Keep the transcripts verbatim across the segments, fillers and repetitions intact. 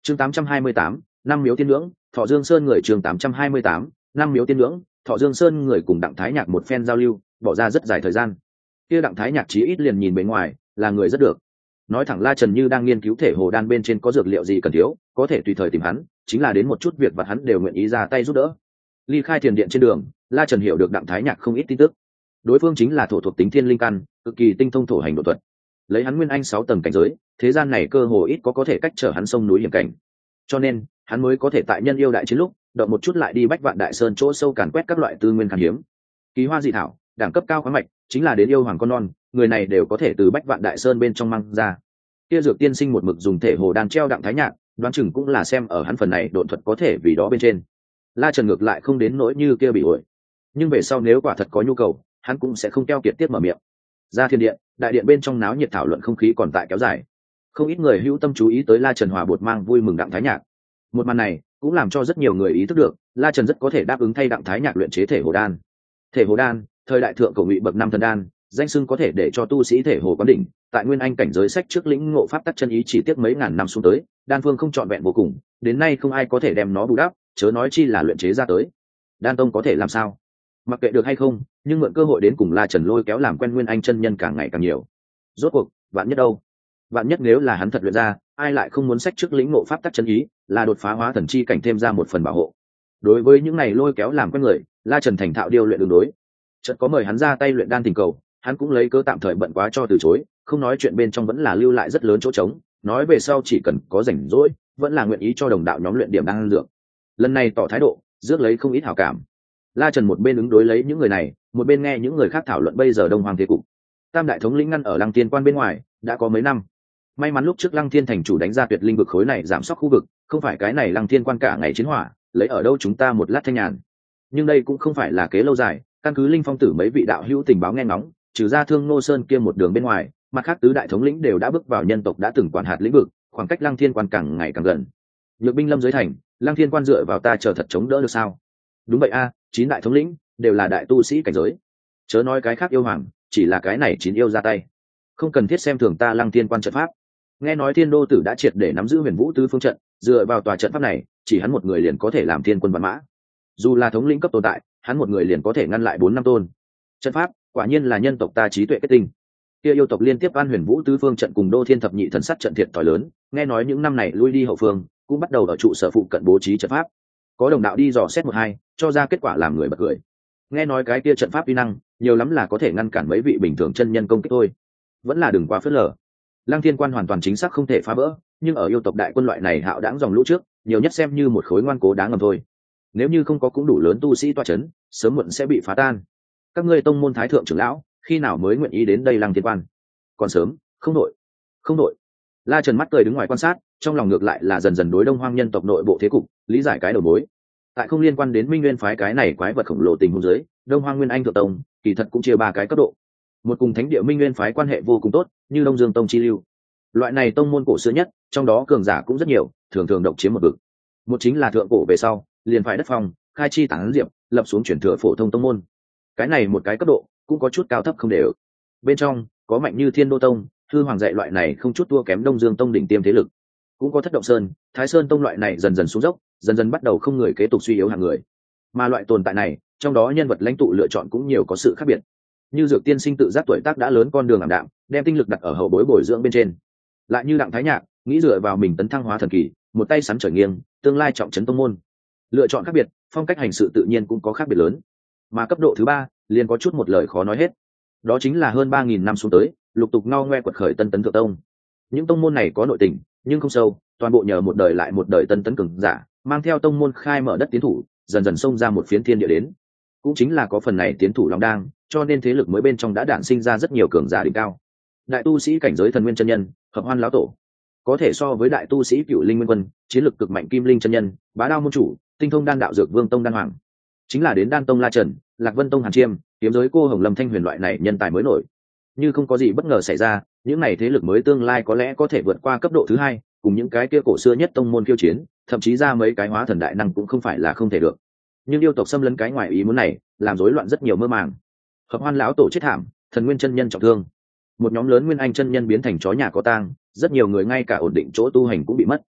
chương tám trăm hai mươi tám, năm miếu tiên ngưỡng Thọ Dương Sơn người. chương tám trăm hai mươi tám, năm miếu tiên ngưỡng Thọ Dương Sơn người cùng Đặng Thái Nhạc một phen giao lưu, bỏ ra rất dài thời gian. Kia Đặng Thái Nhạc chí ít liền nhìn bề ngoài là người rất được, nói thẳng La Trần như đang nghiên cứu thể hồ đan bên trên có dược liệu gì cần thiếu, có thể tùy thời tìm hắn, chính là đến một chút việc vặt hắn đều nguyện ý ra tay giúp đỡ. Ly khai thiền điện trên đường, La Trần hiểu được Đặng Thái Nhạc không ít tin tức. Đối phương chính là thổ thuộc tính thiên linh căn, cực kỳ tinh thông thổ hành độ thuật. Lấy hắn nguyên anh sáu tầng cảnh giới, thế gian này cơ hồ ít có có thể cách trở hắn sông núi hiểm cảnh. Cho nên, hắn mới có thể tại nhân yêu đại chiến lúc, động một chút lại đi Bách Vạn Đại Sơn chỗ sâu càn quét các loại tư nguyên khan hiếm. Kỳ hoa dị thảo, đẳng cấp cao khoáng mạch, chính là đến yêu hoàng con non, người này đều có thể từ Bách Vạn Đại Sơn bên trong mang ra. Kia Dược tiên sinh một mực dùng thể hồ đan treo Đặng Thái Nhạc, đoán chừng cũng là xem ở hắn phần này độn thuật có thể vì đó bên trên. La Trần ngược lại không đến nỗi như kia bị uội, nhưng về sau nếu quả thật có nhu cầu, hắn cũng sẽ không keo kiệt tiếp mở miệng. Ra thiên điện, đại điện bên trong náo nhiệt thảo luận không khí còn tại kéo dài, không ít người hữu tâm chú ý tới La Trần hòa bột mang vui mừng Đặng Thái Nhạc. Một màn này cũng làm cho rất nhiều người ý thức được La Trần rất có thể đáp ứng thay Đặng Thái Nhạc luyện chế thể hồ đan. Thể hồ đan, thời đại thượng cổ ngụy bậc năm thần đan, danh xưng có thể để cho tu sĩ thể hồ quán đỉnh, tại nguyên anh cảnh giới sách trước lĩnh ngộ pháp tắc chân ý chỉ tiếc mấy ngàn năm xuống tới, đan phương không trọn vẹn vô cùng, đến nay không ai có thể đem nó bù đắp, chớ nói chi là luyện chế ra tới. Đan tông có thể làm sao? Mặc kệ được hay không, nhưng mượn cơ hội đến cùng La Trần lôi kéo làm quen nguyên anh chân nhân càng ngày càng nhiều. Rốt cuộc, vạn nhất đâu? Vạn nhất nếu là hắn thật luyện ra, ai lại không muốn sách trước lĩnh ngộ pháp tắc chân ý, là đột phá hóa thần chi cảnh thêm ra một phần bảo hộ. Đối với những này lôi kéo làm quen người, La Trần thành thạo điều luyện đường đối. Chợt có mời hắn ra tay luyện đan tình cầu, hắn cũng lấy cớ tạm thời bận quá cho từ chối, không nói chuyện bên trong vẫn là lưu lại rất lớn chỗ trống, nói về sau chỉ cần có rảnh rỗi, vẫn là nguyện ý cho đồng đạo nhóm luyện điểm đan dược. Lần này tỏ thái độ, rước lấy không ít hảo cảm. La Trần một bên ứng đối lấy những người này, một bên nghe những người khác thảo luận bây giờ Đông Hoang thế cục. Tam đại thống lĩnh ngăn ở Lăng Tiên Quan bên ngoài, đã có mấy năm. May mắn lúc trước Lăng Thiên thành chủ đánh ra tuyệt linh vực khối này giảm sóc khu vực, không phải cái này Lăng Thiên Quan cả ngày chiến hỏa, lấy ở đâu chúng ta một lát thanh nhàn. Nhưng đây cũng không phải là kế lâu dài, căn cứ Linh Phong tử mấy vị đạo hữu tình báo nghe ngóng, trừ ra Thương Nô Sơn kia một đường bên ngoài, mặt khác tứ đại thống lĩnh đều đã bước vào nhân tộc đã từng quản hạt lĩnh vực, khoảng cách Lăng Thiên Quan càng ngày càng gần. Nhược binh lâm dưới thành, Lăng Thiên Quan dựa vào ta chờ thật chống đỡ được sao? Đúng vậy a, chín đại thống lĩnh đều là đại tu sĩ cảnh giới, chớ nói cái khác yêu hoàng, chỉ là cái này chín yêu ra tay, không cần thiết xem thường ta Lăng Thiên Quan trận pháp. Nghe nói Thiên Đô Tử đã triệt để nắm giữ Huyền Vũ tứ phương trận, dựa vào tòa trận pháp này, chỉ hắn một người liền có thể làm thiên quân vạn mã. Dù là thống lĩnh cấp tồn tại, hắn một người liền có thể ngăn lại bốn năm tôn. Trận pháp quả nhiên là nhân tộc ta trí tuệ kết tinh. Kia yêu tộc liên tiếp an Huyền Vũ tứ phương trận cùng Đô Thiên thập nhị thần sắt trận thiệt thòi lớn, nghe nói những năm này lui đi hậu phương, cũng bắt đầu ở trụ sở phụ cận bố trí trận pháp. Có đồng đạo đi dò xét một hai, cho ra kết quả làm người bật cười. Nghe nói cái kia trận pháp uy năng, nhiều lắm là có thể ngăn cản mấy vị bình thường chân nhân công kích thôi. Vẫn là đừng quá phớt lờ. Lăng Thiên Quan hoàn toàn chính xác không thể phá vỡ, nhưng ở yêu tộc đại quân loại này hạo đãng dòng lũ trước, nhiều nhất xem như một khối ngoan cố đáng ngầm thôi. Nếu như không có cũng đủ lớn tu sĩ toa chấn, sớm muộn sẽ bị phá tan. Các ngươi tông môn thái thượng trưởng lão, khi nào mới nguyện ý đến đây Lăng Thiên Quan? Còn sớm, không đội, không đội. La Trần mắt cười đứng ngoài quan sát, trong lòng ngược lại là dần dần đối Đông Hoang nhân tộc nội bộ thế cục, lý giải cái đầu mối. Tại không liên quan đến Minh Nguyên phái cái này quái vật khổng lồ tình huống dưới, Đông Hoang Nguyên Anh thượng tông, kỳ thật cũng chia ba cái cấp độ. Một cùng thánh địa Minh Nguyên phái quan hệ vô cùng tốt, như Đông Dương tông chi lưu. Loại này tông môn cổ xưa nhất, trong đó cường giả cũng rất nhiều, thường thường độc chiếm một vực. Một chính là thượng cổ về sau, liền phải đất phong, khai chi tán diệp, lập xuống chuyển thừa phổ thông tông môn. Cái này một cái cấp độ, cũng có chút cao thấp không đều. Bên trong, có mạnh như Thiên Đô tông, Hư Hoàng dạy loại này không chút thua kém Đông Dương tông đỉnh tiêm thế lực. Cũng có Thất Động Sơn, Thái Sơn tông loại này dần dần xuống dốc, dần dần bắt đầu không người kế tục suy yếu hàng người. Mà loại tồn tại này, trong đó nhân vật lãnh tụ lựa chọn cũng nhiều có sự khác biệt. Như Dược tiên sinh tự giác tuổi tác đã lớn con đường ảm đạm, đem tinh lực đặt ở hậu bối bồi dưỡng bên trên. Lại như Đặng Thái Nhạc, nghĩ dựa vào mình tấn thăng hóa thần kỳ, một tay sắn trời nghiêng, tương lai trọng trấn tông môn. Lựa chọn khác biệt, phong cách hành sự tự nhiên cũng có khác biệt lớn. Mà cấp độ thứ ba, liền có chút một lời khó nói hết. Đó chính là hơn ba nghìn năm xuống tới, lục tục ngao ngoe quật khởi tân tấn thượng tông. Những tông môn này có nội tình, nhưng không sâu, toàn bộ nhờ một đời lại một đời tân tấn cường giả, mang theo tông môn khai mở đất tiến thủ, dần dần xông ra một phiến thiên địa đến. Cũng chính là có phần này tiến thủ lòng đang, cho nên thế lực mới bên trong đã đản sinh ra rất nhiều cường giả đỉnh cao. Đại tu sĩ cảnh giới thần nguyên chân nhân, Hợp Hoan lão tổ, có thể so với đại tu sĩ Cửu Linh Nguyên Quân, chiến lực cực mạnh Kim Linh chân nhân, Bá Đao môn chủ, tinh thông đan đạo dược Vương tông đan hoàng. Chính là đến Đan tông La Trần, Lạc Vân tông Hàn Chiêm, kiếm giới cô Hồng Lâm Thanh Huyền loại này nhân tài mới nổi. Như không có gì bất ngờ xảy ra, những này thế lực mới tương lai có lẽ có thể vượt qua cấp độ thứ hai, cùng những cái kia cổ xưa nhất tông môn khiêu chiến, thậm chí ra mấy cái hóa thần đại năng cũng không phải là không thể được. Nhưng yêu tộc xâm lấn cái ngoài ý muốn này, làm rối loạn rất nhiều mơ màng. Hợp Hoan lão tổ chết thảm, thần nguyên chân nhân trọng thương, một nhóm lớn nguyên anh chân nhân biến thành chó nhà có tang, rất nhiều người ngay cả ổn định chỗ tu hành cũng bị mất.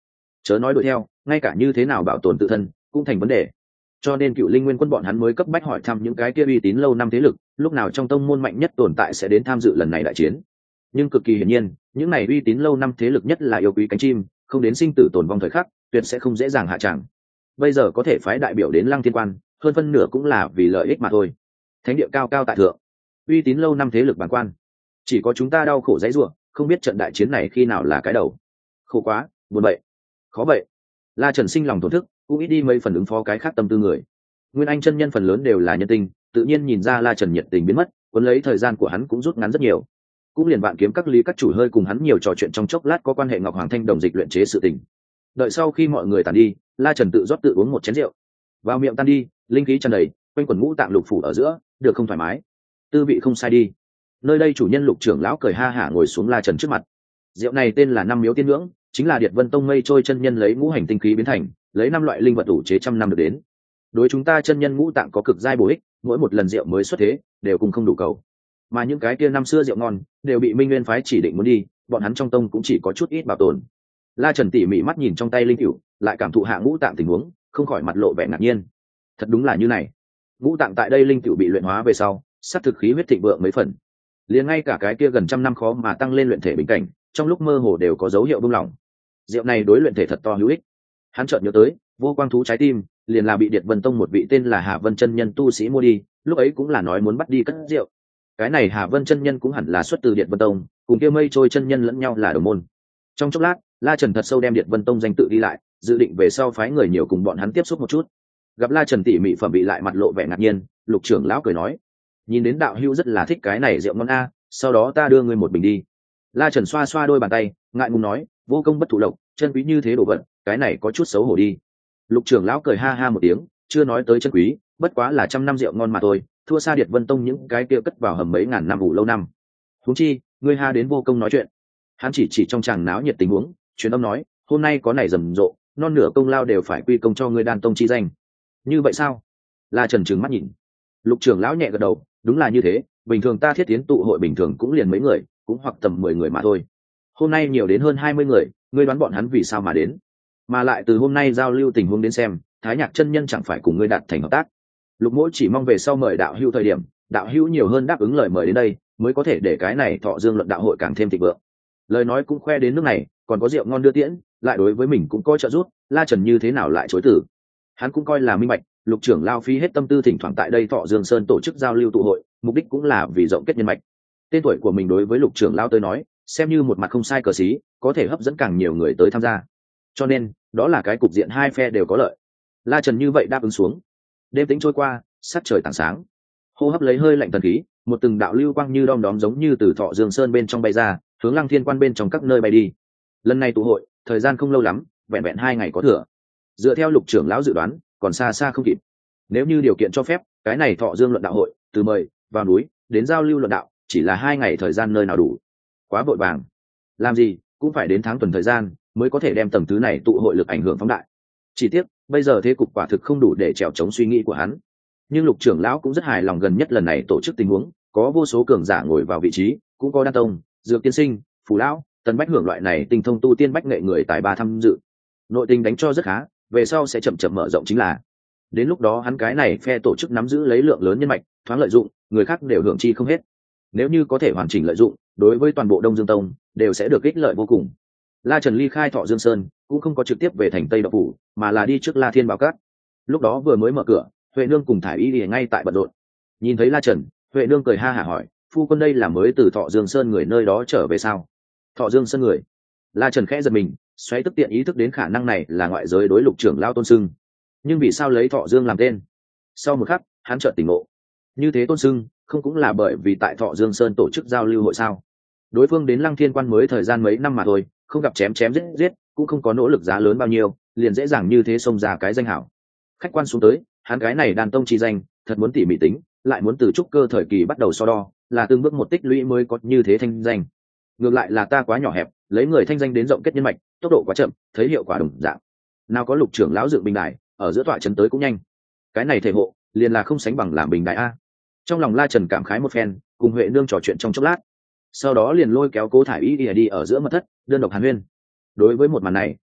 chớ nói đuổi theo, ngay cả như thế nào bảo tồn tự thân cũng thành vấn đề. Cho nên cựu linh nguyên quân bọn hắn mới cấp bách hỏi thăm những cái kia uy tín lâu năm thế lực, lúc nào trong tông môn mạnh nhất tồn tại sẽ đến tham dự lần này đại chiến. Nhưng cực kỳ hiển nhiên, những này uy tín lâu năm thế lực nhất là yêu quý cánh chim, không đến sinh tử tồn vong thời khắc, tuyệt sẽ không dễ dàng hạ tràng. Bây giờ có thể phái đại biểu đến Lăng Thiên Quan, hơn phân nửa cũng là vì lợi ích mà thôi. Thánh địa cao cao tại thượng, uy tín lâu năm thế lực bản quan, chỉ có chúng ta đau khổ dãy rủa, không biết trận đại chiến này khi nào là cái đầu. Khổ quá, buồn bậy, khó vậy. La Trần sinh lòng thổn thức, cũng ít đi mấy phần ứng phó cái khác tâm tư người. Nguyên Anh chân nhân phần lớn đều là nhân tình, tự nhiên nhìn ra La Trần nhiệt tình biến mất, cuốn lấy thời gian của hắn cũng rút ngắn rất nhiều. Cũng liền bạn kiếm các lý các chủ hơi cùng hắn nhiều trò chuyện trong chốc lát có quan hệ Ngọc Hoàng Thanh đồng dịch luyện chế sự tình. Đợi sau khi mọi người tàn đi, La Trần tự rót tự uống một chén rượu. Vào miệng tan đi, linh khí tràn đầy, quanh quần ngũ tạng lục phủ ở giữa, được không thoải mái. Tư vị không sai đi. Nơi đây chủ nhân Lục trưởng lão cười ha hả ngồi xuống La Trần trước mặt. Rượu này tên là Năm Miếu Tiên Ngưỡng, chính là Điệt Vân Tông mây trôi chân nhân lấy ngũ hành tinh khí biến thành, lấy năm loại linh vật ủ chế trăm năm được đến. Đối chúng ta chân nhân ngũ tạng có cực giai bổ ích, mỗi một lần rượu mới xuất thế, đều cùng không đủ cầu. Mà những cái kia năm xưa rượu ngon, đều bị Minh Nguyên phái chỉ định muốn đi, bọn hắn trong tông cũng chỉ có chút ít bảo tồn. La Trần tỉ mỉ mắt nhìn trong tay linh cửu, lại cảm thụ hạ ngũ tạng tình huống, không khỏi mặt lộ vẻ ngạc nhiên. Thật đúng là như này. Ngũ tạng tại đây linh cửu bị luyện hóa về sau, sát thực khí huyết thịnh vượng mấy phần. Liền ngay cả cái kia gần trăm năm khó mà tăng lên luyện thể bình cảnh, trong lúc mơ hồ đều có dấu hiệu buông lỏng. Rượu này đối luyện thể thật to hữu ích. Hắn chợt nhớ tới, vô quang thú trái tim, liền là bị Điệt Vân Tông một vị tên là Hà Vân chân nhân tu sĩ mua đi, lúc ấy cũng là nói muốn bắt đi cất rượu. Cái này Hà Vân chân nhân cũng hẳn là xuất từ Điệt Vân Tông, cùng kia mây trôi chân nhân lẫn nhau là đồng môn. Trong chốc lát, La Trần thật sâu đem Điệt Vân Tông danh tự đi lại, dự định về sau phái người nhiều cùng bọn hắn tiếp xúc một chút. Gặp La Trần tỉ mỉ phẩm bị lại mặt lộ vẻ ngạc nhiên, Lục trưởng lão cười nói: "Nhìn đến đạo hữu rất là thích cái này rượu ngon a, sau đó ta đưa ngươi một bình đi." La Trần xoa xoa đôi bàn tay, ngại ngùng nói: "Vô công bất thụ lộc, chân quý như thế đồ vật, cái này có chút xấu hổ đi." Lục trưởng lão cười ha ha một tiếng, chưa nói tới chân quý, bất quá là trăm năm rượu ngon mà thôi, thua xa Điệt Vân Tông những cái kia cất vào hầm mấy ngàn năm ủ lâu năm. Huống chi, ngươi ha đến vô công nói chuyện. Hắn chỉ chỉ trong tràng náo nhiệt tình huống, truyền âm nói: "Hôm nay có này rầm rộ, non nửa công lao đều phải quy công cho ngươi Đan Tông chi danh." Như vậy sao? La Trần trừng mắt nhìn. Lục trưởng lão nhẹ gật đầu, đúng là như thế, bình thường ta thiết tiến tụ hội bình thường cũng liền mấy người, cũng hoặc tầm mười người mà thôi. Hôm nay nhiều đến hơn hai mươi người, ngươi đoán bọn hắn vì sao mà đến? Mà lại từ hôm nay giao lưu tình huống đến xem, Thái Nhạc chân nhân chẳng phải cùng ngươi đạt thành hợp tác. Lục Mỗ chỉ mong về sau mời đạo hữu thời điểm, đạo hữu nhiều hơn đáp ứng lời mời đến đây, mới có thể để cái này Thọ Dương luận đạo hội càng thêm thịnh vượng. Lời nói cũng khoe đến nước này, còn có rượu ngon đưa tiễn, lại đối với mình cũng có trợ giúp, La Trần như thế nào lại chối từ? Hắn cũng coi là minh bạch, Lục trưởng lao phí hết tâm tư thỉnh thoảng tại đây Thọ Dương Sơn tổ chức giao lưu tụ hội, mục đích cũng là vì rộng kết nhân mạch. Tên tuổi của mình đối với Lục trưởng lao tới nói, xem như một mặt không sai cờ xí, có thể hấp dẫn càng nhiều người tới tham gia. Cho nên, đó là cái cục diện hai phe đều có lợi. La Trần như vậy đáp ứng xuống. Đêm tĩnh trôi qua, sắc trời tảng sáng. Hô hấp lấy hơi lạnh thần khí, một từng đạo lưu quang như đom đóm giống như từ Thọ Dương Sơn bên trong bay ra, hướng Lăng Thiên Quan bên trong các nơi bay đi. Lần này tụ hội, thời gian không lâu lắm, vẹn vẹn hai ngày có thừa. Dựa theo Lục trưởng lão dự đoán, còn xa xa không kịp. Nếu như điều kiện cho phép, cái này Thọ Dương luận đạo hội, từ mời vào núi đến giao lưu luận đạo, chỉ là hai ngày thời gian nơi nào đủ. Quá vội vàng. Làm gì, cũng phải đến tháng tuần thời gian, mới có thể đem tầng thứ này tụ hội lực ảnh hưởng phóng đại. Chỉ tiếc, bây giờ thế cục quả thực không đủ để trèo chống suy nghĩ của hắn. Nhưng Lục trưởng lão cũng rất hài lòng gần nhất lần này tổ chức tình huống, có vô số cường giả ngồi vào vị trí, cũng có Đan Tông, Dược Tiên Sinh, Phù lão, Tần Bách hưởng loại này tinh thông tu tiên bách nghệ người tài ba tham dự. Nội tình đánh cho rất khá, về sau sẽ chậm chậm mở rộng chính là. Đến lúc đó hắn cái này phe tổ chức nắm giữ lấy lượng lớn nhân mạch, thoáng lợi dụng, người khác đều hưởng chi không hết. Nếu như có thể hoàn chỉnh lợi dụng, đối với toàn bộ Đông Dương Tông đều sẽ được ích lợi vô cùng. La Trần ly khai Thọ Dương Sơn, cũng không có trực tiếp về thành Tây Độc Phủ, mà là đi trước La Thiên Bảo Cát. Lúc đó vừa mới mở cửa, Huệ Nương cùng Thải Y đi ngay tại bận rộn. Nhìn thấy La Trần, Huệ Nương cười ha hả hỏi: "Phu quân đây là mới từ Thọ Dương Sơn người nơi đó trở về sao?" Thọ Dương Sơn người? La Trần khẽ giật mình, xoáy tức tiện ý thức đến khả năng này là ngoại giới đối Lục trưởng lao tôn sưng. Nhưng vì sao lấy Thọ Dương làm tên? Sau một khắc, hắn chợt tỉnh ngộ. Như thế tôn sưng, không cũng là bởi vì tại Thọ Dương Sơn tổ chức giao lưu hội sao? Đối phương đến Lăng Thiên Quan mới thời gian mấy năm mà thôi, không gặp chém chém giết giết, cũng không có nỗ lực giá lớn bao nhiêu, liền dễ dàng như thế xông ra cái danh hảo. Khách quan xuống tới, hắn cái này Đan Tông chi danh, thật muốn tỉ mỉ tính, lại muốn từ trúc cơ thời kỳ bắt đầu so đo, là từng bước một tích lũy mới có như thế thanh danh. Ngược lại là ta quá nhỏ hẹp, lấy người thanh danh đến rộng kết nhân mạch, tốc độ quá chậm, thấy hiệu quả đồng dạng. Nào có Lục trưởng lão dựng bình đài, ở giữa tọa trấn tới cũng nhanh. Cái này thể hộ, liền là không sánh bằng làm bình đài a. Trong lòng La Trần cảm khái một phen, cùng Huệ Nương trò chuyện trong chốc lát, sau đó liền lôi kéo Cố Thải Y đi, đi ở giữa mật thất, đơn độc hàn huyên. Đối với một màn này,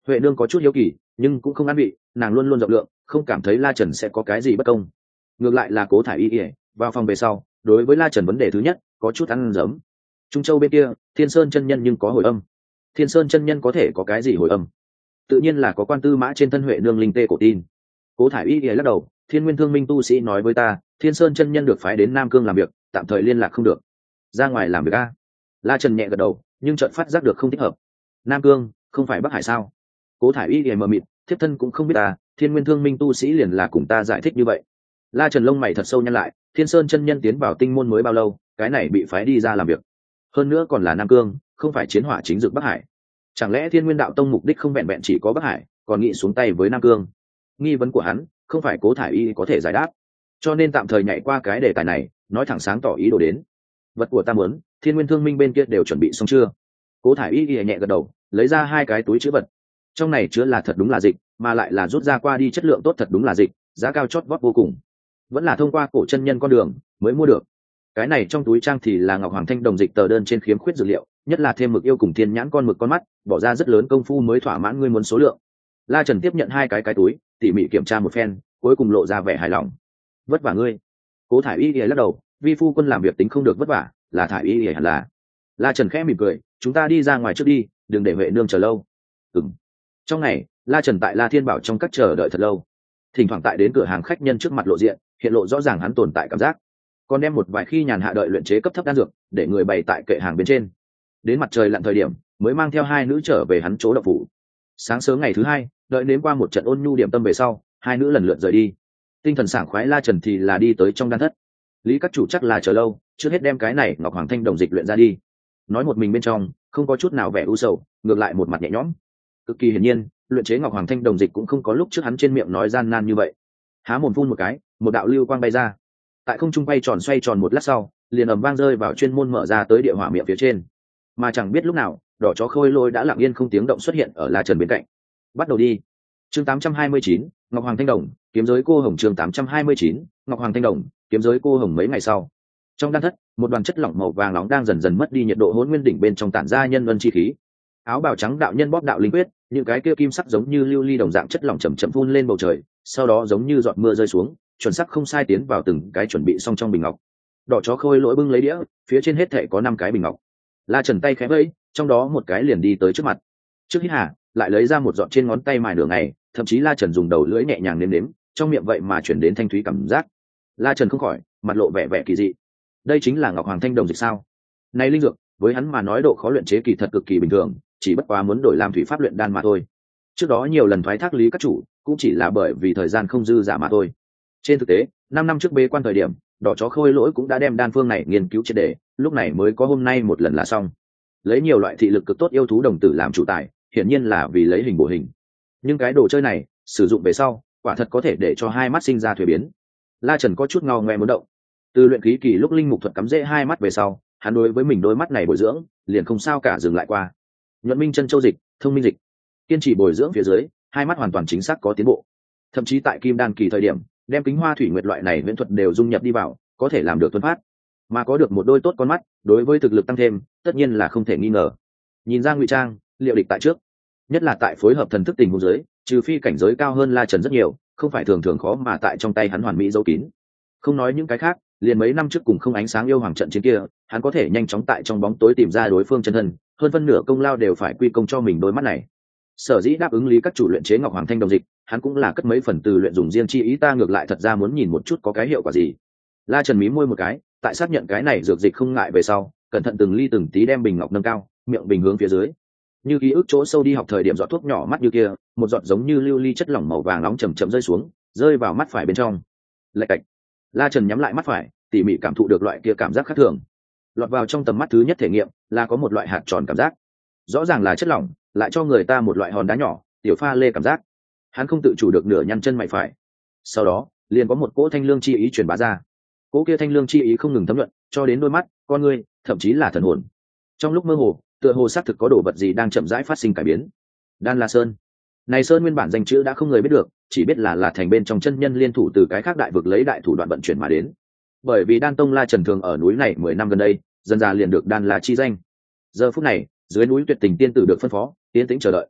Huệ nương có chút hiếu kỳ nhưng cũng không ăn vị, nàng luôn luôn rộng lượng, không cảm thấy La Trần sẽ có cái gì bất công. Ngược lại là Cố Thải Y ỉa vào phòng về sau, đối với La Trần vấn đề thứ nhất có chút ăn giấm. Trung Châu bên kia, Thiên Sơn chân nhân nhưng có hồi âm. Thiên Sơn chân nhân có thể có cái gì hồi âm? Tự nhiên là có quan tư mã trên thân Huệ nương linh tê cổ tin. Cố Thải Y ỉa lắc đầu, Thiên Nguyên Thương Minh tu sĩ nói với ta, Thiên Sơn chân nhân được phái đến Nam Cương làm việc, tạm thời liên lạc không được. Ra ngoài làm việc a? La Trần nhẹ gật đầu, nhưng chợt phát giác được không thích hợp. Nam Cương không phải Bắc Hải sao? Cố Thải Y ỉa mờ mịt, thiếp thân cũng không biết ta, Thiên Nguyên Thương Minh tu sĩ liền là cùng ta giải thích như vậy. La Trần lông mày thật sâu nhăn lại, Thiên Sơn chân nhân tiến vào tinh môn mới bao lâu, cái này bị phái đi ra làm việc, hơn nữa còn là Nam Cương, không phải chiến hỏa chính dực Bắc Hải. Chẳng lẽ Thiên Nguyên đạo tông mục đích không vẹn vẹn chỉ có Bắc Hải, còn nghĩ xuống tay với Nam Cương? Nghi vấn của hắn không phải Cố Thải Y có thể giải đáp, cho nên tạm thời nhảy qua cái đề tài này, nói thẳng sáng tỏ ý đồ đến. Vật của ta muốn, Thiên Nguyên Thương Minh bên kia đều chuẩn bị xong chưa? Cố Thải Y nhẹ gật đầu, lấy ra hai cái túi chứa vật, trong này chứa là thật đúng là dịch, mà lại là rút ra qua đi chất lượng tốt thật đúng là dịch, giá cao chót vót vô cùng, vẫn là thông qua cổ chân nhân con đường mới mua được. Cái này trong túi trang thì là Ngọc Hoàng Thanh đồng dịch tờ đơn trên khiếm khuyết dược liệu, nhất là thêm mực yêu cùng thiên nhãn con mực con mắt, bỏ ra rất lớn công phu mới thỏa mãn ngươi muốn số lượng. La Trần tiếp nhận hai cái cái túi, tỉ mỉ kiểm tra một phen, cuối cùng lộ ra vẻ hài lòng. Vất vả ngươi. Cố Thải Y lắc đầu, vi phu quân làm việc tính không được vất vả, là Thải Y hẳn là. La Trần khẽ mỉm cười, chúng ta đi ra ngoài trước đi, đừng để Huệ nương chờ lâu. Ừm. Trong ngày, La Trần tại La Thiên Bảo trong các chờ đợi thật lâu, thỉnh thoảng tại đến cửa hàng khách nhân trước mặt lộ diện, hiện lộ rõ ràng hắn tồn tại cảm giác, còn đem một vài khi nhàn hạ đợi luyện chế cấp thấp đan dược để người bày tại kệ hàng bên trên. Đến mặt trời lặn thời điểm mới mang theo hai nữ trở về hắn chỗ đậu phủ. Sáng sớm ngày thứ hai, đợi đến qua một trận ôn nhu điểm tâm về sau, hai nữ lần lượt rời đi. Tinh thần sảng khoái La Trần thì là đi tới trong đan thất. Lý các chủ chắc là chờ lâu, trước hết đem cái này Ngọc Hoàng Thanh đồng dịch luyện ra đi. Nói một mình bên trong không có chút nào vẻ u sầu, ngược lại một mặt nhẹ nhõm. Cực kỳ hiển nhiên, luyện chế Ngọc Hoàng Thanh đồng dịch cũng không có lúc trước hắn trên miệng nói gian nan như vậy. Há mồm phun một cái, một đạo lưu quang bay ra, tại không trung bay tròn xoay tròn một lát sau, liền ầm vang rơi vào chuyên môn mở ra tới địa hỏa miệng phía trên. Mà chẳng biết lúc nào, đỏ chó khôi lôi đã lặng yên không tiếng động xuất hiện ở La Trần bên cạnh. Bắt đầu đi. Chương tám trăm hai mươi chín, Ngọc Hoàng Thanh đồng, kiếm giới cô hồng. Chương tám trăm hai mươi chín, Ngọc Hoàng Thanh đồng, kiếm giới cô hồng. Mấy ngày sau, trong đan thất, một đoàn chất lỏng màu vàng nóng đang dần dần mất đi nhiệt độ hỗn nguyên đỉnh bên trong tản ra nhân vân chi khí. Áo bào trắng đạo nhân bóp đạo linh quyết, những cái kia kim sắc giống như lưu ly đồng dạng chất lỏng chậm chậm phun lên bầu trời, sau đó giống như giọt mưa rơi xuống, chuẩn xác không sai tiến vào từng cái chuẩn bị xong trong bình ngọc. Đỏ chó khôi lỗi bưng lấy đĩa, phía trên hết thảy có năm cái bình ngọc. La Trần tay khẽ vẫy, trong đó một cái liền đi tới trước mặt. Trước hít hà, lại lấy ra một giọt trên ngón tay mài nửa ngày, thậm chí La Trần dùng đầu lưỡi nhẹ nhàng nếm nếm, trong miệng vậy mà chuyển đến thanh thúy cảm giác. La Trần không khỏi mặt lộ vẻ vẻ kỳ dị. Đây chính là Ngọc Hoàng Thanh đồng dịch sao? Này linh dược, với hắn mà nói độ khó luyện chế kỳ thật cực kỳ bình thường, chỉ bất quá muốn đổi làm thủy pháp luyện đan mà thôi. Trước đó nhiều lần thoái thác lý các chủ, cũng chỉ là bởi vì thời gian không dư dả mà thôi. Trên thực tế, năm năm trước bế quan thời điểm, đỏ chó khôi lỗi cũng đã đem đan phương này nghiên cứu triệt để, lúc này mới có hôm nay một lần là xong. Lấy nhiều loại thị lực cực tốt yêu thú đồng tử làm chủ tài, hiển nhiên là vì lấy hình bổ hình. Nhưng cái đồ chơi này, sử dụng về sau, quả thật có thể để cho hai mắt sinh ra thuế biến. La Trần có chút ngao ngoe muốn động. Từ luyện khí kỳ lúc linh mục thuật cắm rễ hai mắt về sau, hắn đối với mình đôi mắt này bồi dưỡng, liền không sao cả dừng lại qua. Nhuận minh chân châu dịch, thông minh dịch, kiên trì bồi dưỡng phía dưới, hai mắt hoàn toàn chính xác có tiến bộ. Thậm chí tại kim đan kỳ thời điểm, đem kính hoa thủy nguyệt loại này viễn thuật đều dung nhập đi vào, có thể làm được tuân phát. Mà có được một đôi tốt con mắt, đối với thực lực tăng thêm, tất nhiên là không thể nghi ngờ. Nhìn ra ngụy trang, liệu địch tại trước, nhất là tại phối hợp thần thức tình huống dưới, trừ phi cảnh giới cao hơn La Trần rất nhiều, không phải thường thường khó mà tại trong tay hắn hoàn mỹ giấu kín. Không nói những cái khác, liền mấy năm trước cùng không ánh sáng yêu hoàng trận chiến kia, hắn có thể nhanh chóng tại trong bóng tối tìm ra đối phương chân thân, hơn phân nửa công lao đều phải quy công cho mình đôi mắt này. Sở dĩ đáp ứng lý các chủ luyện chế Ngọc Hoàng Thanh đồng dịch, hắn cũng là cất mấy phần từ luyện dùng riêng chi ý, ta ngược lại thật ra muốn nhìn một chút có cái hiệu quả gì. La Trần mí môi một cái, tại xác nhận cái này dược dịch không ngại về sau, cẩn thận từng ly từng tí đem bình ngọc nâng cao, miệng bình hướng phía dưới. Như ký ức chỗ sâu đi học thời điểm giọt thuốc nhỏ mắt như kia, một giọt giống như lưu ly chất lỏng màu vàng nóng chậm chậm rơi xuống, rơi vào mắt phải bên trong. Lạch cạch. La Trần nhắm lại mắt phải, tỉ mỉ cảm thụ được loại kia cảm giác khác thường. Lọt vào trong tầm mắt thứ nhất thể nghiệm là có một loại hạt tròn cảm giác, rõ ràng là chất lỏng, lại cho người ta một loại hòn đá nhỏ, tiểu pha lê cảm giác. Hắn không tự chủ được nửa nhăn chân mày phải. Sau đó, liền có một cỗ thanh lương chi ý truyền bá ra. Cỗ kia thanh lương chi ý không ngừng thấm nhuận, cho đến đôi mắt, con ngươi, thậm chí là thần hồn. Trong lúc mơ hồ, tựa hồ xác thực có đồ vật gì đang chậm rãi phát sinh cải biến. Đan La Sơn. Này sơn nguyên bản danh chữ đã không người biết được, chỉ biết là là thành bên trong chân nhân liên thủ từ cái khác đại vực lấy đại thủ đoạn vận chuyển mà đến. Bởi vì Đan Tông La Trần thường ở núi này mười năm gần đây, dần dà liền được Đan La chi danh. Giờ phút này, dưới núi tuyệt tình tiên tử được phân phó, tiến tĩnh chờ đợi.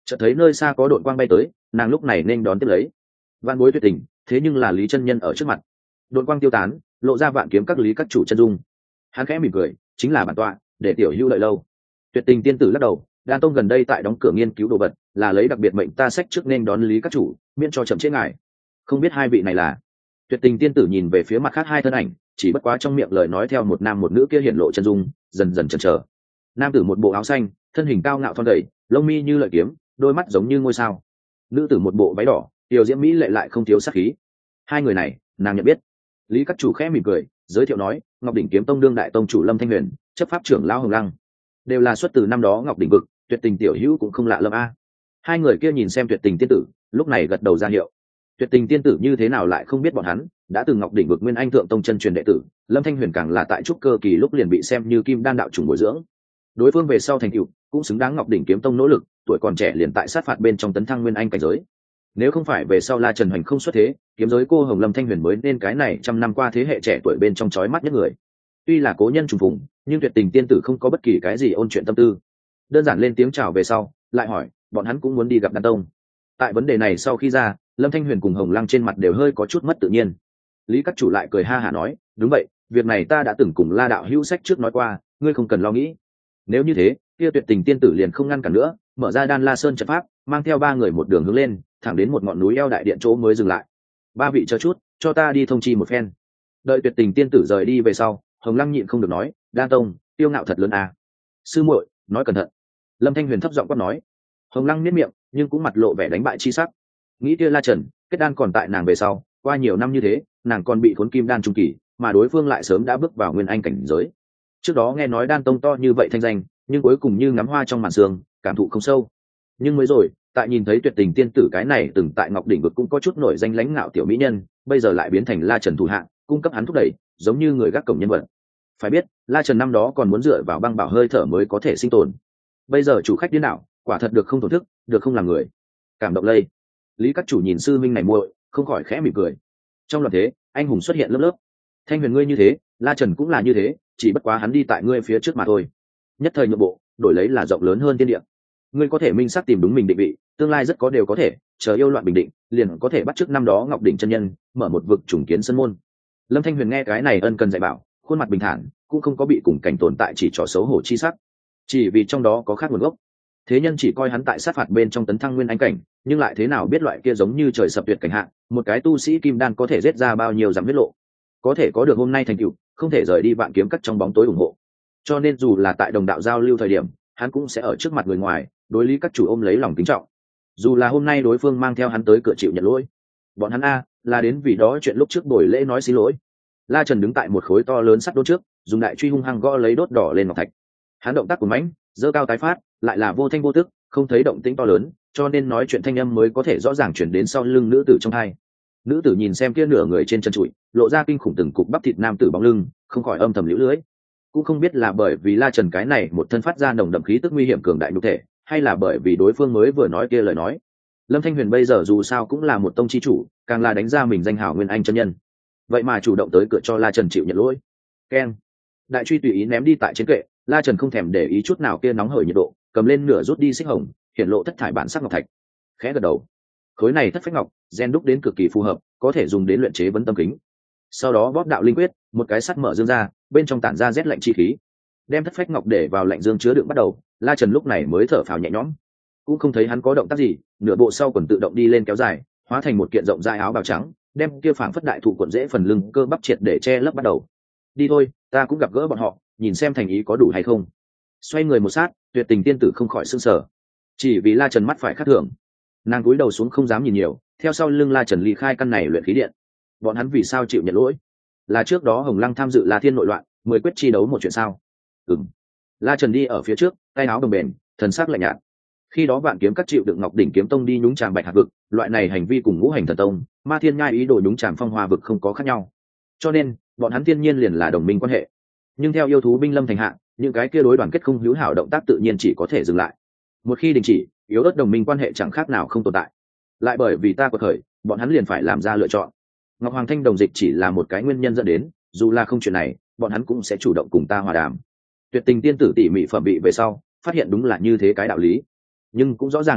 chợt thấy nơi xa có đội quang bay tới, nàng lúc này nên đón tiếp lấy. Vạn bối tuyệt tình, thế nhưng là Lý chân nhân ở trước mặt. Đội quang tiêu tán, lộ ra vạn kiếm các Lý các chủ chân dung. Hắn khẽ mỉm cười, chính là bản tọa, để tiểu hữu đợi lâu. Tuyệt tình tiên tử lắc đầu, đan tông gần đây tại đóng cửa nghiên cứu đồ vật, là lấy đặc biệt mệnh ta sách trước nên đón Lý các chủ, miễn cho chậm trễ ngài. Không biết hai vị này là? Tuyệt tình tiên tử nhìn về phía mặt khác hai thân ảnh, chỉ bất quá trong miệng lời nói theo một nam một nữ kia hiển lộ chân dung, dần dần chần chờ. Nam tử một bộ áo xanh, thân hình cao ngạo thon gầy, lông mi như lợi kiếm, đôi mắt giống như ngôi sao. Nữ tử một bộ váy đỏ, tiểu diễm mỹ lệ lại không thiếu sát khí. Hai người này, nàng nhận biết. Lý các chủ khẽ mỉm cười, giới thiệu nói, Ngọc đỉnh kiếm tông đương đại tông chủ Lâm Thanh Huyền, chấp pháp trưởng lão Hồng Lăng, đều là xuất từ năm đó Ngọc đỉnh vực, tuyệt tình tiểu hữu cũng không lạ lâm a. Hai người kia nhìn xem tuyệt tình tiên tử, lúc này gật đầu ra hiệu. Tuyệt tình tiên tử như thế nào lại không biết bọn hắn, đã từng Ngọc đỉnh vực nguyên anh thượng tông chân truyền đệ tử, Lâm Thanh Huyền càng là tại trúc cơ kỳ lúc liền bị xem như kim đan đạo chủng bồi dưỡng. Đối phương về sau thành tựu cũng xứng đáng Ngọc đỉnh kiếm tông nỗ lực, tuổi còn trẻ liền tại sát phạt bên trong tấn thăng nguyên anh cảnh giới. Nếu không phải về sau La Trần Hoành không xuất thế, kiếm giới cô Hồng Lâm Thanh Huyền mới nên cái này trăm năm qua thế hệ trẻ tuổi bên trong chói mắt nhất người. Tuy là cố nhân trùng phùng, nhưng tuyệt tình tiên tử không có bất kỳ cái gì ôn chuyện tâm tư. Đơn giản lên tiếng chào về sau, lại hỏi, bọn hắn cũng muốn đi gặp đan tông. Tại vấn đề này sau khi ra, Lâm Thanh Huyền cùng Hồng Lăng trên mặt đều hơi có chút mất tự nhiên. Lý các chủ lại cười ha hả nói, đúng vậy, việc này ta đã từng cùng La đạo hữu sách trước nói qua, ngươi không cần lo nghĩ. Nếu như thế, kia tuyệt tình tiên tử liền không ngăn cản nữa, mở ra Đan La Sơn trận pháp, mang theo ba người một đường hướng lên, thẳng đến một ngọn núi eo đại điện chỗ mới dừng lại. Ba vị chờ chút, cho ta đi thông chi một phen. Đợi tuyệt tình tiên tử rời đi về sau, Hồng Lăng nhịn không được nói, Đan tông, tiêu ngạo thật lớn à. Sư muội, nói cẩn thận. Lâm Thanh Huyền thấp giọng quát nói. Hồng Lăng niết miệng, nhưng cũng mặt lộ vẻ đánh bại chi sắc. Nghĩ kia La Trần, kết đan còn tại nàng về sau, qua nhiều năm như thế, nàng còn bị khốn kim đan trung kỳ, mà đối phương lại sớm đã bước vào nguyên anh cảnh giới. Trước đó nghe nói đan tông to như vậy thanh danh, nhưng cuối cùng như ngắm hoa trong màn sương, cảm thụ không sâu. Nhưng mới rồi, tại nhìn thấy tuyệt tình tiên tử cái này từng tại Ngọc đỉnh vực cũng có chút nổi danh lãnh ngạo tiểu mỹ nhân, bây giờ lại biến thành La Trần thủ hạ, cung cấp hắn thúc đẩy, giống như người gác cổng nhân vật. Phải biết, La Trần năm đó còn muốn dựa vào băng bảo hơi thở mới có thể sinh tồn. Bây giờ chủ khách điên đảo, quả thật được không thổ thức, được không làm người. Cảm động lây. Lý các chủ nhìn sư minh này muội, không khỏi khẽ mỉm cười. Trong loạt thế, anh hùng xuất hiện lớp lớp. Thanh Huyền ngươi như thế, La Trần cũng là như thế, chỉ bất quá hắn đi tại ngươi phía trước mà thôi. Nhất thời nhượng bộ, đổi lấy là rộng lớn hơn thiên địa. Ngươi có thể minh xác tìm đúng mình định vị, tương lai rất có đều có thể, chờ yêu loạn bình định, liền có thể bắt chước năm đó Ngọc đỉnh chân nhân, mở một vực trùng kiến sân môn. Lâm Thanh Huyền nghe cái này ân cần dạy bảo, khuôn mặt bình thản, cũng không có bị cùng cảnh tồn tại chỉ trỏ xấu hổ chi sắc. Chỉ vì trong đó có khác nguồn gốc. Thế nhân chỉ coi hắn tại sát phạt bên trong tấn thăng nguyên anh cảnh, nhưng lại thế nào biết loại kia giống như trời sập tuyệt cảnh hạn, một cái tu sĩ kim đan có thể giết ra bao nhiêu dặm huyết lộ, có thể có được hôm nay thành tựu, không thể rời đi vạn kiếm cắt trong bóng tối ủng hộ. Cho nên dù là tại đồng đạo giao lưu thời điểm, hắn cũng sẽ ở trước mặt người ngoài, đối lý các chủ ôm lấy lòng kính trọng. Dù là hôm nay đối phương mang theo hắn tới cửa chịu nhận lỗi, bọn hắn a là đến vì đó chuyện lúc trước buổi lễ nói xin lỗi. La Trần đứng tại một khối to lớn sắt đốt trước, dùng đại truy hung hăng gõ lấy đốt đỏ lên ngọc thạch. Hắn động tác của mãnh, giơ cao tái phát, lại là vô thanh vô tức, không thấy động tĩnh to lớn, cho nên nói chuyện thanh âm mới có thể rõ ràng chuyển đến sau lưng nữ tử trong hai. Nữ tử nhìn xem kia nửa người trên chân trụi, lộ ra kinh khủng từng cục bắp thịt nam tử bóng lưng, không khỏi âm thầm liễu lưỡi. Cũng không biết là bởi vì La Trần cái này một thân phát ra nồng đậm khí tức nguy hiểm cường đại nhục thể, hay là bởi vì đối phương mới vừa nói kia lời nói. Lâm Thanh Huyền bây giờ dù sao cũng là một tông chi chủ, càng là đánh ra mình danh hào nguyên anh chân nhân, vậy mà chủ động tới cửa cho La Trần chịu nhận lỗi. Keng, đại truy tùy ý ném đi tại trên kệ. La Trần không thèm để ý chút nào kia nóng hởi nhiệt độ, cầm lên nửa rút đi xích hồng, hiện lộ thất thải bản sắc ngọc thạch. Khẽ gật đầu, khối này thất phách ngọc, gen đúc đến cực kỳ phù hợp, có thể dùng đến luyện chế vấn tâm kính. Sau đó bóp đạo linh quyết, một cái sắt mở dương ra, bên trong tản ra rét lạnh chi khí. Đem thất phách ngọc để vào lạnh dương chứa đựng bắt đầu, La Trần lúc này mới thở phào nhẹ nhõm. Cũng không thấy hắn có động tác gì, nửa bộ sau quần tự động đi lên kéo dài, hóa thành một kiện rộng dài áo bào trắng, đem kia phảng phất đại thụ cuộn dễ phần lưng cơ bắp triệt để che lấp bắt đầu. Đi thôi, ta cũng gặp gỡ bọn họ, nhìn xem thành ý có đủ hay không. Xoay người một sát, tuyệt tình tiên tử không khỏi sưng sờ, chỉ vì La Trần mắt phải khác thường, nàng cúi đầu xuống không dám nhìn nhiều, theo sau lưng La Trần ly khai căn này luyện khí điện. Bọn hắn vì sao chịu nhận lỗi? Là trước đó Hồng Lăng tham dự La Thiên nội loạn, mười quyết chi đấu một chuyện sao? Ừm. La Trần đi ở phía trước, tay áo đồng bền, thần sắc lạnh nhạt. Khi đó Vạn Kiếm Các chịu đựng Ngọc đỉnh kiếm tông đi nhúng chàm Bạch Hạc vực, loại này hành vi cùng Ngũ Hành thần tông, Ma Thiên Nhai ý đồ nhúng chàm Phong Hoa vực không có khác nhau. Cho nên, bọn hắn thiên nhiên liền là đồng minh quan hệ. Nhưng theo yêu thú binh lâm thành hạ, những cái kia đối đoàn kết không hữu hảo động tác tự nhiên chỉ có thể dừng lại. Một khi đình chỉ, yếu ớt đồng minh quan hệ chẳng khác nào không tồn tại. Lại bởi vì ta quật khởi, bọn hắn liền phải làm ra lựa chọn. Ngọc Hoàng Thanh đồng dịch chỉ là một cái nguyên nhân dẫn đến, dù là không chuyện này, bọn hắn cũng sẽ chủ động cùng ta hòa đàm. Tuyệt tình tiên tử tỉ mỉ phẩm bị về sau, phát hiện đúng là như thế cái đạo lý, nhưng cũng rõ ràng minh bạch,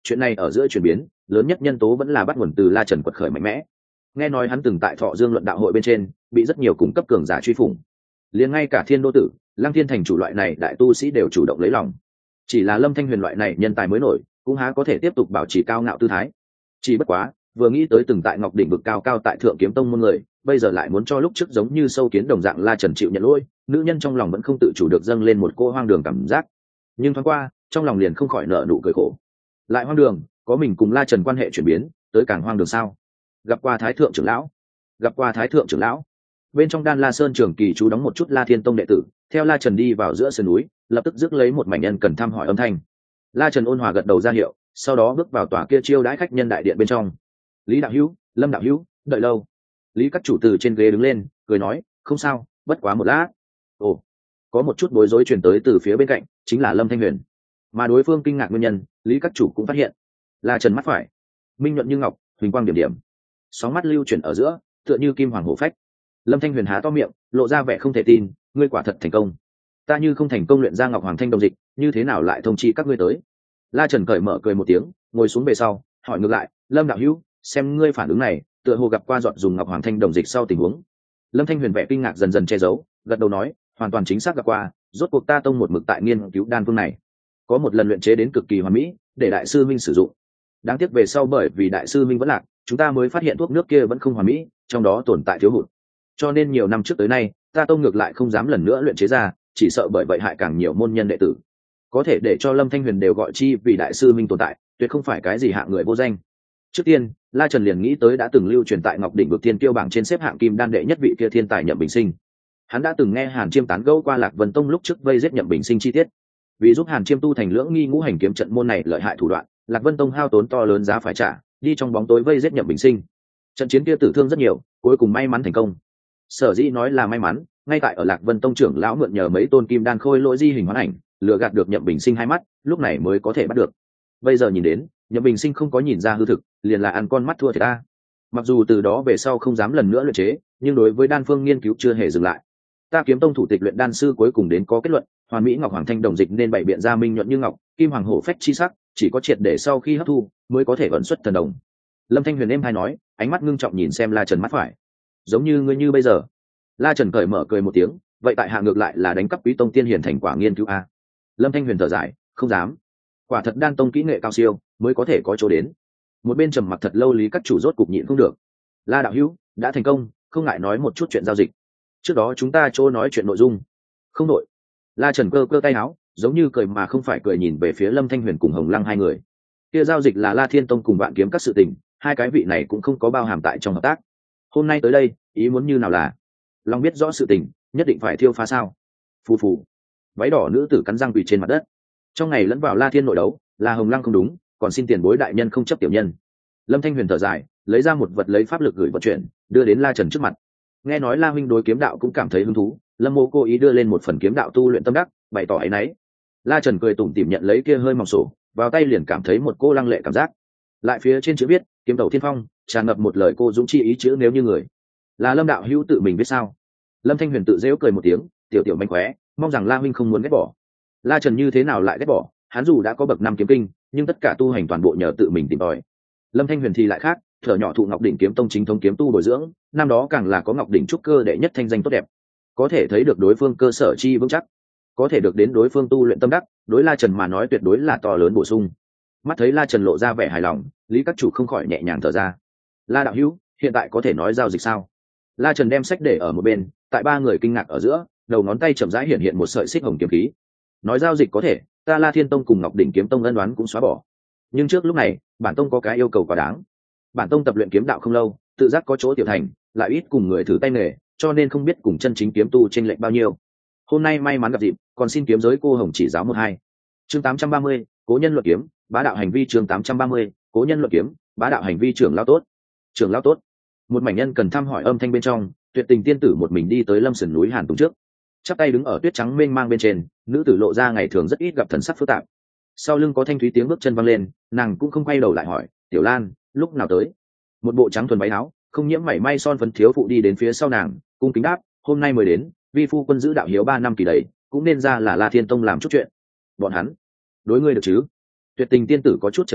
chuyện này ở giữa chuyển biến lớn nhất nhân tố vẫn là bắt nguồn từ La Trần quật khởi mạnh mẽ. Nghe nói hắn từng tại Thọ Dương luận đạo hội bên trên bị rất nhiều cung cấp cường giả truy phủng, liền ngay cả Thiên Đô Tử, Lăng Thiên Thành chủ loại này đại tu sĩ đều chủ động lấy lòng. Chỉ là Lâm Thanh Huyền loại này nhân tài mới nổi cũng há có thể tiếp tục bảo trì cao ngạo tư thái. Chỉ bất quá vừa nghĩ tới từng tại Ngọc đỉnh vực cao cao tại Thượng Kiếm Tông môn người, bây giờ lại muốn cho lúc trước giống như sâu kiến đồng dạng La Trần chịu nhận lỗi, nữ nhân trong lòng vẫn không tự chủ được dâng lên một cô hoang đường cảm giác. Nhưng thoáng qua trong lòng liền không khỏi nở nụ cười khổ. Lại hoang đường, có mình cùng La Trần quan hệ chuyển biến tới càng hoang đường sao? Gặp qua Thái thượng trưởng lão, gặp qua Thái thượng trưởng lão. Bên trong Đan La Sơn trường kỳ chú đóng một chút La Thiên Tông đệ tử, theo La Trần đi vào giữa sườn núi, lập tức rước lấy một mảnh nhân cần thăm hỏi âm thanh. La Trần ôn hòa gật đầu ra hiệu, sau đó bước vào tòa kia chiêu đãi khách nhân đại điện bên trong. Lý đạo hữu, Lâm đạo hữu, đợi lâu. Lý các chủ từ trên ghế đứng lên, cười nói, không sao, bất quá một lát. Ồ, có một chút bối rối truyền tới từ phía bên cạnh, chính là Lâm Thanh Huyền. Mà đối phương kinh ngạc nguyên nhân, Lý các chủ cũng phát hiện. La Trần mắt phải, minh nhuận như ngọc, huỳnh quang điểm điểm, sóng mắt lưu chuyển ở giữa, tựa như kim hoàng hổ phách. Lâm Thanh Huyền há to miệng, lộ ra vẻ không thể tin, ngươi quả thật thành công. Ta như không thành công luyện ra Ngọc Hoàng Thanh đồng dịch, như thế nào lại thông chi các ngươi tới? La Trần cởi mở cười một tiếng, ngồi xuống về sau, hỏi ngược lại, Lâm đạo hữu, xem ngươi phản ứng này, tựa hồ gặp qua dọn dùng Ngọc Hoàng Thanh đồng dịch sau tình huống. Lâm Thanh Huyền vẻ kinh ngạc dần dần che giấu, gật đầu nói, hoàn toàn chính xác gặp qua, rốt cuộc ta tông một mực tại nghiên cứu đan phương này, có một lần luyện chế đến cực kỳ hoàn mỹ, để đại sư minh sử dụng. Đáng tiếc về sau bởi vì đại sư minh vẫn lạc, chúng ta mới phát hiện thuốc nước kia vẫn không hoàn mỹ, trong đó tồn tại thiếu hụt. Cho nên nhiều năm trước tới nay, ta tông ngược lại không dám lần nữa luyện chế ra, chỉ sợ bởi vậy hại càng nhiều môn nhân đệ tử. Có thể để cho Lâm Thanh Huyền đều gọi chi vì đại sư minh tồn tại, tuyệt không phải cái gì hạ người vô danh. Trước tiên, La Trần liền nghĩ tới đã từng lưu truyền tại Ngọc đỉnh vực tiên kiêu bảng trên xếp hạng kim đan đệ nhất vị kia thiên tài Nhậm Bình Sinh. Hắn đã từng nghe Hàn Chiêm tán gẫu qua Lạc Vân Tông lúc trước vây giết Nhậm Bình Sinh chi tiết. Vì giúp Hàn Chiêm tu thành lưỡng nghi ngũ hành kiếm trận môn này lợi hại thủ đoạn, Lạc Vân Tông hao tốn to lớn giá phải trả, đi trong bóng tối vây giết Nhậm Bình Sinh. Trận chiến kia tử thương rất nhiều, cuối cùng may mắn thành công. Sở dĩ nói là may mắn, ngay tại ở Lạc Vân Tông trưởng lão mượn nhờ mấy tôn kim đan khôi lỗi di hình hoán ảnh, lừa gạt được Nhậm Bình Sinh hai mắt, lúc này mới có thể bắt được. Bây giờ nhìn đến, Nhậm Bình Sinh không có nhìn ra hư thực, liền là ăn con mắt thua thiệt ta. Mặc dù từ đó về sau không dám lần nữa luyện chế, nhưng đối với đan phương nghiên cứu chưa hề dừng lại. Ta Kiếm Tông thủ tịch luyện đan sư cuối cùng đến có kết luận, hoàn mỹ Ngọc Hoàng Thanh đồng dịch nên bày biện ra minh nhuận như ngọc, kim hoàng hổ phách chi sắc, chỉ có triệt để sau khi hấp thu mới có thể vận xuất thần đồng. Lâm Thanh Huyền êm hay nói, ánh mắt ngưng trọng nhìn xem La Trần mắt phải. Giống như ngươi như bây giờ. La Trần cởi mở cười một tiếng, vậy tại hạ ngược lại là đánh cắp Quý Tông tiên hiển thành quả nghiên cứu a. Lâm Thanh Huyền thở dài, không dám. Quả thật đan tông kỹ nghệ cao siêu, mới có thể có chỗ đến. Một bên trầm mặc thật lâu Lý các chủ rốt cục nhịn không được. La đạo hữu, đã thành công, không ngại nói một chút chuyện giao dịch. Trước đó chúng ta chỗ nói chuyện nội dung. Không nội. La Trần cơ cơ tay áo, giống như cười mà không phải cười nhìn về phía Lâm Thanh Huyền cùng Hồng Lăng hai người. Kia giao dịch là La Thiên Tông cùng Vạn Kiếm các sự tình, hai cái vị này cũng không có bao hàm tại trong hợp tác. Hôm nay tới đây, ý muốn như nào là, lòng biết rõ sự tình, nhất định phải thiêu phá sao? Phù phù. Váy đỏ nữ tử cắn răng quỳ trên mặt đất. Trong ngày lẫn vào La Thiên nội đấu, là Hồng Lăng không đúng, còn xin tiền bối đại nhân không chấp tiểu nhân. Lâm Thanh Huyền thở dài, lấy ra một vật lấy pháp lực gửi vận chuyển, đưa đến La Trần trước mặt. Nghe nói La huynh đối kiếm đạo cũng cảm thấy hứng thú, Lâm Mộ cố ý đưa lên một phần kiếm đạo tu luyện tâm đắc, bày tỏ ấy nấy. La Trần cười tủm tỉm nhận lấy kia hơi mỏng sổ, vào tay liền cảm thấy một cô lăng lệ cảm giác. Lại phía trên chữ viết, kiếm tẩu thiên phong, tràn ngập một lời cô dũng chi ý chữ nếu như người. Là Lâm đạo hữu tự mình viết sao? Lâm Thanh Huyền tự giễu cười một tiếng, tiểu tiểu manh khóe, mong rằng La huynh không muốn ghét bỏ. La Trần như thế nào lại ghét bỏ, hắn dù đã có bậc năm kiếm kinh, nhưng tất cả tu hành toàn bộ nhờ tự mình tìm tòi. Lâm Thanh Huyền thì lại khác, thở nhỏ thụ Ngọc đỉnh kiếm tông chính thống kiếm tu bồi dưỡng, năm đó càng là có Ngọc đỉnh trúc cơ đệ nhất thanh danh tốt đẹp, có thể thấy được đối phương cơ sở chi vững chắc, có thể được đến đối phương tu luyện tâm đắc, đối La Trần mà nói tuyệt đối là to lớn bổ sung. Mắt thấy La Trần lộ ra vẻ hài lòng, Lý các chủ không khỏi nhẹ nhàng thở ra. La đạo hữu, hiện tại có thể nói giao dịch sao? La Trần đem sách để ở một bên, tại ba người kinh ngạc ở giữa, đầu ngón tay chậm rãi hiện hiện một sợi xích hồng kiếm khí. Nói giao dịch có thể, ta La Thiên Tông cùng Ngọc đỉnh kiếm tông ân đoán cũng xóa bỏ. Nhưng trước lúc này, bản tông có cái yêu cầu quá đáng. Bản tông tập luyện kiếm đạo không lâu, tự giác có chỗ tiểu thành, lại ít cùng người thử tay nghề, cho nên không biết cùng chân chính kiếm tu chênh lệch bao nhiêu. Hôm nay may mắn gặp dịp, còn xin kiếm giới cô hồng chỉ giáo một hai. Chương tám trăm ba mươi, cố nhân luận kiếm, bá đạo hành vi chương tám trăm ba mươi, cố nhân luận kiếm, bá đạo hành vi trưởng lão tốt. Trưởng lão tốt. Một mảnh nhân cần thăm hỏi âm thanh bên trong, tuyệt tình tiên tử một mình đi tới Lâm Sườn núi Hàn Tùng trước, chắp tay đứng ở tuyết trắng mênh mang bên trên, nữ tử lộ ra ngày thường rất ít gặp thần sắc phức tạp. Sau lưng có thanh thúy tiếng bước chân vang lên, nàng cũng không quay đầu lại hỏi, "Tiểu Lan, lúc nào tới?" Một bộ trắng thuần váy áo, không nhiễm mảy may son phấn thiếu phụ đi đến phía sau nàng, cung kính đáp, "Hôm nay mới đến, vi phu quân giữ đạo hiếu ba năm kỳ đầy, cũng nên ra là La Thiên Tông làm chút chuyện." "Bọn hắn đối ngươi được chứ?" Tuyệt tình tiên tử có chút chần chờ,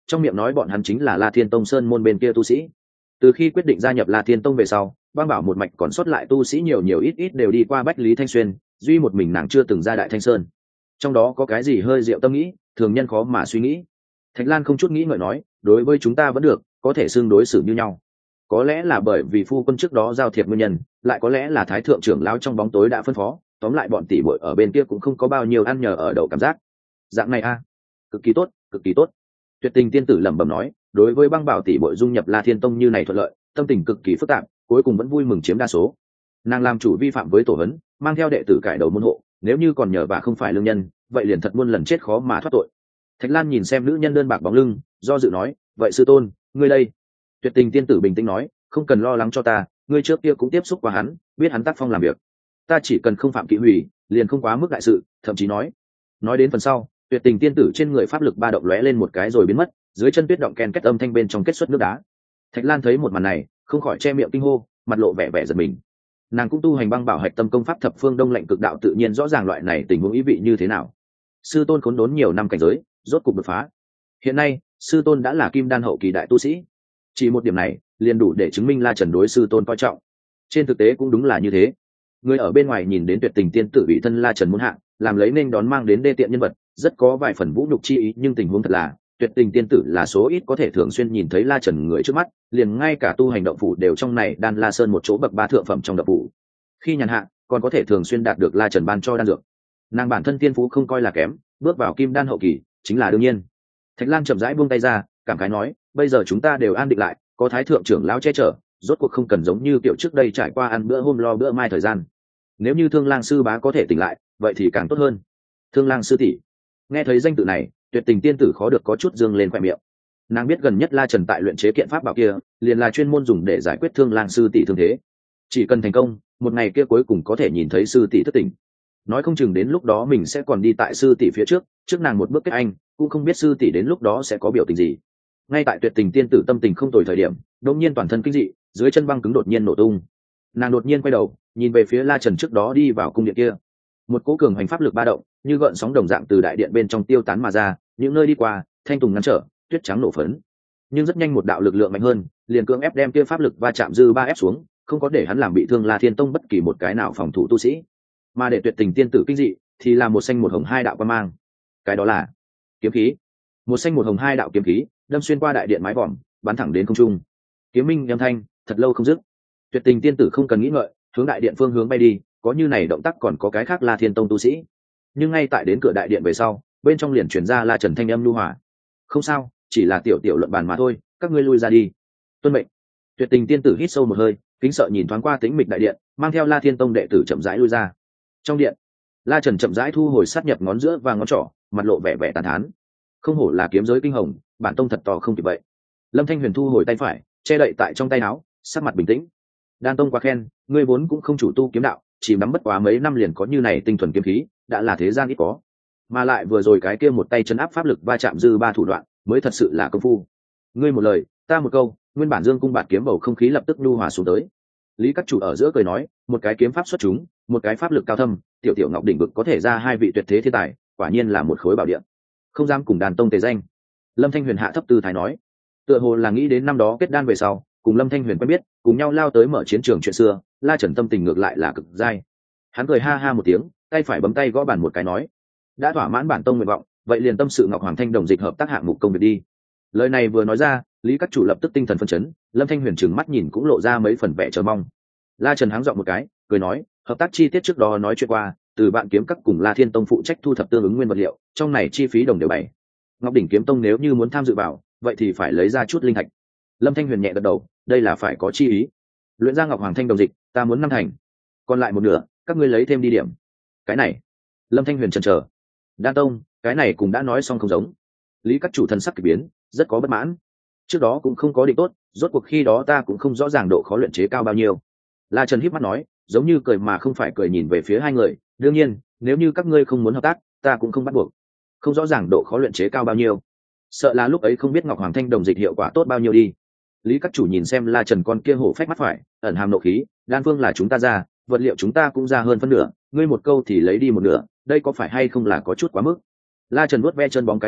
trong miệng nói bọn hắn chính là La Thiên Tông sơn môn bên kia tu sĩ. Từ khi quyết định gia nhập La Thiên Tông về sau, băng bảo một mạch còn sót lại tu sĩ nhiều nhiều ít ít đều đi qua Bách Lý Thanh Xuyên, duy một mình nàng chưa từng ra Đại Thanh Sơn. Trong đó có cái gì hơi diệu tâm nghĩ, thường nhân khó mà suy nghĩ. Thạch Lan không chút nghĩ ngợi nói, đối với chúng ta vẫn được, có thể xương đối xử như nhau. Có lẽ là bởi vì phu quân trước đó giao thiệp nguyên nhân, lại có lẽ là thái thượng trưởng lão trong bóng tối đã phân phó, tóm lại bọn tỷ muội ở bên kia cũng không có bao nhiêu ăn nhờ ở đậu cảm giác. Dạng này a, cực kỳ tốt, cực kỳ tốt. Tuyệt Tình tiên tử lẩm bẩm nói, đối với băng bảo tỷ muội dung nhập La Thiên Tông như này thuận lợi, tâm tình cực kỳ phức tạp, cuối cùng vẫn vui mừng chiếm đa số. Nàng làm chủ vi phạm với tổ hấn, mang theo đệ tử cải đầu môn hộ, nếu như còn nhờ và không phải lương nhân, vậy liền thật muôn lần chết khó mà thoát tội. Thạch Lan nhìn xem nữ nhân đơn bạc bóng lưng, do dự nói, vậy sư tôn, ngươi đây? Tuyệt Tình tiên tử bình tĩnh nói, không cần lo lắng cho ta, ngươi trước kia cũng tiếp xúc qua hắn, biết hắn tác phong làm việc. Ta chỉ cần không phạm kỵ hủy, liền không quá mức đại sự. Thậm chí nói, nói đến phần sau, Tuyệt Tình tiên tử trên người pháp lực ba động lóe lên một cái rồi biến mất, dưới chân tuyết động ken kết âm thanh bên trong kết xuất nước đá. Thạch Lan thấy một màn này, không khỏi che miệng kinh hô, mặt lộ vẻ vẻ giật mình. Nàng cũng tu hành băng bảo hạch tâm công pháp thập phương đông lệnh cực đạo, tự nhiên rõ ràng loại này tình huống ý vị như thế nào. Sư tôn khốn đốn nhiều năm cảnh giới, rốt cục đột phá. Hiện nay, sư tôn đã là kim đan hậu kỳ đại tu sĩ. Chỉ một điểm này, liền đủ để chứng minh La Trần đối sư tôn coi trọng. Trên thực tế cũng đúng là như thế. Người ở bên ngoài nhìn đến Tuyệt Tình tiên tử bị thân La Trần muốn hạng, làm lấy nên đón mang đến đê tiện nhân vật, rất có vài phần vũ nhục chi ý, nhưng tình huống thật là, Tuyệt Tình tiên tử là số ít có thể thường xuyên nhìn thấy La Trần người trước mắt, liền ngay cả tu hành động phủ đều trong này đan La Sơn một chỗ bậc ba thượng phẩm trong động phủ. Khi nhàn hạ, còn có thể thường xuyên đạt được La Trần ban cho đan dược. Nàng bản thân tiên phú không coi là kém, bước vào kim đan hậu kỳ chính là đương nhiên. Thạch Lan chậm rãi buông tay ra, cảm khái nói, bây giờ chúng ta đều an định lại, có thái thượng trưởng lão che chở, rốt cuộc không cần giống như kiểu trước đây trải qua ăn bữa hôm lo bữa mai thời gian. Nếu như Thương Lang sư bá có thể tỉnh lại, vậy thì càng tốt hơn. Thương Lang sư tỷ. Nghe thấy danh tự này, Tuyệt Tình tiên tử khó được có chút dương lên khóe miệng. Nàng biết gần nhất La Trần tại luyện chế kiện pháp bảo kia, liền là chuyên môn dùng để giải quyết Thương Lang sư tỷ thương thế. Chỉ cần thành công, một ngày kia cuối cùng có thể nhìn thấy sư tỷ thức tỉnh. Nói không chừng đến lúc đó mình sẽ còn đi tại sư tỷ phía trước, trước nàng một bước kết anh, cũng không biết sư tỷ đến lúc đó sẽ có biểu tình gì. Ngay tại Tuyệt Tình tiên tử tâm tình không tồi thời điểm, đột nhiên toàn thân kinh dị, dưới chân băng cứng đột nhiên nổ tung. Nàng đột nhiên quay đầu, nhìn về phía La Trần trước đó đi vào cung điện kia. Một cỗ cường hành pháp lực ba động, như gợn sóng đồng dạng từ đại điện bên trong tiêu tán mà ra, những nơi đi qua, thanh tùng ngăn trở, tuyết trắng nổ phấn. Nhưng rất nhanh một đạo lực lượng mạnh hơn, liền cưỡng ép đem kia pháp lực va chạm dư ba ép xuống, không có để hắn làm bị thương La Thiên Tông bất kỳ một cái nào phòng thủ tu sĩ. Mà để Tuyệt Tình tiên tử kinh dị, thì là một xanh một hồng hai đạo quang mang. Cái đó là kiếm khí. Một xanh một hồng hai đạo kiếm khí, đâm xuyên qua đại điện mái vòm, bắn thẳng đến không trung. Kiếm minh âm thanh, thật lâu không dứt. Tuyệt Tình tiên tử không cần nghĩ ngợi, hướng đại điện phương hướng bay đi, có như này động tác còn có cái khác La Thiên Tông tu sĩ. Nhưng ngay tại đến cửa đại điện về sau, bên trong liền truyền ra La Trần thanh âm nhu hòa. Không sao, chỉ là tiểu tiểu luận bàn mà thôi, các ngươi lui ra đi. Tuân mệnh. Tuyệt Tình tiên tử hít sâu một hơi, kính sợ nhìn thoáng qua tĩnh mịch đại điện, mang theo La Thiên Tông đệ tử chậm rãi lui ra. Trong điện, La Trần chậm rãi thu hồi sát nhập ngón giữa và ngón trỏ, mặt lộ vẻ vẻ tàn thán. Không hổ là kiếm giới kinh hồng, bản tông thật to không kịp vậy. Lâm Thanh Huyền thu hồi tay phải, che đậy tại trong tay áo, sắc mặt bình tĩnh. Đan tông quá khen, ngươi vốn cũng không chủ tu kiếm đạo, chỉ nắm bất quá mấy năm liền có như này tinh thuần kiếm khí, đã là thế gian ít có. Mà lại vừa rồi cái kia một tay chấn áp pháp lực va chạm dư ba thủ đoạn, mới thật sự là công phu. Ngươi một lời, ta một câu, nguyên bản dương cung bạt kiếm bầu không khí lập tức nhu hòa xuống tới. Lý Các Chủ ở giữa cười nói, một cái kiếm pháp xuất chúng, một cái pháp lực cao thâm, tiểu tiểu ngọc đỉnh vực có thể ra hai vị tuyệt thế thiên tài, quả nhiên là một khối bảo địa. Không dám cùng Đàn tông tề danh. Lâm Thanh Huyền hạ thấp tư thái nói, tựa hồ là nghĩ đến năm đó kết đan về sau, cùng Lâm Thanh Huyền quen biết, cùng nhau lao tới mở chiến trường chuyện xưa, La Trần tâm tình ngược lại là cực dai. Hắn cười ha ha một tiếng, tay phải bấm tay gõ bàn một cái nói, đã thỏa mãn bản tông nguyện vọng, vậy liền tâm sự Ngọc Hoàng Thanh đồng dịch hợp tác hạng mục công việc đi. Lời này vừa nói ra, Lý Các Chủ lập tức tinh thần phân chấn, Lâm Thanh Huyền trừng mắt nhìn cũng lộ ra mấy phần vẻ chờ mong. La Trần háng giọng một cái, cười nói, hợp tác chi tiết trước đó nói chuyện qua, từ bạn kiếm các cùng La Thiên Tông phụ trách thu thập tương ứng nguyên vật liệu, trong này chi phí đồng đều bày. Ngọc đỉnh kiếm tông nếu như muốn tham dự vào, vậy thì phải lấy ra chút linh thạch. Lâm Thanh Huyền nhẹ gật đầu, đây là phải có chi ý. Luyện ra Ngọc Hoàng Thanh đồng dịch, ta muốn năm thành, còn lại một nửa, các ngươi lấy thêm đi điểm. Cái này, Lâm Thanh Huyền chần chờ. Đan tông, cái này cũng đã nói xong không giống. Lý Các Chủ thần sắc kỳ biến, rất có bất mãn. Trước đó cũng không có định tốt, rốt cuộc khi đó ta cũng không rõ ràng độ khó luyện chế cao bao nhiêu. La Trần híp mắt nói, giống như cười mà không phải cười nhìn về phía hai người, đương nhiên, nếu như các ngươi không muốn hợp tác, ta cũng không bắt buộc. Không rõ ràng độ khó luyện chế cao bao nhiêu, sợ là lúc ấy không biết Ngọc Hoàng Thanh đồng dịch hiệu quả tốt bao nhiêu đi. Lý Các Chủ nhìn xem La Trần con kia hổ phách mắt phải, ẩn hàm nộ khí, đan phương là chúng ta ra, vật liệu chúng ta cũng ra hơn phân nửa, ngươi một câu thì lấy đi một nửa, đây có phải hay không là có chút quá mức. La Trần vuốt ve chân bóng cái cằm,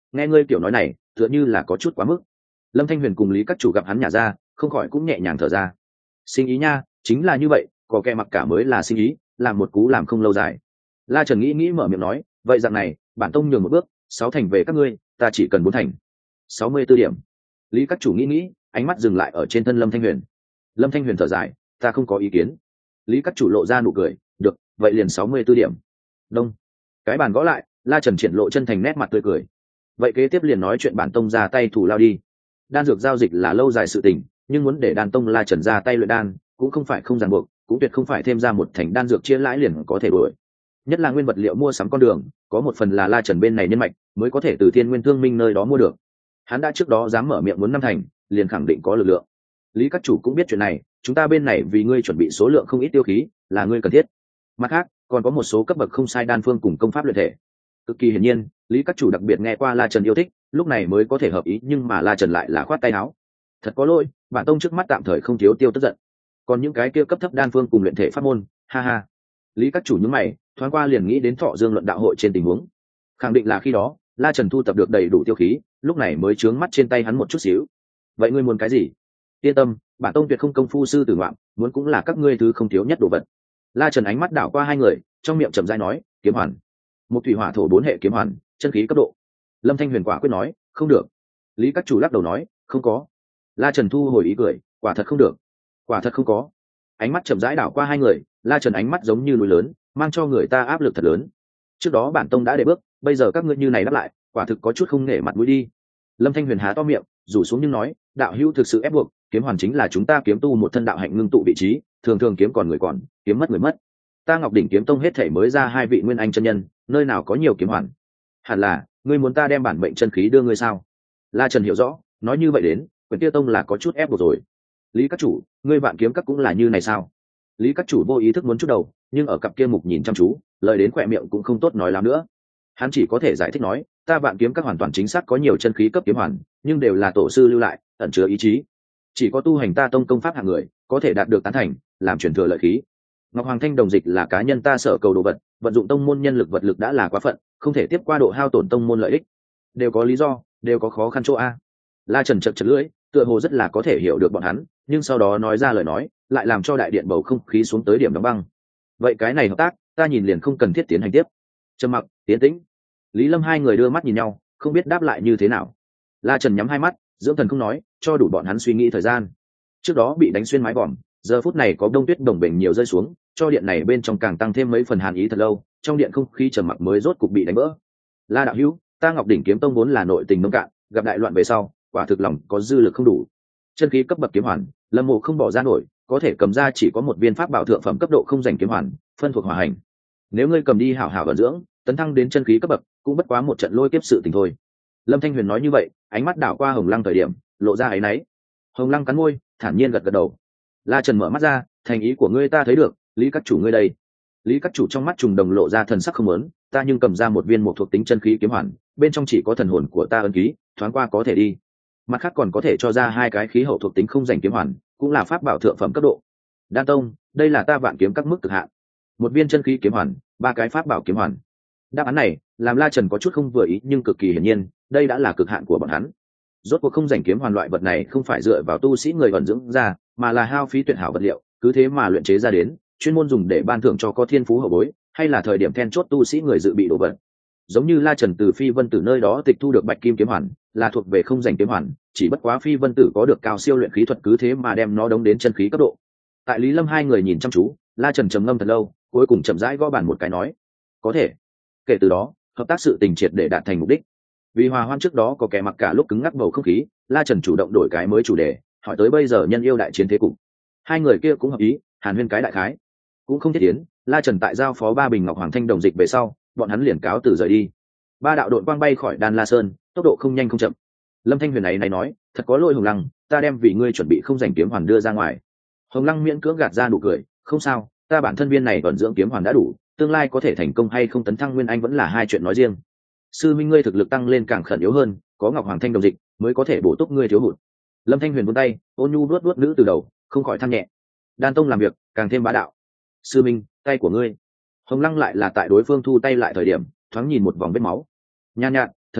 nghe ngươi kiểu nói này tựa như là có chút quá mức. Lâm Thanh Huyền cùng Lý các chủ gặp hắn nhả ra, không khỏi cũng nhẹ nhàng thở ra. Sinh ý nha, chính là như vậy, có kẻ mặc cả mới là sinh ý, làm một cú làm không lâu dài. La Trần nghĩ nghĩ mở miệng nói, vậy dạng này, bản tông nhường một bước, sáu thành về các ngươi, ta chỉ cần bốn thành. sáu mươi tư điểm. Lý các chủ nghĩ nghĩ, ánh mắt dừng lại ở trên thân Lâm Thanh Huyền. Lâm Thanh Huyền thở dài, ta không có ý kiến. Lý các chủ lộ ra nụ cười, được, vậy liền sáu mươi tư điểm. Đông. Cái bàn gõ lại, La Trần triển lộ chân thành nét mặt tươi cười. Vậy kế tiếp liền nói chuyện bản tông ra tay thủ lao đi. Đan dược giao dịch là lâu dài sự tình, nhưng muốn để đan tông La Trần ra tay luyện đan, cũng không phải không ràng buộc, cũng tuyệt không phải thêm ra một thành đan dược chia lãi liền có thể đổi. Nhất là nguyên vật liệu mua sắm con đường, có một phần là La Trần bên này nhân mạch, mới có thể từ Thiên Nguyên Thương Minh nơi đó mua được. Hắn đã trước đó dám mở miệng muốn năm thành, liền khẳng định có lực lượng. Lý các chủ cũng biết chuyện này, chúng ta bên này vì ngươi chuẩn bị số lượng không ít tiêu khí, là ngươi cần thiết. Mặt khác, còn có một số cấp bậc không sai đan phương cùng công pháp luyện thể. Cực kỳ hiển nhiên, Lý các chủ đặc biệt nghe qua La Trần yêu thích, lúc này mới có thể hợp ý, nhưng mà La Trần lại là khoát tay áo. Thật có lỗi, bản tông trước mắt tạm thời không thiếu tiêu tức giận. Còn những cái kia cấp thấp đan phương cùng luyện thể pháp môn, ha ha. Lý các chủ nhướng mày, thoáng qua liền nghĩ đến Thọ Dương luận đạo hội trên tình huống. Khẳng định là khi đó, La Trần thu tập được đầy đủ tiêu khí, lúc này mới trướng mắt trên tay hắn một chút xíu. Vậy ngươi muốn cái gì? Yên tâm, bản tông tuyệt không công phu sư tử ngoạm, muốn cũng là các ngươi thứ không thiếu nhất đồ vật. La Trần ánh mắt đảo qua hai người, trong miệng chậm rãi nói, kiếm hoàn. Một thủy hỏa thổ bốn hệ kiếm hoàn, chân khí cấp độ. Lâm Thanh Huyền quả quyết nói, không được. Lý các chủ lắc đầu nói, không có. La Trần thu hồi ý cười, quả thật không được. Quả thật không có. Ánh mắt chậm rãi đảo qua hai người, La Trần ánh mắt giống như núi lớn, mang cho người ta áp lực thật lớn. Trước đó bản tông đã để bước, bây giờ các ngươi như này đáp lại, quả thực có chút không nể mặt mũi đi. Lâm Thanh Huyền há to miệng, rủ xuống nhưng nói, đạo hữu thực sự ép buộc, kiếm hoàn chính là chúng ta kiếm tu một thân đạo hạnh ngưng tụ vị trí, thường thường kiếm còn người còn, kiếm mất người mất. Ta Ngọc đỉnh kiếm tông hết thể mới ra hai vị nguyên anh chân nhân, nơi nào có nhiều kiếm hoàn. Hẳn là ngươi muốn ta đem bản mệnh chân khí đưa ngươi sao? La Trần hiểu rõ, nói như vậy đến, Quyền Tiêu tông là có chút ép buộc rồi. Lý các chủ, ngươi vạn kiếm các cũng là như này sao? Lý các chủ vô ý thức muốn chút đầu, nhưng ở cặp kia mục nhìn chăm chú, lời đến khỏe miệng cũng không tốt nói lắm nữa. Hắn chỉ có thể giải thích nói, ta vạn kiếm các hoàn toàn chính xác có nhiều chân khí cấp kiếm hoàn, nhưng đều là tổ sư lưu lại, ẩn chứa ý chí. Chỉ có tu hành ta tông công pháp hạng người, có thể đạt được tán thành, làm truyền thừa lợi khí. Ngọc Hoàng Thanh đồng dịch là cá nhân ta sở cầu đồ vật, vận dụng tông môn nhân lực vật lực đã là quá phận, không thể tiếp qua độ hao tổn tông môn lợi ích. Đều có lý do, đều có khó khăn chỗ a. La Trần chật chật lưỡi, tựa hồ rất là có thể hiểu được bọn hắn, nhưng sau đó nói ra lời nói, lại làm cho đại điện bầu không khí xuống tới điểm đóng băng. Vậy cái này hợp tác, ta nhìn liền không cần thiết tiến hành tiếp. Trầm mặc, tiến tĩnh. Lý Lâm hai người đưa mắt nhìn nhau, không biết đáp lại như thế nào. La Trần nhắm hai mắt, dưỡng thần không nói, cho đủ bọn hắn suy nghĩ thời gian. Trước đó bị đánh xuyên mái vòm, giờ phút này có đông tuyết đồng bình nhiều rơi xuống, cho điện này bên trong càng tăng thêm mấy phần hàn ý thật lâu, trong điện không khí trầm mặc mới rốt cục bị đánh vỡ. La đạo hữu, ta Ngọc đỉnh kiếm tông vốn là nội tình nông cạn, gặp đại loạn về sau, quả thực lòng có dư lực không đủ. Chân khí cấp bậc kiếm hoàn, Lâm Mộ không bỏ ra nổi, có thể cầm ra chỉ có một viên pháp bảo thượng phẩm cấp độ không giành kiếm hoàn, phân thuộc hỏa hành. Nếu ngươi cầm đi hảo hảo vận dưỡng, tấn thăng đến chân khí cấp bậc, cũng bất quá một trận lôi kiếp sự tình thôi. Lâm Thanh Huyền nói như vậy, ánh mắt đảo qua Hồng Lăng thời điểm, lộ ra áy náy. Hồng Lăng cắn môi, thản nhiên gật gật đầu. La Trần mở mắt ra, thành ý của ngươi ta thấy được, Lý các chủ ngươi đây. Lý các chủ trong mắt trùng đồng lộ ra thần sắc không muốn, ta nhưng cầm ra một viên một thuộc tính chân khí kiếm hoàn, bên trong chỉ có thần hồn của ta ân ký, thoáng qua có thể đi. Mặt khác còn có thể cho ra hai cái khí hậu thuộc tính không giành kiếm hoàn, cũng là pháp bảo thượng phẩm cấp độ. Đan tông, đây là ta vạn kiếm các mức cực hạn. Một viên chân khí kiếm hoàn, ba cái pháp bảo kiếm hoàn. Đáp án này làm La Trần có chút không vừa ý, nhưng cực kỳ hiển nhiên, đây đã là cực hạn của bọn hắn. Rốt cuộc không giành kiếm hoàn loại vật này không phải dựa vào tu sĩ người vận dưỡng ra, mà là hao phí tuyệt hảo vật liệu, cứ thế mà luyện chế ra đến, chuyên môn dùng để ban thưởng cho có thiên phú hậu bối, hay là thời điểm then chốt tu sĩ người dự bị đồ vật. Giống như La Trần từ Phi Vân Tử nơi đó tịch thu được Bạch Kim kiếm hoàn, là thuộc về không giành kiếm hoàn, chỉ bất quá Phi Vân Tử có được cao siêu luyện khí thuật, cứ thế mà đem nó đóng đến chân khí cấp độ. Tại Lý Lâm hai người nhìn chăm chú, La Trần trầm ngâm thật lâu, cuối cùng chậm rãi gõ bàn một cái nói, có thể. Kể từ đó, hợp tác sự tình triệt để đạt thành mục đích. Vì hòa hoan trước đó có kẻ mặc cả lúc cứng ngắc bầu không khí, La Trần chủ động đổi cái mới chủ đề, hỏi tới bây giờ nhân yêu đại chiến thế cục. Hai người kia cũng hợp ý, hàn huyên cái đại khái, cũng không thiết tiến. La Trần tại giao phó ba bình Ngọc Hoàng Thanh đồng dịch về sau, bọn hắn liền cáo từ rời đi. Ba đạo đội quang bay khỏi Đan La Sơn, tốc độ không nhanh không chậm. Lâm Thanh Huyền này này nói, thật có lỗi Hồng Lăng, ta đem vì ngươi chuẩn bị không giành kiếm hoàn đưa ra ngoài. Hồng Lăng miễn cưỡng gạt ra nụ cười, không sao, ta bản thân viên này còn dưỡng kiếm hoàn đã đủ, tương lai có thể thành công hay không tấn thăng nguyên anh vẫn là hai chuyện nói riêng. Sư minh ngươi thực lực tăng lên càng khẩn yếu hơn, có Ngọc Hoàng Thanh đồng dịch mới có thể bổ túc ngươi thiếu hụt. Lâm Thanh Huyền vươn tay, ôn nhu vuốt vuốt nữ từ đầu, không khỏi than nhẹ. Đan tông làm việc càng thêm bá đạo. Sư minh, tay của ngươi. Hồng Lăng lại là tại đối phương thu tay lại thời điểm, thoáng nhìn một vòng vết máu. Nhàn nhạt, thật mỏng,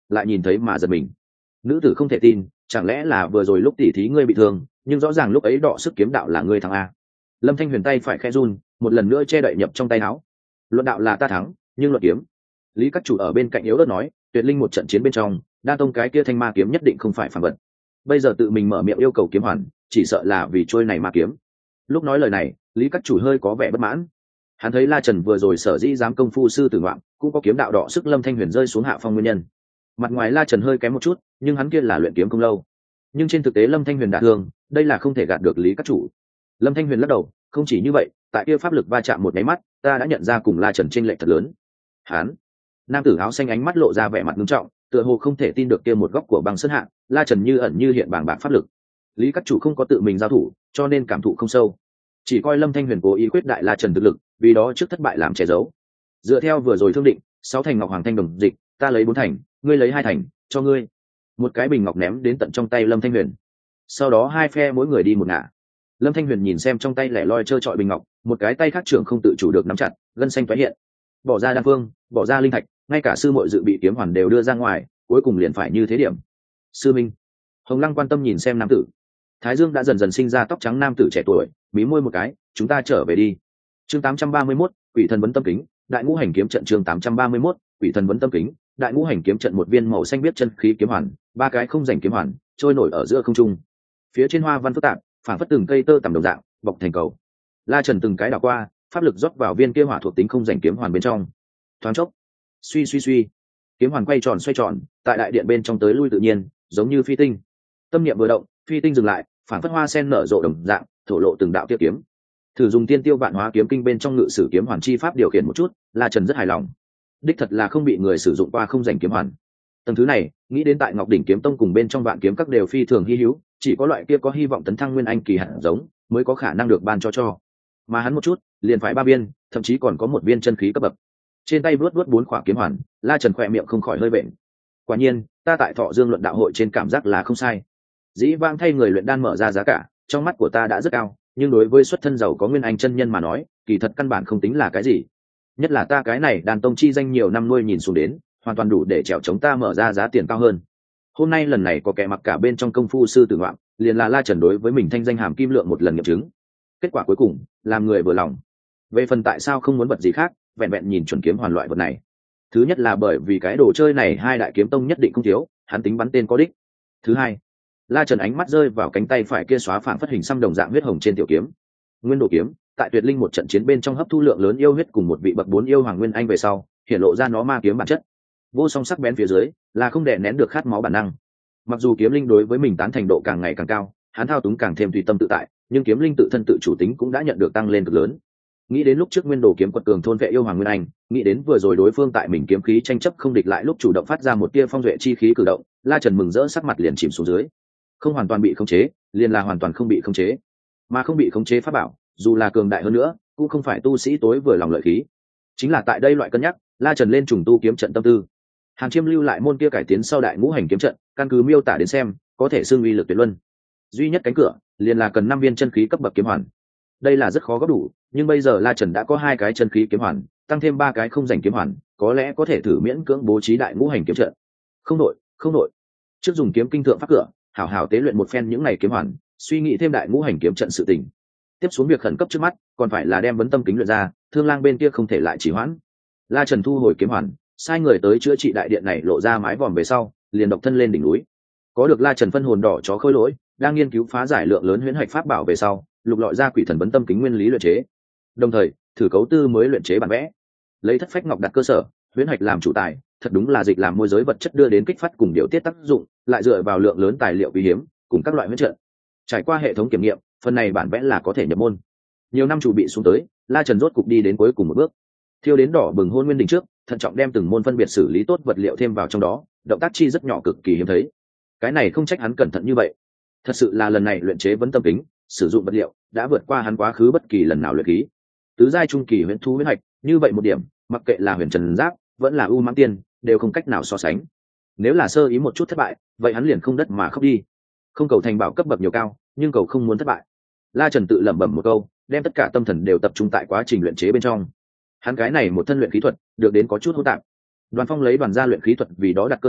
lại nhìn thấy mà giật mình. Nữ tử không thể tin, chẳng lẽ là vừa rồi lúc tỉ thí ngươi bị thương, nhưng rõ ràng lúc ấy đọ sức kiếm đạo là ngươi thắng a. Lâm Thanh Huyền tay phải khẽ run, một lần nữa che đậy nhập trong tay áo. Luận đạo là ta thắng, nhưng luận kiếm, Lý Các Chủ ở bên cạnh yếu ớt nói, tuyệt linh một trận chiến bên trong, đa tông cái kia thanh ma kiếm nhất định không phải phản vật. Bây giờ tự mình mở miệng yêu cầu kiếm hoàn, chỉ sợ là vì trôi này ma kiếm. Lúc nói lời này, Lý Các Chủ hơi có vẻ bất mãn. Hắn thấy La Trần vừa rồi sở dĩ dám công phu sư tử ngoạm, cũng có kiếm đạo đọ sức Lâm Thanh Huyền rơi xuống hạ phong nguyên nhân. Mặt ngoài La Trần hơi kém một chút, nhưng hắn kia là luyện kiếm không lâu. Nhưng trên thực tế Lâm Thanh Huyền đã thương, đây là không thể gạt được Lý Các Chủ. Lâm Thanh Huyền lắc đầu, không chỉ như vậy, tại kia pháp lực va chạm một cái mắt, ta đã nhận ra cùng La Trần chênh lệch thật lớn. Hắn, nam tử áo xanh ánh mắt lộ ra vẻ mặt nghiêm trọng, tựa hồ không thể tin được kia một góc của băng sơn hạ, La Trần như ẩn như hiện bàng bạc pháp lực. Lý Các Chủ không có tự mình giao thủ, cho nên cảm thụ không sâu, chỉ coi Lâm Thanh Huyền cố ý khuyết đại La Trần thực lực, vì đó trước thất bại làm che giấu. Dựa theo vừa rồi thương định, sáu thành ngọc hoàng thanh đồng dịch, ta lấy bốn thành, ngươi lấy hai thành, cho ngươi. Một cái bình ngọc ném đến tận trong tay Lâm Thanh Huyền. Sau đó hai phe mỗi người đi một ngả. Lâm Thanh Huyền nhìn xem trong tay lẻ loi trơ trọi bình ngọc, một cái tay khác trưởng không tự chủ được nắm chặt, gân xanh tái hiện. Bỏ ra đan phương, bỏ ra linh thạch, ngay cả sư muội dự bị kiếm hoàn đều đưa ra ngoài, cuối cùng liền phải như thế điểm. Sư minh. Hồng Lăng quan tâm nhìn xem nam tử. Thái Dương đã dần dần sinh ra tóc trắng nam tử trẻ tuổi, mí môi một cái, chúng ta trở về đi. Chương tám trăm ba mươi mốt, Quỷ thần vấn tâm kính, Đại Ngũ Hành kiếm trận chương tám trăm ba mươi mốt, Quỷ thần vấn tâm kính, Đại Ngũ Hành kiếm trận một viên màu xanh biết chân khí kiếm hoàn, ba cái không rảnh kiếm hoàn, trôi nổi ở giữa không trung. Phía trên hoa văn phức tạp, phản phất từng cây tơ tằm đồng dạng, bọc thành cầu. La Trần từng cái đảo qua, pháp lực rót vào viên kia hỏa thuộc tính không rảnh kiếm hoàn bên trong. Thoáng chốc, suy suy suy, kiếm hoàn quay tròn xoay tròn, tại đại điện bên trong tới lui tự nhiên, giống như phi tinh. Tâm niệm vừa động, phi tinh dừng lại, phản phất hoa sen nở rộ đồng dạng, thổ lộ từng đạo tiêu kiếm. Thử dùng tiên tiêu vạn hóa kiếm kinh bên trong ngự sử kiếm hoàn chi pháp điều khiển một chút, La Trần rất hài lòng. Đích thật là không bị người sử dụng qua không rảnh kiếm hoàn. Tầng thứ này, nghĩ đến tại Ngọc đỉnh kiếm tông cùng bên trong vạn kiếm các đều phi thường hi hữu, chỉ có loại kia có hy vọng tấn thăng nguyên anh kỳ hạt giống mới có khả năng được ban cho cho. Mà hắn một chút, liền phải ba viên, thậm chí còn có một viên chân khí cấp bậc. Trên tay vuốt vuốt bốn khỏa kiếm hoàn, La Trần khỏe miệng không khỏi hơi bệnh. Quả nhiên, ta tại Thọ Dương luận đạo hội trên cảm giác là không sai. Dĩ vãng thay người luyện đan mở ra giá cả, trong mắt của ta đã rất cao, nhưng đối với xuất thân giàu có nguyên anh chân nhân mà nói, kỳ thật căn bản không tính là cái gì. Nhất là ta cái này đàn tông chi danh nhiều năm nuôi nhìn xuống đến, hoàn toàn đủ để trèo chống ta mở ra giá tiền cao hơn. Hôm nay lần này có kẻ mặc cả bên trong công phu sư tử ngoạm, liền là La Trần đối với mình thanh danh hàm kim lượng một lần nghiệm chứng. Kết quả cuối cùng, làm người vừa lòng. Về phần tại sao không muốn vật gì khác, vẹn vẹn nhìn chuẩn kiếm hoàn loại vật này. Thứ nhất là bởi vì cái đồ chơi này hai đại kiếm tông nhất định không thiếu, hắn tính bắn tên có đích. Thứ hai, La Trần ánh mắt rơi vào cánh tay phải kia xóa phảng phất hình xăm đồng dạng huyết hồng trên tiểu kiếm. Nguyên đồ kiếm, tại Tuyệt Linh một trận chiến bên trong hấp thu lượng lớn yêu huyết cùng một vị bậc bốn yêu hoàng nguyên anh về sau, hiện lộ ra nó ma kiếm bản chất. Vô song sắc bén phía dưới, là không đè nén được khát máu bản năng. Mặc dù kiếm linh đối với mình tán thành độ càng ngày càng cao, hắn thao túng càng thêm tùy tâm tự tại, nhưng kiếm linh tự thân tự chủ tính cũng đã nhận được tăng lên cực lớn. Nghĩ đến lúc trước Nguyên đồ kiếm quật cường thôn vệ yêu hoàng nguyên anh, nghĩ đến vừa rồi đối phương tại mình kiếm khí tranh chấp không địch lại lúc chủ động phát ra một tia phong duệ chi khí cử động, La Trần mừng rỡ sắc mặt liền chìm xuống dưới. Không hoàn toàn bị khống chế, liền là hoàn toàn không bị khống chế. Mà không bị khống chế pháp bảo, dù là cường đại hơn nữa, cũng không phải tu sĩ tối vừa lòng lợi khí. Chính là tại đây loại cân nhắc, La Trần lên trùng tu kiếm trận tâm tư. Hàn Chiêm lưu lại môn kia cải tiến sau đại ngũ hành kiếm trận, căn cứ miêu tả đến xem, có thể xưng uy lực tuyệt luân. Duy nhất cánh cửa, liền là cần năm viên chân khí cấp bậc kiếm hoàn. Đây là rất khó góp đủ, nhưng bây giờ La Trần đã có hai cái chân khí kiếm hoàn, tăng thêm ba cái không rảnh kiếm hoàn, có lẽ có thể thử miễn cưỡng bố trí đại ngũ hành kiếm trận. Không đội, không đội. Trước dùng kiếm kinh thượng pháp cửa, hảo hảo tế luyện một phen những này kiếm hoàn, suy nghĩ thêm đại ngũ hành kiếm trận sự tình. Tiếp xuống việc khẩn cấp trước mắt, còn phải là đem vấn tâm kính luyện ra, Thương Lang bên kia không thể lại trì hoãn. La Trần thu hồi kiếm hoàn, sai người tới chữa trị đại điện này lộ ra mái vòm về sau, liền độc thân lên đỉnh núi. Có được La Trần phân hồn đỏ chó khôi lỗi, đang nghiên cứu phá giải lượng lớn huyễn hạch pháp bảo về sau, lục lọi ra quỷ thần vấn tâm kính nguyên lý luyện chế. Đồng thời, thử cấu tư mới luyện chế bản vẽ. Lấy thất phách ngọc đặt cơ sở, huyễn hạch làm chủ tài, thật đúng là dịch làm môi giới vật chất đưa đến kích phát cùng điều tiết tác dụng, lại dựa vào lượng lớn tài liệu quý hiếm, cùng các loại huyễn trận. Trải qua hệ thống kiểm nghiệm, phần này bản vẽ là có thể nhập môn. Nhiều năm chuẩn bị xuống tới, La Trần rốt cục đi đến cuối cùng một bước. Thiêu đến đỏ bừng hôn nguyên đỉnh trước, thận trọng đem từng môn phân biệt xử lý tốt vật liệu thêm vào trong đó, động tác chi rất nhỏ cực kỳ hiếm thấy. Cái này không trách hắn cẩn thận như vậy. Thật sự là lần này luyện chế vấn tâm kính, sử dụng vật liệu đã vượt qua hắn quá khứ bất kỳ lần nào luyện khí. Tứ giai trung kỳ huyễn thu huyễn hạch, như vậy một điểm, mặc kệ là huyền trần giáp, vẫn là u mãng tiên, đều không cách nào so sánh. Nếu là sơ ý một chút thất bại, vậy hắn liền không đất mà khóc đi. Không cầu thành bảo cấp bậc nhiều cao, nhưng cầu không muốn thất bại. La Trần tự lẩm bẩm một câu, đem tất cả tâm thần đều tập trung tại quá trình luyện chế bên trong. Hắn cái này một thân luyện khí thuật, được đến có chút hỗn tạp. Đoàn Phong lấy đoàn gia luyện khí thuật vì đó đặt cơ sở,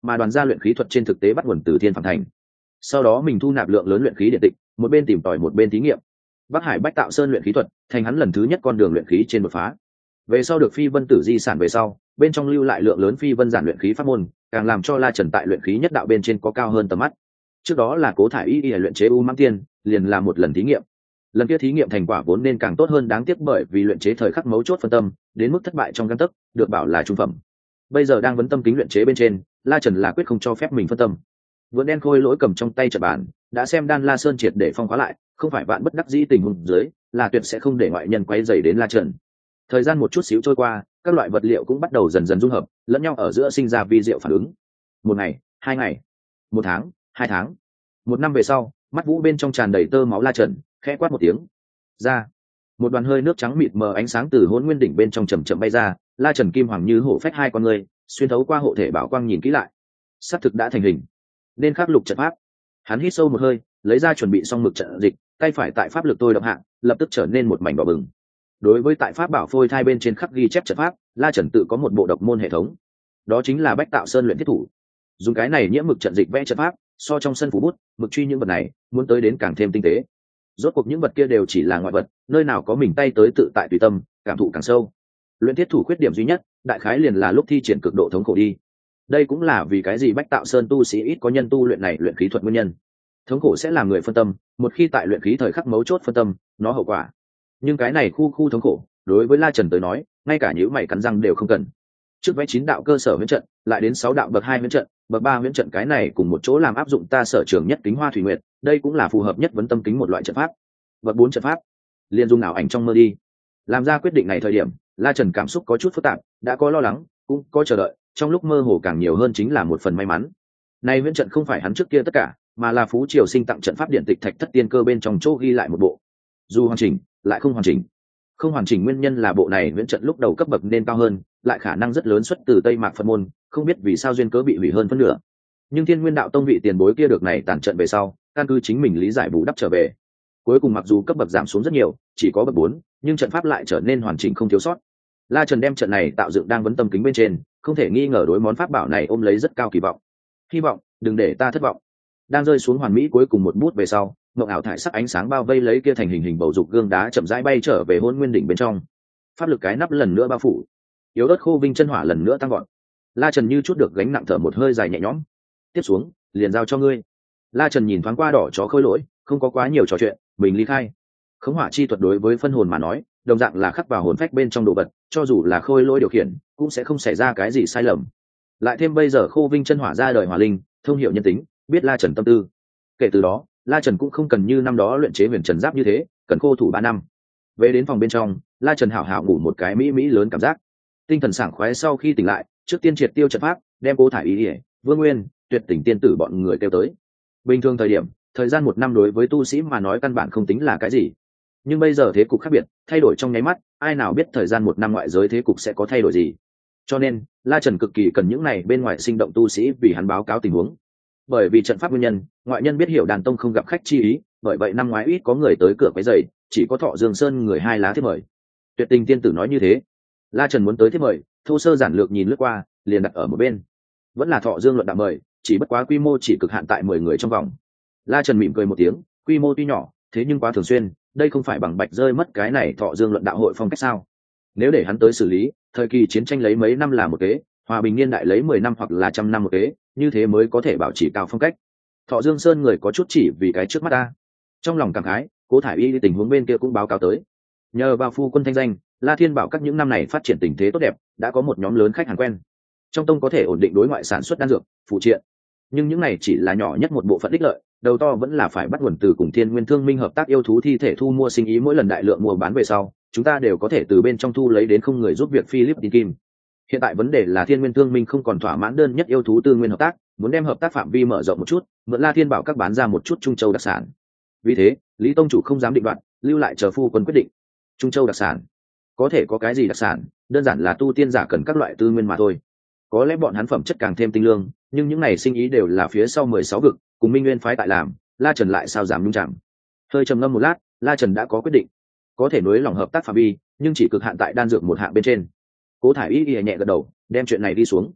mà đoàn gia luyện khí thuật trên thực tế bắt nguồn từ Thiên Phàm Thành. Sau đó mình thu nạp lượng lớn luyện khí điện tịch, một bên tìm tòi một bên thí nghiệm. Bắc Hải Bách Tạo Sơn luyện khí thuật thành hắn lần thứ nhất con đường luyện khí trên đột phá. Về sau được Phi Vân Tử di sản về sau, bên trong lưu lại lượng lớn Phi Vân giản luyện khí pháp môn, càng làm cho La Trần tại luyện khí nhất đạo bên trên có cao hơn tầm mắt. Trước đó là Cố Thải Y Y luyện chế U Mãng Tiên, liền là một lần thí nghiệm. Lần kia thí nghiệm thành quả vốn nên càng tốt hơn, đáng tiếc bởi vì luyện chế thời khắc mấu chốt phân tâm, đến mức thất bại trong gang tấc, được bảo là trung phẩm. Bây giờ đang vấn tâm kính luyện chế bên trên, La Trần là quyết không cho phép mình phân tâm. Vượn đen khôi lỗi cầm trong tay trận bản, đã xem Đan La Sơn triệt để phong khóa lại, không phải vạn bất đắc dĩ tình huống dưới, là tuyệt sẽ không để ngoại nhân quấy rầy đến La Trần. Thời gian một chút xíu trôi qua, các loại vật liệu cũng bắt đầu dần dần dung hợp, lẫn nhau ở giữa sinh ra vi diệu phản ứng. Một ngày, hai ngày, một tháng, hai tháng, một năm về sau, mắt vũ bên trong tràn đầy tơ máu La Trần khẽ quát một tiếng, ra. Một đoàn hơi nước trắng mịt mờ ánh sáng từ Hỗn Nguyên đỉnh bên trong chậm chậm bay ra, La Trần kim hoàng như hổ phách hai con người, xuyên thấu qua hộ thể bảo quang nhìn kỹ lại, sắp thực đã thành hình, nên khắc lục trận pháp. Hắn hít sâu một hơi, lấy ra chuẩn bị xong mực trận dịch, tay phải tại pháp lực tôi động hạng, lập tức trở nên một mảnh đỏ bừng. Đối với tại pháp bảo phôi thai bên trên khắc ghi chép trận pháp, La Trần tự có một bộ độc môn hệ thống, đó chính là Bách Tạo Sơn luyện thiết thủ. Dùng cái này nhiễm mực trận dịch vẽ trận pháp, so trong sân phủ bút, mực truy những vật này, muốn tới đến càng thêm tinh tế. Rốt cuộc những vật kia đều chỉ là ngoại vật, nơi nào có mình tay tới tự tại tùy tâm, cảm thụ càng sâu. Luyện thiết thủ khuyết điểm duy nhất, đại khái liền là lúc thi triển cực độ thống khổ đi. Đây cũng là vì cái gì Bách Tạo Sơn tu sĩ ít có nhân tu luyện này luyện khí thuật nguyên nhân. Thống khổ sẽ làm người phân tâm, một khi tại luyện khí thời khắc mấu chốt phân tâm, nó hậu quả. Nhưng cái này khu khu thống khổ, đối với La Trần tới nói, ngay cả nhíu mày cắn răng đều không cần. Trước vẽ chín đạo cơ sở huyễn trận, lại đến sáu đạo bậc hai huyễn trận, bậc ba huyễn trận, cái này cùng một chỗ làm áp dụng ta sở trường nhất Kính Hoa Thủy Nguyệt, đây cũng là phù hợp nhất vấn tâm kính một loại trận pháp. Bậc bốn trận pháp, liên dung ảo ảnh trong mơ đi. Làm ra quyết định này thời điểm, La Trần cảm xúc có chút phức tạp, đã có lo lắng, cũng có chờ đợi, trong lúc mơ hồ càng nhiều hơn chính là một phần may mắn. Này huyễn trận không phải hắn trước kia tất cả, mà là Phú Triều Sinh tặng trận pháp điện tịch Thạch Thất Tiên Cơ bên trong chỗ ghi lại một bộ. Dù hoàn chỉnh, lại không hoàn chỉnh. Không hoàn chỉnh nguyên nhân là bộ này huyễn trận lúc đầu cấp bậc nên cao hơn, lại khả năng rất lớn xuất từ Tây Mạc Phật môn, không biết vì sao duyên cớ bị hủy hơn phân nửa. Nhưng Thiên Nguyên Đạo Tông vị tiền bối kia được này tản trận về sau, căn cứ chính mình lý giải bù đắp trở về. Cuối cùng mặc dù cấp bậc giảm xuống rất nhiều, chỉ có bậc bốn, nhưng trận pháp lại trở nên hoàn chỉnh không thiếu sót. La Trần đem trận này tạo dựng đang vấn tâm kính bên trên, không thể nghi ngờ đối món pháp bảo này ôm lấy rất cao kỳ vọng. Hy vọng, đừng để ta thất vọng. Đang rơi xuống hoàn mỹ cuối cùng một bút về sau, mộng ảo thải sắc ánh sáng bao vây lấy kia thành hình hình bầu dục gương đá chậm rãi bay trở về Hỗn Nguyên đỉnh bên trong. Pháp lực cái nắp lần nữa bao phủ, yếu ớt khô vinh chân hỏa lần nữa tăng gọn. La Trần như chút được gánh nặng thở một hơi dài nhẹ nhõm. Tiếp xuống, liền giao cho ngươi. La Trần nhìn thoáng qua đỏ chó khôi lỗi, không có quá nhiều trò chuyện, mình ly khai. Khống hỏa chi thuật đối với phân hồn mà nói, đồng dạng là khắc vào hồn phách bên trong đồ vật, cho dù là khôi lỗi điều khiển, cũng sẽ không xảy ra cái gì sai lầm. Lại thêm bây giờ khô vinh chân hỏa ra đời hỏa linh, thông hiểu nhân tính, biết La Trần tâm tư. Kể từ đó, La Trần cũng không cần như năm đó luyện chế huyền trần giáp như thế, cần khô thủ ba năm. Về đến phòng bên trong, La Trần hảo hảo ngủ một cái mỹ mỹ lớn cảm giác. Tinh thần sảng khoái sau khi tỉnh lại, trước tiên triệt tiêu trận pháp, đem Cố Thải Y, Vương Nguyên, Tuyệt Tình tiên tử bọn người kêu tới. Bình thường thời điểm, thời gian một năm đối với tu sĩ mà nói căn bản không tính là cái gì. Nhưng bây giờ thế cục khác biệt, thay đổi trong nháy mắt, ai nào biết thời gian một năm ngoại giới thế cục sẽ có thay đổi gì. Cho nên, La Trần cực kỳ cần những này bên ngoài sinh động tu sĩ vì hắn báo cáo tình huống. Bởi vì trận pháp nguyên nhân, ngoại nhân biết hiểu Đàn Tông không gặp khách chi ý, bởi vậy năm ngoái ít có người tới cửa quấy rầy, chỉ có Thọ Dương Sơn người hai lá thiếp mời. Tuyệt Tình tiên tử nói như thế, La Trần muốn tới thiếp mời, thô sơ giản lược nhìn lướt qua, liền đặt ở một bên. Vẫn là Thọ Dương luận đạo mời, chỉ bất quá quy mô chỉ cực hạn tại mười người trong vòng. La Trần mỉm cười một tiếng, quy mô tuy nhỏ, thế nhưng quá thường xuyên, đây không phải bằng bạch rơi mất cái này Thọ Dương luận đạo hội phong cách sao? Nếu để hắn tới xử lý, thời kỳ chiến tranh lấy mấy năm là một kế, hòa bình niên đại lấy mười năm hoặc là trăm năm một kế, như thế mới có thể bảo trì cao phong cách. Thọ Dương Sơn người có chút chỉ vì cái trước mắt ta. Trong lòng cảm khái, Cố Thải Y tình huống bên kia cũng báo cáo tới. Nhờ vào phu quân thanh danh, La Thiên Bảo các những năm này phát triển tình thế tốt đẹp, đã có một nhóm lớn khách hàng quen. Trong tông có thể ổn định đối ngoại sản xuất đan dược, phụ triện. Nhưng những này chỉ là nhỏ nhất một bộ phận ích lợi, đầu to vẫn là phải bắt nguồn từ cùng Thiên Nguyên Thương Minh hợp tác yêu thú thi thể thu mua sinh ý, mỗi lần đại lượng mua bán về sau, chúng ta đều có thể từ bên trong thu lấy đến không người giúp việc Philippines kim. Hiện tại vấn đề là Thiên Nguyên Thương Minh không còn thỏa mãn đơn nhất yêu thú tư nguyên hợp tác, muốn đem hợp tác phạm vi mở rộng một chút, mượn La Thiên Bảo các bán ra một chút Trung Châu đặc sản. Vì thế, Lý tông chủ không dám định đoạt, lưu lại chờ phu quân quyết định. Trung Châu đặc sản, có thể có cái gì đặc sản, đơn giản là tu tiên giả cần các loại tư nguyên mà thôi. Có lẽ bọn hắn phẩm chất càng thêm tinh lương, nhưng những này sinh ý đều là phía sau mười sáu vực, cùng Minh Nguyên phái tại làm, La Trần lại sao dám nhúng chạm. Hơi trầm ngâm một lát, La Trần đã có quyết định. Có thể nối lòng hợp tác phạm vi, nhưng chỉ cực hạn tại đan dược một hạng bên trên. Cố Thải Y y nhẹ gật đầu, đem chuyện này đi xuống.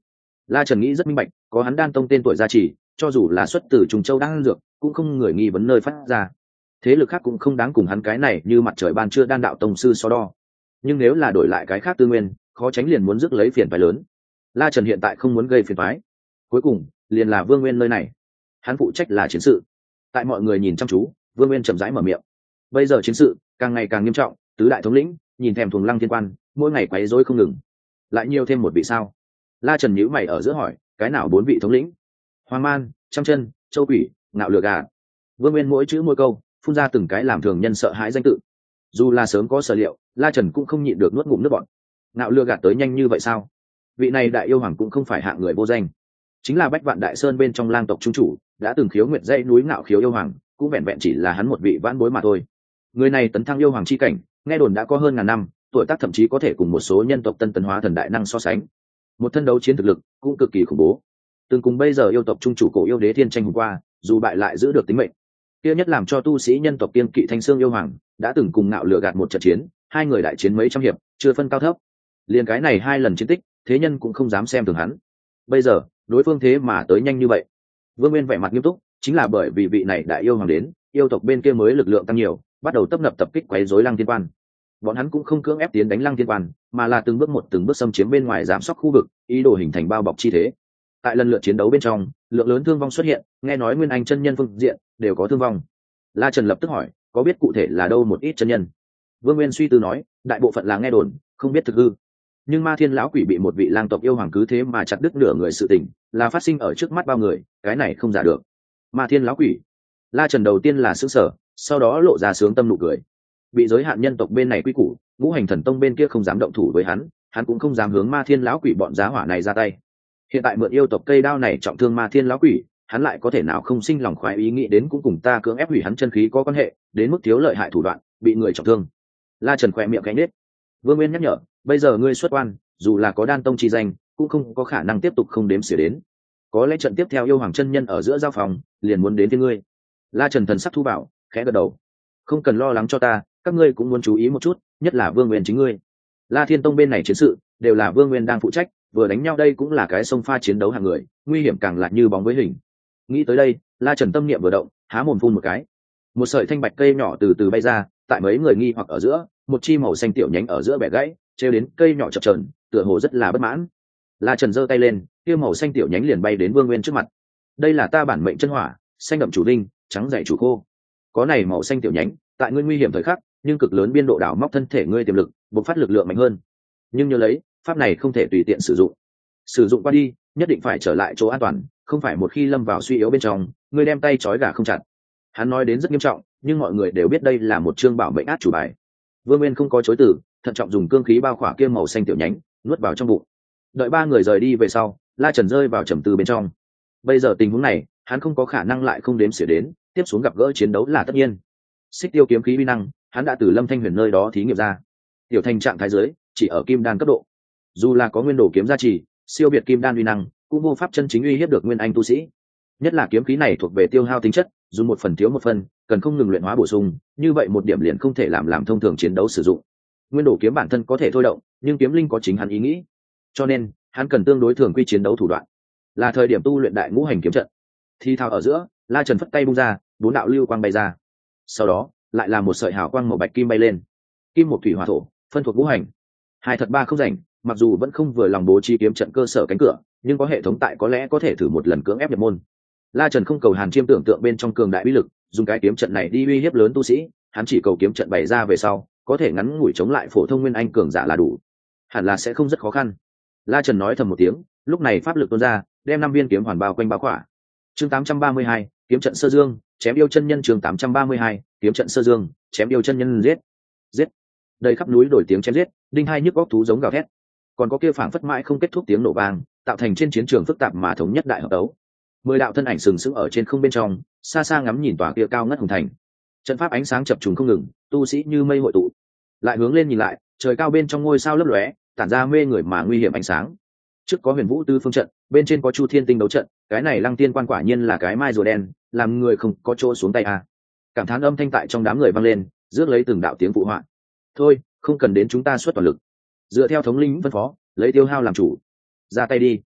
La Trần nghĩ rất minh bạch, có hắn đan tông tên tuổi gia trì, cho dù là xuất từ Trùng Châu đan dược, cũng không người nghi vấn nơi phát ra. Thế lực khác cũng không đáng cùng hắn cái này như mặt trời ban trưa đan đạo tông sư so đo. Nhưng nếu là đổi lại cái khác tư nguyên, khó tránh liền muốn rước lấy phiền phái lớn. La Trần hiện tại không muốn gây phiền phái. Cuối cùng, liền là Vương Nguyên nơi này. Hắn phụ trách là chiến sự. Tại mọi người nhìn chăm chú, Vương Nguyên chậm rãi mở miệng. Bây giờ chiến sự càng ngày càng nghiêm trọng, tứ đại thống lĩnh nhìn thèm thuồng lăng thiên quan, mỗi ngày quấy rối không ngừng. Lại nhiều thêm một vị sao? La Trần nhíu mày ở giữa hỏi, cái nào bốn vị thống lĩnh? Hoàng Man, Trăm Chân, Châu Quỷ, Ngạo Lừa Gà. Vương Nguyên mỗi chữ mỗi câu phun ra từng cái làm thường nhân sợ hãi danh tự. Dù là sớm có sở liệu, La Trần cũng không nhịn được nuốt ngụm nước bọt. Ngạo Lừa Gạt tới nhanh như vậy sao? Vị này đại yêu hoàng cũng không phải hạng người vô danh, chính là Bách Vạn Đại Sơn bên trong lang tộc trung chủ, đã từng khiếu nguyệt dãy núi Ngạo Khiếu yêu hoàng, cũng vẹn vẹn chỉ là hắn một vị vãn bối mà thôi. Người này tấn thăng yêu hoàng chi cảnh, nghe đồn đã có hơn ngàn năm, tuổi tác thậm chí có thể cùng một số nhân tộc tân tấn hóa thần đại năng so sánh. Một thân đấu chiến thực lực cũng cực kỳ khủng bố. Từng cùng bây giờ yêu tộc trung chủ cổ yêu đế thiên tranh hùng qua, dù bại lại giữ được tính mệnh. Kia nhất làm cho tu sĩ nhân tộc kiên kỵ Thanh Xương yêu hoàng, đã từng cùng Ngạo Lừa Gạt một trận chiến, hai người đại chiến mấy trăm hiệp, chưa phân cao thấp. Liên cái này hai lần chiến tích, thế nhân cũng không dám xem thường hắn. Bây giờ, đối phương thế mà tới nhanh như vậy. Vương Nguyên vẻ mặt nghiêm túc, chính là bởi vì vị này đại yêu hoàng đến, yêu tộc bên kia mới lực lượng tăng nhiều, bắt đầu tập nập tập kích quấy rối Lăng Thiên Quan. Bọn hắn cũng không cưỡng ép tiến đánh Lăng Thiên Quan, mà là từng bước một từng bước xâm chiếm bên ngoài giám sóc khu vực, ý đồ hình thành bao bọc chi thế. Tại lần lượt chiến đấu bên trong, lượng lớn thương vong xuất hiện, nghe nói Nguyên Anh chân nhân phương diện đều có thương vong. La Trần lập tức hỏi, có biết cụ thể là đâu một ít chân nhân? Vương Nguyên suy tư nói, đại bộ phận là nghe đồn, không biết thực hư. Nhưng Ma Thiên lão quỷ bị một vị lang tộc yêu hoàng cứ thế mà chặt đứt nửa người sự tình, là phát sinh ở trước mắt bao người, cái này không giả được. Ma Thiên lão quỷ. La Trần đầu tiên là sững sờ, sau đó lộ ra sướng tâm nụ cười. Bị giới hạn nhân tộc bên này quy củ, Ngũ Hành Thần Tông bên kia không dám động thủ với hắn, hắn cũng không dám hướng Ma Thiên lão quỷ bọn giá hỏa này ra tay. Hiện tại mượn yêu tộc cây đao này trọng thương Ma Thiên lão quỷ, hắn lại có thể nào không sinh lòng khoái ý nghĩ đến cũng cùng ta cưỡng ép hủy hắn chân khí có quan hệ, đến mức thiếu lợi hại thủ đoạn, bị người trọng thương. La Trần khỏe miệng cánh nết. Vương Nguyên nhắc nhở, bây giờ ngươi xuất quan, dù là có đan tông chi danh, cũng không có khả năng tiếp tục không đếm xỉa đến. Có lẽ trận tiếp theo yêu hoàng chân nhân ở giữa giao phòng, liền muốn đến với ngươi. La Trần thần sắc thu bảo, khẽ gật đầu. Không cần lo lắng cho ta, các ngươi cũng muốn chú ý một chút, nhất là Vương Nguyên chính ngươi. La Thiên Tông bên này chiến sự, đều là Vương Nguyên đang phụ trách, vừa đánh nhau đây cũng là cái sông pha chiến đấu hàng người, nguy hiểm càng lại như bóng với hình. Nghĩ tới đây, La Trần tâm niệm vừa động, há mồm phun một cái. Một sợi thanh bạch cây nhỏ từ từ bay ra, tại mấy người nghi hoặc ở giữa, một chi màu xanh tiểu nhánh ở giữa bẻ gãy, treo đến cây nhỏ chập chờn, tựa hồ rất là bất mãn. La Trần giơ tay lên, kia màu xanh tiểu nhánh liền bay đến Vương Nguyên trước mặt. Đây là ta bản mệnh chân hỏa, xanh đậm chủ linh, trắng dày chủ khô. Có này màu xanh tiểu nhánh, tại ngươi nguy hiểm thời khắc, nhưng cực lớn biên độ đảo móc thân thể ngươi tiềm lực, bộc phát lực lượng mạnh hơn. Nhưng nhớ lấy, pháp này không thể tùy tiện sử dụng. Sử dụng qua đi, nhất định phải trở lại chỗ an toàn, không phải một khi lâm vào suy yếu bên trong, ngươi đem tay trói gà không chặt. Hắn nói đến rất nghiêm trọng, nhưng mọi người đều biết đây là một chương bảo mệnh át chủ bài. Vương Nguyên không có chối từ, thận trọng dùng cương khí bao khỏa kia màu xanh tiểu nhánh, nuốt vào trong bụng. Đợi ba người rời đi về sau, La Trần rơi vào trầm tư bên trong. Bây giờ tình huống này, hắn không có khả năng lại không đếm xỉa đến, tiếp xuống gặp gỡ chiến đấu là tất nhiên. Xích tiêu kiếm khí uy năng, hắn đã từ Lâm Thanh Huyền nơi đó thí nghiệm ra. Tiểu thành trạng thái dưới, chỉ ở kim đan cấp độ. Dù là có nguyên đồ kiếm gia trì, siêu biệt kim đan uy năng, cũng vô pháp chân chính uy hiếp được nguyên anh tu sĩ. Nhất là kiếm khí này thuộc về tiêu hao tính chất, dùng một phần thiếu một phần, cần không ngừng luyện hóa bổ sung, như vậy một điểm liền không thể làm làm thông thường chiến đấu sử dụng. Nguyên đồ kiếm bản thân có thể thôi động, nhưng kiếm linh có chính hắn ý nghĩ, cho nên hắn cần tương đối thường quy chiến đấu thủ đoạn. Là thời điểm tu luyện đại ngũ hành kiếm trận. Thi thao ở giữa, La Trần phất tay bung ra, bốn đạo lưu quang bay ra. Sau đó, lại là một sợi hào quang màu bạch kim bay lên. Kim một thủy hỏa thổ, phân thuộc ngũ hành. Hai thật ba không rảnh, mặc dù vẫn không vừa lòng bố trí kiếm trận cơ sở cánh cửa, nhưng có hệ thống tại có lẽ có thể thử một lần cưỡng ép nhập môn. La Trần không cầu Hàn Chiêm tưởng tượng bên trong cường đại uy lực, dùng cái kiếm trận này đi uy hiếp lớn tu sĩ, hắn chỉ cầu kiếm trận bày ra về sau, có thể ngắn ngủi chống lại phổ thông nguyên anh cường giả là đủ. Hẳn là sẽ không rất khó khăn. La Trần nói thầm một tiếng, lúc này pháp lực tuôn ra, đem năm viên kiếm hoàn bao quanh bao khỏa. Chương tám trăm ba mươi hai, kiếm trận sơ dương, chém yêu chân nhân. Chương tám trăm ba mươi hai, kiếm trận sơ dương, chém yêu chân nhân. Giết, giết. Đầy khắp núi đổi tiếng chém giết, đinh hai nhức óc thú giống gào thét. Còn có kia phảng phất mãi không kết thúc tiếng nổ vang, tạo thành trên chiến trường phức tạp mà thống nhất đại hợp đấu. Mười đạo thân ảnh sừng sững ở trên không bên trong, xa xa ngắm nhìn tòa kia cao ngất hùng thành. Trận pháp ánh sáng chập trùng không ngừng, tu sĩ như mây hội tụ. Lại hướng lên nhìn lại, trời cao bên trong ngôi sao lấp lóe, tản ra mê người mà nguy hiểm ánh sáng. Trước có Huyền Vũ Tư Phương trận, bên trên có Chu Thiên Tinh đấu trận, cái này Lăng Tiên Quan quả nhiên là cái mai rùa đen, làm người không có chỗ xuống tay à. Cảm thán âm thanh tại trong đám người vang lên, rước lấy từng đạo tiếng phụ họa. Thôi, không cần đến chúng ta xuất toàn lực. Dựa theo thống lĩnh phân phó, lấy tiêu hao làm chủ. Ra tay đi.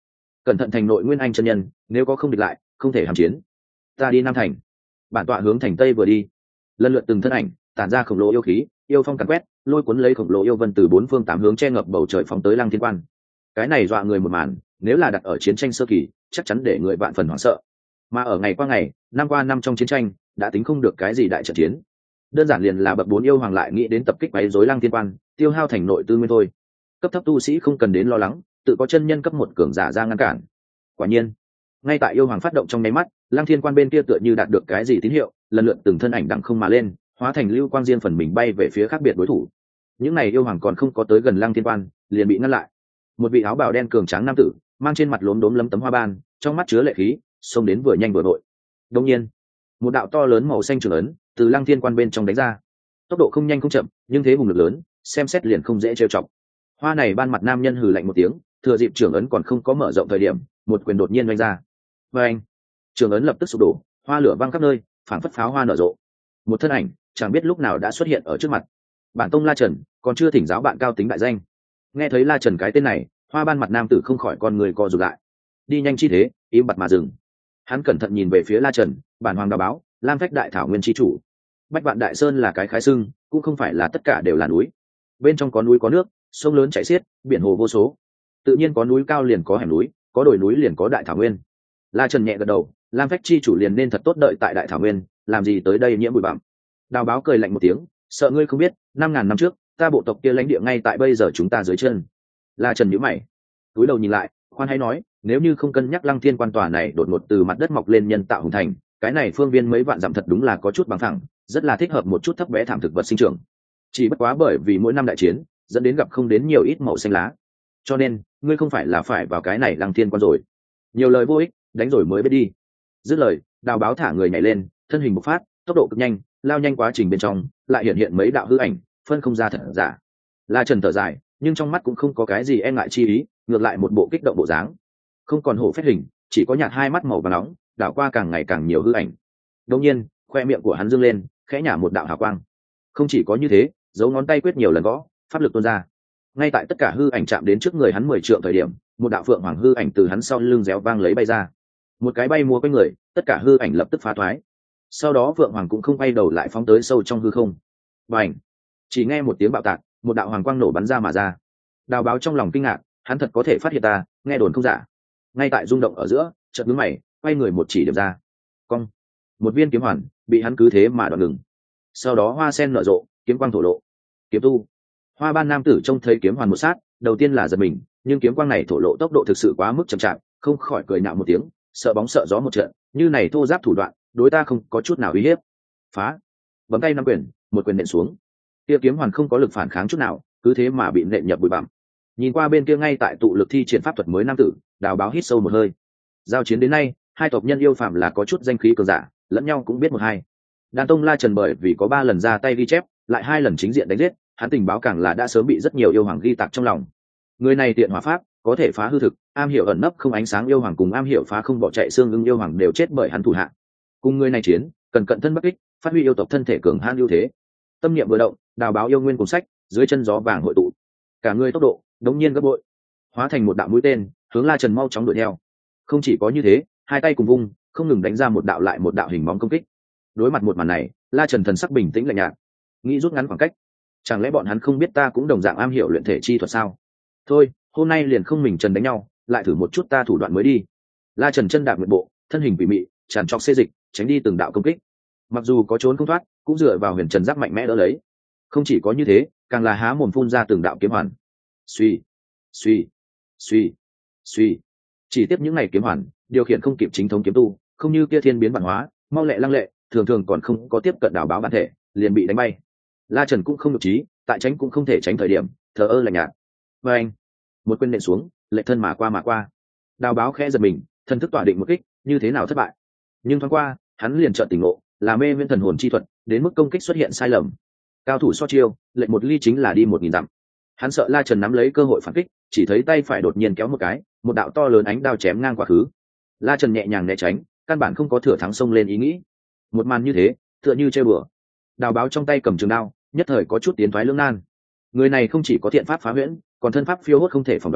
cẩn thận thành nội nguyên anh chân nhân, nếu có không địch lại không thể hàm chiến. Ta đi nam thành. Bản tọa hướng thành tây vừa đi, lần lượt từng thân ảnh tản ra khổng lồ yêu khí, yêu phong càn quét, lôi cuốn lấy khổng lồ yêu vân từ bốn phương tám hướng che ngập bầu trời phóng tới Lăng Thiên Quan. Cái này dọa người một màn, nếu là đặt ở chiến tranh sơ kỳ chắc chắn để người vạn phần hoảng sợ, mà ở ngày qua ngày, năm qua năm trong chiến tranh đã tính không được cái gì đại trận chiến, đơn giản liền là bậc bốn yêu hoàng lại nghĩ đến tập kích quấy rối Lăng Thiên Quan, tiêu hao thành nội tư nguyên thôi. Cấp thấp tu sĩ không cần đến lo lắng, tự có chân nhân cấp một cường giả ra ngăn cản. Quả nhiên, ngay tại yêu hoàng phát động trong nháy mắt, Lăng Thiên Quan bên kia tựa như đạt được cái gì tín hiệu, lần lượt từng thân ảnh đằng không mà lên, hóa thành lưu quang diên phần mình bay về phía khác biệt đối thủ. Những này yêu hoàng còn không có tới gần Lăng Thiên Quan, liền bị ngăn lại. Một vị áo bào đen cường tráng nam tử, mang trên mặt lốm đốm lấm tấm hoa ban, trong mắt chứa lệ khí, xông đến vừa nhanh vừa vội. Đột nhiên, một đạo to lớn màu xanh trường ấn từ Lăng Thiên Quan bên trong đánh ra. Tốc độ không nhanh không chậm, nhưng thế hùng lực lớn, xem xét liền không dễ trêu chọc. Hoa này ban mặt nam nhân hừ lạnh một tiếng, thừa dịp trường ấn còn không có mở rộng thời điểm, một quyền đột nhiên vung ra. Và anh, trường ấn lập tức sụp đổ, hoa lửa văng khắp nơi, phảng phất pháo hoa nở rộ. Một thân ảnh chẳng biết lúc nào đã xuất hiện ở trước mặt. Bản tông La Trần, còn chưa thỉnh giáo bạn cao tính đại danh. Nghe thấy La Trần cái tên này, hoa ban mặt nam tử không khỏi con người co rụt lại. Đi nhanh chi thế, im bặt mà dừng. Hắn cẩn thận nhìn về phía La Trần, bản hoàng đào báo, Lam Phách đại thảo nguyên chi chủ. Bách Vạn Đại Sơn là cái khái sưng, cũng không phải là tất cả đều là núi. Bên trong có núi có nước, sông lớn chảy xiết, biển hồ vô số. Tự nhiên có núi cao liền có hẻm núi, có đồi núi liền có đại thảo nguyên. La Trần nhẹ gật đầu, Lam Phách chi chủ liền nên thật tốt đợi tại đại thảo nguyên, làm gì tới đây nhiễm bụi bặm. Đào báo cười lạnh một tiếng, sợ ngươi không biết, năm ngàn năm trước, ta bộ tộc kia lãnh địa ngay tại bây giờ chúng ta dưới chân. La Trần nhíu mày, túi đầu nhìn lại, khoan hãy nói, nếu như không cân nhắc Lăng Thiên Quan tòa này đột ngột từ mặt đất mọc lên nhân tạo hùng thành, cái này phương viên mấy vạn dặm thật đúng là có chút bằng phẳng, rất là thích hợp một chút thấp bé thảm thực vật sinh trưởng. Chỉ bất quá bởi vì mỗi năm đại chiến, dẫn đến gặp không đến nhiều ít màu xanh lá. Cho nên, ngươi không phải là phải vào cái này Lăng Thiên Quan rồi. Nhiều lời vô ích, đánh rồi mới biết đi. Dứt lời, Đào báo thả người nhảy lên, thân hình bộc phát, tốc độ cực nhanh, lao nhanh quá trình bên trong, lại hiện hiện mấy đạo hư ảnh, phân không ra thật giả. La Trần thở dài, nhưng trong mắt cũng không có cái gì e ngại chi ý, ngược lại một bộ kích động bộ dáng. Không còn hổ phách hình, chỉ có nhạt hai mắt màu vàng nóng, đảo qua càng ngày càng nhiều hư ảnh. Đột nhiên, khoe miệng của hắn dương lên, khẽ nhả một đạo hào quang. Không chỉ có như thế, dấu ngón tay quyết nhiều lần gõ, pháp lực tuôn ra. Ngay tại tất cả hư ảnh chạm đến trước người hắn mười trượng thời điểm, một đạo phượng hoàng hư ảnh từ hắn sau lưng réo vang lấy bay ra. Một cái bay múa quanh người, tất cả hư ảnh lập tức phá thoái. Sau đó phượng hoàng cũng không bay đầu lại phóng tới sâu trong hư không. Bành! Chỉ nghe một tiếng bạo tạc, một đạo hoàng quang nổ bắn ra mà ra. Đào báo trong lòng kinh ngạc, hắn thật có thể phát hiện ta, nghe đồn không giả. Ngay tại rung động ở giữa, chợt nhướng mày, quay người một chỉ điểm ra. Cong! Một viên kiếm hoàn bị hắn cứ thế mà đoạn ngừng. Sau đó hoa sen nở rộ, kiếm quang thổ lộ. Kiếm tu. Hoa ban nam tử trông thấy kiếm hoàn một sát, đầu tiên là giật mình, nhưng kiếm quang này thổ lộ tốc độ thực sự quá mức chậm chạp, không khỏi cười nhạo một tiếng, sợ bóng sợ gió một trận, như này thô giáp thủ đoạn, đối ta không có chút nào uy hiếp. Phá! Bấm tay năm quyền, một quyền nện xuống. Kia kiếm hoàn không có lực phản kháng chút nào, cứ thế mà bị nện nhập bụi bặm. Nhìn qua bên kia ngay tại tụ lực thi triển pháp thuật mới nam tử, Đào báo hít sâu một hơi. Giao chiến đến nay, hai tộc nhân yêu phàm là có chút danh khí cường giả, lẫn nhau cũng biết một hai. Đan tông La Trần bởi vì có ba lần ra tay ghi chép, lại hai lần chính diện đánh giết, hắn tình báo càng là đã sớm bị rất nhiều yêu hoàng ghi tạc trong lòng. Người này tiện hỏa pháp, có thể phá hư thực, am hiểu ẩn nấp không ánh sáng yêu hoàng cùng am hiểu phá không bỏ chạy xương ưng yêu hoàng đều chết bởi hắn thủ hạ. Cùng người này chiến, cần cận thân bất kích, phát huy yêu tộc thân thể cường hãn ưu thế. Tâm niệm vừa động, Đào báo yêu nguyên cùng sách, dưới chân gió vàng hội tụ, cả người tốc độ đống nhiên gấp bội, hóa thành một đạo mũi tên, hướng La Trần mau chóng đuổi theo. Không chỉ có như thế, hai tay cùng vung, không ngừng đánh ra một đạo lại một đạo hình bóng công kích. Đối mặt một màn này, La Trần thần sắc bình tĩnh lạnh nhạt, nghĩ rút ngắn khoảng cách. Chẳng lẽ bọn hắn không biết ta cũng đồng dạng am hiểu luyện thể chi thuật sao? Thôi, hôm nay liền không mình trần đánh nhau, lại thử một chút ta thủ đoạn mới đi. La Trần chân đạp nguyện bộ, thân hình quỷ mị, tràn trọc xê dịch, tránh đi từng đạo công kích. Mặc dù có trốn không thoát, cũng dựa vào huyền trần giác mạnh mẽ đỡ lấy. Không chỉ có như thế, càng là há mồm phun ra từng đạo kiếm hoàn. Suy, suy, suy, suy. Chỉ tiếp những ngày kiếm hoàn, điều khiển không kịp chính thống kiếm tu, không như kia thiên biến bản hóa, mau lẹ lăng lệ, thường thường còn không có tiếp cận Đào báo bản thể, liền bị đánh bay. La Trần cũng không được trí, tại tránh cũng không thể tránh thời điểm, thờ ơ lạnh nhạt. Và anh, một quyền nện xuống, lệ thân mà qua mà qua. Đào báo khẽ giật mình, thần thức tỏa định một kích, như thế nào thất bại. Nhưng thoáng qua, hắn liền chợt tỉnh ngộ, là mê viễn thần hồn chi thuật, đến mức công kích xuất hiện sai lầm. Cao thủ so chiêu, lệnh một ly chính là đi một nghìn dặm. Hắn sợ La Trần nắm lấy cơ hội phản kích, chỉ thấy tay phải đột nhiên kéo một cái, một đạo to lớn ánh đao chém ngang qua khứ. La Trần nhẹ nhàng né tránh, căn bản không có thừa thắng xông lên ý nghĩ. Một màn như thế, tựa như chơi bừa. Đào báo trong tay cầm trường đao, nhất thời có chút tiến thoái lưỡng nan. Người này không chỉ có thiện pháp phá huyễn, còn thân pháp phiêu hốt không thể phỏng đoán,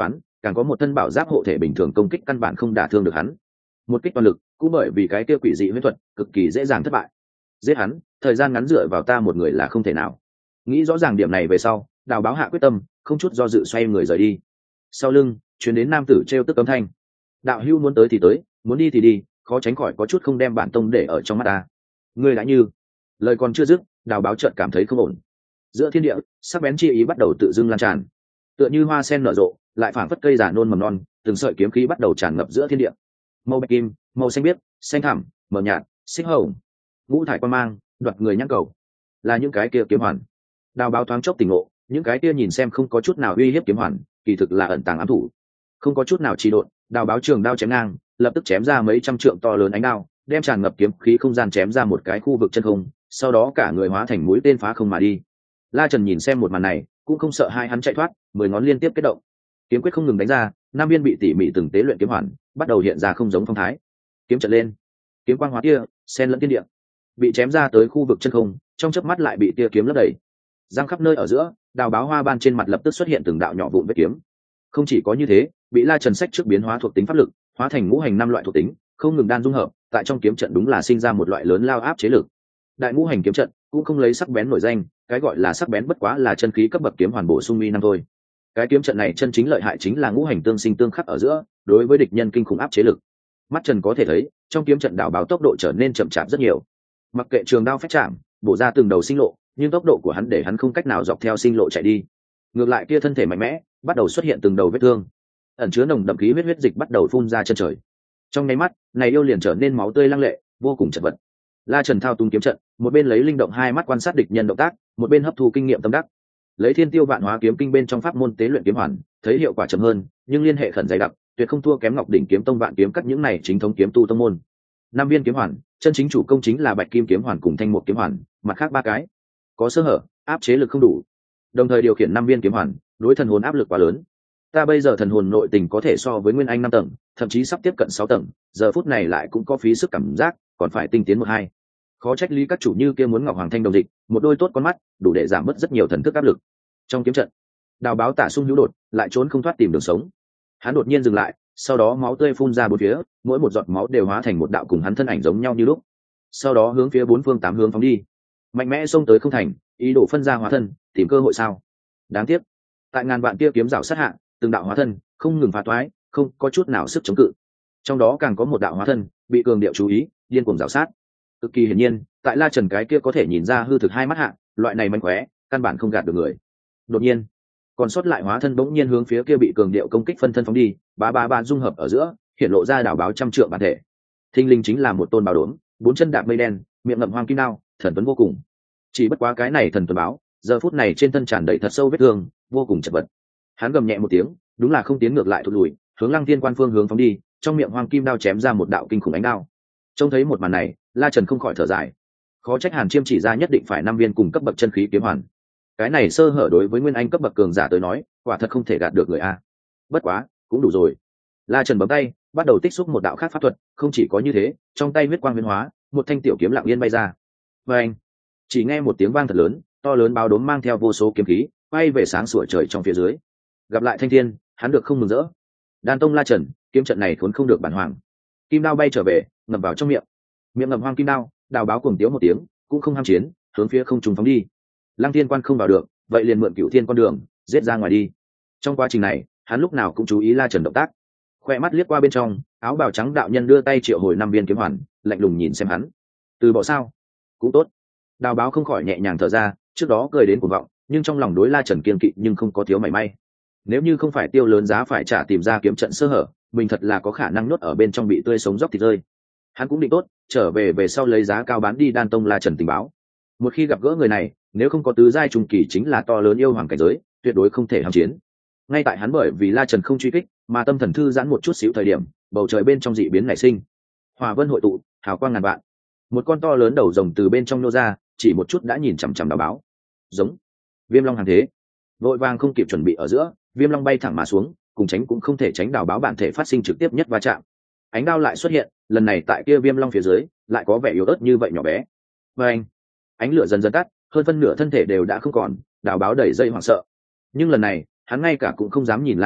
càng có một thân bảo giáp hộ thể bình thường công kích căn bản không đả thương được hắn. Một kích toàn lực cũng bởi vì cái kia quỷ dị huyễn thuật cực kỳ dễ dàng thất bại. Giết hắn thời gian ngắn dựa vào ta một người là không thể nào. Nghĩ rõ ràng điểm này về sau, Đào Báo hạ quyết tâm, không chút do dự xoay người rời đi. Sau lưng chuyến đến nam tử treo tức âm thanh: đạo hưu muốn tới thì tới, muốn đi thì đi, khó tránh khỏi có chút không đem bản tông để ở trong mắt ta. Ngươi đã như lời còn chưa dứt, Đào Báo chợt cảm thấy không ổn. Giữa thiên địa sắc bén chi ý bắt đầu tự dưng lan tràn, tựa như hoa sen nở rộ, lại phảng phất cây giả nôn mầm non, từng sợi kiếm khí bắt đầu tràn ngập giữa thiên địa. Màu bạch kim, màu xanh biếc, xanh thẳm, mờ nhạt, xích hồng, ngũ thải quan mang, đoạt người nhãn cầu. Là những cái kia kiếm hoàn. Đào Báo thoáng chốc tỉnh ngộ, những cái kia nhìn xem không có chút nào uy hiếp kiếm hoàn, kỳ thực là ẩn tàng ám thủ. Không có chút nào trì độn, Đào Báo trường đao chém ngang, lập tức chém ra mấy trăm trượng to lớn ánh đao, đem tràn ngập kiếm khí không gian chém ra một cái khu vực chân không, sau đó cả người hóa thành mũi tên phá không mà đi. La Trần nhìn xem một màn này, cũng không sợ hai hắn chạy thoát, mười ngón liên tiếp kết động, kiếm quyết không ngừng đánh ra, năm viên bị tỉ mỉ từng tế luyện kiếm hoàn bắt đầu hiện ra không giống phong thái. Kiếm trận lên, kiếm quang hóa tia, xen lẫn thiên địa, bị chém ra tới khu vực chân không, trong chớp mắt lại bị tia kiếm lấp đầy, giăng khắp nơi ở giữa. Đào Báo hoa ban trên mặt lập tức xuất hiện từng đạo nhỏ vụn vết kiếm. Không chỉ có như thế, bị La Trần sách trước biến hóa thuộc tính pháp lực, hóa thành ngũ hành năm loại thuộc tính, không ngừng đan dung hợp, tại trong kiếm trận đúng là sinh ra một loại lớn lao áp chế lực. Đại ngũ hành kiếm trận cũng không lấy sắc bén nổi danh, cái gọi là sắc bén bất quá là chân khí cấp bậc kiếm hoàn bổ sung mi năm thôi. Cái kiếm trận này chân chính lợi hại chính là ngũ hành tương sinh tương khắc ở giữa, đối với địch nhân kinh khủng áp chế lực. Mắt Trần có thể thấy, trong kiếm trận Đào Báo tốc độ trở nên chậm chạp rất nhiều. Mặc kệ trường đao phách chạm, bổ ra từng đầu sinh lộ, nhưng tốc độ của hắn để hắn không cách nào dọc theo sinh lộ chạy đi. Ngược lại kia thân thể mạnh mẽ, bắt đầu xuất hiện từng đầu vết thương, ẩn chứa nồng đậm khí huyết huyết dịch bắt đầu phun ra chân trời. Trong nháy mắt, này yêu liền trở nên máu tươi lăng lệ, vô cùng chật vật. La Trần thao túng kiếm trận, một bên lấy linh động hai mắt quan sát địch nhân động tác, một bên hấp thu kinh nghiệm tâm đắc. Lấy Thiên Tiêu Vạn Hóa Kiếm Kinh bên trong pháp môn tế luyện kiếm hoàn, thấy hiệu quả chậm hơn, nhưng liên hệ khẩn dày đặc, tuyệt không thua kém Ngọc đỉnh kiếm tông Vạn kiếm các những này chính thống kiếm tu tông môn. Năm viên kiếm hoàn, chân chính chủ công chính là Bạch Kim kiếm hoàn cùng Thanh Mục kiếm hoàn, mặt khác ba cái có sơ hở, áp chế lực không đủ. Đồng thời điều khiển năm viên kiếm hoàn, đối thần hồn áp lực quá lớn. Ta bây giờ thần hồn nội tình có thể so với Nguyên Anh năm tầng, thậm chí sắp tiếp cận sáu tầng, giờ phút này lại cũng có phí sức cảm giác, còn phải tinh tiến một hai. Khó trách lý các chủ như kia muốn Ngọc Hoàng Thanh đồng dịch, một đôi tốt con mắt, đủ để giảm bớt rất nhiều thần thức áp lực. Trong kiếm trận, Đào Báo tả sung hữu đột, lại trốn không thoát tìm đường sống. Hắn đột nhiên dừng lại, sau đó máu tươi phun ra bốn phía, mỗi một giọt máu đều hóa thành một đạo cùng hắn thân ảnh giống nhau như lúc. Sau đó hướng phía bốn phương tám hướng phóng đi, mạnh mẽ xông tới không thành, ý đồ phân ra hóa thân, tìm cơ hội sao? Đáng tiếc, tại ngàn vạn kia kiếm rào sát hạ, từng đạo hóa thân không ngừng phá toái, không có chút nào sức chống cự. Trong đó càng có một đạo hóa thân bị cường điệu chú ý, điên cuồng rào sát. Cực kỳ hiển nhiên, tại La Trần cái kia có thể nhìn ra hư thực hai mắt hạ, loại này manh khóe, căn bản không gạt được người. Đột nhiên, còn sót lại hóa thân bỗng nhiên hướng phía kia bị cường điệu công kích phân thân phóng đi, ba ba ba dung hợp ở giữa, hiện lộ ra Đào Báo trăm trượng bản thể. Thinh linh chính là một tôn báo đốm, bốn chân đạp mây đen, miệng ngậm hoang kim đao, thần tuấn vô cùng. Chỉ bất quá cái này thần tuấn báo, giờ phút này trên thân tràn đầy thật sâu vết thương, vô cùng chật vật. Hắn gầm nhẹ một tiếng, đúng là không tiến ngược lại thụt lùi, hướng Lăng Thiên Quan phương hướng phóng đi, trong miệng hoang kim đao chém ra một đạo kinh khủng ánh đao. Trông thấy một màn này, La Trần không khỏi thở dài. Khó trách Hàn Chiêm chỉ ra nhất định phải năm viên cùng cấp bậc chân khí kiếm hoàn. Cái này sơ hở đối với Nguyên Anh cấp bậc cường giả tới nói, quả thật không thể gạt được người a. Bất quá, cũng đủ rồi. La Trần bấm tay, bắt đầu tích xúc một đạo khác pháp thuật, không chỉ có như thế, trong tay huyết quang biến hóa, một thanh tiểu kiếm lặng yên bay ra. Và anh, chỉ nghe một tiếng vang thật lớn, to lớn báo đốm mang theo vô số kiếm khí, bay về sáng sủa trời trong phía dưới. Gặp lại Thanh Thiên, hắn được không mừng rỡ. Đan Tông La Trần, kiếm trận này khốn không được bản hoàng. Kim đao bay trở về, ngậm vào trong miệng. Miệng ngậm hoang kim đao, Đào Báo cuồng tiếu một tiếng, cũng không ham chiến, hướng phía không trung phóng đi. Lăng Thiên Quan không vào được, vậy liền mượn Cửu Thiên con đường, giết ra ngoài đi. Trong quá trình này, hắn lúc nào cũng chú ý La Trần động tác. Khoe mắt liếc qua bên trong, áo bào trắng đạo nhân đưa tay triệu hồi năm viên kiếm hoàn, lạnh lùng nhìn xem hắn. Từ bỏ sao? Cũng tốt. Đào Báo không khỏi nhẹ nhàng thở ra, trước đó cười đến cuồng vọng, nhưng trong lòng đối La Trần kiên kỵ nhưng không có thiếu mảy may. Nếu như không phải tiêu lớn giá phải trả tìm ra kiếm trận sơ hở, mình thật là có khả năng nuốt ở bên trong bị tươi sống dốc thịt rơi. Hắn cũng định tốt, trở về về sau lấy giá cao bán đi Đan Tông La Trần tình báo. Một khi gặp gỡ người này, nếu không có tứ giai trùng kỳ chính là to lớn yêu hoàng cảnh giới, tuyệt đối không thể hòng chiến. Ngay tại hắn bởi vì La Trần không truy kích, mà tâm thần thư giãn một chút xíu thời điểm, bầu trời bên trong dị biến nảy sinh. Hỏa vân hội tụ, hào quang ngàn vạn. Một con to lớn đầu rồng từ bên trong nô ra, chỉ một chút đã nhìn chằm chằm Đào Báo. Giống Viêm Long hàng thế. Vội vàng không kịp chuẩn bị ở giữa, Viêm Long bay thẳng mà xuống, cùng tránh cũng không thể tránh Đào Báo bản thể phát sinh trực tiếp nhất va chạm. Ánh đao lại xuất hiện, lần này tại kia Viêm Long phía dưới, lại có vẻ yếu ớt như vậy nhỏ bé. Và anh, ánh lửa dần dần tắt, hơn phân nửa thân thể đều đã không còn, Đào Báo đẩy dây hoảng sợ. Nhưng lần này, hắn ngay cả cũng không dám nhìn La Trần,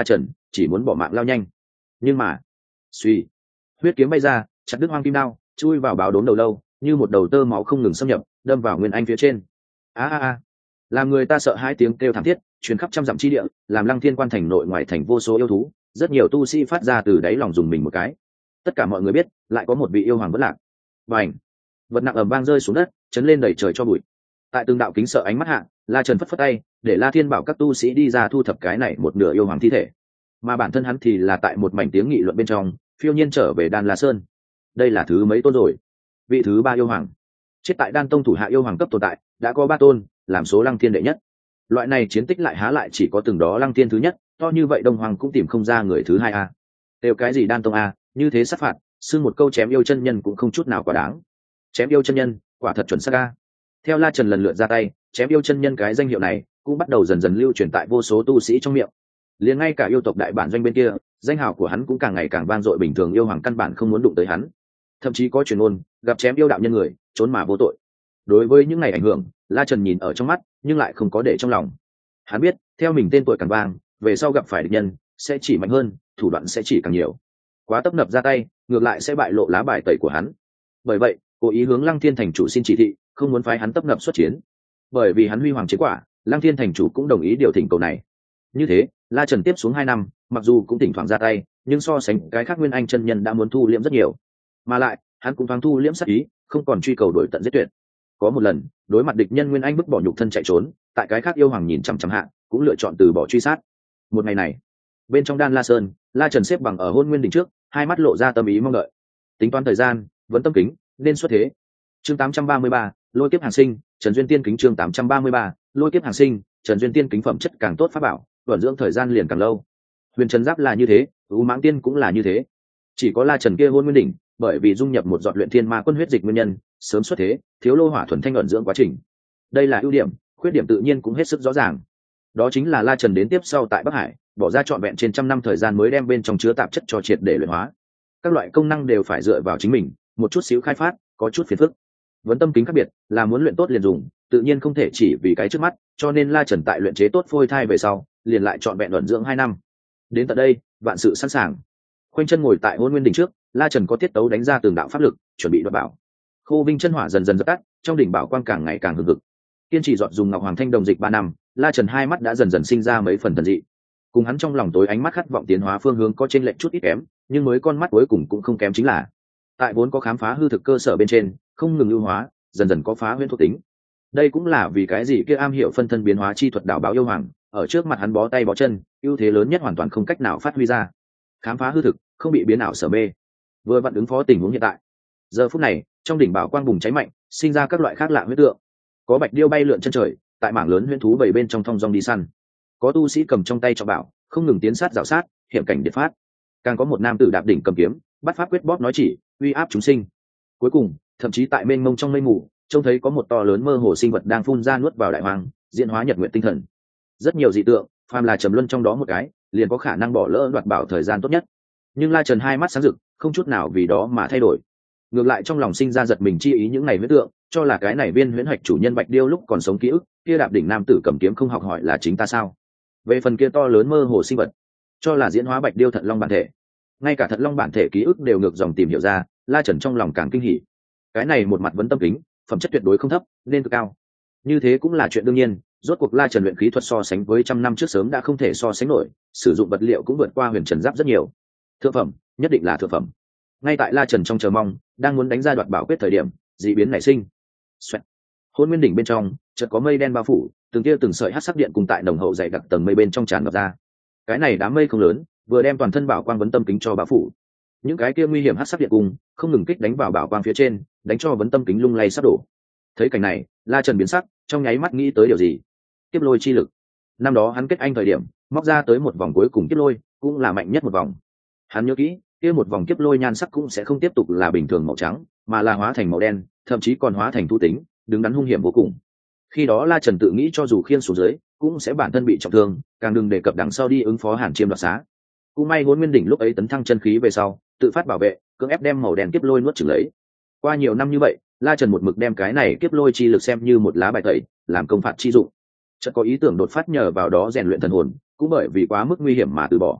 chỉ muốn bỏ mạng lao nhanh. Nhưng mà suy, huyết kiếm bay ra, chặt đứt hoang kim đao, chui vào báo đốm đầu lâu, như một đầu tơ máu không ngừng xâm nhập, đâm vào Nguyên Anh phía trên. A a a, làm người ta sợ hai tiếng kêu thảm thiết truyền khắp trăm dặm chi địa, làm Lăng Thiên quan thành nội ngoài thành vô số yêu thú, rất nhiều tu sĩ phát ra từ đáy lòng dùng mình một cái. Tất cả mọi người biết, lại có một vị yêu hoàng vẫn lạc. Bành, vật nặng ầm vang rơi xuống đất, chấn lên đầy trời cho bụi. Tại từng đạo kính sợ ánh mắt hạ, La Trần phất phất tay, để La Thiên bảo các tu sĩ đi ra thu thập cái này một nửa yêu hoàng thi thể, mà bản thân hắn thì là tại một mảnh tiếng nghị luận bên trong phiêu nhiên trở về Đan La Sơn. Đây là thứ mấy tôn rồi? Vị thứ ba yêu hoàng. Chết tại Đan Tông thủ hạ yêu hoàng cấp tồn tại đã có ba tôn, làm số Lăng Thiên đệ nhất. Loại này chiến tích lại há lại chỉ có từng đó Lăng Thiên thứ nhất, to như vậy Đông Hoàng cũng tìm không ra người thứ hai a. Đều cái gì Đan Tông a, như thế sát phạt, xưng một câu chém yêu chân nhân cũng không chút nào quá đáng. Chém yêu chân nhân, quả thật chuẩn xác a. Theo La Trần lần lượt ra tay, chém yêu chân nhân cái danh hiệu này cũng bắt đầu dần dần lưu truyền tại vô số tu sĩ trong miệng. Liền ngay cả yêu tộc đại bản doanh bên kia, danh hào của hắn cũng càng ngày càng vang dội, bình thường yêu hoàng căn bản không muốn đụng tới hắn. Thậm chí có truyền ngôn, gặp chém yêu đạo nhân người, trốn mà vô tội. Đối với những ngày ảnh hưởng, La Trần nhìn ở trong mắt, nhưng lại không có để trong lòng. Hắn biết, theo mình tên tuổi càng vang, về sau gặp phải địch nhân sẽ chỉ mạnh hơn, thủ đoạn sẽ chỉ càng nhiều. Quá tấp nập ra tay, ngược lại sẽ bại lộ lá bài tẩy của hắn. Bởi vậy, cố ý hướng Lăng Thiên thành chủ xin chỉ thị, không muốn phái hắn tấp nập xuất chiến. Bởi vì hắn huy hoàng chiến quả, Lăng Thiên thành chủ cũng đồng ý điều thỉnh cầu này. Như thế, La Trần tiếp xuống hai năm, mặc dù cũng thỉnh thoảng ra tay, nhưng so sánh cái khác Nguyên Anh chân nhân đã muốn thu liễm rất nhiều. Mà lại, hắn cũng thoáng thu liễm sát ý, không còn truy cầu đuổi tận giết tuyệt. Có một lần, đối mặt địch nhân Nguyên Anh bức bỏ nhục thân chạy trốn, tại cái khác yêu hoàng nhìn chằm chằm hạ, cũng lựa chọn từ bỏ truy sát. Một ngày này, bên trong Đan La Sơn, La Trần xếp bằng ở Hôn Nguyên đỉnh trước, hai mắt lộ ra tâm ý mong đợi. Tính toán thời gian, vẫn tâm kính, nên xuất thế. Chương tám trăm ba mươi ba, Lôi kiếp hàng sinh, Trần Duyên Tiên kính chương tám trăm ba mươi ba, Lôi kiếp hàng sinh, Trần Duyên Tiên kính phẩm chất càng tốt pháp bảo, vận dưỡng thời gian liền càng lâu. Huyền Trần Giáp là như thế, U Mãng Tiên cũng là như thế. Chỉ có La Trần kia Hôn Nguyên đỉnh, bởi vì dung nhập một giọt luyện thiên ma quân huyết dịch nguyên nhân, sớm xuất thế, thiếu lô hỏa thuần thanh ẩn dưỡng quá trình. Đây là ưu điểm, khuyết điểm tự nhiên cũng hết sức rõ ràng. Đó chính là La Trần đến tiếp sau tại Bắc Hải, bỏ ra trọn vẹn trên trăm năm thời gian mới đem bên trong chứa tạp chất cho triệt để luyện hóa. Các loại công năng đều phải dựa vào chính mình, một chút xíu khai phát, có chút phiền phức. Vấn tâm kính khác biệt, là muốn luyện tốt liền dùng, tự nhiên không thể chỉ vì cái trước mắt, cho nên La Trần tại luyện chế tốt phôi thai về sau, liền lại trọn vẹn ẩn dưỡng hai năm. Đến tận đây, vạn sự sẵn sàng. Khoanh chân ngồi tại Hôn Nguyên đỉnh trước, La Trần có tiết tấu đánh ra từng đạo pháp lực, chuẩn bị đoạt bảo. Khô Vinh chân hỏa dần dần dập tắt, trong đỉnh bảo quang càng ngày càng hừng hực. Kiên trì dọn dùng ngọc hoàng thanh đồng dịch ba năm, La Trần hai mắt đã dần dần sinh ra mấy phần thần dị. Cùng hắn trong lòng tối ánh mắt khát vọng tiến hóa phương hướng có chênh lệch chút ít kém, nhưng mới con mắt cuối cùng cũng không kém, chính là tại vốn có khám phá hư thực cơ sở bên trên, không ngừng ưu hóa, dần dần có phá huyễn thuộc tính. Đây cũng là vì cái gì kia am hiểu phân thân biến hóa chi thuật đảo báo yêu hoàng, ở trước mặt hắn bó tay bó chân, ưu thế lớn nhất hoàn toàn không cách nào phát huy ra. Khám phá hư thực, không bị biến ảo sở mê, vừa vặn ứng phó tình huống hiện tại. Giờ phút này, trong đỉnh bảo quang bùng cháy mạnh, sinh ra các loại khác lạ huyết tượng. Có bạch điêu bay lượn chân trời, tại mảng lớn huyễn thú bầy bên trong thong dong đi săn. Có tu sĩ cầm trong tay trọng bảo, không ngừng tiến sát rào sát, hiểm cảnh điệt phát. Càng có một nam tử đạp đỉnh cầm kiếm, bắt pháp quyết bóp nói chỉ, uy áp chúng sinh. Cuối cùng, thậm chí tại mênh mông trong mây mù, trông thấy có một to lớn mơ hồ sinh vật đang phun ra nuốt vào đại hoang, diễn hóa nhật nguyện tinh thần. Rất nhiều dị tượng, phàm là trầm luân trong đó một cái, liền có khả năng bỏ lỡ đoạt bảo thời gian tốt nhất. Nhưng La Trần hai mắt sáng rực, không chút nào vì đó mà thay đổi. Ngược lại trong lòng sinh ra giật mình chi ý những này huyễn tượng, cho là cái này viên huyễn hạch chủ nhân bạch điêu lúc còn sống ký ức, kia đạp đỉnh nam tử cầm kiếm không học hỏi là chính ta sao? Về phần kia to lớn mơ hồ sinh vật, cho là diễn hóa bạch điêu thận long bản thể. Ngay cả thận long bản thể ký ức đều ngược dòng tìm hiểu ra, La Trần trong lòng càng kinh hỉ. Cái này một mặt vấn tâm kính, phẩm chất tuyệt đối không thấp, nên cực cao. Như thế cũng là chuyện đương nhiên, rốt cuộc La Trần luyện khí thuật so sánh với trăm năm trước sớm đã không thể so sánh nổi, sử dụng vật liệu cũng vượt qua Huyền Trần Giáp rất nhiều. Thượng phẩm, nhất định là thượng phẩm. Ngay tại La Trần trong chờ mong, đang muốn đánh ra đoạt bảo quyết thời điểm, dị biến nảy sinh. Xoẹt. Hôn Nguyên đỉnh bên trong, chợt có mây đen bao phủ, từng tia từng sợi hắc sắc điện cùng tại nồng hậu dày đặc tầng mây bên trong tràn ngập ra. Cái này đám mây không lớn, vừa đem toàn thân bảo quang vấn tâm kính cho bao phủ. Những cái kia nguy hiểm hắc sắc điện cùng không ngừng kích đánh vào bảo quang phía trên, đánh cho vấn tâm kính lung lay sắp đổ. Thấy cảnh này, La Trần biến sắc, trong nháy mắt nghĩ tới điều gì. Kiếp lôi chi lực. Năm đó hắn kết anh thời điểm, móc ra tới một vòng cuối cùng kiếp lôi, cũng là mạnh nhất một vòng. Hắn nhớ kỹ, kia một vòng kiếp lôi nhan sắc cũng sẽ không tiếp tục là bình thường màu trắng, mà là hóa thành màu đen, thậm chí còn hóa thành thu tính, đứng đắn hung hiểm vô cùng. Khi đó La Trần tự nghĩ cho dù khiên xuống dưới, cũng sẽ bản thân bị trọng thương, càng đừng đề cập đằng sau đi ứng phó Hàn Chiêm đoạt xá. Cũng may Hỗn Nguyên đỉnh lúc ấy tấn thăng chân khí về sau, tự phát bảo vệ, cưỡng ép đem màu đen kiếp lôi nuốt chửng lấy. Qua nhiều năm như vậy, La Trần một mực đem cái này kiếp lôi chi lực xem như một lá bài tẩy, làm công phạt chi dụng. Chợt có ý tưởng đột phát nhờ vào đó rèn luyện thần hồn, cũng bởi vì quá mức nguy hiểm mà từ bỏ.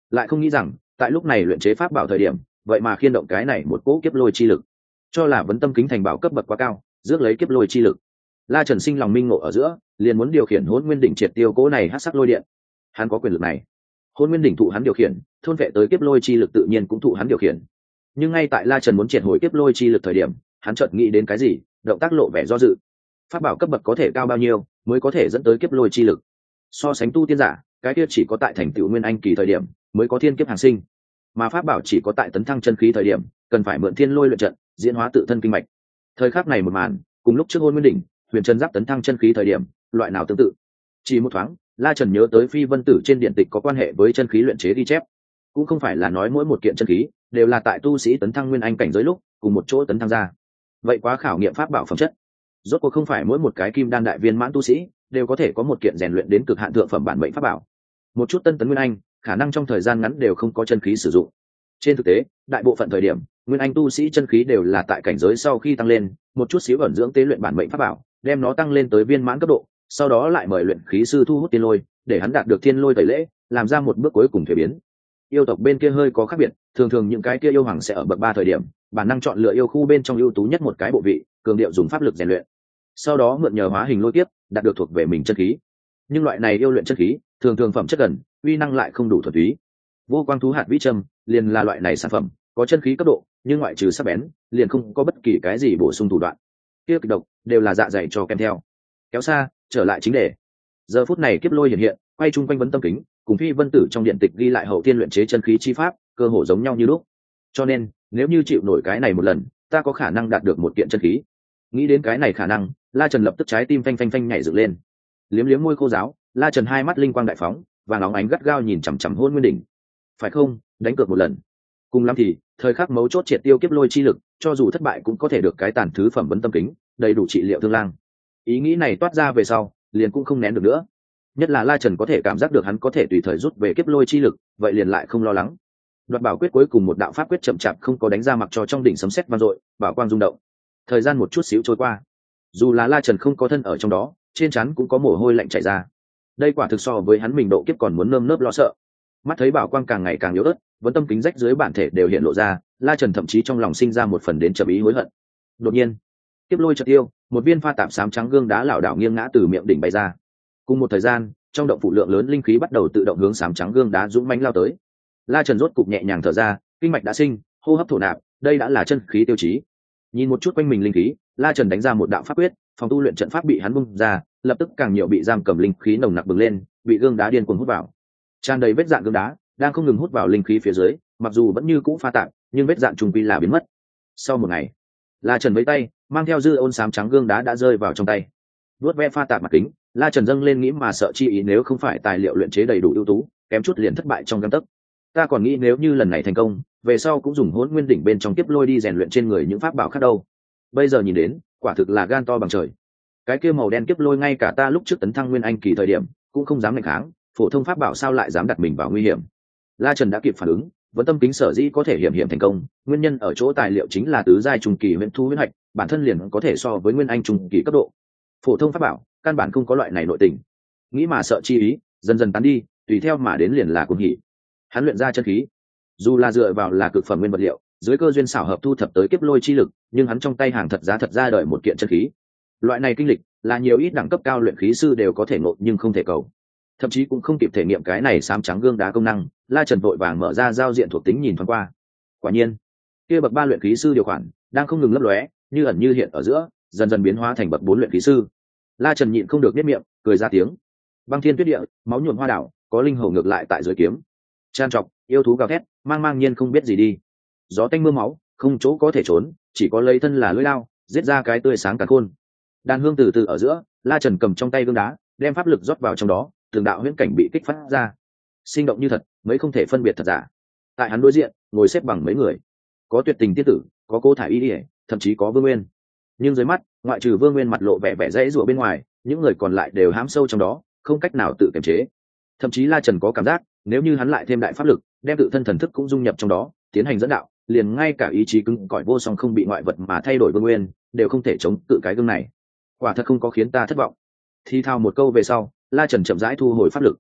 lại không nghĩ rằng tại lúc này luyện chế pháp bảo thời điểm vậy mà khiên động cái này một cỗ kiếp lôi chi lực, cho là vấn tâm kính thành bảo cấp bậc quá cao, rước lấy kiếp lôi chi lực. La Trần sinh lòng minh ngộ ở giữa, liền muốn điều khiển Hỗn Nguyên đỉnh triệt tiêu cỗ này hắc sắc lôi điện. Hắn có quyền lực này, Hỗn Nguyên đỉnh thụ hắn điều khiển, thôn vệ tới kiếp lôi chi lực tự nhiên cũng thụ hắn điều khiển. Nhưng ngay tại La Trần muốn triệt hồi kiếp lôi chi lực thời điểm, hắn chợt nghĩ đến cái gì, động tác lộ vẻ do dự. Pháp bảo cấp bậc có thể cao bao nhiêu mới có thể dẫn tới kiếp lôi chi lực? So sánh tu tiên giả, cái kia chỉ có tại thành tựu nguyên anh kỳ thời điểm mới có thiên kiếp hàng sinh, mà pháp bảo chỉ có tại tấn thăng chân khí thời điểm cần phải mượn thiên lôi luyện trận diễn hóa tự thân kinh mạch. Thời khắc này một màn cùng lúc trước Hôn Nguyên đỉnh huyền chân giáp tấn thăng chân khí thời điểm loại nào tương tự? Chỉ một thoáng, La Trần nhớ tới Phi Vân Tử trên điện tịch có quan hệ với chân khí luyện chế ghi chép. Cũng không phải là nói mỗi một kiện chân khí đều là tại tu sĩ tấn thăng nguyên anh cảnh giới lúc cùng một chỗ tấn thăng ra. Vậy quá khảo nghiệm pháp bảo phẩm chất. Rốt cuộc không phải mỗi một cái kim đan đại viên mãn tu sĩ đều có thể có một kiện rèn luyện đến cực hạn thượng phẩm bản mệnh pháp bảo. Một chút tân tấn nguyên anh khả năng trong thời gian ngắn đều không có chân khí sử dụng. Trên thực tế, đại bộ phận thời điểm nguyên anh tu sĩ chân khí đều là tại cảnh giới sau khi tăng lên một chút xíu ẩn dưỡng tế luyện bản mệnh pháp bảo, đem nó tăng lên tới viên mãn cấp độ, sau đó lại mời luyện khí sư thu hút tiên lôi để hắn đạt được thiên lôi tẩy lễ, làm ra một bước cuối cùng thuế biến. Yêu tộc bên kia hơi có khác biệt, thường thường những cái kia yêu hoàng sẽ ở bậc ba thời điểm bản năng chọn lựa yêu khu bên trong ưu tú nhất một cái bộ vị, cường điệu dùng pháp lực rèn luyện, sau đó mượn nhờ hóa hình lôi kiếp đạt được thuộc về mình chân khí. Nhưng loại này yêu luyện chân khí thường thường phẩm chất gần, uy năng lại không đủ thuần túy. Vô quang thú hạt vĩ trâm liền là loại này sản phẩm, có chân khí cấp độ nhưng ngoại trừ sắc bén liền không có bất kỳ cái gì bổ sung thủ đoạn. Kia kịch độc đều là dạ dày cho kèm theo. Kéo xa trở lại chính đề. Giờ phút này kiếp lôi hiện hiện, quay chung quanh vấn tâm kính cùng Phi Vân Tử trong điện tịch ghi lại hậu thiên luyện chế chân khí chi pháp cơ hồ giống nhau như lúc. Cho nên nếu như chịu nổi cái này một lần, ta có khả năng đạt được một kiện chân khí. Nghĩ đến cái này khả năng, La Trần lập tức trái tim phanh phanh phanh nhảy dựng lên. Liếm liếm môi khô giáo, La Trần hai mắt linh quang đại phóng, và nóng ánh gắt gao nhìn chằm chằm Hôn Nguyên đỉnh. Phải không, đánh cược một lần. Cùng lắm thì thời khắc mấu chốt triệt tiêu kiếp lôi chi lực, cho dù thất bại cũng có thể được cái tàn thứ phẩm vấn tâm kính, đầy đủ trị liệu thương lang. Ý nghĩ này toát ra về sau, liền cũng không nén được nữa. Nhất là La Trần có thể cảm giác được hắn có thể tùy thời rút về kiếp lôi chi lực, vậy liền lại không lo lắng. Đoạt bảo quyết cuối cùng một đạo pháp quyết chậm chạp không có đánh ra, mặc cho trong đỉnh sấm sét vang dội, bảo quang rung động. Thời gian một chút xíu trôi qua, dù là La Trần không có thân ở trong đó, trên trán cũng có mồ hôi lạnh chảy ra. Đây quả thực so với hắn mình độ kiếp còn muốn nơm nớp lo sợ. Mắt thấy bảo quang càng ngày càng yếu ớt, vấn tâm kính rách dưới bản thể đều hiện lộ ra, La Trần thậm chí trong lòng sinh ra một phần đến chậm ý hối hận. Đột nhiên, kiếp lôi chợt tiêu, một viên pha tạp xám trắng gương đá lảo đảo nghiêng ngã từ miệng đỉnh bay ra. Cùng một thời gian, trong động phủ lượng lớn linh khí bắt đầu tự động hướng xám trắng gương đá dũng mãnh lao tới. La Trần rốt cục nhẹ nhàng thở ra, kinh mạch đã sinh, hô hấp thổ nạp, đây đã là chân khí tiêu chí. Nhìn một chút quanh mình linh khí, La Trần đánh ra một đạo pháp quyết, phòng tu luyện trận pháp bị hắn bung ra, lập tức càng nhiều bị giam cầm linh khí nồng nặc bừng lên, bị gương đá điên cuồng hút vào. Tràn đầy vết dạn gương đá đang không ngừng hút vào linh khí phía dưới, mặc dù vẫn như cũ pha tạp, nhưng vết dạn trùng quy là biến mất. Sau một ngày, La Trần với tay mang theo dư ôn xám trắng gương đá đã rơi vào trong tay. Vuốt ve pha tạp mặt kính, La Trần dâng lên nghĩ mà sợ chi ý, nếu không phải tài liệu luyện chế đầy đủ ưu tú, kém chút liền thất bại trong gang tấc. Ta còn nghĩ nếu như lần này thành công, về sau cũng dùng Hỗn Nguyên đỉnh bên trong kiếp lôi đi rèn luyện trên người những pháp bảo khác đâu. Bây giờ nhìn đến, quả thực là gan to bằng trời. Cái kia màu đen kiếp lôi ngay cả ta lúc trước tấn thăng nguyên anh kỳ thời điểm cũng không dám nghịch kháng, phổ thông pháp bảo sao lại dám đặt mình vào nguy hiểm. La Trần đã kịp phản ứng, vấn tâm kính sở dĩ có thể hiểm hiểm thành công, nguyên nhân ở chỗ tài liệu chính là tứ giai trung kỳ huyền thu huyễn hạch, bản thân liền có thể so với nguyên anh trung kỳ cấp độ. Phổ thông pháp bảo căn bản không có loại này nội tình. Nghĩ mà sợ chi ý dần dần tán đi, tùy theo mà đến liền là cuồng hỉ. Hắn luyện ra chân khí, dù là dựa vào là cực phẩm nguyên vật liệu, dưới cơ duyên xảo hợp thu thập tới kiếp lôi chi lực, nhưng hắn trong tay hàng thật giá thật ra đời một kiện chân khí. Loại này kinh lịch là nhiều ít đẳng cấp cao luyện khí sư đều có thể ngộ nhưng không thể cầu. Thậm chí cũng không kịp thể nghiệm cái này xám trắng gương đá công năng, La Trần vội vàng mở ra giao diện thuộc tính nhìn thoáng qua. Quả nhiên, kia bậc ba luyện khí sư điều khoản đang không ngừng lấp lóe, như ẩn như hiện ở giữa, dần dần biến hóa thành bậc bốn luyện khí sư. La Trần nhịn không được nhếch miệng, cười ra tiếng. Băng thiên tuyết địa, máu nhuộm hoa đảo, có linh hồn ngược lại tại dưới kiếm. Trang trọc, yêu thú gào thét, mang mang nhiên không biết gì đi. Gió tanh mưa máu, không chỗ có thể trốn, chỉ có lấy thân là lưỡi lao, giết ra cái tươi sáng càn khôn. Đàn hương từ từ ở giữa, La Trần cầm trong tay gương đá, đem pháp lực rót vào trong đó, từng đạo huyễn cảnh bị kích phát ra, sinh động như thật, mới không thể phân biệt thật giả. Tại hắn đối diện, ngồi xếp bằng mấy người, có tuyệt tình tiên tử, có cô thải y điệp, thậm chí có Vương Nguyên. Nhưng dưới mắt, ngoại trừ Vương Nguyên mặt lộ vẻ vẻ dãy rủa bên ngoài, những người còn lại đều hãm sâu trong đó, không cách nào tự kiềm chế. Thậm chí La Trần có cảm giác, nếu như hắn lại thêm đại pháp lực, đem tự thân thần thức cũng dung nhập trong đó, tiến hành dẫn đạo, liền ngay cả ý chí cứng cỏi vô song không bị ngoại vật mà thay đổi Vương Nguyên, đều không thể chống cự cái gương này. Quả thật không có khiến ta thất vọng. Thi thao một câu về sau, La Trần chậm rãi thu hồi pháp lực.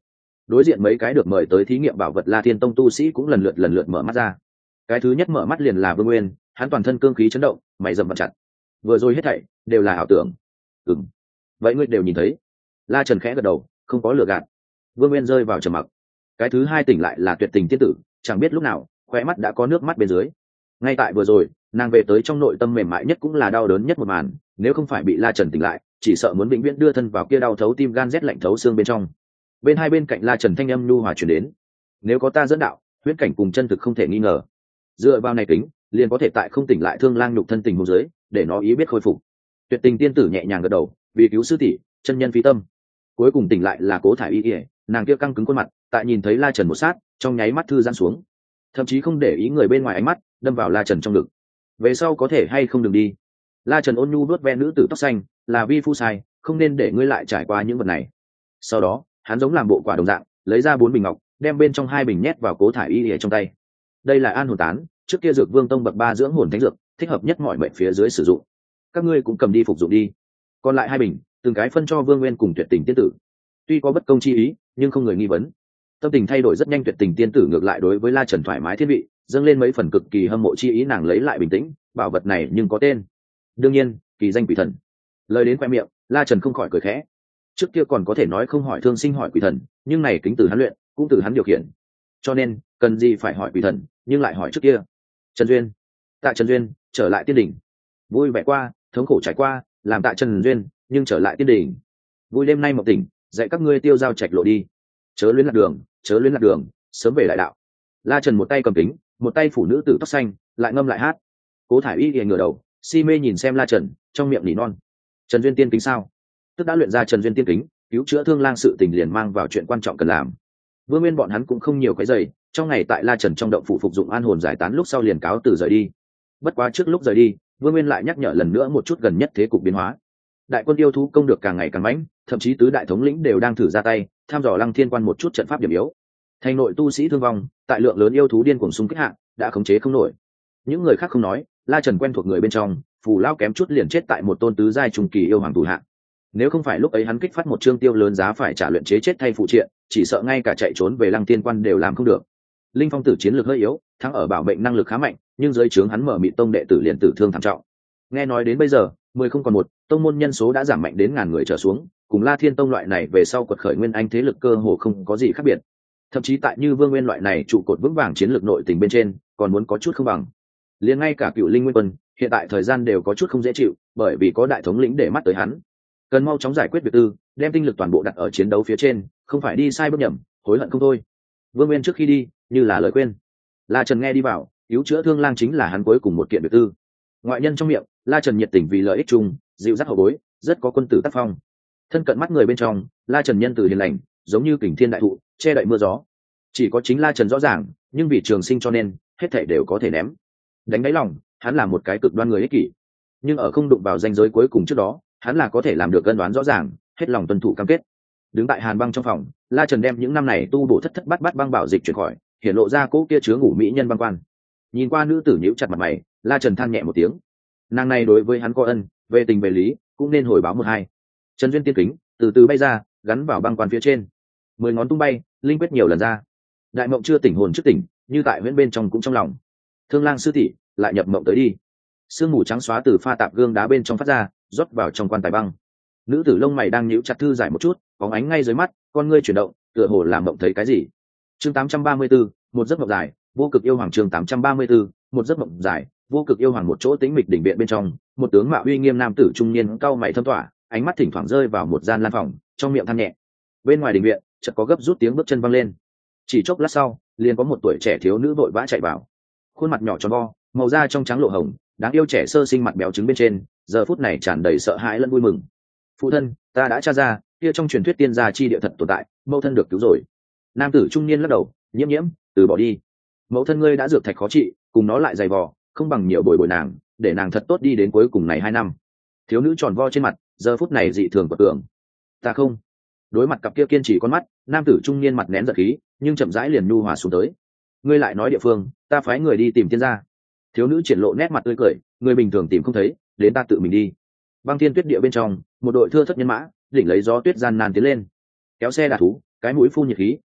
Đối diện mấy cái được mời tới thí nghiệm bảo vật La Thiên Tông tu sĩ cũng lần lượt lần lượt mở mắt ra. Cái thứ nhất mở mắt liền là Vương Nguyên, hắn toàn thân cương khí chấn động, mày rậm vặn chặt. Vừa rồi hết thảy đều là ảo tưởng. Ừm. Vậy ngươi đều nhìn thấy? La Trần khẽ gật đầu, không có lừa gạt. Vương Nguyên rơi vào trầm mặc. Cái thứ hai tỉnh lại là Tuyệt Tình tiên tử, chẳng biết lúc nào, khóe mắt đã có nước mắt bên dưới. Ngay tại vừa rồi, nàng về tới trong nội tâm mềm mại nhất cũng là đau đớn nhất một màn, nếu không phải bị La Trần tỉnh lại, chỉ sợ muốn vĩnh viễn đưa thân vào kia đau thấu tim gan rét lạnh thấu xương bên trong. Bên hai bên cạnh La Trần thanh âm nhu hòa truyền đến. Nếu có ta dẫn đạo, huyễn cảnh cùng chân thực không thể nghi ngờ. Dựa vào này tính, liền có thể tại không tỉnh lại Thương Lang nhục thân tình huống dưới, để nó ý biết khôi phục. Tuyệt Tình tiên tử nhẹ nhàng gật đầu, vì cứu sư tỷ, chân nhân phí tâm. Cuối cùng tỉnh lại là Cố Thải Y, nàng kia căng cứng khuôn mặt, tại nhìn thấy La Trần một sát, trong nháy mắt thư giãn xuống, thậm chí không để ý người bên ngoài ánh mắt, đâm vào La Trần trong ngực. Về sau có thể hay không đừng đi. La Trần ôn nhu vuốt ve nữ tử tóc xanh, là vi phu sai, không nên để ngươi lại trải qua những vật này. Sau đó, hắn giống làm bộ quả đồng dạng, lấy ra bốn bình ngọc, đem bên trong hai bình nhét vào Cố Thải Y ở trong tay. Đây là An Hồn Tán, trước kia Dược Vương tông bậc ba dưỡng hồn thánh dược, thích hợp nhất mọi mệnh phía dưới sử dụng. Các ngươi cũng cầm đi phục dụng đi. Còn lại hai bình, từng cái phân cho Vương Nguyên cùng Tuyệt Tình tiên tử. Tuy có bất công chi ý, nhưng không người nghi vấn. Tâm tình thay đổi rất nhanh, Tuyệt Tình tiên tử ngược lại đối với La Trần thoải mái thiên vị, dâng lên mấy phần cực kỳ hâm mộ chi ý, nàng lấy lại bình tĩnh, bảo vật này nhưng có tên. Đương nhiên, kỳ danh Quỷ Thần. Lời đến khoe miệng, La Trần không khỏi cười khẽ. Trước kia còn có thể nói không hỏi thương sinh hỏi Quỷ Thần, nhưng này kính từ hắn luyện, cũng từ hắn điều khiển. Cho nên, cần gì phải hỏi Quỷ Thần, nhưng lại hỏi trước kia. Trần Duyên, Tạ Trần Duyên, trở lại tiên đỉnh. Vui vẻ qua, thống khổ trải qua, làm Tạ Trần Duyên, nhưng trở lại tiên đỉnh. Vui đêm nay mộng tỉnh, dạy các ngươi tiêu giao trạch lộ đi. Chớ luyến lạc đường, chớ luyến lạc đường, sớm về đại đạo. La Trần một tay cầm kính, một tay phủ nữ tử tóc xanh, lại ngâm lại hát. Cố Thải Y thì ngửa đầu, si mê nhìn xem La Trần, trong miệng nỉ non. Trần Duyên tiên kính sao? Tức đã luyện ra Trần Duyên tiên kính, cứu chữa Thương Lang sự tình liền mang vào chuyện quan trọng cần làm. Vương Nguyên bọn hắn cũng không nhiều cái giày, trong ngày tại La Trần trong động phủ phục dụng an hồn giải tán lúc sau liền cáo từ rời đi. Bất quá trước lúc rời đi, Vương Nguyên lại nhắc nhở lần nữa một chút gần nhất thế cục biến hóa. Đại quân yêu thú công được càng ngày càng mãnh, thậm chí tứ đại thống lĩnh đều đang thử ra tay, tham dò Lăng Thiên Quan một chút trận pháp điểm yếu. Thành nội tu sĩ thương vong, tại lượng lớn yêu thú điên cuồng xung kích hạ, đã khống chế không nổi. Những người khác không nói, La Trần quen thuộc người bên trong, phù lao kém chút liền chết tại một tôn tứ giai trùng kỳ yêu hoàng thủ hạ. Nếu không phải lúc ấy hắn kích phát một chương tiêu lớn giá phải trả luyện chế chết thay phụ triện, chỉ sợ ngay cả chạy trốn về Lăng Thiên Quan đều làm không được. Linh Phong tử chiến lược hơi yếu, thắng ở bảo mệnh năng lực khá mạnh, nhưng dưới trướng hắn mở mịt tông đệ tử liền tử thương thảm trọng. Nghe nói đến bây giờ, mười không còn một, tông môn nhân số đã giảm mạnh đến ngàn người trở xuống, cùng La Thiên Tông loại này về sau quật khởi nguyên anh thế lực cơ hồ không có gì khác biệt. Thậm chí tại như Vương Nguyên loại này trụ cột vững vàng chiến lược nội tình bên trên, còn muốn có chút không bằng. Liền ngay cả Cựu Linh Nguyên Quân, hiện tại thời gian đều có chút không dễ chịu, bởi vì có đại thống lĩnh để mắt tới hắn. Cần mau chóng giải quyết việc tư, đem tinh lực toàn bộ đặt ở chiến đấu phía trên, không phải đi sai bước nhầm, hối hận không thôi. Vương Nguyên trước khi đi, như là lời khuyên. La Trần nghe đi vào, cứu chữa Thương Lang chính là hắn cuối cùng một kiện việc tư. Ngoại nhân trong miệng, La Trần nhiệt tình vì lợi ích chung, dịu dắt hậu bối, rất có quân tử tác phong. Thân cận mắt người bên trong, La Trần nhân từ hiền lành, giống như kình thiên đại thụ, che đậy mưa gió. Chỉ có chính La Trần rõ ràng, nhưng vì trường sinh cho nên, hết thảy đều có thể ném. Đánh đáy lòng, hắn là một cái cực đoan người ích kỷ. Nhưng ở không đụng vào ranh giới cuối cùng trước đó, hắn là có thể làm được cân đoán rõ ràng, hết lòng tuân thủ cam kết. Đứng tại Hàn Băng trong phòng, La Trần đem những năm này tu bổ thất thất bát bát băng bảo dịch chuyển khỏi, hiện lộ ra cỗ kia chứa ngủ mỹ nhân băng quan. Nhìn qua nữ tử nhíu chặt mặt mày, La Trần than nhẹ một tiếng. Nàng này đối với hắn có ân, về tình về lý, cũng nên hồi báo một hai. Trần Duyên tiên kính từ từ bay ra, gắn vào băng quan phía trên. Mười ngón tung bay, linh quyết nhiều lần ra. Đại mộng chưa tỉnh hồn trước tỉnh, như tại huyễn bên trong cũng trong lòng. Thương Lang sư tỷ lại nhập mộng tới đi. Sương mù trắng xóa từ pha tạp gương đá bên trong phát ra, rót vào trong quan tài băng. Nữ tử lông mày đang nhíu chặt thư giải một chút, bóng ánh ngay dưới mắt, con ngươi chuyển động, tựa hồ làm mộng thấy cái gì. Chương tám trăm ba mươi tư, một giấc mộng dài, vô cực yêu hoàng. Chương tám trăm ba mươi tư, một giấc mộng dài, vô cực yêu hoàng. Một chỗ tĩnh mịch đỉnh viện bên trong, một tướng mạo uy nghiêm nam tử trung niên cau mày thâm tỏa, ánh mắt thỉnh thoảng rơi vào một gian lan phòng, trong miệng than nhẹ. Bên ngoài đình viện, chợt có gấp rút tiếng bước chân vang lên. Chỉ chốc lát sau, liền có một tuổi trẻ thiếu nữ vội vã chạy vào. Khuôn mặt nhỏ tròn vo, màu da trong trắng lộ hồng, đáng yêu trẻ sơ sinh mặt béo trứng bên trên, giờ phút này tràn đầy sợ hãi lẫn vui mừng. Phụ thân, ta đã tra ra, kia trong truyền thuyết tiên gia chi địa thật tồn tại, mẫu thân được cứu rồi. Nam tử trung niên lắc đầu, nhiễm nhiễm, từ bỏ đi. Mẫu thân ngươi đã dược thạch khó trị, cùng nó lại dày vò, không bằng nhiều bồi bồi nàng, để nàng thật tốt đi đến cuối cùng này hai năm. Thiếu nữ tròn vo trên mặt, giờ phút này dị thường quật tưởng. Ta không. Đối mặt cặp kia kiên trì con mắt, nam tử trung niên mặt nén giận khí, nhưng chậm rãi liền nhu hòa xuống tới. Ngươi lại nói địa phương, ta phái người đi tìm tiên gia. Thiếu nữ triển lộ nét mặt tươi cười, người bình thường tìm không thấy, đến ta tự mình đi. Băng thiên tuyết địa bên trong, một đội thưa thất nhân mã đỉnh lấy gió tuyết gian nan tiến lên, kéo xe đạp thú, cái mũi phun nhiệt khí,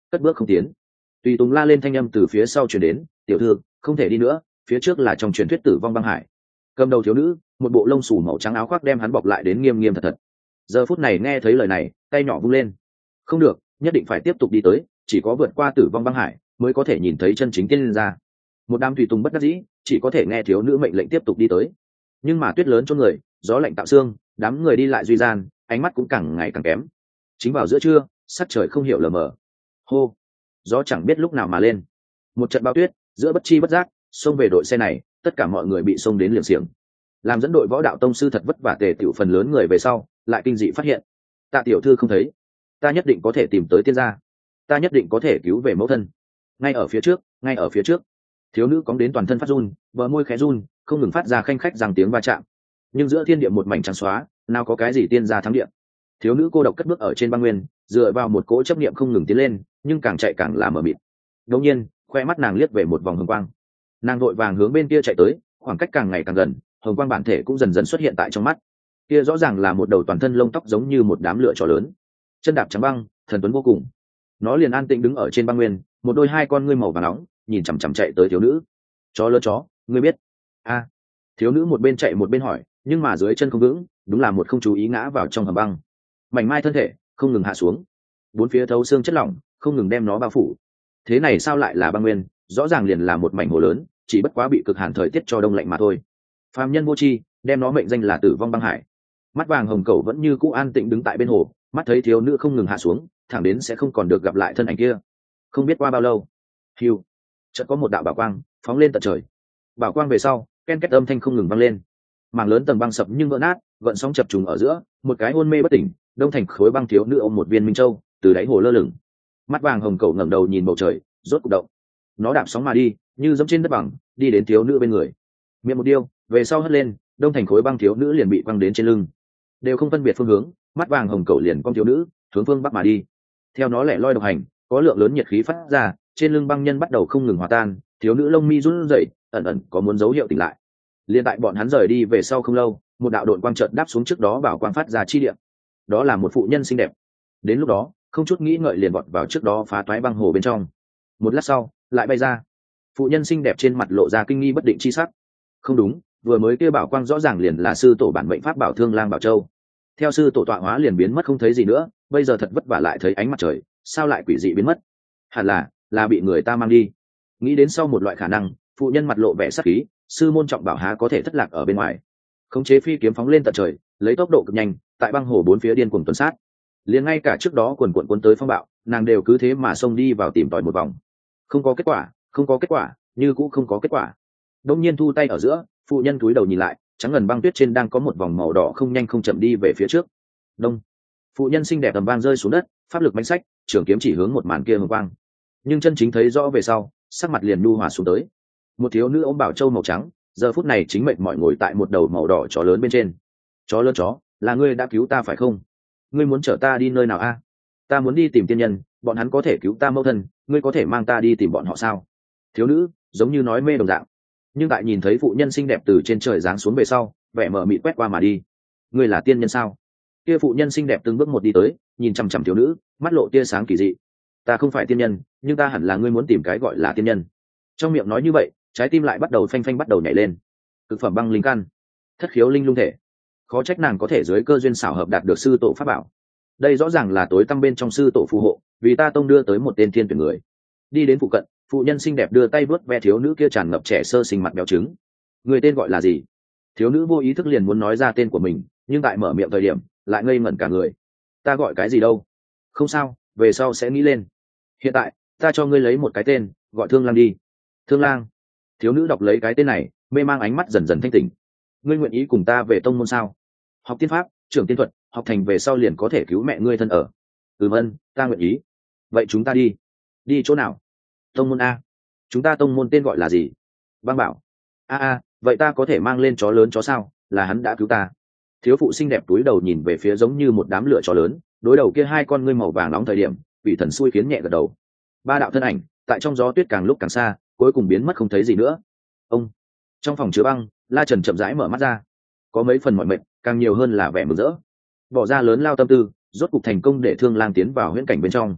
cất bước không tiến. Tùy Tùng la lên thanh âm từ phía sau truyền đến, tiểu thư không thể đi nữa, phía trước là trong truyền thuyết tử vong băng hải. Cầm đầu thiếu nữ, một bộ lông xù màu trắng áo khoác đem hắn bọc lại đến nghiêm nghiêm thật thật. Giờ phút này nghe thấy lời này, tay nhỏ vung lên. Không được, nhất định phải tiếp tục đi tới, chỉ có vượt qua tử vong băng hải mới có thể nhìn thấy chân chính tiên ra. Một đám tùy tùng bất đắc dĩ, chỉ có thể nghe thiếu nữ mệnh lệnh tiếp tục đi tới. Nhưng mà tuyết lớn cho người, gió lạnh tạo xương, đám người đi lại duy gian, ánh mắt cũng càng ngày càng kém. Chính vào giữa trưa, sắc trời không hiểu lờ mờ. Hô, gió chẳng biết lúc nào mà lên. Một trận bão tuyết, giữa bất chi bất giác, xông về đội xe này, tất cả mọi người bị xông đến liềm xiềng. Làm dẫn đội võ đạo tông sư thật vất vả tề tiểu phần lớn người về sau, lại kinh dị phát hiện, Tạ tiểu thư không thấy. Ta nhất định có thể tìm tới tiên gia, ta nhất định có thể cứu về mẫu thân. Ngay ở phía trước, ngay ở phía trước. Thiếu nữ cóng đến toàn thân phát run, bờ môi khẽ run, không ngừng phát ra khanh khách rằng tiếng va chạm. Nhưng giữa thiên địa một mảnh trắng xóa, nào có cái gì tiên gia thắng địa. Thiếu nữ cô độc cất bước ở trên băng nguyên, dựa vào một cỗ chấp niệm không ngừng tiến lên, nhưng càng chạy càng là mờ mịt. Đột nhiên, khoe mắt nàng liếc về một vòng hồng quang. Nàng vội vàng hướng bên kia chạy tới, khoảng cách càng ngày càng gần, hồng quang bản thể cũng dần dần xuất hiện tại trong mắt. Kia rõ ràng là một đầu toàn thân lông tóc giống như một đám lửa chó lớn, chân đạp trắng băng, thần tuấn vô cùng. Nó liền an tĩnh đứng ở trên băng nguyên, một đôi hai con ngươi màu vàng nóng nhìn chằm chằm chạy tới thiếu nữ. Chó lơ chó, ngươi biết? A. Thiếu nữ một bên chạy một bên hỏi, nhưng mà dưới chân không vững, đúng là một không chú ý ngã vào trong hầm băng. Mảnh mai thân thể không ngừng hạ xuống, bốn phía thấu xương chất lỏng không ngừng đem nó bao phủ. Thế này sao lại là băng nguyên? Rõ ràng liền là một mảnh hồ lớn, chỉ bất quá bị cực hàn thời tiết cho đông lạnh mà thôi. Phàm nhân vô tri, đem nó mệnh danh là tử vong băng hải. Mắt vàng hồng cầu vẫn như cũ an tĩnh đứng tại bên hồ, mắt thấy thiếu nữ không ngừng hạ xuống, thẳng đến sẽ không còn được gặp lại thân ảnh kia. Không biết qua bao lâu, hiu, chợt có một đạo bảo quang phóng lên tận trời. Bảo quang về sau, ken két âm thanh không ngừng vang lên. Mảng lớn tầng băng sập nhưng vỡ nát, gợn sóng chập trùng ở giữa, một cái hôn mê bất tỉnh, đông thành khối băng thiếu nữ ôm một viên minh châu, từ đáy hồ lơ lửng. Mắt vàng hồng cầu ngẩng đầu nhìn bầu trời, rốt cục động. Nó đạp sóng mà đi, như dẫm trên đất bằng, đi đến thiếu nữ bên người. Miệng một điêu, về sau hất lên, đông thành khối băng thiếu nữ liền bị quăng đến trên lưng. Đều không phân biệt phương hướng, mắt vàng hồng cầu liền con thiếu nữ hướng phương bắc mà đi. Theo nó lẻ loi độc hành, có lượng lớn nhiệt khí phát ra, trên lưng băng nhân bắt đầu không ngừng hòa tan, thiếu nữ lông mi run rẩy, ẩn ẩn có muốn dấu hiệu tỉnh lại. Liên tại bọn hắn rời đi về sau không lâu, một đạo độn quang chợt đáp xuống trước đó bảo quang phát ra chi điểm. Đó là một phụ nhân xinh đẹp. Đến lúc đó, không chút nghĩ ngợi liền vọt vào trước đó phá toái băng hồ bên trong. Một lát sau, lại bay ra. Phụ nhân xinh đẹp trên mặt lộ ra kinh nghi bất định chi sắc. Không đúng, vừa mới kia bảo quang rõ ràng liền là sư tổ bản mệnh pháp bảo Thương Lang Bảo Châu. Theo sư tổ tọa hóa liền biến mất không thấy gì nữa, bây giờ thật vất vả lại thấy ánh mặt trời, sao lại quỷ dị biến mất? Hẳn là là bị người ta mang đi. Nghĩ đến sau một loại khả năng, phụ nhân mặt lộ vẻ sắc khí, sư môn trọng bảo há có thể thất lạc ở bên ngoài. Khống chế phi kiếm phóng lên tận trời, lấy tốc độ cực nhanh, tại băng hồ bốn phía điên cuồng tuần sát. Liền ngay cả trước đó quần quần cuốn tới phong bạo, nàng đều cứ thế mà xông đi vào tìm tòi một vòng. Không có kết quả, không có kết quả, như cũng không có kết quả. Đông nhiên thu tay ở giữa, phụ nhân cúi đầu nhìn lại, trắng ngần băng tuyết trên đang có một vòng màu đỏ không nhanh không chậm đi về phía trước. Đông. Phụ nhân xinh đẹp tầm vang rơi xuống đất, pháp lực bánh sách, trường kiếm chỉ hướng một màn kia hồng quang. Nhưng chân chính thấy rõ về sau, sắc mặt liền nhu hòa xuống tới. Một thiếu nữ ôm bảo châu màu trắng, giờ phút này chính mệnh mọi ngồi tại một đầu màu đỏ chó lớn bên trên. Chó lớn chó, là ngươi đã cứu ta phải không? Ngươi muốn chở ta đi nơi nào a? Ta muốn đi tìm tiên nhân, bọn hắn có thể cứu ta mẫu thân, ngươi có thể mang ta đi tìm bọn họ sao? Thiếu nữ giống như nói mê đồng dạng, nhưng tại nhìn thấy phụ nhân xinh đẹp từ trên trời giáng xuống về sau, vẻ mờ mịt quét qua mà đi. Ngươi là tiên nhân sao? Kia phụ nhân xinh đẹp từng bước một đi tới, nhìn chằm chằm thiếu nữ, mắt lộ tia sáng kỳ dị. Ta không phải tiên nhân, nhưng ta hẳn là ngươi muốn tìm cái gọi là tiên nhân. Trong miệng nói như vậy, trái tim lại bắt đầu phanh phanh bắt đầu nhảy lên. Cực phẩm băng linh căn, thất khiếu linh lung thể, khó trách nàng có thể dưới cơ duyên xảo hợp đạt được sư tổ pháp bảo. Đây rõ ràng là tối tăm bên trong sư tổ phù hộ, vì ta tông đưa tới một tên thiên tuyển người. Đi đến phụ cận, phụ nhân xinh đẹp đưa tay vớt ve thiếu nữ kia tràn ngập trẻ sơ sinh mặt béo trứng. Người tên gọi là gì? Thiếu nữ vô ý thức liền muốn nói ra tên của mình, nhưng tại mở miệng thời điểm lại ngây ngẩn cả người. Ta gọi cái gì đâu? Không sao, về sau sẽ nghĩ lên. Hiện tại ta cho ngươi lấy một cái tên, gọi Thương Lang đi. Thương Lang. Thiếu nữ đọc lấy cái tên này, mê mang ánh mắt dần dần thanh tỉnh. Ngươi nguyện ý cùng ta về tông môn sao? Học tiên pháp, trưởng tiên thuật, học thành về sau liền có thể cứu mẹ ngươi thân ở. Ừm ân, ta nguyện ý. Vậy chúng ta đi. Đi chỗ nào? Tông môn a. Chúng ta tông môn tên gọi là gì? Băng Bảo. A a, vậy ta có thể mang lên chó lớn chó sao? Là hắn đã cứu ta. Thiếu phụ xinh đẹp túi đầu nhìn về phía giống như một đám lửa chó lớn, đối đầu kia hai con ngươi màu vàng nóng thời điểm, vị thần xui khiến nhẹ gật đầu. Ba đạo thân ảnh tại trong gió tuyết càng lúc càng xa, cuối cùng biến mất không thấy gì nữa. Ông. Trong phòng chứa băng, La Trần chậm rãi mở mắt ra, có mấy phần mỏi mệt, càng nhiều hơn là vẻ mừng rỡ. Bỏ ra lớn lao tâm tư, rốt cục thành công để Thương Lang tiến vào huyễn cảnh bên trong.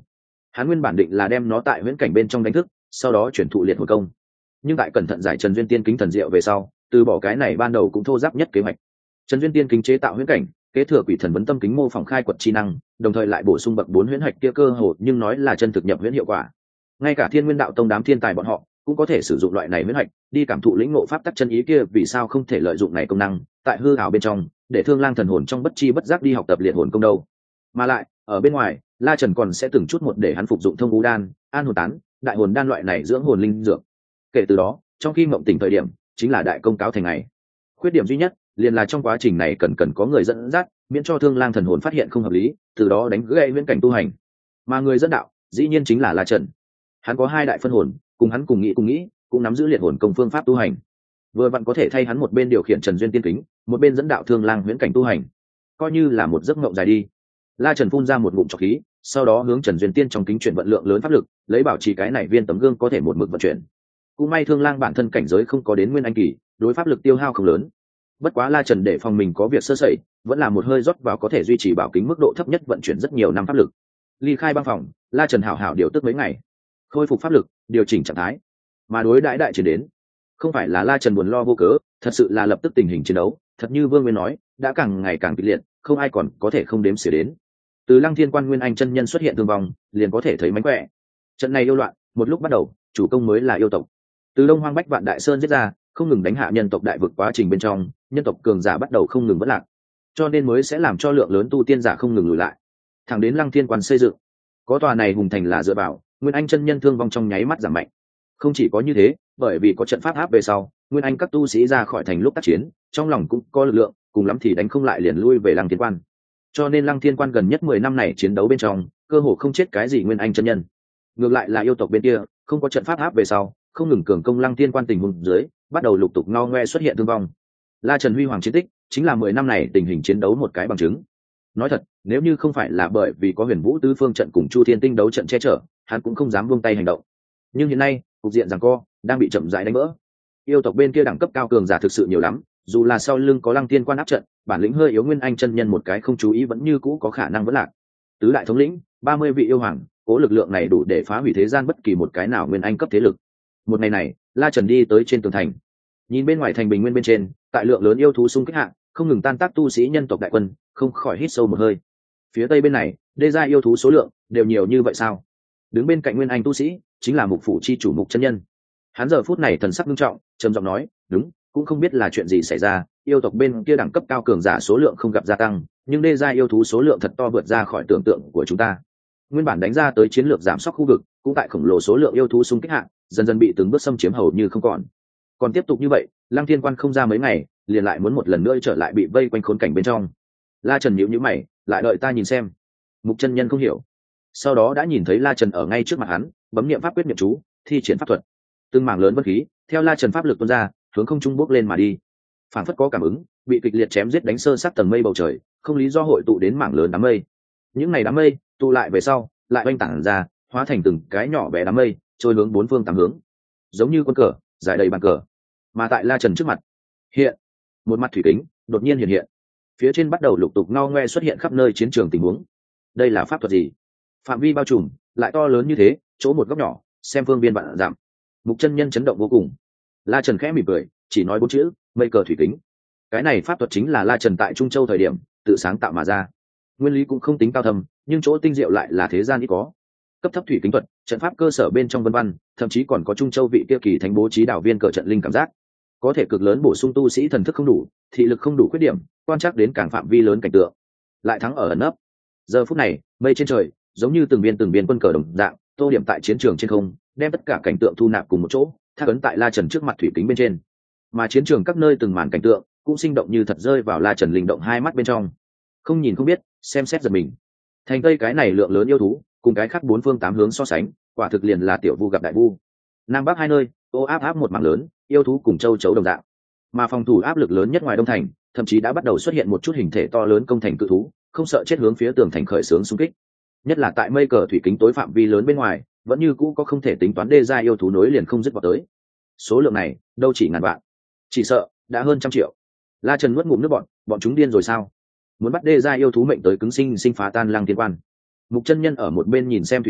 Hắn nguyên bản định là đem nó tại huyễn cảnh bên trong đánh thức, sau đó chuyển thụ liệt hồn công, nhưng tại cẩn thận giải Trần Duyên Tiên kính thần diệu về sau, từ bỏ cái này ban đầu cũng thô giáp nhất kế hoạch. Trần Duyên Tiên kính chế tạo huyễn cảnh, kế thừa quỷ thần vấn tâm kính mô phỏng khai quật chi năng, đồng thời lại bổ sung bậc bốn huyễn hạch kia cơ hồ nhưng nói là chân thực nhập huyễn hiệu quả. Ngay cả Thiên Nguyên Đạo Tông đám thiên tài bọn họ cũng có thể sử dụng loại này huyễn hạch đi cảm thụ lĩnh ngộ pháp tắc chân ý kia, vì sao không thể lợi dụng này công năng tại hư ảo bên trong để Thương Lang thần hồn trong bất chi bất giác đi học tập liệt hồn công đâu. Mà lại ở bên ngoài, La Trần còn sẽ từng chút một để hắn phục dụng thông ngũ đan, an hồn tán, đại hồn đan loại này dưỡng hồn linh dược. Kể từ đó, trong khi mộng tỉnh thời điểm chính là đại công cáo thành ngày. Khuyết điểm duy nhất liền là trong quá trình này cần cần có người dẫn dắt, miễn cho Thương Lang thần hồn phát hiện không hợp lý, từ đó đánh gãy viễn cảnh tu hành. Mà người dẫn đạo dĩ nhiên chính là La Trần. Hắn có hai đại phân hồn, cùng hắn cùng nghĩ cùng nghĩ, cũng nắm giữ liệt hồn công phương pháp tu hành. Vừa vặn có thể thay hắn một bên điều khiển Trần Duyên Tiên kính, một bên dẫn đạo Thương Lang viễn cảnh tu hành, coi như là một giấc mộng dài đi. La Trần phun ra một ngụm trọc khí, sau đó hướng Trần Duyên Tiên trong kính chuyển vận lượng lớn pháp lực, lấy bảo trì cái này viên tấm gương có thể một mực vận chuyển. Cũng may Thương Lang bản thân cảnh giới không có đến nguyên anh kỳ, đối pháp lực tiêu hao không lớn. Bất quá La Trần để phòng mình có việc sơ sẩy, vẫn là một hơi rót vào có thể duy trì bảo kính mức độ thấp nhất vận chuyển rất nhiều năm pháp lực. Ly khai băng phòng, La Trần hảo hảo điều tức mấy ngày, khôi phục pháp lực, điều chỉnh trạng thái. Mà đối đãi đại chiến đến, không phải là La Trần buồn lo vô cớ, thật sự là lập tức tình hình chiến đấu, thật như Vương Nguyên nói, đã càng ngày càng kịch liệt, không ai còn có thể không đếm xỉa đến. Từ Lăng Thiên Quan Nguyên Anh chân nhân xuất hiện thương vong, liền có thể thấy mánh khỏe. Trận này yêu loạn, một lúc bắt đầu, chủ công mới là yêu tộc. Từ Đông Hoang Bách Vạn Đại Sơn giết ra, không ngừng đánh hạ nhân tộc đại vực quá trình bên trong, nhân tộc cường giả bắt đầu không ngừng vỡ lạc, cho nên mới sẽ làm cho lượng lớn tu tiên giả không ngừng lùi lại. Thẳng đến Lăng Thiên Quan xây dựng, có tòa này hùng thành là dựa vào, Nguyên Anh chân nhân thương vong trong nháy mắt giảm mạnh. Không chỉ có như thế, bởi vì có trận pháp áp về sau, Nguyên Anh các tu sĩ ra khỏi thành lúc tác chiến, trong lòng cũng có lực lượng, cùng lắm thì đánh không lại liền lui về Lăng Thiên Quan. Cho nên Lăng Thiên Quan gần nhất mười năm này chiến đấu bên trong, cơ hồ không chết cái gì Nguyên Anh chân nhân. Ngược lại là yêu tộc bên kia, không có trận pháp áp về sau, không ngừng cường công Lăng Thiên Quan tình huống dưới, bắt đầu lục tục ngao ngoe xuất hiện thương vong. La Trần huy hoàng chiến tích, chính là mười năm này tình hình chiến đấu một cái bằng chứng. Nói thật, nếu như không phải là bởi vì có Huyền Vũ Tứ Phương trận cùng Chu Thiên Tinh đấu trận che chở, hắn cũng không dám buông tay hành động. Nhưng hiện nay, cục diện giằng co đang bị chậm rãi đánh vỡ. Yêu tộc bên kia đẳng cấp cao cường giả thực sự nhiều lắm, dù là sau lưng có Lăng Thiên Quan áp trận, bản lĩnh hơi yếu Nguyên Anh chân nhân một cái không chú ý vẫn như cũ có khả năng vẫn lạc. Tứ đại thống lĩnh, ba mươi vị yêu hoàng, cố lực lượng này đủ để phá hủy thế gian bất kỳ một cái nào Nguyên Anh cấp thế lực. Một ngày này, La Trần đi tới trên tường thành, nhìn bên ngoài thành bình nguyên bên trên, tại lượng lớn yêu thú xung kích hạ, không ngừng tan tác tu sĩ nhân tộc đại quân, không khỏi hít sâu một hơi. Phía tây bên này, đê gia yêu thú số lượng đều nhiều như vậy sao? Đứng bên cạnh Nguyên Anh tu sĩ chính là Mục Phủ chi chủ Mục chân nhân. Hắn giờ phút này thần sắc nghiêm trọng, trầm giọng nói, "Đúng, cũng không biết là chuyện gì xảy ra, yêu tộc bên kia đẳng cấp cao cường giả số lượng không gặp gia tăng, nhưng đê gia yêu thú số lượng thật to vượt ra khỏi tưởng tượng của chúng ta." Nguyên bản đánh ra tới chiến lược giảm sóc khu vực, cũng tại khổng lồ số lượng yêu thú xung kích hạ, dần dần bị từng bước xâm chiếm hầu như không còn. Còn tiếp tục như vậy, Lăng Thiên Quan không ra mấy ngày, liền lại muốn một lần nữa trở lại bị vây quanh khốn cảnh bên trong. La Trần nhíu nhíu mày, lại đợi ta nhìn xem. Mục chân nhân không hiểu. Sau đó đã nhìn thấy La Trần ở ngay trước mặt hắn, bấm niệm pháp quyết niệm chú, thi triển pháp thuật. Từng mảng lớn vân khí, theo La Trần pháp lực tuôn ra, hướng không trung bốc lên mà đi. Phản phất có cảm ứng, bị kịch liệt chém giết đánh sơ sát tầng mây bầu trời, không lý do hội tụ đến mảng lớn đám mây. Những này đám mây tụ lại về sau, lại oanh tản ra, hóa thành từng cái nhỏ bé đám mây, trôi hướng bốn phương tám hướng, giống như quân cờ, giải đầy bàn cờ. Mà tại La Trần trước mặt, hiện một mặt thủy kính đột nhiên hiện hiện, phía trên bắt đầu lục tục ngao ngoe xuất hiện khắp nơi chiến trường tình huống. Đây là pháp thuật gì? Phạm vi bao trùm lại to lớn như thế, chỗ một góc nhỏ, xem phương biên vạn giảm. Mục chân nhân chấn động vô cùng. La Trần khẽ mỉm cười, chỉ nói bốn chữ, mây cờ thủy kính. Cái này pháp thuật chính là La Trần tại Trung Châu thời điểm tự sáng tạo mà ra. Nguyên lý cũng không tính cao thâm, nhưng chỗ tinh diệu lại là thế gian ít có. Cấp thấp thủy kính thuật, trận pháp cơ sở bên trong vân văn, thậm chí còn có Trung Châu vị kia kỳ thánh bố trí đảo viên cờ trận linh cảm giác, có thể cực lớn bổ sung tu sĩ thần thức không đủ, thị lực không đủ khuyết điểm, quan trắc đến càng phạm vi lớn cảnh tượng, lại thắng ở ẩn nấp. Giờ phút này, mây trên trời giống như từng viên từng viên quân cờ đồng dạng, tô điểm tại chiến trường trên không, đem tất cả cảnh tượng thu nạp cùng một chỗ, thác ấn tại La Trần trước mặt thủy kính bên trên. Mà chiến trường các nơi từng màn cảnh tượng cũng sinh động như thật rơi vào La Trần linh động hai mắt bên trong. Không nhìn không biết, xem xét giật mình. Thành tây cái này lượng lớn yêu thú, cùng cái khác bốn phương tám hướng so sánh, quả thực liền là tiểu vu gặp đại vu. Nam bắc hai nơi, ô áp áp một mảng lớn, yêu thú cùng châu chấu đồng dạng. Mà phòng thủ áp lực lớn nhất ngoài đông thành, thậm chí đã bắt đầu xuất hiện một chút hình thể to lớn công thành cự thú, không sợ chết hướng phía tường thành khởi xướng xung kích. Nhất là tại mây cờ thủy kính tối phạm vi lớn bên ngoài, vẫn như cũ có không thể tính toán đê gia yêu thú nối liền không dứt vào tới. Số lượng này đâu chỉ ngàn vạn, chỉ sợ đã hơn trăm triệu. La Trần nuốt ngụm nước bọn, bọn chúng điên rồi sao? Muốn bắt đê gia yêu thú mệnh tới cứng sinh sinh phá tan Lăng Thiên Quan. Mục chân nhân ở một bên nhìn xem thủy kính,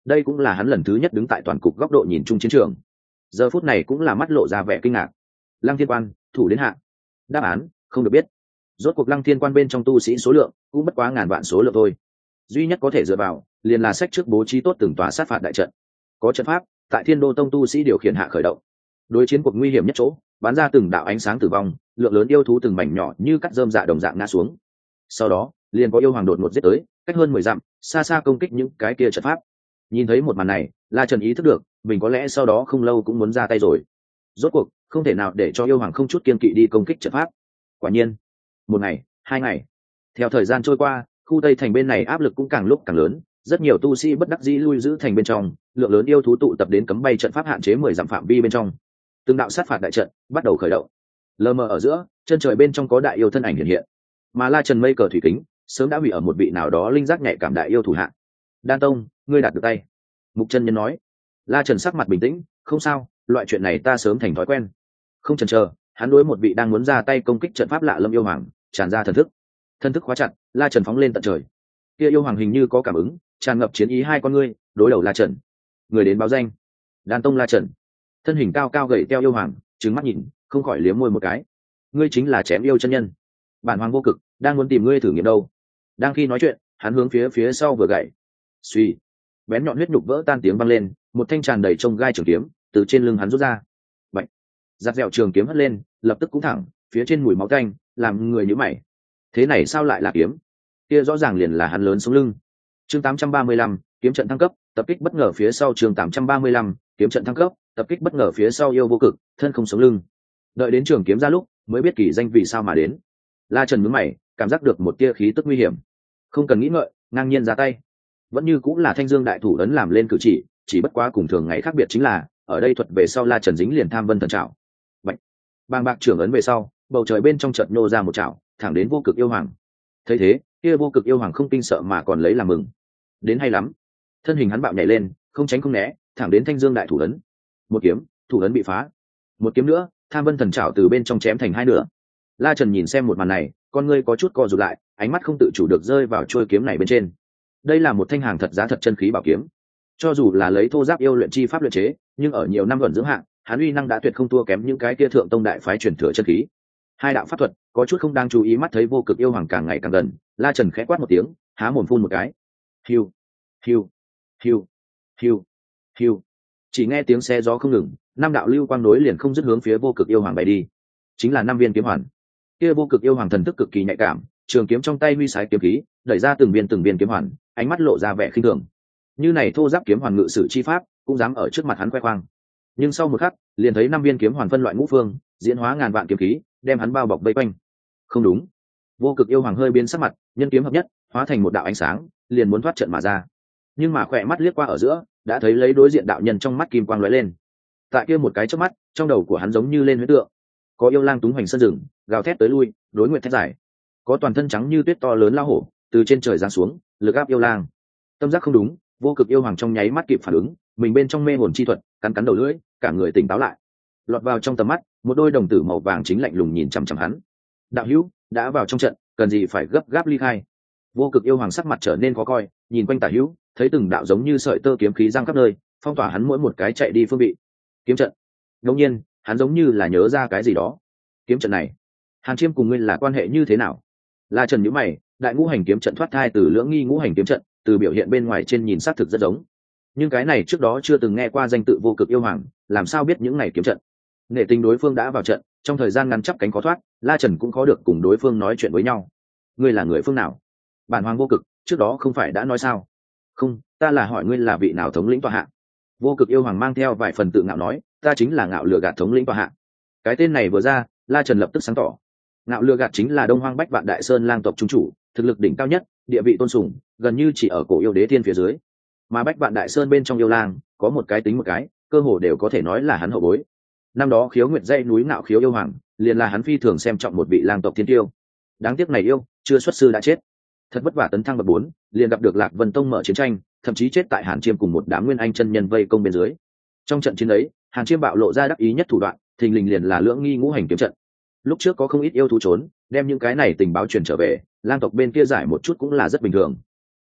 đây cũng là hắn lần thứ nhất đứng tại toàn cục góc độ nhìn chung chiến trường. Giờ phút này cũng là mắt lộ ra vẻ kinh ngạc. Lăng Thiên Quan thủ đến hạ, đáp án không được biết. Rốt cuộc Lăng Thiên Quan bên trong tu sĩ số lượng cũng bất quá ngàn vạn số lượng thôi, duy nhất có thể dựa vào liền là sách trước bố trí tốt từng tòa sát phạt đại trận, có trận pháp tại Thiên Đô Tông tu sĩ điều khiển hạ khởi động. Đối chiến cuộc nguy hiểm nhất chỗ, bắn ra từng đạo ánh sáng tử vong, lượng lớn yêu thú từng mảnh nhỏ như cắt rơm dạ đồng dạng ngã xuống. Sau đó liền có yêu hoàng đột ngột giết tới, cách hơn mười dặm, xa xa công kích những cái kia trận pháp. Nhìn thấy một màn này, La Trần ý thức được mình có lẽ sau đó không lâu cũng muốn ra tay rồi. Rốt cuộc không thể nào để cho yêu hoàng không chút kiên kỵ đi công kích trận pháp. Quả nhiên, một ngày, hai ngày, theo thời gian trôi qua, khu Tây thành bên này áp lực cũng càng lúc càng lớn, rất nhiều tu sĩ bất đắc dĩ lui giữ thành bên trong, lượng lớn yêu thú tụ tập đến cấm bay trận pháp hạn chế mười dặm phạm vi bên trong. Từng đạo sát phạt đại trận bắt đầu khởi động. Lờ mờ ở giữa, chân trời bên trong có đại yêu thân ảnh hiện hiện, mà La Trần mây cờ thủy kính sớm đã hủy ở một vị nào đó linh giác nhạy cảm đại yêu thủ hạ. Đan Tông, ngươi đạt được tay. Mục chân nhân nói. La Trần sắc mặt bình tĩnh, không sao, loại chuyện này ta sớm thành thói quen. Không chần chờ, hắn đối một vị đang muốn ra tay công kích trận pháp lạ lâm yêu hoàng tràn ra thần thức. Thần thức khóa chặt, La Trần phóng lên tận trời. Kia yêu hoàng hình như có cảm ứng, tràn ngập chiến ý hai con ngươi, đối đầu La Trần. Người đến báo danh. Đan Tông La Trần. Thân hình cao cao gầy teo yêu hoàng, trừng mắt nhìn, không khỏi liếm môi một cái. Ngươi chính là chém yêu chân nhân. Bản hoàng vô cực đang muốn tìm ngươi thử nghiệm đâu. Đang khi nói chuyện, hắn hướng phía phía sau vừa gậy. Suy, bén nhọn huyết nhục vỡ tan tiếng vang lên, một thanh tràn đầy trông gai trường kiếm từ trên lưng hắn rút ra. Bạch, giặt dẻo trường kiếm hất lên, lập tức cũng thẳng, phía trên mùi máu tanh làm người nhíu mày. Thế này sao lại là kiếm? Kia rõ ràng liền là hắn lớn sống lưng. Chương tám trăm ba mươi lăm, kiếm trận thăng cấp, tập kích bất ngờ phía sau. Chương tám trăm ba mươi lăm, kiếm trận thăng cấp, tập kích bất ngờ phía sau yêu vô cực, thân không sống lưng. Đợi đến trường kiếm ra lúc, mới biết kỳ danh vì sao mà đến. La Trần nhướng mày, cảm giác được một tia khí tức nguy hiểm, không cần nghĩ ngợi, ngang nhiên ra tay. Vẫn như cũng là thanh dương đại thủ ấn làm lên cử chỉ, chỉ bất quá cùng thường ngày khác biệt chính là ở đây thuật về sau La Trần dính liền tham vân thần trảo. Bạch, bàng bạc trưởng ấn về sau, bầu trời bên trong chợt nô ra một trảo, thẳng đến vô cực yêu hoàng. Thấy thế, kia vô cực yêu hoàng không kinh sợ mà còn lấy làm mừng. Đến hay lắm. Thân hình hắn bạo nhảy lên, không tránh không né, thẳng đến thanh dương đại thủ ấn. Một kiếm, thủ ấn bị phá. Một kiếm nữa, tham vân thần trảo từ bên trong chém thành hai nửa. La Trần nhìn xem một màn này, con ngươi có chút co rụt lại, ánh mắt không tự chủ được rơi vào chuôi kiếm này bên trên. Đây là một thanh hàng thật giá thật chân khí bảo kiếm. Cho dù là lấy thô giáp yêu luyện chi pháp luyện chế, nhưng ở nhiều năm vận dưỡng hạng, hắn uy năng đã tuyệt không thua kém những cái kia thượng tông đại phái truyền thừa chân khí. Hai đạo pháp thuật có chút không đáng chú ý, mắt thấy vô cực yêu hoàng càng ngày càng gần, La Trần khẽ quát một tiếng, há mồm phun một cái. Hiu, hiu, hiu, hiu, hiu. Chỉ nghe tiếng xe gió không ngừng, năm đạo lưu quang nối liền không dứt hướng phía vô cực yêu hoàng bay đi. Chính là năm viên kiếm hoàn. Kia vô cực yêu hoàng thần thức cực kỳ nhạy cảm, trường kiếm trong tay huy sái kiếm khí, đẩy ra từng viên từng viên kiếm hoàn, ánh mắt lộ ra vẻ khinh thường. Như này thô giáp kiếm hoàn ngự sử chi pháp, cũng dám ở trước mặt hắn khoe khoang. Nhưng sau một khắc, liền thấy năm viên kiếm hoàn phân loại ngũ phương, diễn hóa ngàn vạn kiếm khí, đem hắn bao bọc vây quanh. Không đúng. Vô cực yêu hoàng hơi biến sắc mặt, nhân kiếm hợp nhất, hóa thành một đạo ánh sáng, liền muốn thoát trận mà ra. Nhưng mà khỏe mắt liếc qua ở giữa, đã thấy lấy đối diện đạo nhân trong mắt kim quang lóe lên. Tại kia một cái chớp mắt, trong đầu của hắn giống như lên huyễn tượng. Có yêu lang túng hoành sân rừng, gào thét tới lui, đối nguyện thét giải. Có toàn thân trắng như tuyết to lớn lao hổ, từ trên trời giáng xuống, lực áp yêu lang. Tâm giác không đúng, vô cực yêu hoàng trong nháy mắt kịp phản ứng, mình bên trong mê hồn chi thuật, cắn cắn đầu lưỡi, cả người tỉnh táo lại. Lọt vào trong tầm mắt, một đôi đồng tử màu vàng chính lạnh lùng nhìn chằm chằm hắn. Đạo hữu, đã vào trong trận, cần gì phải gấp gáp ly khai? Vô cực yêu hoàng sắc mặt trở nên khó coi, nhìn quanh tả hữu, thấy từng đạo giống như sợi tơ kiếm khí giăng khắp nơi, phong tỏa hắn mỗi một cái chạy đi phương vị. Kiếm trận. Đột nhiên, hắn giống như là nhớ ra cái gì đó. Kiếm trận này, Hàn Chiêm cùng ngươi là quan hệ như thế nào? La Trần nhíu mày, đại ngũ hành kiếm trận thoát thai từ lưỡng nghi ngũ hành kiếm trận, từ biểu hiện bên ngoài trên nhìn xác thực rất giống. Nhưng cái này trước đó chưa từng nghe qua danh tự vô cực yêu hoàng, làm sao biết những này kiếm trận? Nghệ tình đối phương đã vào trận, trong thời gian ngắn chắp cánh khó thoát, La Trần cũng khó được cùng đối phương nói chuyện với nhau. Ngươi là người phương nào? Bản hoàng vô cực, trước đó không phải đã nói sao? Không, ta là hỏi ngươi là vị nào thống lĩnh tọa hạ. Vô cực yêu hoàng mang theo vài phần tự ngạo nói, ta chính là ngạo lừa gạt thống lĩnh tọa hạ. Cái tên này vừa ra, La Trần lập tức sáng tỏ. Ngạo lừa gạt chính là Đông Hoang Bách Vạn Đại Sơn lang tộc trung chủ, thực lực đỉnh cao nhất, địa vị tôn sùng, gần như chỉ ở cổ yêu đế thiên phía dưới. Mà Bách Vạn Đại Sơn bên trong yêu lang, có một cái tính một cái, cơ hồ đều có thể nói là hắn hậu bối. Năm đó Khiếu Nguyệt dãy núi Ngạo Khiếu yêu hoàng, liền là hắn phi thường xem trọng một vị lang tộc thiên tiêu. Đáng tiếc này yêu, chưa xuất sư đã chết. Thật vất vả tấn thăng bậc bốn, liền gặp được Lạc Vân Tông mở chiến tranh, thậm chí chết tại Hàn Chiêm cùng một đám nguyên anh chân nhân vây công bên dưới. Trong trận chiến ấy, Hàn Chiêm bạo lộ ra đắc ý nhất thủ đoạn, thình lình liền là lưỡng nghi ngũ hành kiếm trận. Lúc trước có không ít yêu thú trốn, đem những cái này tình báo truyền trở về, lang tộc bên kia giải một chút cũng là rất bình thường.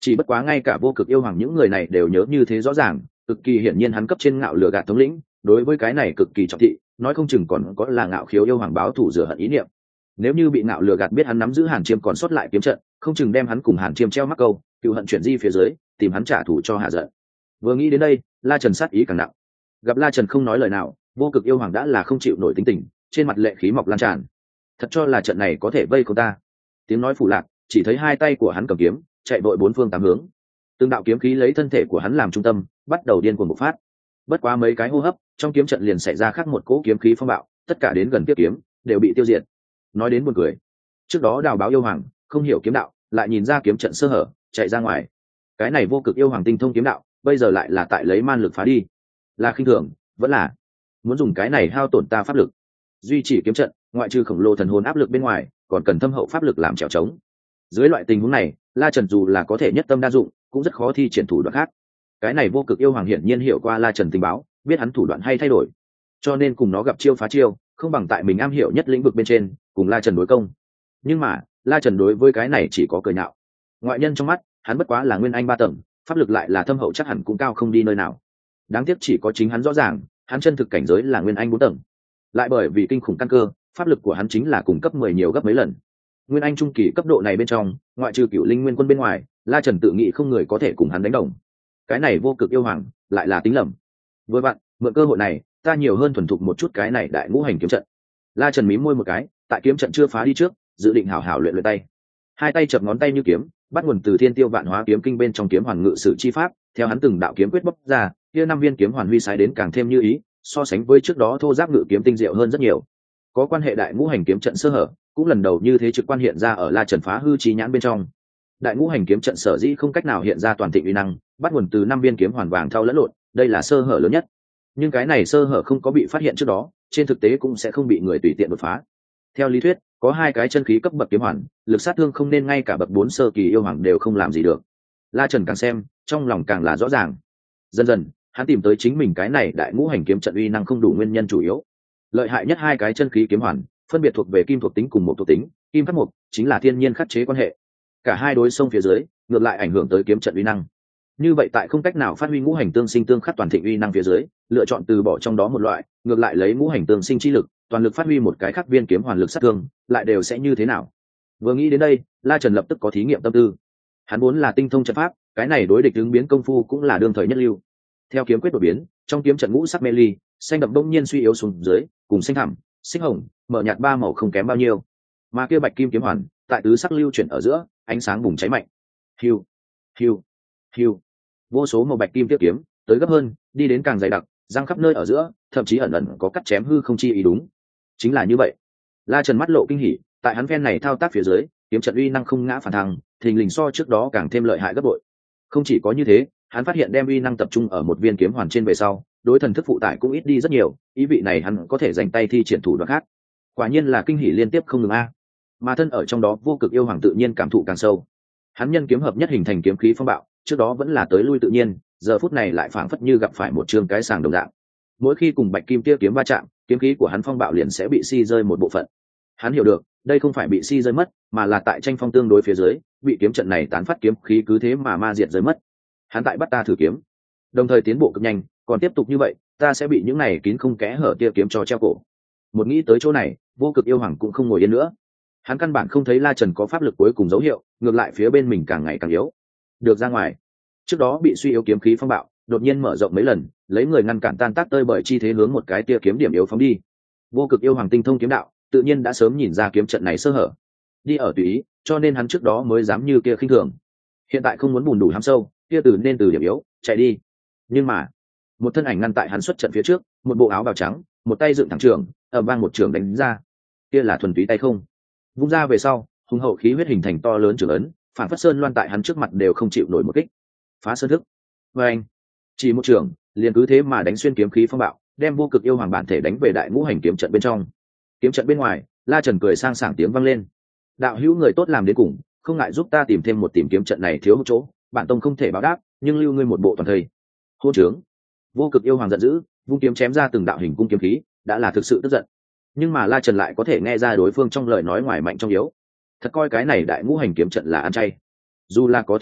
chỉ bất quá ngay cả vô cực yêu hoàng những người này đều nhớ như thế rõ ràng, cực kỳ hiển nhiên hắn cấp trên ngạo lừa gạt thống lĩnh, đối với cái này cực kỳ trọng thị, nói không chừng còn có là ngạo khiếu yêu hoàng báo thủ rửa hận ý niệm. Nếu như bị ngạo lừa gạt biết hắn nắm giữ Hàn Chiêm còn sót lại kiếm trận, không chừng đem hắn cùng Hàn Chiêm treo mắc câu, cựu hận chuyển di phía dưới, tìm hắn trả thù cho hạ giận. Vừa nghĩ đến đây, La Trần sát ý càng nặng. Gặp La Trần không nói lời nào, vô cực yêu hoàng đã là không chịu nổi tính tình, trên mặt lệ khí mọc lan tràn. Thật cho là trận này có thể vây cô ta. Tiếng nói phủ lạc, chỉ thấy hai tay của hắn cầm kiếm, chạy vội bốn phương tám hướng. Từng đạo kiếm khí lấy thân thể của hắn làm trung tâm, bắt đầu điên cuồng bộc phát. Bất quá mấy cái hô hấp, trong kiếm trận liền xảy ra khác một cỗ kiếm khí phong bạo, tất cả đến gần tiếp kiếm đều bị tiêu diệt. Nói đến buồn cười, trước đó đào báo yêu hoàng không hiểu kiếm đạo, lại nhìn ra kiếm trận sơ hở, chạy ra ngoài. Cái này vô cực yêu hoàng tinh thông kiếm đạo, bây giờ lại là tại lấy man lực phá đi, là khinh thường, vẫn là muốn dùng cái này hao tổn ta pháp lực. Duy trì kiếm trận, ngoại trừ khổng lồ thần hồn áp lực bên ngoài, còn cần thâm hậu pháp lực làm trèo trống. Dưới loại tình huống này, La Trần dù là có thể nhất tâm đa dụng, cũng rất khó thi triển thủ đoạn khác. Cái này vô cực yêu hoàng hiển nhiên hiểu qua La Trần tình báo, biết hắn thủ đoạn hay thay đổi, cho nên cùng nó gặp chiêu phá chiêu, không bằng tại mình am hiểu nhất lĩnh vực bên trên, cùng La Trần đối công. Nhưng mà, La Trần đối với cái này chỉ có cười nhạo. Ngoại nhân trong mắt, hắn bất quá là nguyên anh ba tầng, pháp lực lại là thâm hậu chắc hẳn cũng cao không đi nơi nào. Đáng tiếc chỉ có chính hắn rõ ràng, hắn chân thực cảnh giới là nguyên anh bốn tầng. Lại bởi vì kinh khủng căn cơ, pháp lực của hắn chính là cùng cấp mười nhiều gấp mấy lần. Nguyên anh trung kỳ cấp độ này bên trong, ngoại trừ Cửu Linh Nguyên Quân bên ngoài, La Trần tự nghĩ không người có thể cùng hắn đánh đồng. Cái này vô cực yêu hoàng, lại là tính lầm. Với bạn, mượn cơ hội này, ta nhiều hơn thuần thục một chút cái này đại ngũ hành kiếm trận. La Trần mím môi một cái, tại kiếm trận chưa phá đi trước, dự định hảo hảo luyện luyện tay. Hai tay chập ngón tay như kiếm, bắt nguồn từ Thiên Tiêu Vạn Hóa kiếm kinh bên trong kiếm hoàn ngự sử chi pháp, theo hắn từng đạo kiếm quyết bốc ra, kia năm viên kiếm hoàn huy sai đến càng thêm như ý, so sánh với trước đó thô giáp ngự kiếm tinh diệu hơn rất nhiều. Có quan hệ đại ngũ hành kiếm trận sơ hở, cũng lần đầu như thế trực quan hiện ra ở La Trần phá hư chi nhãn bên trong. Đại ngũ hành kiếm trận sở dĩ không cách nào hiện ra toàn thịnh uy năng, bắt nguồn từ năm viên kiếm hoàn vàng thau lẫn lộn, đây là sơ hở lớn nhất. Nhưng cái này sơ hở không có bị phát hiện trước đó, trên thực tế cũng sẽ không bị người tùy tiện đột phá. Theo lý thuyết, có hai cái chân khí cấp bậc kiếm hoàn, lực sát thương không nên ngay cả bậc bốn sơ kỳ yêu hoàng đều không làm gì được. La Trần càng xem, trong lòng càng là rõ ràng. Dần dần, hắn tìm tới chính mình cái này đại ngũ hành kiếm trận uy năng không đủ nguyên nhân chủ yếu. Lợi hại nhất hai cái chân khí kiếm hoàn, phân biệt thuộc về kim thuộc tính cùng một thuộc tính, kim khắc mộc chính là thiên nhiên khắc chế quan hệ. Cả hai đối xông phía dưới, ngược lại ảnh hưởng tới kiếm trận uy năng. Như vậy tại không cách nào phát huy ngũ hành tương sinh tương khắc toàn thịnh uy năng phía dưới, lựa chọn từ bỏ trong đó một loại, ngược lại lấy ngũ hành tương sinh chi lực, toàn lực phát huy một cái khắc viên kiếm hoàn lực sát thương, lại đều sẽ như thế nào? Vừa nghĩ đến đây, La Trần lập tức có thí nghiệm tâm tư. Hắn vốn là tinh thông trận pháp, cái này đối địch ứng biến công phu cũng là đương thời nhất lưu. Theo kiếm quyết đột biến, trong kiếm trận ngũ sắc mê ly, xanh đậm đông nhiên suy yếu xuống dưới, cùng xanh thẳm, xích hồng, mở nhạt ba màu không kém bao nhiêu. Mà kia bạch kim kiếm hoàn, tại tứ sắc lưu chuyển ở giữa, ánh sáng bùng cháy mạnh. Hiu, hiu, hiu. Vô số màu bạch kim tiếp kiếm, tới gấp hơn, đi đến càng dày đặc, răng khắp nơi ở giữa, thậm chí ẩn ẩn có cắt chém hư không chi ý đúng. Chính là như vậy. La Trần mắt lộ kinh hỉ, tại hắn phen này thao tác phía dưới, kiếm trận uy năng không ngã phản thăng, thình lình so trước đó càng thêm lợi hại gấp bội. Không chỉ có như thế, hắn phát hiện đem uy năng tập trung ở một viên kiếm hoàn trên về sau, đối thần thức phụ tải cũng ít đi rất nhiều, ý vị này hắn có thể dành tay thi triển thủ đoạn khác. Quả nhiên là kinh hỉ liên tiếp không ngừng a. Mà thân ở trong đó vô cực yêu hoàng tự nhiên cảm thụ càng sâu. Hắn nhân kiếm hợp nhất hình thành kiếm khí phong bạo, trước đó vẫn là tới lui tự nhiên, giờ phút này lại phảng phất như gặp phải một chương cái sàng đồng dạng. Mỗi khi cùng bạch kim tia kiếm va chạm, kiếm khí của hắn phong bạo liền sẽ bị si rơi một bộ phận. Hắn hiểu được, đây không phải bị si rơi mất, mà là tại tranh phong tương đối phía dưới, bị kiếm trận này tán phát kiếm khí cứ thế mà ma diệt rơi mất. Hắn tại bắt ta thử kiếm, đồng thời tiến bộ cực nhanh, còn tiếp tục như vậy, ta sẽ bị những này kín không kẽ hở tia kiếm cho treo cổ. Một nghĩ tới chỗ này, vô cực yêu hoàng cũng không ngồi yên nữa. Hắn căn bản không thấy La Trần có pháp lực cuối cùng dấu hiệu, ngược lại phía bên mình càng ngày càng yếu. Được ra ngoài, trước đó bị suy yếu kiếm khí phong bạo, đột nhiên mở rộng mấy lần, lấy người ngăn cản tan tác tơi bởi chi thế hướng một cái tia kiếm điểm yếu phóng đi. Vô cực yêu hoàng tinh thông kiếm đạo, tự nhiên đã sớm nhìn ra kiếm trận này sơ hở, đi ở tùy ý, cho nên hắn trước đó mới dám như kia khinh thường. Hiện tại không muốn bùn đủ hám sâu, kia từ nên từ điểm yếu chạy đi. Nhưng mà một thân ảnh ngăn tại hắn xuất trận phía trước, một bộ áo bào trắng, một tay dựng thẳng trường, ở vang một trường đánh ra. Kia là thuần túy tay không, vung ra về sau, hùng hậu khí huyết hình thành to lớn trường ấn, phản phất sơn loan tại hắn trước mặt đều không chịu nổi một kích. Phá sơn thức. Và anh chỉ một trường, liền cứ thế mà đánh xuyên kiếm khí phong bạo, đem vô cực yêu hoàng bản thể đánh về đại ngũ hành kiếm trận bên trong. Kiếm trận bên ngoài, La Trần cười sang sảng tiếng vang lên. Đạo hữu người tốt làm đến cùng, không ngại giúp ta tìm thêm một tìm kiếm trận này thiếu một chỗ, bản tông không thể báo đáp, nhưng lưu ngươi một bộ toàn thây. Hôn trướng. Vô cực yêu hoàng giận dữ, vung kiếm chém ra từng đạo hình cung kiếm khí, đã là thực sự tức giận. Nhưng mà La Trần lại có thể nghe ra đối phương trong lời nói ngoài mạnh trong yếu. Thật coi cái này đại ngũ hành kiếm trận là ăn chay. Dù là có thiếu hụt,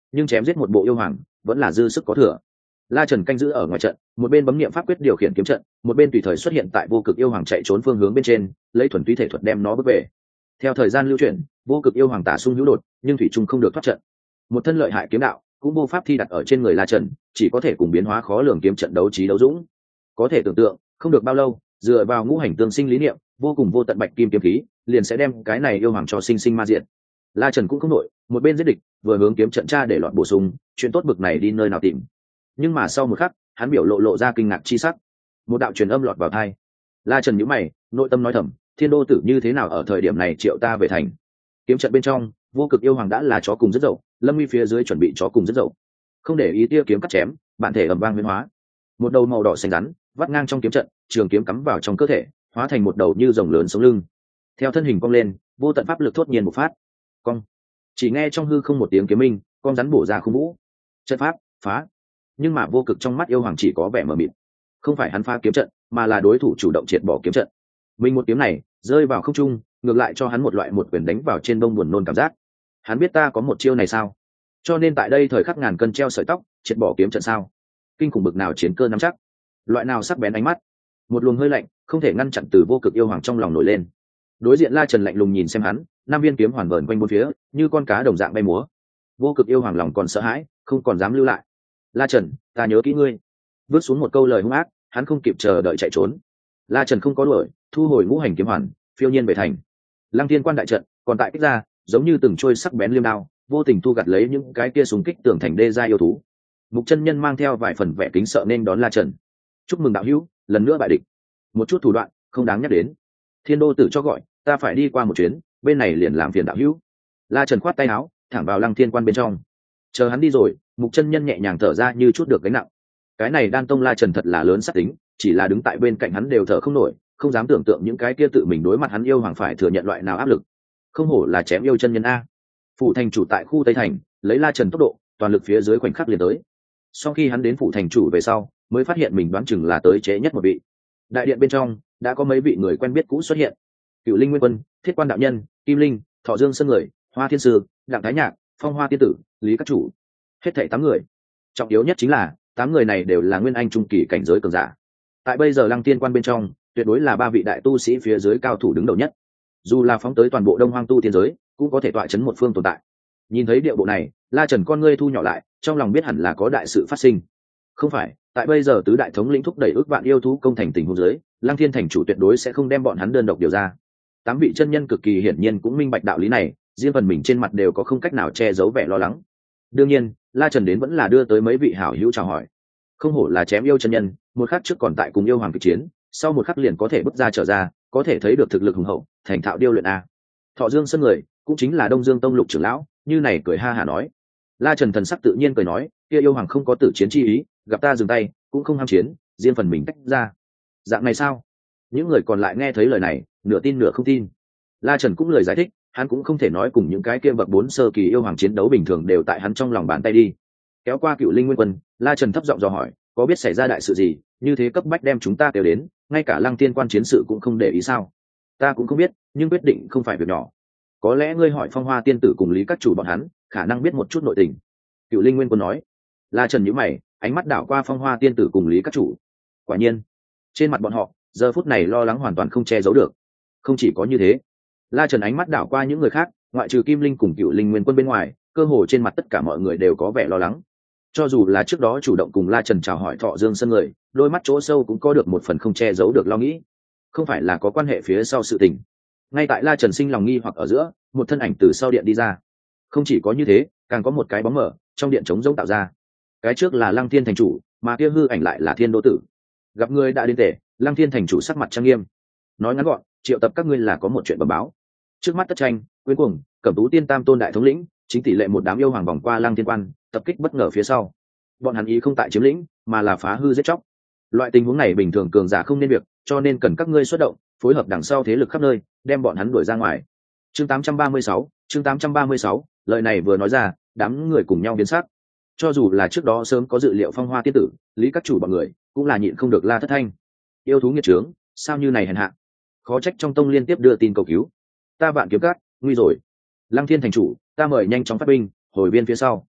nhưng chém giết một bộ yêu hoàng vẫn là dư sức có thừa. La Trần canh giữ ở ngoài trận, một bên bấm niệm pháp quyết điều khiển kiếm trận, một bên tùy thời xuất hiện tại vô cực yêu hoàng chạy trốn phương hướng bên trên, lấy thuần túy thể thuật đem nó bước về. Theo thời gian lưu chuyển, vô cực yêu hoàng tả xung hữu đột, nhưng thủy trung không được thoát trận. Một thân lợi hại kiếm đạo, cũng vô pháp thi đặt ở trên người La Trần, chỉ có thể cùng biến hóa khó lường kiếm trận đấu trí đấu dũng. Có thể tưởng tượng, không được bao lâu, dựa vào ngũ hành tương sinh lý niệm, vô cùng vô tận bạch kim kiếm khí, liền sẽ đem cái này yêu hoàng cho sinh sinh ma diệt. La Trần cũng không nổi, một bên giết địch, vừa hướng kiếm trận tra để loạn bổ sung, chuyện tốt bực này đi nơi nào tìm. Nhưng mà sau một khắc, hắn biểu lộ lộ ra kinh ngạc chi sắc. Một đạo truyền âm lọt vào tai. La Trần nhíu mày, nội tâm nói thầm, Thiên Đô tử như thế nào ở thời điểm này triệu ta về thành. Kiếm trận bên trong, vô cực yêu hoàng đã là chó cùng rất dậu, Lâm Nguy phía dưới chuẩn bị chó cùng rất dậu. Không để ý tia kiếm cắt chém, bản thể ầm vang biến hóa. Một đầu màu đỏ xanh rắn, vắt ngang trong kiếm trận, trường kiếm cắm vào trong cơ thể, hóa thành một đầu như rồng lớn sống lưng. Theo thân hình cong lên, vô tận pháp lực thốt nhiên một phát. Cong. Chỉ nghe trong hư không một tiếng kiếm minh, con rắn bổ ra khung vũ. Trận pháp phá. Nhưng mà vô cực trong mắt yêu hoàng chỉ có vẻ mờ mịt. Không phải hắn phá kiếm trận, mà là đối thủ chủ động triệt bỏ kiếm trận. Mình một kiếm này rơi vào không trung, ngược lại cho hắn một loại một quyền đánh vào trên bông buồn nôn cảm giác. Hắn biết ta có một chiêu này sao? Cho nên tại đây thời khắc ngàn cân treo sợi tóc, triệt bỏ kiếm trận sao? Kinh khủng bực nào chiến cơ nắm chắc, loại nào sắc bén ánh mắt, một luồng hơi lạnh không thể ngăn chặn từ vô cực yêu hoàng trong lòng nổi lên. Đối diện La Trần lạnh lùng nhìn xem hắn, năm viên kiếm hoàn vờn quanh bốn phía, như con cá đồng dạng bay múa. Vô cực yêu hoàng lòng còn sợ hãi, không còn dám lưu lại. La Trần, ta nhớ kỹ ngươi. Vứt xuống một câu lời hung ác, hắn không kịp chờ đợi chạy trốn. La Trần không có đuổi, thu hồi ngũ hành kiếm hoàn, phiêu nhiên về thành. Lăng Thiên quan đại trận còn tại kích ra, giống như từng trôi sắc bén liêm đao, vô tình thu gặt lấy những cái kia súng kích tường thành đê gia yêu thú. Mục chân nhân mang theo vài phần vẻ kính sợ nên đón La Trần. Chúc mừng đạo hữu, lần nữa bại địch. Một chút thủ đoạn không đáng nhắc đến. Thiên Đô tử cho gọi, ta phải đi qua một chuyến, bên này liền làm phiền đạo hữu. La Trần khoát tay áo, thẳng vào Lăng Thiên quan bên trong. Chờ hắn đi rồi, Mục chân nhân nhẹ nhàng thở ra như chút được gánh nặng. Cái này Đan Tông La Trần thật là lớn sát tính, chỉ là đứng tại bên cạnh hắn đều thở không nổi, không dám tưởng tượng những cái kia tự mình đối mặt hắn yêu hoàng phải thừa nhận loại nào áp lực. Không hổ là chém yêu chân nhân a. Phủ thành chủ tại khu Tây thành, lấy La Trần tốc độ, toàn lực phía dưới khoảnh khắc liền tới. Sau khi hắn đến phủ thành chủ về sau, mới phát hiện mình đoán chừng là tới trễ nhất một vị. Đại điện bên trong đã có mấy vị người quen biết cũ xuất hiện. Cựu Linh Nguyên Quân, Thiết Quan đạo nhân, Kim Linh, Thọ Dương Sơn người, Hoa Thiên Sư, Đặng Thái Nhạc, Phong Hoa Tiên tử, Lý Các Chủ, hết thảy tám người. Trọng yếu nhất chính là tám người này đều là nguyên anh trung kỳ cảnh giới cường giả. Tại bây giờ Lăng Tiên quan bên trong, tuyệt đối là ba vị đại tu sĩ phía dưới cao thủ đứng đầu nhất. Dù là phóng tới toàn bộ Đông Hoang tu tiên giới, cũng có thể tọa chấn một phương tồn tại. Nhìn thấy địa bộ này, La Trần con ngươi thu nhỏ lại, trong lòng biết hẳn là có đại sự phát sinh. Không phải, tại bây giờ tứ đại thống lĩnh thúc đẩy ước vạn yêu thú công thành tình huống giới, Lăng Thiên thành chủ tuyệt đối sẽ không đem bọn hắn đơn độc điều ra. Tám vị chân nhân cực kỳ hiển nhiên cũng minh bạch đạo lý này, riêng phần mình trên mặt đều có không cách nào che giấu vẻ lo lắng. Đương nhiên, La Trần đến vẫn là đưa tới mấy vị hảo hữu chào hỏi. Không hổ là chém yêu chân nhân, một khắc trước còn tại cùng yêu hoàng kịch chiến, sau một khắc liền có thể bước ra trở ra, có thể thấy được thực lực hùng hậu, thành thạo điêu luyện a. Thọ Dương Sơn người, cũng chính là Đông Dương Tông Lục trưởng lão, như này cười ha hả nói. La Trần thần sắc tự nhiên cười nói, kia yêu hoàng không có tử chiến chi ý, gặp ta dừng tay, cũng không ham chiến, riêng phần mình tách ra. Dạng này sao? Những người còn lại nghe thấy lời này, nửa tin nửa không tin. La Trần cũng lời giải thích, hắn cũng không thể nói cùng những cái kia bậc bốn sơ kỳ yêu hoàng chiến đấu bình thường đều tại hắn trong lòng bàn tay đi. Kéo qua Cựu Linh Nguyên Quân, La Trần thấp giọng dò hỏi, có biết xảy ra đại sự gì, như thế cấp bách đem chúng ta kêu đến, ngay cả Lăng Tiên quan chiến sự cũng không để ý sao? Ta cũng không biết, nhưng quyết định không phải việc nhỏ. Có lẽ ngươi hỏi Phong Hoa tiên tử cùng Lý Các Chủ bọn hắn, khả năng biết một chút nội tình. Cựu Linh Nguyên Quân nói. La Trần nhíu mày, ánh mắt đảo qua Phong Hoa tiên tử cùng Lý Các Chủ. Quả nhiên, trên mặt bọn họ giờ phút này lo lắng hoàn toàn không che giấu được. Không chỉ có như thế, La Trần ánh mắt đảo qua những người khác, ngoại trừ Kim Linh cùng Cựu Linh Nguyên Quân bên ngoài, cơ hồ trên mặt tất cả mọi người đều có vẻ lo lắng. Cho dù là trước đó chủ động cùng La Trần chào hỏi Thọ Dương Sơn người, đôi mắt chỗ sâu cũng có được một phần không che giấu được lo nghĩ. Không phải là có quan hệ phía sau sự tình. Ngay tại La Trần sinh lòng nghi hoặc ở giữa, một thân ảnh từ sau điện đi ra. Không chỉ có như thế, càng có một cái bóng mở trong điện trống rỗng tạo ra. Cái trước là Lăng Thiên thành chủ, mà kia hư ảnh lại là Thiên Đô tử. Gặp người đã đến tể, Lăng Thiên thành chủ sắc mặt trang nghiêm. Nói ngắn gọn, triệu tập các ngươi là có một chuyện bẩm báo. Trước mắt Tất Tranh, Quyến Cuồng, Cẩm Tú Tiên Tam tôn đại thống lĩnh, chính tỷ lệ một đám yêu hoàng vòng qua Lăng Thiên quan, tập kích bất ngờ phía sau. Bọn hắn ý không tại chiếm lĩnh, mà là phá hư giết chóc. Loại tình huống này bình thường cường giả không nên việc, cho nên cần các ngươi xuất động, phối hợp đằng sau thế lực khắp nơi, đem bọn hắn đuổi ra ngoài. Chương tám trăm ba mươi sáu, chương tám trăm ba mươi sáu, lời này vừa nói ra, đám người cùng nhau biến sắc. Cho dù là trước đó sớm có dự liệu Phong Hoa tiên tử, Lý Các Chủ bọn người, cũng là nhịn không được la thất thanh. Yêu thú nghiệt trướng, sao như này hèn hạ. Khó trách trong tông liên tiếp đưa tin cầu cứu. Ta Vạn Kiếm Cát, nguy rồi. Lăng Thiên thành chủ, ta mời nhanh chóng phát binh, hồi viên phía sau.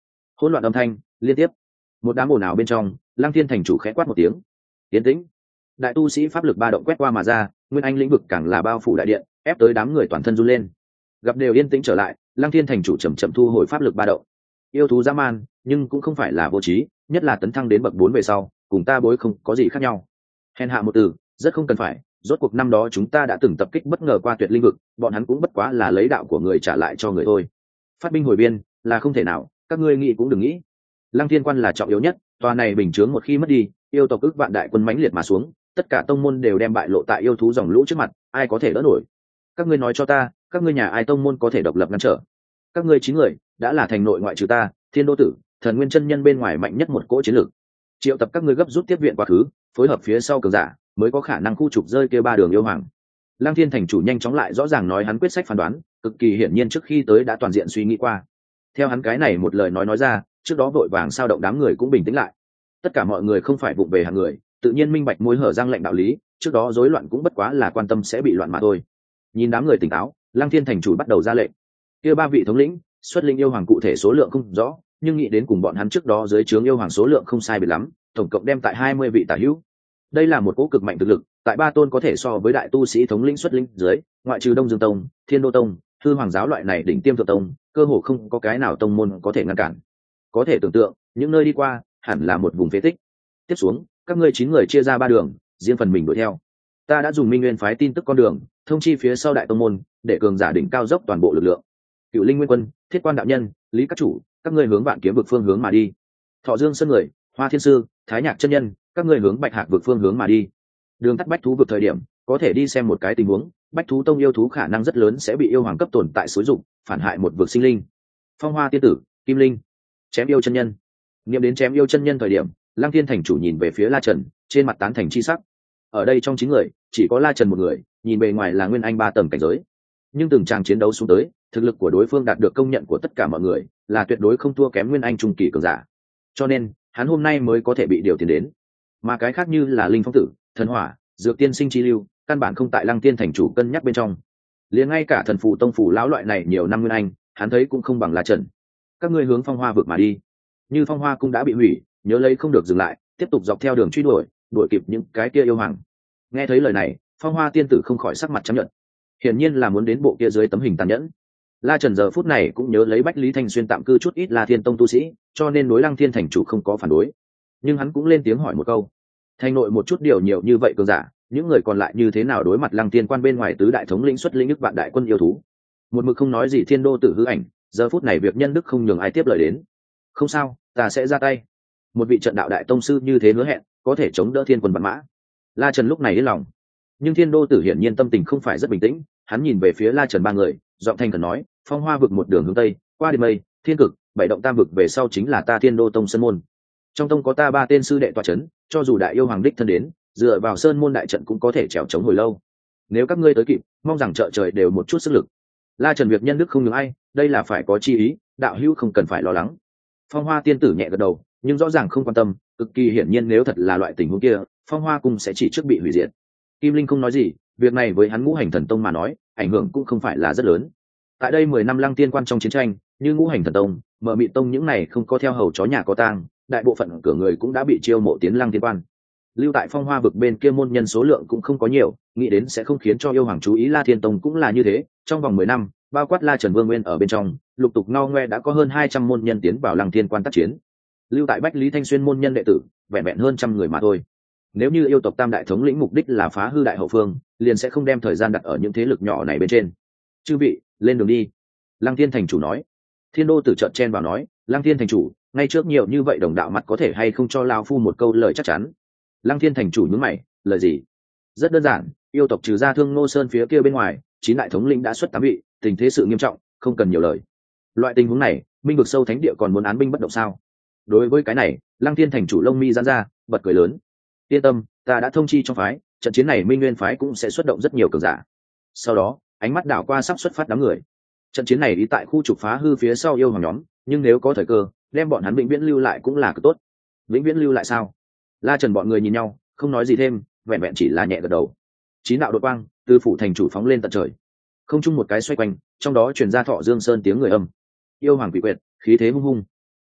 hỗn loạn âm thanh liên tiếp, một đám ồn ào bên trong, Lăng Thiên thành chủ khẽ quát một tiếng, tiến tĩnh. Đại tu sĩ pháp lực ba động quét qua mà ra, nguyên anh lĩnh vực càng là bao phủ đại điện, ép tới đám người toàn thân run lên. Gặp đều yên tĩnh trở lại, Lăng Thiên thành chủ chậm chậm thu hồi pháp lực ba động. Yêu thú dã man, nhưng cũng không phải là vô trí, nhất là tấn thăng đến bậc bốn về sau, cùng ta bối không có gì khác nhau. Hèn hạ một từ, rất không cần phải, rốt cuộc năm đó chúng ta đã từng tập kích bất ngờ qua tuyệt linh vực, bọn hắn cũng bất quá là lấy đạo của người trả lại cho người thôi. Phát binh hồi biên là không thể nào, các ngươi nghĩ cũng đừng nghĩ. Lăng Thiên quan là trọng yếu nhất, tòa này bình chướng một khi mất đi, yêu tộc ức vạn đại quân mãnh liệt mà xuống, tất cả tông môn đều đem bại lộ tại yêu thú dòng lũ trước mặt, ai có thể đỡ nổi? Các ngươi nói cho ta, các ngươi nhà ai tông môn có thể độc lập ngăn trở? Các ngươi chín người đã là thành nội ngoại trừ ta, Thiên Đô tử, Thần Nguyên chân nhân bên ngoài mạnh nhất một cỗ chiến lược. Triệu tập các ngươi gấp rút tiếp viện quá khứ, phối hợp phía sau cường giả, mới có khả năng khu trục rơi kia ba đường yêu hoàng. Lăng Thiên thành chủ nhanh chóng lại rõ ràng nói hắn quyết sách phán đoán, cực kỳ hiển nhiên trước khi tới đã toàn diện suy nghĩ qua. Theo hắn cái này một lời nói nói ra, trước đó vội vàng sao động đám người cũng bình tĩnh lại. Tất cả mọi người không phải vụng về hàng người, tự nhiên minh bạch môi hở răng lệnh đạo lý, trước đó rối loạn cũng bất quá là quan tâm sẽ bị loạn mà thôi. Nhìn đám người tỉnh táo, Lăng Thiên thành chủ bắt đầu ra lệnh. Kia ba vị thống lĩnh, xuất linh yêu hoàng cụ thể số lượng không rõ, nhưng nghĩ đến cùng bọn hắn trước đó dưới trướng yêu hoàng số lượng không sai biệt lắm, tổng cộng đem tại hai mươi vị tả hữu. Đây là một cỗ cực mạnh thực lực, tại ba tôn có thể so với đại tu sĩ thống lĩnh xuất linh dưới, ngoại trừ Đông Dương Tông, Thiên Đô Tông, Hư Hoàng giáo loại này đỉnh tiêm thượng tông, cơ hồ không có cái nào tông môn có thể ngăn cản. Có thể tưởng tượng, những nơi đi qua, hẳn là một vùng phế tích. Tiếp xuống, các ngươi chín người chia ra ba đường, riêng phần mình đuổi theo. Ta đã dùng Minh Nguyên phái tin tức con đường, thông chi phía sau đại tông môn, để cường giả đỉnh cao dốc toàn bộ lực lượng. Cựu Linh Nguyên Quân, Thiết Quan đạo nhân, Lý các chủ, các ngươi hướng Vạn Kiếm vực phương hướng mà đi. Thọ Dương Sơn người, Hoa Thiên sư, Thái Nhạc chân nhân, các ngươi hướng Bạch Hạc vực phương hướng mà đi. Đường tắt bách thú vực thời điểm, có thể đi xem một cái tình huống, bách thú tông yêu thú khả năng rất lớn sẽ bị yêu hoàng cấp tồn tại xúi dụng, phản hại một vực sinh linh. Phong Hoa tiên tử, Kim Linh, chém yêu chân nhân. Niệm đến chém yêu chân nhân thời điểm, Lăng Thiên thành chủ nhìn về phía La Trần, trên mặt tán thành chi sắc. Ở đây trong chín người, chỉ có La Trần một người, nhìn bề ngoài là nguyên anh ba tầng cảnh giới, nhưng từng tràng chiến đấu xuống tới, thực lực của đối phương đạt được công nhận của tất cả mọi người, là tuyệt đối không thua kém nguyên anh trung kỳ cường giả. Cho nên, hắn hôm nay mới có thể bị điều tiến đến. Mà cái khác như là Linh Phong tử, Thần Hỏa, Dược Tiên Sinh chi lưu, căn bản không tại Lăng Thiên thành chủ cân nhắc bên trong. Liền ngay cả Thần Phù tông phủ lão loại này nhiều năm nguyên anh, hắn thấy cũng không bằng La Trần. Các ngươi hướng Phong Hoa vực mà đi. Như Phong Hoa cung đã bị hủy, nhớ lấy không được dừng lại, tiếp tục dọc theo đường truy đuổi, đuổi kịp những cái kia yêu hoàng. Nghe thấy lời này, Phong Hoa tiên tử không khỏi sắc mặt chấp nhận. Hiển nhiên là muốn đến bộ kia dưới tấm hình tàn nhẫn. La Trần giờ phút này cũng nhớ lấy Bách Lý Thanh Xuyên tạm cư chút ít La Thiên tông tu sĩ, cho nên đối Lăng Thiên thành chủ không có phản đối. Nhưng hắn cũng lên tiếng hỏi một câu: thành nội một chút điều nhiều như vậy cường giả, những người còn lại như thế nào đối mặt Lăng Thiên quan bên ngoài tứ đại thống lĩnh xuất lĩnh ức vạn đại quân yêu thú? Một mực không nói gì Thiên Đô tử hư ảnh, giờ phút này việc nhân đức không nhường ai tiếp lời đến. Không sao, ta sẽ ra tay. Một vị trận đạo đại tông sư như thế hứa hẹn, có thể chống đỡ thiên quân vạn mã. La Trần lúc này yên lòng, nhưng Thiên Đô tử hiển nhiên tâm tình không phải rất bình tĩnh, hắn nhìn về phía La Trần ba người, giọng thanh khẩn nói: Phong Hoa vực một đường hướng tây, qua đêm mây, thiên cực, bảy động tam vực về sau chính là ta Thiên Đô tông sơn môn. Trong tông có ta ba tên sư đệ tọa chấn, cho dù đại yêu hoàng đích thân đến, dựa vào sơn môn đại trận cũng có thể trèo chống hồi lâu. Nếu các ngươi tới kịp, mong rằng trợ trời đều một chút sức lực. La Trần việc nhân đức không nhường ai, đây là phải có chi ý, đạo hữu không cần phải lo lắng. Phong Hoa tiên tử nhẹ gật đầu, nhưng rõ ràng không quan tâm, cực kỳ hiển nhiên nếu thật là loại tình huống kia, Phong Hoa cung sẽ chỉ trước bị hủy diệt. Kim Linh không nói gì, việc này với hắn Ngũ Hành Thần Tông mà nói, ảnh hưởng cũng không phải là rất lớn. Tại đây mười năm Lăng Tiên quan trong chiến tranh, như Ngũ Hành Thần Tông, Mở Mị Tông những này không có theo hầu chó nhà có tang, đại bộ phận cửa người cũng đã bị chiêu mộ tiến Lăng Tiên quan. Lưu tại Phong Hoa vực bên kia môn nhân số lượng cũng không có nhiều, nghĩ đến sẽ không khiến cho yêu hoàng chú ý. La Thiên Tông cũng là như thế, trong vòng mười năm, bao quát La Trần Vương Nguyên ở bên trong, lục tục ngao ngoe đã có hơn hai trăm môn nhân tiến vào Lăng Thiên quan tác chiến. Lưu tại Bách Lý Thanh Xuyên môn nhân đệ tử, vẹn vẹn hơn trăm người mà thôi. Nếu như yêu tộc tam đại thống lĩnh mục đích là phá hư đại hậu phương, liền sẽ không đem thời gian đặt ở những thế lực nhỏ này bên trên. Chư vị, lên đường đi. Lăng Thiên thành chủ nói. Thiên Đô tử trợn chen vào nói: Lăng Thiên thành chủ, ngay trước nhiều như vậy đồng đạo mặt có thể hay không cho lao phu một câu lời chắc chắn? Lăng Thiên thành chủ nhướng mày: lời gì? Rất đơn giản, yêu tộc trừ ra Thương Ngô Sơn phía kia bên ngoài, chín đại thống lĩnh đã xuất tám vị, tình thế sự nghiêm trọng, không cần nhiều lời. Loại tình huống này, minh vực sâu thánh địa còn muốn án binh bất động sao? Đối với cái này, Lăng Thiên thành chủ lông mi giãn ra, bật cười lớn: yên tâm, ta đã thông chi trong phái, trận chiến này Minh Nguyên phái cũng sẽ xuất động rất nhiều cường giả. Sau đó, ánh mắt đảo qua sắp xuất phát đám người. Trận chiến này đi tại khu trục phá hư phía sau yêu hoàng nhóm, nhưng nếu có thời cơ, đem bọn hắn vĩnh viễn lưu lại cũng là cực tốt. Vĩnh viễn lưu lại sao? La Trần bọn người nhìn nhau, không nói gì thêm, vẹn vẹn chỉ là nhẹ gật đầu. Chín đạo đột quang từ phủ thành chủ phóng lên tận trời, không chung một cái xoay quanh, trong đó truyền ra Thọ Dương Sơn tiếng người âm. Yêu hoàng quỷ quyệt, khí thế hung hung.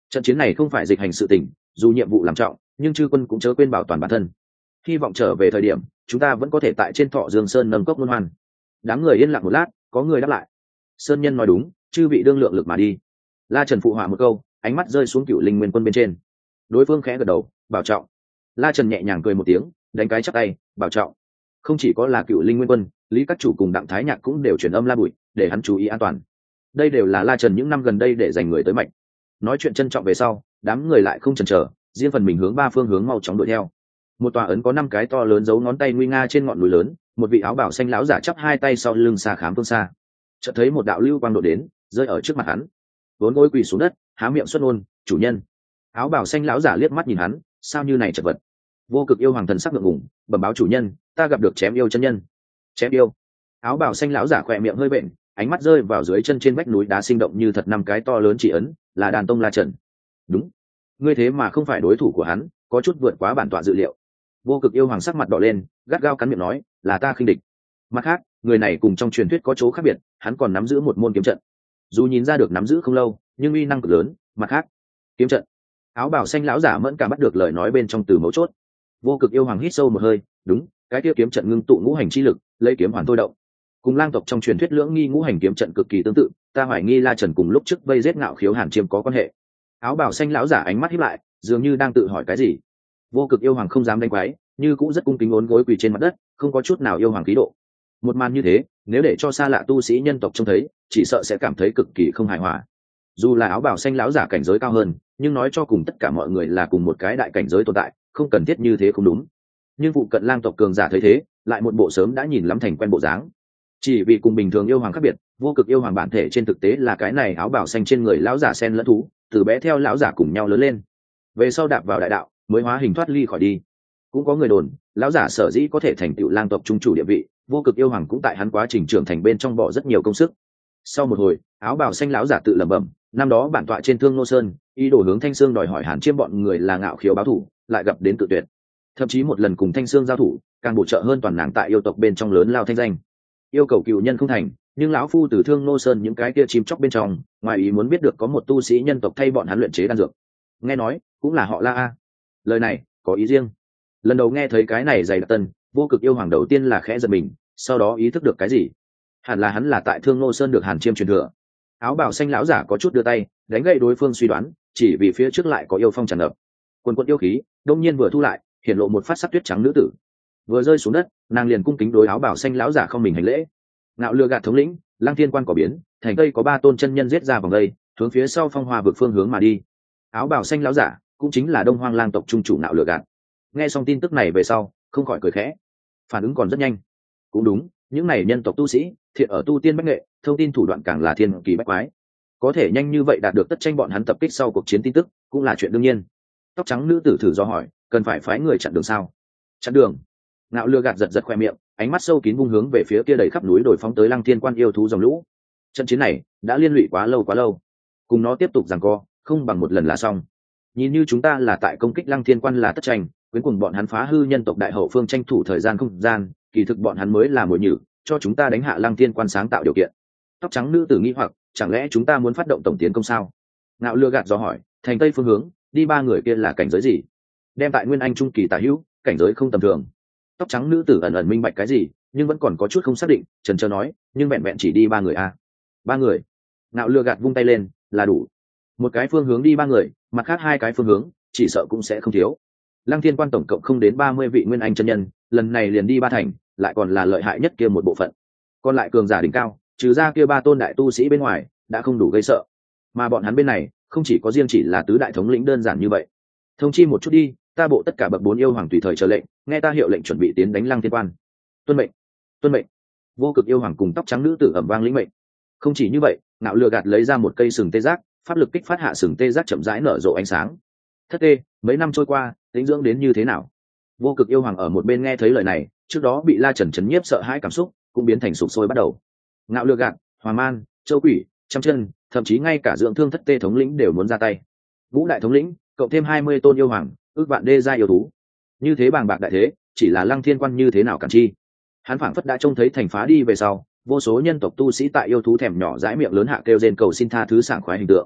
Trận chiến này không phải dịch hành sự tình, dù nhiệm vụ làm trọng nhưng chư quân cũng chớ quên bảo toàn bản thân. Hy vọng trở về thời điểm chúng ta vẫn có thể tại trên Thọ Dương Sơn nâng cốc luân hoan. Đám người yên lặng một lát, có người đáp lại: Sơn Nhân nói đúng, chư vị đương lượng lực mà đi. La Trần phụ họa một câu, ánh mắt rơi xuống Cựu Linh Nguyên Quân bên trên. Đối phương khẽ gật đầu, bảo trọng. La Trần nhẹ nhàng cười một tiếng, đánh cái chắp tay, bảo trọng. Không chỉ có là Cựu Linh Nguyên Quân, Lý Các Chủ cùng Đặng Thái Nhạc cũng đều truyền âm La Bụi để hắn chú ý an toàn. Đây đều là La Trần những năm gần đây để dành người tới mạnh. Nói chuyện trân trọng về sau, đám người lại không chần chờ, riêng phần mình hướng ba phương hướng mau chóng đuổi theo. Một tòa ấn có năm cái to lớn dấu ngón tay nguy nga trên ngọn núi lớn, một vị áo bào xanh lão giả chắp hai tay sau lưng xa khám phương xa. Chợt thấy một đạo lưu quang độ đến, rơi ở trước mặt hắn. Vốn gối quỳ xuống đất, há miệng xuất ngôn: "Chủ nhân." Áo bào xanh lão giả liếc mắt nhìn hắn, sao như này chật vật. Vô Cực yêu hoàng thần sắc ngượng ngùng, bẩm báo chủ nhân, ta gặp được chém yêu chân nhân. Chém yêu? Áo bào xanh lão giả khỏe miệng hơi bệnh, ánh mắt rơi vào dưới chân trên vách núi đá sinh động như thật năm cái to lớn chỉ ấn, là đàn tông La Trần. Đúng, ngươi thế mà không phải đối thủ của hắn, có chút vượt quá bản tọa dự liệu. Vô Cực yêu hoàng sắc mặt đỏ lên, gắt gao cắn miệng nói, là ta khinh địch. Mặt khác, người này cùng trong truyền thuyết có chỗ khác biệt, hắn còn nắm giữ một môn kiếm trận. Dù nhìn ra được nắm giữ không lâu, nhưng uy năng cực lớn. Mặt khác, kiếm trận. Áo bào xanh lão giả mẫn cảm bắt được lời nói bên trong từ mấu chốt. Vô Cực yêu hoàng hít sâu một hơi, đúng, cái kia kiếm trận ngưng tụ ngũ hành chi lực, lấy kiếm hoàn thôi động. Cùng lang tộc trong truyền thuyết lưỡng nghi ngũ hành kiếm trận cực kỳ tương tự, ta hoài nghi La Trần cùng lúc trước vây giết Ngạo Khiếu Hàn Chiêm có quan hệ. Áo bào xanh lão giả ánh mắt híp lại, dường như đang tự hỏi cái gì. Vô Cực yêu hoàng không dám đánh quái, như cũng rất cung kính uốn gối quỳ trên mặt đất, không có chút nào yêu hoàng khí độ. Một màn như thế, nếu để cho xa lạ tu sĩ nhân tộc trông thấy, chỉ sợ sẽ cảm thấy cực kỳ không hài hòa. Dù là áo bào xanh lão giả cảnh giới cao hơn, nhưng nói cho cùng tất cả mọi người là cùng một cái đại cảnh giới tồn tại, không cần thiết như thế không đúng. Nhưng vụ cận lang tộc cường giả thấy thế, lại một bộ sớm đã nhìn lắm thành quen bộ dáng. Chỉ vì cùng bình thường yêu hoàng khác biệt, Vô Cực yêu hoàng bản thể trên thực tế là cái này áo bào xanh trên người lão giả sen lẫn thú, từ bé theo lão giả cùng nhau lớn lên. Về sau đạp vào đại đạo, mới hóa hình thoát ly khỏi đi. Cũng có người đồn, lão giả sở dĩ có thể thành tựu lang tộc trung chủ địa vị, Vô Cực yêu hoàng cũng tại hắn quá trình trưởng thành bên trong bỏ rất nhiều công sức. Sau một hồi, áo bào xanh lão giả tự lẩm bẩm, năm đó bản tọa trên Thương Nô Sơn, ý đồ hướng Thanh Sương đòi hỏi Hàn Chiêm bọn người là Ngạo Khiếu báo thủ, lại gặp đến tự tuyệt. Thậm chí một lần cùng Thanh Sương giao thủ, càng bổ trợ hơn toàn nàng tại yêu tộc bên trong lớn lao thanh danh. Yêu cầu cựu nhân không thành, nhưng lão phu từ Thương Nô Sơn những cái kia chim chóc bên trong, ngoài ý muốn biết được có một tu sĩ nhân tộc thay bọn hắn luyện chế đan dược. Nghe nói, cũng là họ La A. Lời này có ý riêng. Lần đầu nghe thấy cái này dày đặc tân, Vô Cực yêu hoàng đầu tiên là khẽ giật mình, sau đó ý thức được cái gì. Hẳn là hắn là tại Thương Nô Sơn được Hàn Chiêm truyền thừa. Áo bào xanh lão giả có chút đưa tay đánh gậy đối phương suy đoán, chỉ vì phía trước lại có yêu phong tràn ngập. Quần quần yêu khí đông nhiên vừa thu lại, hiện lộ một phát sắc tuyết trắng nữ tử. Vừa rơi xuống đất, nàng liền cung kính đối áo bào xanh lão giả không mình hành lễ. Ngạo lừa gạt thống lĩnh, Lăng Thiên Quan có biến, thành tây có ba tôn chân nhân giết ra vòng đây, hướng phía sau phong hoa vực phương hướng mà đi. Áo bào xanh lão giả cũng chính là Đông Hoang Lang tộc trung chủ Ngạo lừa gạt. Nghe xong tin tức này về sau, không khỏi cười khẽ. Phản ứng còn rất nhanh. Cũng đúng, những này nhân tộc tu sĩ, thiện ở tu tiên bách nghệ, thông tin thủ đoạn càng là thiên kỳ bách quái. Có thể nhanh như vậy đạt được tất tranh bọn hắn tập kích sau cuộc chiến tin tức, cũng là chuyện đương nhiên. Tóc trắng nữ tử thử do hỏi, cần phải phái người chặn đường sao? Chặn đường? Ngạo lừa gạt giật giật khoe miệng, ánh mắt sâu kín vung hướng về phía kia đầy khắp núi đồi phóng tới Lăng Thiên Quan yêu thú dòng lũ. Trận chiến này đã liên lụy quá lâu quá lâu, cùng nó tiếp tục giằng co, không bằng một lần là xong. Nhìn như chúng ta là tại công kích Lăng Thiên Quan là tất tranh, quyến cùng bọn hắn phá hư nhân tộc đại hậu phương tranh thủ thời gian không gian, kỳ thực bọn hắn mới là mồi nhử, cho chúng ta đánh hạ Lăng Thiên Quan sáng tạo điều kiện. Tóc trắng nữ tử nghi hoặc, chẳng lẽ chúng ta muốn phát động tổng tiến công sao? Ngạo lừa gạt do hỏi, thành tây phương hướng, đi ba người kia là cảnh giới gì? Đem tại Nguyên Anh trung kỳ tả hữu, cảnh giới không tầm thường. Tóc trắng nữ tử ẩn ẩn minh bạch cái gì, nhưng vẫn còn có chút không xác định, chần chờ nói, nhưng vẹn vẹn chỉ đi ba người a. Ba người? Ngạo lừa gạt vung tay lên, là đủ. Một cái phương hướng đi ba người, mặt khác hai cái phương hướng, chỉ sợ cũng sẽ không thiếu. Lăng Thiên Quan tổng cộng không đến ba mươi vị Nguyên Anh chân nhân, lần này liền đi ba thành, lại còn là lợi hại nhất kia một bộ phận. Còn lại cường giả đỉnh cao, trừ ra kia ba tôn đại tu sĩ bên ngoài, đã không đủ gây sợ. Mà bọn hắn bên này, không chỉ có riêng chỉ là tứ đại thống lĩnh đơn giản như vậy. Thông chi một chút đi, ta bộ tất cả bậc bốn yêu hoàng tùy thời chờ lệnh, nghe ta hiệu lệnh chuẩn bị tiến đánh Lăng Thiên Quan. Tuân mệnh, tuân mệnh. Vô Cực yêu hoàng cùng tóc trắng nữ tử ầm vang lĩnh mệnh. Không chỉ như vậy, Ngạo lừa gạt lấy ra một cây sừng tê giác, pháp lực kích phát hạ sừng tê giác chậm rãi nở rộ ánh sáng. Thất tê, mấy năm trôi qua, tính dưỡng đến như thế nào? Vô Cực yêu hoàng ở một bên nghe thấy lời này, trước đó bị La Trần chấn nhiếp sợ hãi cảm xúc, cũng biến thành sụp sôi bắt đầu. Ngạo lừa gạt, Hoàng Man, Châu Quỷ, Trăm Chân, thậm chí ngay cả dưỡng thương thất tê thống lĩnh đều muốn ra tay. Ngũ đại thống lĩnh, cộng thêm hai mươi tôn yêu hoàng, ước vạn đê gia yêu thú. Như thế bàng bạc đại thế, chỉ là Lăng Thiên Quan như thế nào cản chi? Hắn phảng phất đã trông thấy thành phá đi về sau, vô số nhân tộc tu sĩ tại yêu thú thèm nhỏ dãi miệng lớn hạ kêu rên cầu xin tha thứ sảng khoái hình tượng.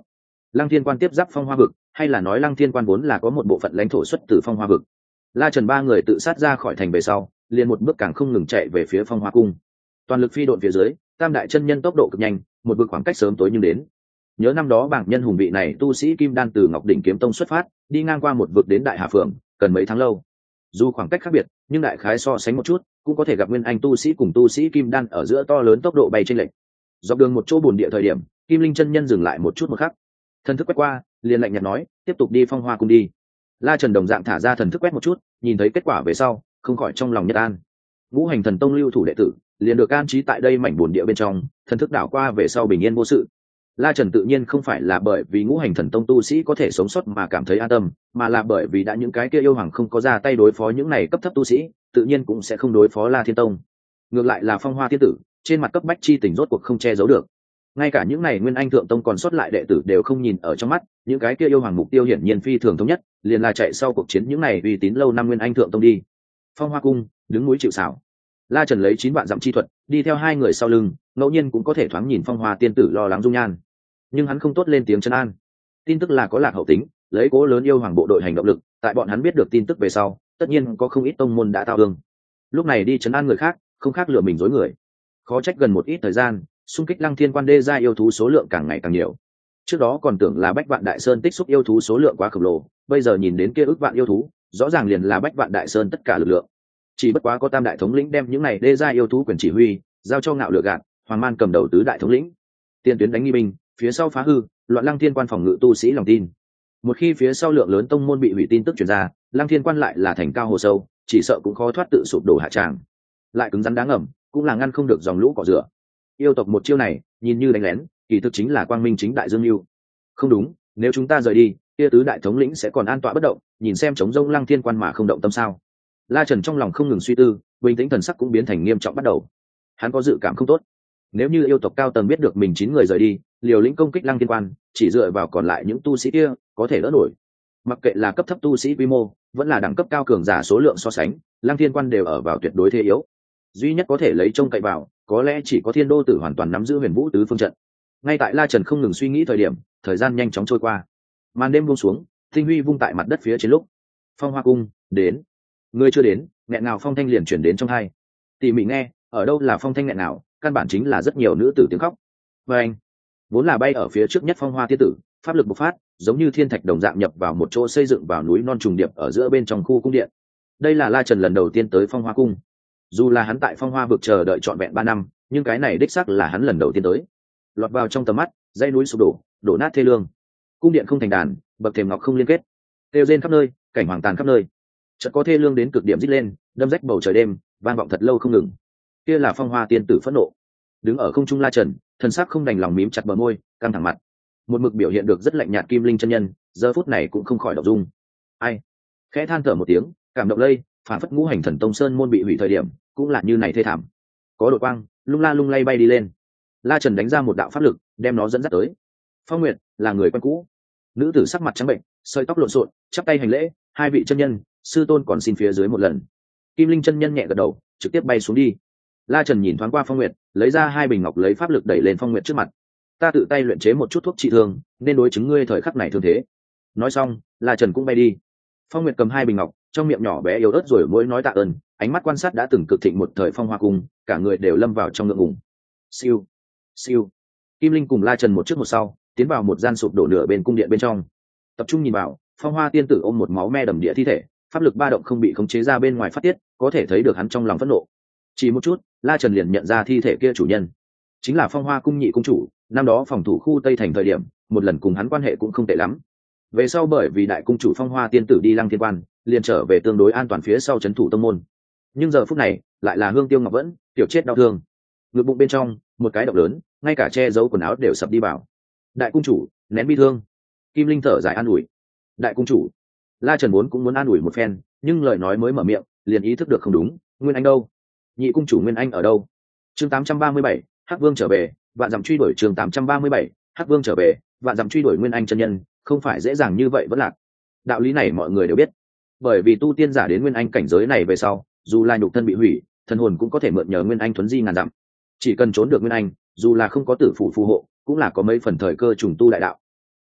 Lăng Thiên Quan tiếp giáp Phong Hoa vực, hay là nói Lăng Thiên Quan vốn là có một bộ phận lãnh thổ xuất từ Phong Hoa vực? La Trần ba người tự sát ra khỏi thành về sau, liền một bước càng không ngừng chạy về phía Phong Hoa cung. Toàn lực phi độn phía dưới, tam đại chân nhân tốc độ cực nhanh, một bước khoảng cách sớm tối nhưng đến. Nhớ năm đó bảng nhân hùng vị này tu sĩ kim đan từ Ngọc đỉnh kiếm tông xuất phát, đi ngang qua một vực đến Đại Hà Phượng, cần mấy tháng lâu. Dù khoảng cách khác biệt, nhưng đại khái so sánh một chút, cũng có thể gặp nguyên anh tu sĩ cùng tu sĩ kim đan ở giữa to lớn tốc độ bay trên lệch. Dọc đường một chỗ buồn địa thời điểm, Kim Linh chân nhân dừng lại một chút một khắc, thần thức quét qua, liền lạnh nhạt nói, tiếp tục đi Phong Hoa cung đi. La Trần đồng dạng thả ra thần thức quét một chút, nhìn thấy kết quả về sau, không khỏi trong lòng nhất an. Ngũ Hành Thần Tông lưu thủ đệ tử, liền được an trí tại đây mảnh buồn địa bên trong, thần thức đảo qua về sau bình yên vô sự. La Trần tự nhiên không phải là bởi vì Ngũ Hành Thần Tông tu sĩ có thể sống sót mà cảm thấy an tâm, mà là bởi vì đã những cái kia yêu hoàng không có ra tay đối phó những này cấp thấp tu sĩ, tự nhiên cũng sẽ không đối phó La Thiên Tông. Ngược lại là Phong Hoa Tiên tử, trên mặt cấp bách chi tình rốt cuộc không che giấu được. Ngay cả những này Nguyên Anh Thượng Tông còn sót lại đệ tử đều không nhìn ở trong mắt, những cái kia yêu hoàng mục tiêu hiển nhiên phi thường thống nhất, liền là chạy sau cuộc chiến những này uy tín lâu năm Nguyên Anh Thượng Tông đi. Phong Hoa cung, đứng núi chịu sào. La Trần lấy chín vạn dặm chi thuật, đi theo hai người sau lưng, ngẫu nhiên cũng có thể thoáng nhìn Phong Hoa tiên tử lo lắng dung nhan. Nhưng hắn không tốt lên tiếng trấn an. Tin tức là có lạc hậu tính, lấy cố lớn yêu hoàng bộ đội hành động lực, tại bọn hắn biết được tin tức về sau, tất nhiên có không ít tông môn đã tao hương. Lúc này đi trấn an người khác, không khác lừa mình dối người. Khó trách gần một ít thời gian, xung kích Lăng Thiên Quan đê gia yêu thú số lượng càng ngày càng nhiều. Trước đó còn tưởng là Bách Vạn Đại Sơn tích xúc yêu thú số lượng quá khổng lồ, bây giờ nhìn đến kia ước vạn yêu thú, rõ ràng liền là Bách Vạn Đại Sơn tất cả lực lượng. Chỉ bất quá có tam đại thống lĩnh đem những này đê gia yêu thú quyền chỉ huy, giao cho Ngạo Lựa Gạt, Hoàng Man cầm đầu tứ đại thống lĩnh. Tiền tuyến đánh nghi binh, phía sau phá hư, loạn Lăng Thiên Quan phòng ngự tu sĩ lòng tin. Một khi phía sau lượng lớn tông môn bị hủy tin tức truyền ra, Lăng Thiên Quan lại là thành cao hồ sâu, chỉ sợ cũng khó thoát tự sụp đổ hạ tràng. Lại cứng rắn đáng ngầm, cũng là ngăn không được dòng lũ cỏ rửa. Yêu tộc một chiêu này, nhìn như đánh lén, kỳ thực chính là quang minh chính đại dương lưu. Không đúng, nếu chúng ta rời đi, kia tứ đại thống lĩnh sẽ còn an tọa bất động, nhìn xem chống rông Lăng Thiên Quan mà không động tâm sao? La Trần trong lòng không ngừng suy tư, bình tĩnh thần sắc cũng biến thành nghiêm trọng bắt đầu. Hắn có dự cảm không tốt. Nếu như yêu tộc cao tầng biết được mình chín người rời đi, liều lĩnh công kích Lăng Thiên Quan, chỉ dựa vào còn lại những tu sĩ kia, có thể đỡ nổi. Mặc kệ là cấp thấp tu sĩ quy mô, vẫn là đẳng cấp cao cường giả số lượng so sánh, Lăng Thiên Quan đều ở vào tuyệt đối thế yếu. Duy nhất có thể lấy trông cậy vào, có lẽ chỉ có Thiên Đô Tử hoàn toàn nắm giữ Huyền Vũ tứ phương trận. Ngay tại La Trần không ngừng suy nghĩ thời điểm, thời gian nhanh chóng trôi qua. Màn đêm buông xuống, tinh huy vung tại mặt đất phía trên lúc. Phong Hoa cung đến. Người chưa đến, nghẹn ngào phong thanh liền chuyển đến trong hai. Tỉ mỉ nghe, ở đâu là phong thanh nghẹn ngào, căn bản chính là rất nhiều nữ tử tiếng khóc. Và anh, vốn là bay ở phía trước nhất Phong Hoa tiên tử, pháp lực bộc phát, giống như thiên thạch đồng dạng nhập vào một chỗ xây dựng vào núi non trùng điệp ở giữa bên trong khu cung điện. Đây là La Trần lần đầu tiên tới Phong Hoa cung. Dù là hắn tại Phong Hoa vực chờ đợi trọn vẹn ba năm, nhưng cái này đích xác là hắn lần đầu tiên tới. Lọt vào trong tầm mắt, dãy núi sụp đổ, đổ nát thê lương. Cung điện không thành đàn, bậc thềm ngọc không liên kết, kêu rên khắp nơi, cảnh hoàng tàn khắp nơi. Chợt có thê lương đến cực điểm rít lên, đâm rách bầu trời đêm, vang vọng thật lâu không ngừng. Kia là Phong Hoa tiên tử phẫn nộ. Đứng ở không trung La Trần, thần sắc không đành lòng mím chặt bờ môi, căng thẳng mặt. Một mực biểu hiện được rất lạnh nhạt Kim Linh chân nhân, giờ phút này cũng không khỏi động dung. Ai? Khẽ than thở một tiếng, cảm động lây, phản phất Ngũ Hành Thần Tông sơn môn bị hủy thời điểm, cũng là như này thê thảm. Có đội quang, lung la lung lay bay đi lên. La Trần đánh ra một đạo pháp lực, đem nó dẫn dắt tới. Phong Nguyệt là người quen cũ. Nữ tử sắc mặt trắng bệnh, sợi tóc lộn xộn, chắp tay hành lễ, hai vị chân nhân, sư tôn còn xin phía dưới một lần. Kim Linh chân nhân nhẹ gật đầu, trực tiếp bay xuống đi. La Trần nhìn thoáng qua Phong Nguyệt, lấy ra hai bình ngọc lấy pháp lực đẩy lên Phong Nguyệt trước mặt. Ta tự tay luyện chế một chút thuốc trị thương, nên đối chứng ngươi thời khắc này thương thế. Nói xong, La Trần cũng bay đi. Phong Nguyệt cầm hai bình ngọc, trong miệng nhỏ bé yếu ớt rồi mỗi nói tạ ơn, ánh mắt quan sát đã từng cực thịnh một thời Phong Hoa cung, cả người đều lâm vào trong ngượng ngùng. Siêu, siêu. Kim Linh cùng La Trần một trước một sau, tiến vào một gian sụp đổ nửa bên cung điện bên trong. Tập trung nhìn vào, Phong Hoa tiên tử ôm một máu me đầm địa thi thể, pháp lực ba động không bị khống chế ra bên ngoài phát tiết, có thể thấy được hắn trong lòng phẫn nộ. Chỉ một chút, La Trần liền nhận ra thi thể kia chủ nhân, chính là Phong Hoa cung nhị cung chủ, năm đó phòng thủ khu Tây thành thời điểm, một lần cùng hắn quan hệ cũng không tệ lắm. Về sau bởi vì đại cung chủ Phong Hoa tiên tử đi Lăng Thiên Quan, liền trở về tương đối an toàn phía sau trấn thủ tông môn. Nhưng giờ phút này, lại là Hương Tiêu Ngọc vẫn, tiểu chết đau thương. Ngực bụng bên trong, một cái động lớn, ngay cả che giấu quần áo đều sập đi vào. Đại cung chủ, nén bi thương. Kim Linh thở dài an ủi. Đại cung chủ. La Trần muốn cũng muốn an ủi một phen, nhưng lời nói mới mở miệng, liền ý thức được không đúng. Nguyên Anh đâu? Nhị cung chủ Nguyên Anh ở đâu? Chương tám trăm ba mươi bảy, Hắc Vương trở về, vạn dặm truy đuổi. Chương tám trăm ba mươi bảy, Hắc Vương trở về, vạn dặm truy đuổi Nguyên Anh chân nhân, không phải dễ dàng như vậy vẫn lạc. Đạo lý này mọi người đều biết, bởi vì tu tiên giả đến Nguyên Anh cảnh giới này về sau, dù là nhục thân bị hủy, thần hồn cũng có thể mượn nhờ Nguyên Anh thuấn di ngàn dặm. Chỉ cần trốn được Nguyên Anh, dù là không có tử phụ phù hộ, cũng là có mấy phần thời cơ trùng tu đại đạo.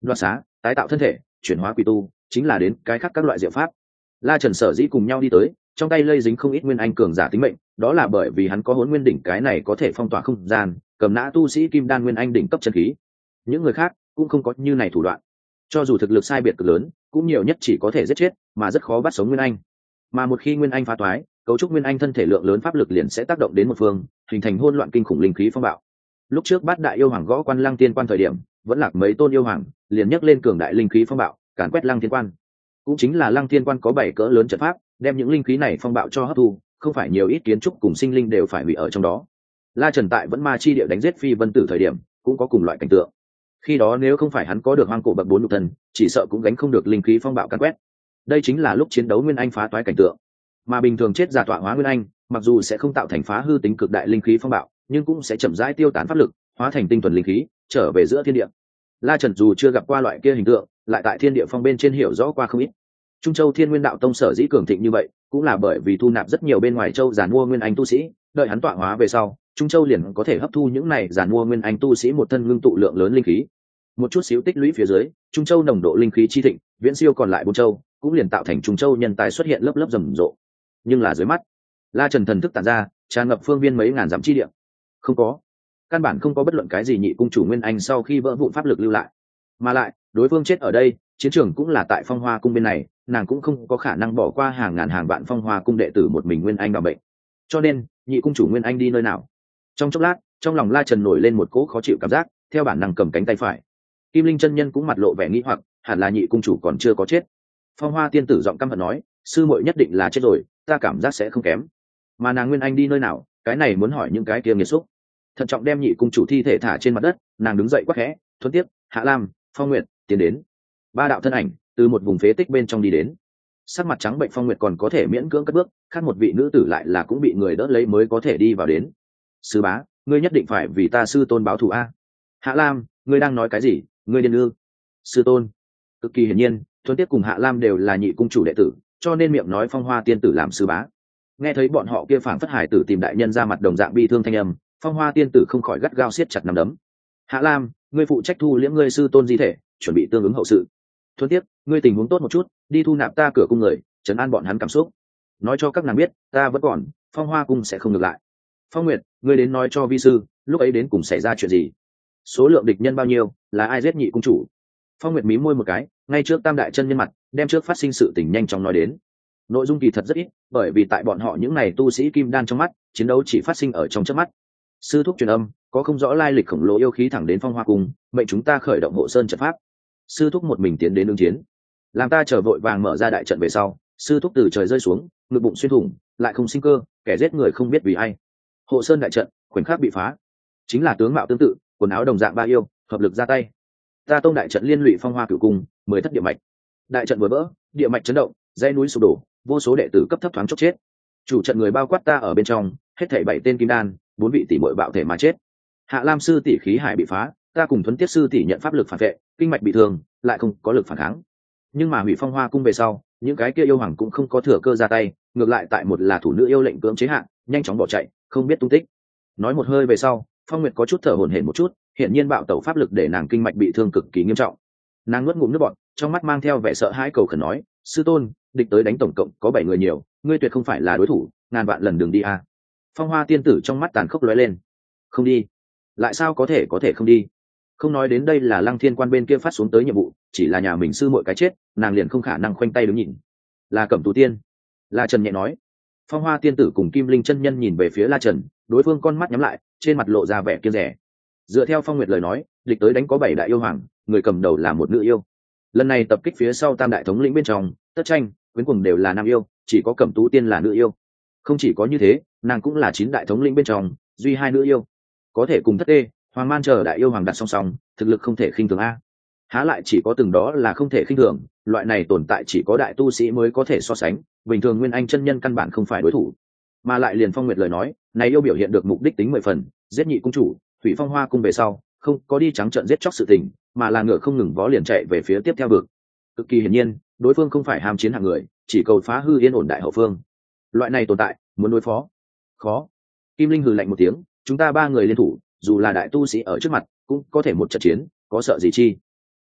đoạt xá, tái tạo thân thể, chuyển hóa quỷ tu, chính là đến cái khác các loại diệu pháp. La Trần sở dĩ cùng nhau đi tới, trong tay lây dính không ít nguyên anh cường giả tính mệnh, đó là bởi vì hắn có Hỗn Nguyên đỉnh, cái này có thể phong tỏa không gian, cầm nã tu sĩ kim đan nguyên anh đỉnh cấp chân khí. Những người khác cũng không có như này thủ đoạn, cho dù thực lực sai biệt cực lớn, cũng nhiều nhất chỉ có thể giết chết, mà rất khó bắt sống nguyên anh. Mà một khi nguyên anh phá toái, cấu trúc nguyên anh thân thể lượng lớn pháp lực liền sẽ tác động đến một phương, hình thành hỗn loạn kinh khủng linh khí phong bạo. Lúc trước bát đại yêu hoàng gõ quan Lăng Tiên quan thời điểm, vẫn lạc mấy tôn yêu hoàng, liền nhấc lên cường đại linh khí phong bạo, càn quét Lăng Tiên quan. Cũng chính là Lăng Tiên quan có bảy cỡ lớn trận pháp, đem những linh khí này phong bạo cho hấp thu, không phải nhiều ít kiến trúc cùng sinh linh đều phải hủy ở trong đó. La Trần tại vẫn ma chi địa đánh giết Phi Vân Tử thời điểm, cũng có cùng loại cảnh tượng. Khi đó nếu không phải hắn có được hoang cổ bậc bốn nhục thân, chỉ sợ cũng gánh không được linh khí phong bạo càn quét. Đây chính là lúc chiến đấu nguyên anh phá toái cảnh tượng. Mà bình thường chết giả tọa hóa nguyên anh, mặc dù sẽ không tạo thành phá hư tính cực đại linh khí phong bạo, nhưng cũng sẽ chậm rãi tiêu tán pháp lực, hóa thành tinh thuần linh khí, trở về giữa thiên địa. La Trần dù chưa gặp qua loại kia hình tượng, lại tại thiên địa phong bên trên hiểu rõ qua không ít. Trung Châu Thiên Nguyên Đạo Tông sở dĩ cường thịnh như vậy, cũng là bởi vì thu nạp rất nhiều bên ngoài châu giàn mua nguyên anh tu sĩ, đợi hắn tọa hóa về sau, Trung Châu liền có thể hấp thu những này giàn mua nguyên anh tu sĩ một thân ngưng tụ lượng lớn linh khí. Một chút xíu tích lũy phía dưới, Trung Châu nồng độ linh khí chi thịnh, viễn siêu còn lại bốn châu, cũng liền tạo thành Trung Châu nhân tài xuất hiện lớp lớp rầm rộ. Nhưng là dưới mắt, La Trần thần thức tản ra, tràn ngập phương viên mấy ngàn dặm chi địa. Không có, căn bản không có bất luận cái gì nhị cung chủ nguyên anh sau khi vỡ vụn pháp lực lưu lại. Mà lại, đối phương chết ở đây, chiến trường cũng là tại Phong Hoa cung bên này, nàng cũng không có khả năng bỏ qua hàng ngàn hàng vạn Phong Hoa cung đệ tử một mình nguyên anh bảo bệnh. Cho nên, nhị cung chủ nguyên anh đi nơi nào? Trong chốc lát, trong lòng La Trần nổi lên một cỗ khó chịu cảm giác, theo bản năng cầm cánh tay phải. Kim Linh chân nhân cũng mặt lộ vẻ nghi hoặc, hẳn là nhị cung chủ còn chưa có chết. Phong Hoa tiên tử giọng căm hận nói, sư muội nhất định là chết rồi, ta cảm giác sẽ không kém. Mà nàng nguyên anh đi nơi nào, cái này muốn hỏi những cái kia nghiệt xúc. Thận trọng đem nhị cung chủ thi thể thả trên mặt đất, nàng đứng dậy quắc khẽ, thuận tiếp, Hạ Lam, Phong Nguyệt tiến đến. Ba đạo thân ảnh từ một vùng phế tích bên trong đi đến. Sắc mặt trắng bệnh Phong Nguyệt còn có thể miễn cưỡng cất bước, khác một vị nữ tử lại là cũng bị người đỡ lấy mới có thể đi vào đến. Sư bá, ngươi nhất định phải vì ta sư tôn báo thù a. Hạ Lam, ngươi đang nói cái gì? Ngươi điên ư? Sư tôn. Cực kỳ hiển nhiên, Thuần Tiếp cùng Hạ Lam đều là nhị cung chủ đệ tử, cho nên miệng nói Phong Hoa tiên tử làm sư bá. Nghe thấy bọn họ kia phảng phất hải tử tìm đại nhân ra mặt đồng dạng bi thương thanh âm, Phong Hoa tiên tử không khỏi gắt gao siết chặt nắm đấm. Hạ Lam, ngươi phụ trách thu liễm ngươi sư tôn di thể, chuẩn bị tương ứng hậu sự. Thuần Tiếp, ngươi tình huống tốt một chút, đi thu nạp ta cửa cung người, trấn an bọn hắn cảm xúc. Nói cho các nàng biết, ta vẫn còn, Phong Hoa cung sẽ không ngược lại. Phong Nguyệt, ngươi đến nói cho vi sư, lúc ấy đến cùng xảy ra chuyện gì? Số lượng địch nhân bao nhiêu, là ai giết nhị cung chủ? Phong Nguyệt mí môi một cái, ngay trước tam đại chân nhân mặt, đem trước phát sinh sự tình nhanh chóng nói đến. Nội dung kỳ thật rất ít, bởi vì tại bọn họ những này tu sĩ kim đan trong mắt, chiến đấu chỉ phát sinh ở trong chớp mắt. Sư thúc truyền âm, có không rõ lai lịch khổng lồ yêu khí thẳng đến Phong Hoa cung, mệnh chúng ta khởi động hộ sơn trận pháp. Sư thúc một mình tiến đến ứng chiến, làm ta chờ vội vàng mở ra đại trận về sau, sư thúc từ trời rơi xuống, ngực bụng xuyên thủng, lại không sinh cơ, kẻ giết người không biết vì ai. Hộ sơn đại trận khoảnh khắc bị phá, chính là tướng mạo tương tự, quần áo đồng dạng ba yêu, hợp lực ra tay. Ta tông đại trận liên lụy Phong Hoa cửu cung, mười thất địa mạch. Đại trận vừa vỡ, địa mạch chấn động, dãy núi sụp đổ, vô số đệ tử cấp thấp thoáng chốc chết. Chủ trận người bao quát ta ở bên trong, hết thảy bảy tên kim đan, bốn vị tỷ muội bạo thể mà chết. Hạ Lam sư tỷ khí hải bị phá, ta cùng Thuấn Tiết sư tỷ nhận pháp lực phản vệ, kinh mạch bị thương, lại không có lực phản kháng. Nhưng mà hủy Phong Hoa cung về sau, những cái kia yêu hoàng cũng không có thừa cơ ra tay, ngược lại tại một là thủ nữ yêu lệnh cưỡng chế hạ, nhanh chóng bỏ chạy, không biết tung tích. Nói một hơi về sau, Phong Nguyệt có chút thở hổn hển một chút, hiển nhiên bạo tẩu pháp lực để nàng kinh mạch bị thương cực kỳ nghiêm trọng. Nàng nuốt ngụm nước bọt, trong mắt mang theo vẻ sợ hãi cầu khẩn nói, sư tôn, địch tới đánh tổng cộng có bảy người nhiều, ngươi tuyệt không phải là đối thủ, ngàn vạn lần đừng đi a. Phong Hoa tiên tử trong mắt tàn khốc lóe lên. Không đi? Lại sao có thể có thể không đi? Không nói đến đây là Lăng Thiên quan bên kia phát xuống tới nhiệm vụ, chỉ là nhà mình sư muội cái chết, nàng liền không khả năng khoanh tay đứng nhìn. Là Cẩm Tú tiên. La Trần nhẹ nói. Phong Hoa tiên tử cùng Kim Linh chân nhân nhìn về phía La Trần, đối phương con mắt nhắm lại, trên mặt lộ ra vẻ kiêng dè. Dựa theo Phong Nguyệt lời nói, địch tới đánh có bảy đại yêu hoàng, người cầm đầu là một nữ yêu. Lần này tập kích phía sau tam đại thống lĩnh bên trong, Tất Tranh, Quyến Cuồng đều là nam yêu, chỉ có Cẩm Tú tiên là nữ yêu. Không chỉ có như thế, nàng cũng là chín đại thống lĩnh bên trong, duy hai nữ yêu. Có thể cùng Thất Tê, Hoàng Man chờ đại yêu hoàng đặt song song, thực lực không thể khinh thường a. Há lại chỉ có từng đó là không thể khinh thường, loại này tồn tại chỉ có đại tu sĩ mới có thể so sánh, bình thường nguyên anh chân nhân căn bản không phải đối thủ. Mà lại liền Phong Nguyệt lời nói, này yêu biểu hiện được mục đích tính mười phần, giết nhị cung chủ, hủy Phong Hoa cung về sau, không có đi trắng trợn giết chóc sự tình, mà là ngựa không ngừng vó liền chạy về phía tiếp theo vực. Cực kỳ hiển nhiên, đối phương không phải ham chiến hạng người, chỉ cầu phá hư yên ổn đại hậu phương. Loại này tồn tại, muốn đối phó, khó. Kim Linh hừ lạnh một tiếng, chúng ta ba người liên thủ, dù là đại tu sĩ ở trước mặt, cũng có thể một trận chiến, có sợ gì chi?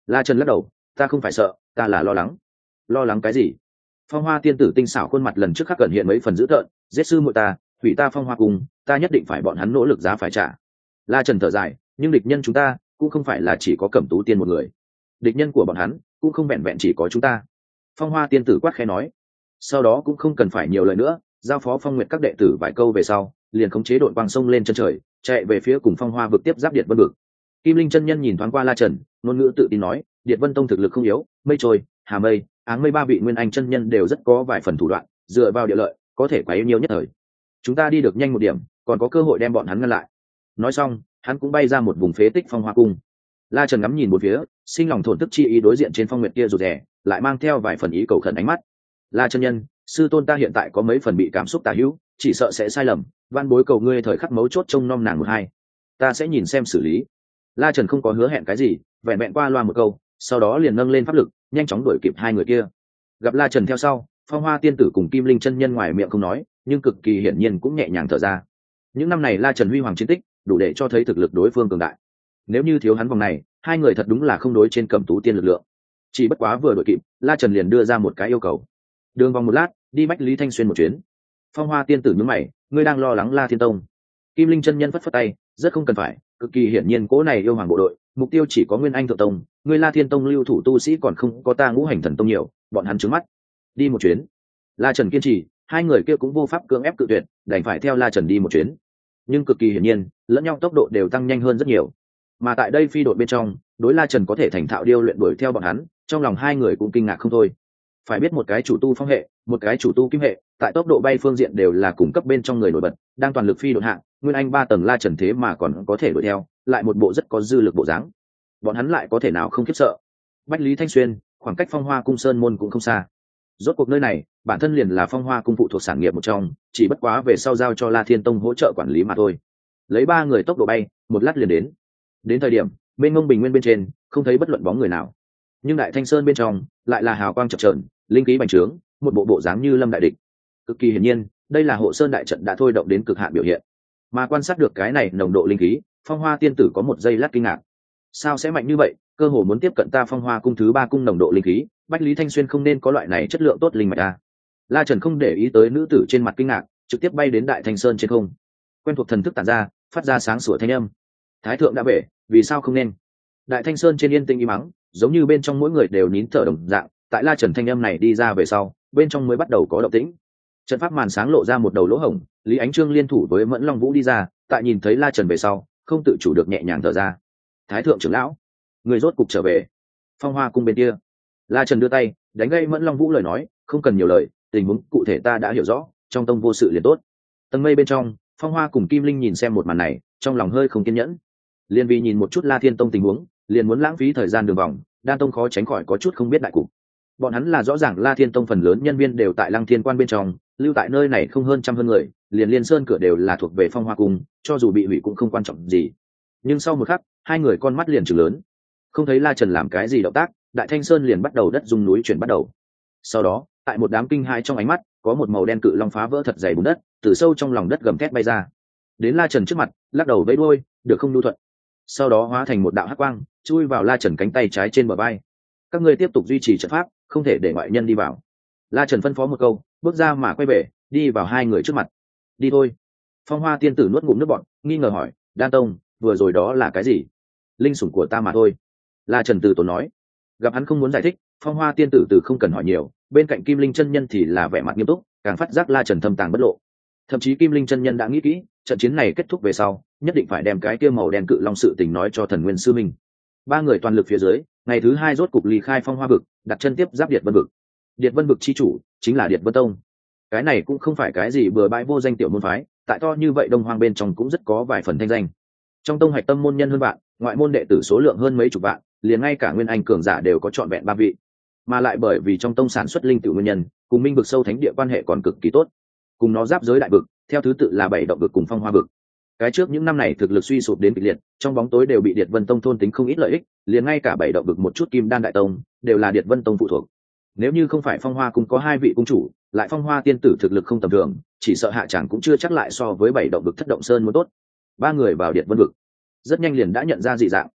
La Trần lắc đầu, ta không phải sợ, ta là lo lắng. Lo lắng cái gì? Phong Hoa tiên tử tinh xảo khuôn mặt lần trước khắc cẩn hiện mấy phần dữ tợn, giết sư muội ta, hủy ta Phong Hoa cung, ta nhất định phải bọn hắn nỗ lực giá phải trả. La Trần thở dài, nhưng địch nhân chúng ta cũng không phải là chỉ có Cẩm Tú tiên một người, địch nhân của bọn hắn cũng không vẹn vẹn chỉ có chúng ta. Phong Hoa tiên tử quát khẽ nói. Sau đó cũng không cần phải nhiều lời nữa, giao phó Phong Nguyệt các đệ tử vài câu về sau, liền khống chế đội quang sông lên chân trời, chạy về phía cùng Phong Hoa vực tiếp giáp Điện Vân vực. Kim Linh chân nhân nhìn thoáng qua La Trần, ngôn ngữ tự tin nói, Điện Vân tông thực lực không yếu, mây trôi, hà mây, áng mây ba vị nguyên anh chân nhân đều rất có vài phần thủ đoạn, dựa vào địa lợi, có thể quá yêu nhiều nhất thời. Chúng ta đi được nhanh một điểm, còn có cơ hội đem bọn hắn ngăn lại. Nói xong, hắn cũng bay ra một vùng phế tích Phong Hoa cung. La Trần ngắm nhìn một phía, sinh lòng thổn thức chi ý đối diện trên Phong Nguyệt kia rụt rè, lại mang theo vài phần ý cầu khẩn ánh mắt. La chân nhân, sư tôn ta hiện tại có mấy phần bị cảm xúc tà hữu, chỉ sợ sẽ sai lầm, van bối cầu ngươi thời khắc mấu chốt trông nom nàng một hai, ta sẽ nhìn xem xử lý. La Trần không có hứa hẹn cái gì, vẹn vẹn qua loa một câu, sau đó liền nâng lên pháp lực, nhanh chóng đuổi kịp hai người kia. Gặp La Trần theo sau, Phong Hoa tiên tử cùng Kim Linh chân nhân ngoài miệng không nói, nhưng cực kỳ hiển nhiên cũng nhẹ nhàng thở ra. Những năm này La Trần huy hoàng chiến tích, đủ để cho thấy thực lực đối phương cường đại. Nếu như thiếu hắn vòng này, hai người thật đúng là không đối trên Cẩm Tú tiên lực lượng. Chỉ bất quá vừa đuổi kịp, La Trần liền đưa ra một cái yêu cầu. Đường vòng một lát, đi Bách Lý Thanh Xuyên một chuyến. Phong Hoa tiên tử nhướng mày, ngươi đang lo lắng La Thiên Tông. Kim Linh chân nhân phất phất tay, rất không cần phải, cực kỳ hiển nhiên cố này yêu hoàng bộ đội, mục tiêu chỉ có Nguyên Anh thượng tông, ngươi La Thiên Tông lưu thủ tu sĩ còn không có ta Ngũ Hành thần tông nhiều, bọn hắn trướng mắt. Đi một chuyến. La Trần kiên trì, hai người kia cũng vô pháp cưỡng ép cự tuyệt, đành phải theo La Trần đi một chuyến. Nhưng cực kỳ hiển nhiên, lẫn nhau tốc độ đều tăng nhanh hơn rất nhiều. Mà tại đây phi đội bên trong, đối La Trần có thể thành thạo điêu luyện đuổi theo bọn hắn, trong lòng hai người cũng kinh ngạc không thôi. Phải biết một cái chủ tu phong hệ, một cái chủ tu kim hệ, tại tốc độ bay phương diện đều là cung cấp bên trong người nổi bật, đang toàn lực phi độn hạng, Nguyên Anh ba tầng La Trần thế mà còn có thể đuổi theo, lại một bộ rất có dư lực bộ dáng. Bọn hắn lại có thể nào không khiếp sợ? Bách Lý Thanh Xuyên, khoảng cách Phong Hoa cung sơn môn cũng không xa. Rốt cuộc nơi này, bản thân liền là Phong Hoa cung phụ thuộc sản nghiệp một trong, chỉ bất quá về sau giao cho La Thiên Tông hỗ trợ quản lý mà thôi. Lấy ba người tốc độ bay, một lát liền đến. Đến thời điểm, bên ngông bình nguyên bên trên, không thấy bất luận bóng người nào. Nhưng Đại Thanh Sơn bên trong, lại là hào quang chập chờn, linh khí bành trướng, một bộ bộ dáng như lâm đại địch. Cực kỳ hiển nhiên, đây là Hộ Sơn đại trận đã thôi động đến cực hạn biểu hiện. Mà quan sát được cái này nồng độ linh khí, Phong Hoa tiên tử có một giây lát kinh ngạc. Sao sẽ mạnh như vậy, cơ hồ muốn tiếp cận ta Phong Hoa cung thứ ba cung nồng độ linh khí, Bách Lý Thanh Xuyên không nên có loại này chất lượng tốt linh mạch a. La Trần không để ý tới nữ tử trên mặt kinh ngạc, trực tiếp bay đến Đại Thanh Sơn trên không. Quen thuộc thần thức tản ra, phát ra sáng sủa thanh âm. Thái thượng đã về, vì sao không nên? Đại Thanh Sơn trên yên tĩnh im mắng, giống như bên trong mỗi người đều nín thở đồng dạng. Tại La Trần thanh âm này đi ra về sau, bên trong mới bắt đầu có động tĩnh. Trận pháp màn sáng lộ ra một đầu lỗ hổng, Lý Ánh Trương liên thủ với Mẫn Long Vũ đi ra, tại nhìn thấy La Trần về sau, không tự chủ được nhẹ nhàng thở ra. Thái thượng trưởng lão, người rốt cục trở về. Phong Hoa cung bên kia, La Trần đưa tay đánh gây Mẫn Long Vũ lời nói, không cần nhiều lời, tình huống cụ thể ta đã hiểu rõ, trong tông vô sự liền tốt. Tầng mây bên trong, Phong Hoa cùng Kim Linh nhìn xem một màn này, trong lòng hơi không kiên nhẫn. Liên vì nhìn một chút La Thiên Tông tình huống, liền muốn lãng phí thời gian đường vòng, Đan Tông khó tránh khỏi có chút không biết đại cục. Bọn hắn là rõ ràng La Thiên Tông phần lớn nhân viên đều tại Lăng Thiên Quan bên trong, lưu tại nơi này không hơn trăm hơn người, liền Liên Sơn cửa đều là thuộc về Phong Hoa cung, cho dù bị hủy cũng không quan trọng gì. Nhưng sau một khắc, hai người con mắt liền trừng lớn. Không thấy La Trần làm cái gì động tác, Đại Thanh Sơn liền bắt đầu đất rung núi chuyển bắt đầu. Sau đó, tại một đám kinh hãi trong ánh mắt, có một màu đen cự long phá vỡ thật dày bùn đất, từ sâu trong lòng đất gầm thét bay ra. Đến La Trần trước mặt, lắc đầu vẫy đuôi, được không nhu thuận. Sau đó hóa thành một đạo hắc quang, chui vào La Trần cánh tay trái trên bờ vai. Các ngươi tiếp tục duy trì trận pháp, không thể để ngoại nhân đi vào. La Trần phân phó một câu, bước ra mà quay về, đi vào hai người trước mặt. Đi thôi. Phong Hoa tiên tử nuốt ngụm nước bọt, nghi ngờ hỏi, Đan Tông, vừa rồi đó là cái gì? Linh sủng của ta mà thôi. La Trần từ tốn nói. Gặp hắn không muốn giải thích, Phong Hoa tiên tử từ không cần hỏi nhiều, bên cạnh Kim Linh chân nhân thì là vẻ mặt nghiêm túc, càng phát giác La Trần thâm tàng bất lộ. Thậm chí Kim Linh chân nhân đã nghĩ kỹ, trận chiến này kết thúc về sau, nhất định phải đem cái kia màu đen cự long sự tình nói cho Thần Nguyên sư minh. Ba người toàn lực phía dưới, ngày thứ hai rốt cục ly khai Phong Hoa vực, đặt chân tiếp giáp Điệt Vân vực. Điệt Vân vực chi chủ chính là Điệt Vân Tông. Cái này cũng không phải cái gì bừa bãi vô danh tiểu môn phái, tại to như vậy Đông Hoang bên trong cũng rất có vài phần thanh danh. Trong tông hạch tâm môn nhân hơn vạn, ngoại môn đệ tử số lượng hơn mấy chục vạn, liền ngay cả nguyên anh cường giả đều có trọn vẹn ba vị. Mà lại bởi vì trong tông sản xuất linh tiểu nguyên nhân, cùng Minh vực sâu thánh địa quan hệ còn cực kỳ tốt. Cùng nó giáp giới đại vực, theo thứ tự là bảy động vực cùng Phong Hoa vực. Cái trước những năm này thực lực suy sụp đến kịch liệt, trong bóng tối đều bị Điệt Vân Tông thôn tính không ít lợi ích, liền ngay cả bảy động vực một chút Kim Đan đại tông, đều là Điệt Vân Tông phụ thuộc. Nếu như không phải Phong Hoa cung có hai vị cung chủ, lại Phong Hoa tiên tử thực lực không tầm thường, chỉ sợ hạ chẳng cũng chưa chắc lại so với bảy động vực Thất Động Sơn muốn tốt. Ba người vào Điệt Vân vực, rất nhanh liền đã nhận ra dị dạng.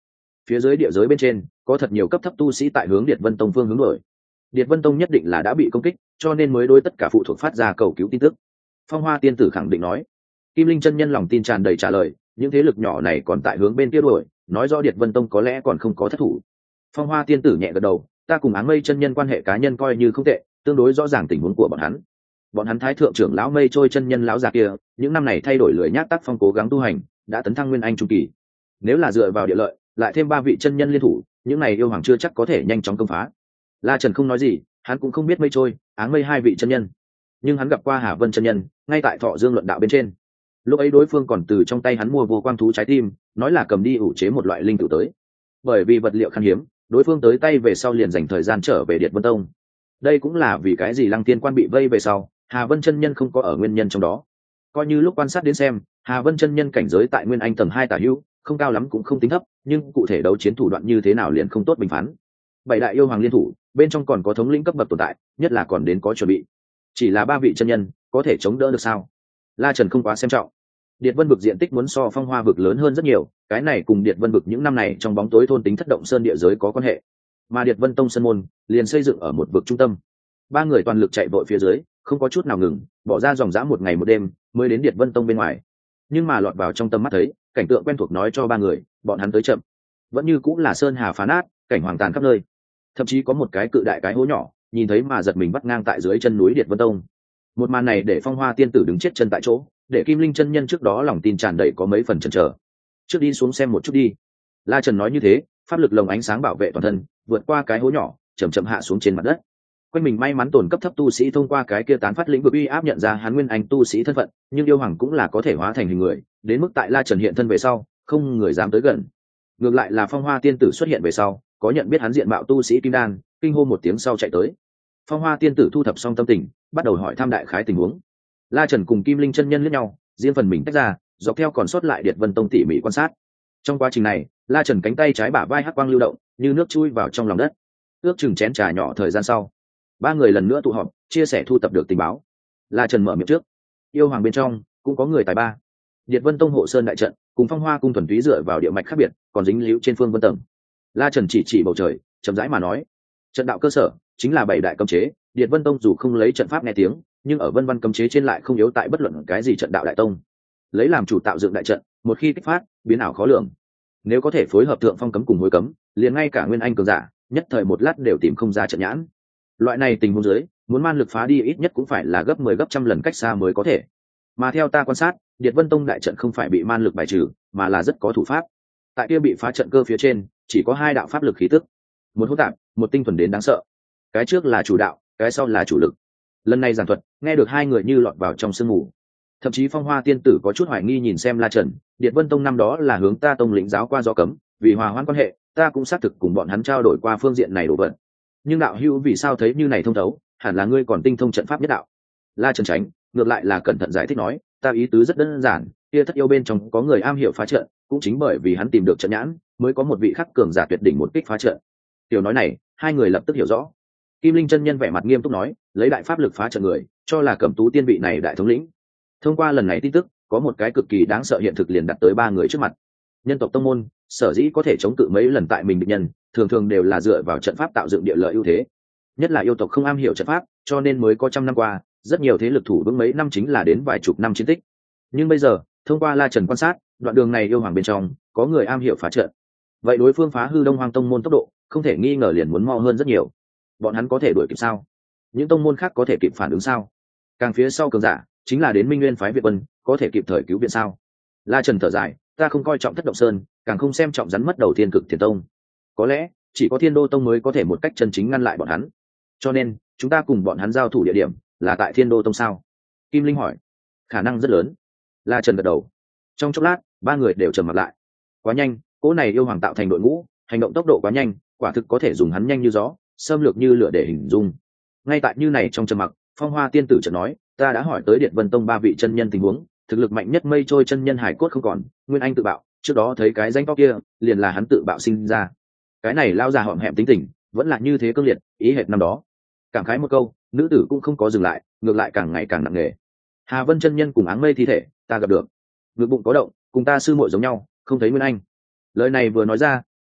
Phía dưới địa giới bên trên có thật nhiều cấp thấp tu sĩ tại hướng Điệt Vân Tông phương hướng đổi. Điệt Vân Tông nhất định là đã bị công kích, cho nên mới đối tất cả phụ thuộc phát ra cầu cứu tin tức. Phong Hoa tiên tử khẳng định nói. Kim Linh chân nhân lòng tin tràn đầy trả lời, những thế lực nhỏ này còn tại hướng bên kia đuổi, nói rõ Điệt Vân Tông có lẽ còn không có thất thủ. Phong Hoa tiên tử nhẹ gật đầu, ta cùng Áng Mây chân nhân quan hệ cá nhân coi như không tệ, tương đối rõ ràng tình huống của bọn hắn. Bọn hắn thái thượng trưởng lão Mây Trôi chân nhân lão già kia, những năm này thay đổi lười nhác tác phong cố gắng tu hành, đã tấn thăng nguyên anh trung kỳ. Nếu là dựa vào địa lợi, lại thêm ba vị chân nhân liên thủ, những này yêu hoàng chưa chắc có thể nhanh chóng công phá. La Trần không nói gì, hắn cũng không biết Mây Trôi, Áng Mây hai vị chân nhân, nhưng hắn gặp qua Hà Vân chân nhân, ngay tại Thọ Dương luận đạo bên trên. Lúc ấy đối phương còn từ trong tay hắn mua vô quang thú trái tim, nói là cầm đi ủ chế một loại linh tử tới. Bởi vì vật liệu khan hiếm, đối phương tới tay về sau liền dành thời gian trở về Điệt Vân Tông. Đây cũng là vì cái gì Lăng Tiên Quan bị vây về sau, Hà Vân chân nhân không có ở nguyên nhân trong đó. Coi như lúc quan sát đến xem, Hà Vân chân nhân cảnh giới tại Nguyên Anh tầng hai tả hữu, không cao lắm cũng không tính thấp, nhưng cụ thể đấu chiến thủ đoạn như thế nào liền không tốt bình phán. Bảy đại yêu hoàng liên thủ, bên trong còn có thống lĩnh cấp bậc tồn tại, nhất là còn đến có chuẩn bị. Chỉ là ba vị chân nhân, có thể chống đỡ được sao? La Trần không quá xem trọng. Điệt Vân vực diện tích muốn so Phong Hoa vực lớn hơn rất nhiều, cái này cùng Điệt Vân vực những năm này trong bóng tối thôn tính thất động sơn địa giới có quan hệ. Mà Điệt Vân Tông sơn môn liền xây dựng ở một vực trung tâm. Ba người toàn lực chạy vội phía dưới, không có chút nào ngừng, bỏ ra dòng dã một ngày một đêm mới đến Điệt Vân Tông bên ngoài. Nhưng mà lọt vào trong tầm mắt thấy, cảnh tượng quen thuộc nói cho ba người, bọn hắn tới chậm. Vẫn như cũng là sơn hà phá nát, cảnh hoàng tàn khắp nơi. Thậm chí có một cái cự đại cái hố nhỏ, nhìn thấy mà giật mình bắt ngang tại dưới chân núi Điệt Vân Tông. Một màn này để Phong Hoa tiên tử đứng chết chân tại chỗ, để Kim Linh chân nhân trước đó lòng tin tràn đầy có mấy phần chần chờ. Trước đi xuống xem một chút đi. La Trần nói như thế, pháp lực lồng ánh sáng bảo vệ toàn thân, vượt qua cái hố nhỏ, chậm chậm hạ xuống trên mặt đất. Quanh mình may mắn tổn cấp thấp tu sĩ thông qua cái kia tán phát lĩnh vực uy áp nhận ra hắn nguyên anh tu sĩ thân phận, nhưng yêu hoàng cũng là có thể hóa thành hình người, đến mức tại La Trần hiện thân về sau, không người dám tới gần. Ngược lại là Phong Hoa tiên tử xuất hiện về sau, có nhận biết hắn diện mạo tu sĩ kim đan, kinh hô một tiếng sau chạy tới. Phong Hoa tiên tử thu thập xong tâm tình, bắt đầu hỏi thăm đại khái tình huống. La Trần cùng Kim Linh chân nhân liếc nhau, riêng phần mình tách ra, dọc theo còn sót lại Điệt Vân Tông tỉ mỉ quan sát. Trong quá trình này, La Trần cánh tay trái bả vai hắc quang lưu động, như nước chui vào trong lòng đất. Ước chừng chén trà nhỏ thời gian sau, ba người lần nữa tụ họp, chia sẻ thu tập được tình báo. La Trần mở miệng trước, yêu hoàng bên trong cũng có người tài ba. Điệt Vân Tông hộ sơn đại trận, cùng Phong Hoa cung thuần túy dựa vào địa mạch khác biệt, còn dính líu trên phương vân tầng. La Trần chỉ chỉ bầu trời, chậm rãi mà nói, trận đạo cơ sở chính là bảy đại cấm chế. Điệt Vân Tông dù không lấy trận pháp nghe tiếng, nhưng ở vân văn cấm chế trên lại không yếu tại bất luận cái gì trận đạo đại tông. Lấy làm chủ tạo dựng đại trận, một khi kích phát, biến ảo khó lường. Nếu có thể phối hợp thượng phong cấm cùng hối cấm, liền ngay cả nguyên anh cường giả, nhất thời một lát đều tìm không ra trận nhãn. Loại này tình huống dưới, muốn man lực phá đi ít nhất cũng phải là gấp mười gấp trăm lần cách xa mới có thể. Mà theo ta quan sát, Điệt Vân Tông đại trận không phải bị man lực bài trừ, mà là rất có thủ pháp. Tại kia bị phá trận cơ phía trên, chỉ có hai đạo pháp lực khí tức, một hỗn tạp, một tinh thuần đến đáng sợ. Cái trước là chủ đạo, cái sau là chủ lực. Lần này giảng thuật, nghe được hai người như lọt vào trong sương mù. Thậm chí Phong Hoa tiên tử có chút hoài nghi nhìn xem La Trần, Điệt Vân Tông năm đó là hướng ta tông lĩnh giáo qua gió cấm, vì hòa hoãn quan hệ, ta cũng xác thực cùng bọn hắn trao đổi qua phương diện này đồ vật. Nhưng đạo hữu vì sao thấy như này thông thấu, hẳn là ngươi còn tinh thông trận pháp nhất đạo. La Trần tránh, ngược lại là cẩn thận giải thích nói, ta ý tứ rất đơn giản, kia thất yêu bên trong có người am hiểu phá trận, cũng chính bởi vì hắn tìm được trận nhãn, mới có một vị khắc cường giả tuyệt đỉnh một kích phá trận. Tiểu nói này, hai người lập tức hiểu rõ. Kim Linh chân nhân vẻ mặt nghiêm túc nói, lấy đại pháp lực phá trận người, cho là Cẩm Tú tiên vị này đại thống lĩnh. Thông qua lần này tin tức, có một cái cực kỳ đáng sợ hiện thực liền đặt tới ba người trước mặt. Nhân tộc tông môn, sở dĩ có thể chống cự mấy lần tại mình địch nhân, thường thường đều là dựa vào trận pháp tạo dựng địa lợi ưu thế. Nhất là yêu tộc không am hiểu trận pháp, cho nên mới có trăm năm qua, rất nhiều thế lực thủ vững mấy năm chính là đến vài chục năm chiến tích. Nhưng bây giờ, thông qua La Trần quan sát, đoạn đường này yêu hoàng bên trong, có người am hiểu phá trận. Vậy đối phương phá hư Đông Hoang tông môn tốc độ, không thể nghi ngờ liền muốn mau hơn rất nhiều. Bọn hắn có thể đuổi kịp sao? Những tông môn khác có thể kịp phản ứng sao? Càng phía sau cường giả, chính là đến Minh Nguyên phái Việt quân, có thể kịp thời cứu viện sao? La Trần thở dài, ta không coi trọng Thất Động Sơn, càng không xem trọng rắn mất đầu Thiên Cực Thiền Tông. Có lẽ chỉ có Thiên Đô Tông mới có thể một cách chân chính ngăn lại bọn hắn. Cho nên, chúng ta cùng bọn hắn giao thủ địa điểm là tại Thiên Đô Tông sao? Kim Linh hỏi. Khả năng rất lớn. La Trần gật đầu. Trong chốc lát, ba người đều trầm mặt lại. Quá nhanh, cỗ này yêu hoàng tạo thành đội ngũ, hành động tốc độ quá nhanh, quả thực có thể dùng hắn nhanh như gió, xâm lược như lửa để hình dung. Ngay tại như này trong trầm mặc, Phong Hoa tiên tử chợt nói, ta đã hỏi tới Điện Vân Tông ba vị chân nhân tình huống, thực lực mạnh nhất Mây Trôi chân nhân hải cốt không còn, Nguyên Anh tự bạo, trước đó thấy cái danh to kia, liền là hắn tự bạo sinh ra. Cái này lao già hõm hẹm tính tình, vẫn là như thế cương liệt, ý hệt năm đó. Cảm khái một câu, nữ tử cũng không có dừng lại, ngược lại càng ngày càng nặng nề. Hà Vân chân nhân cùng Áng Mây thi thể, ta gặp được. Ngực bụng có động, cùng ta sư muội giống nhau, không thấy Nguyên Anh. Lời này vừa nói ra,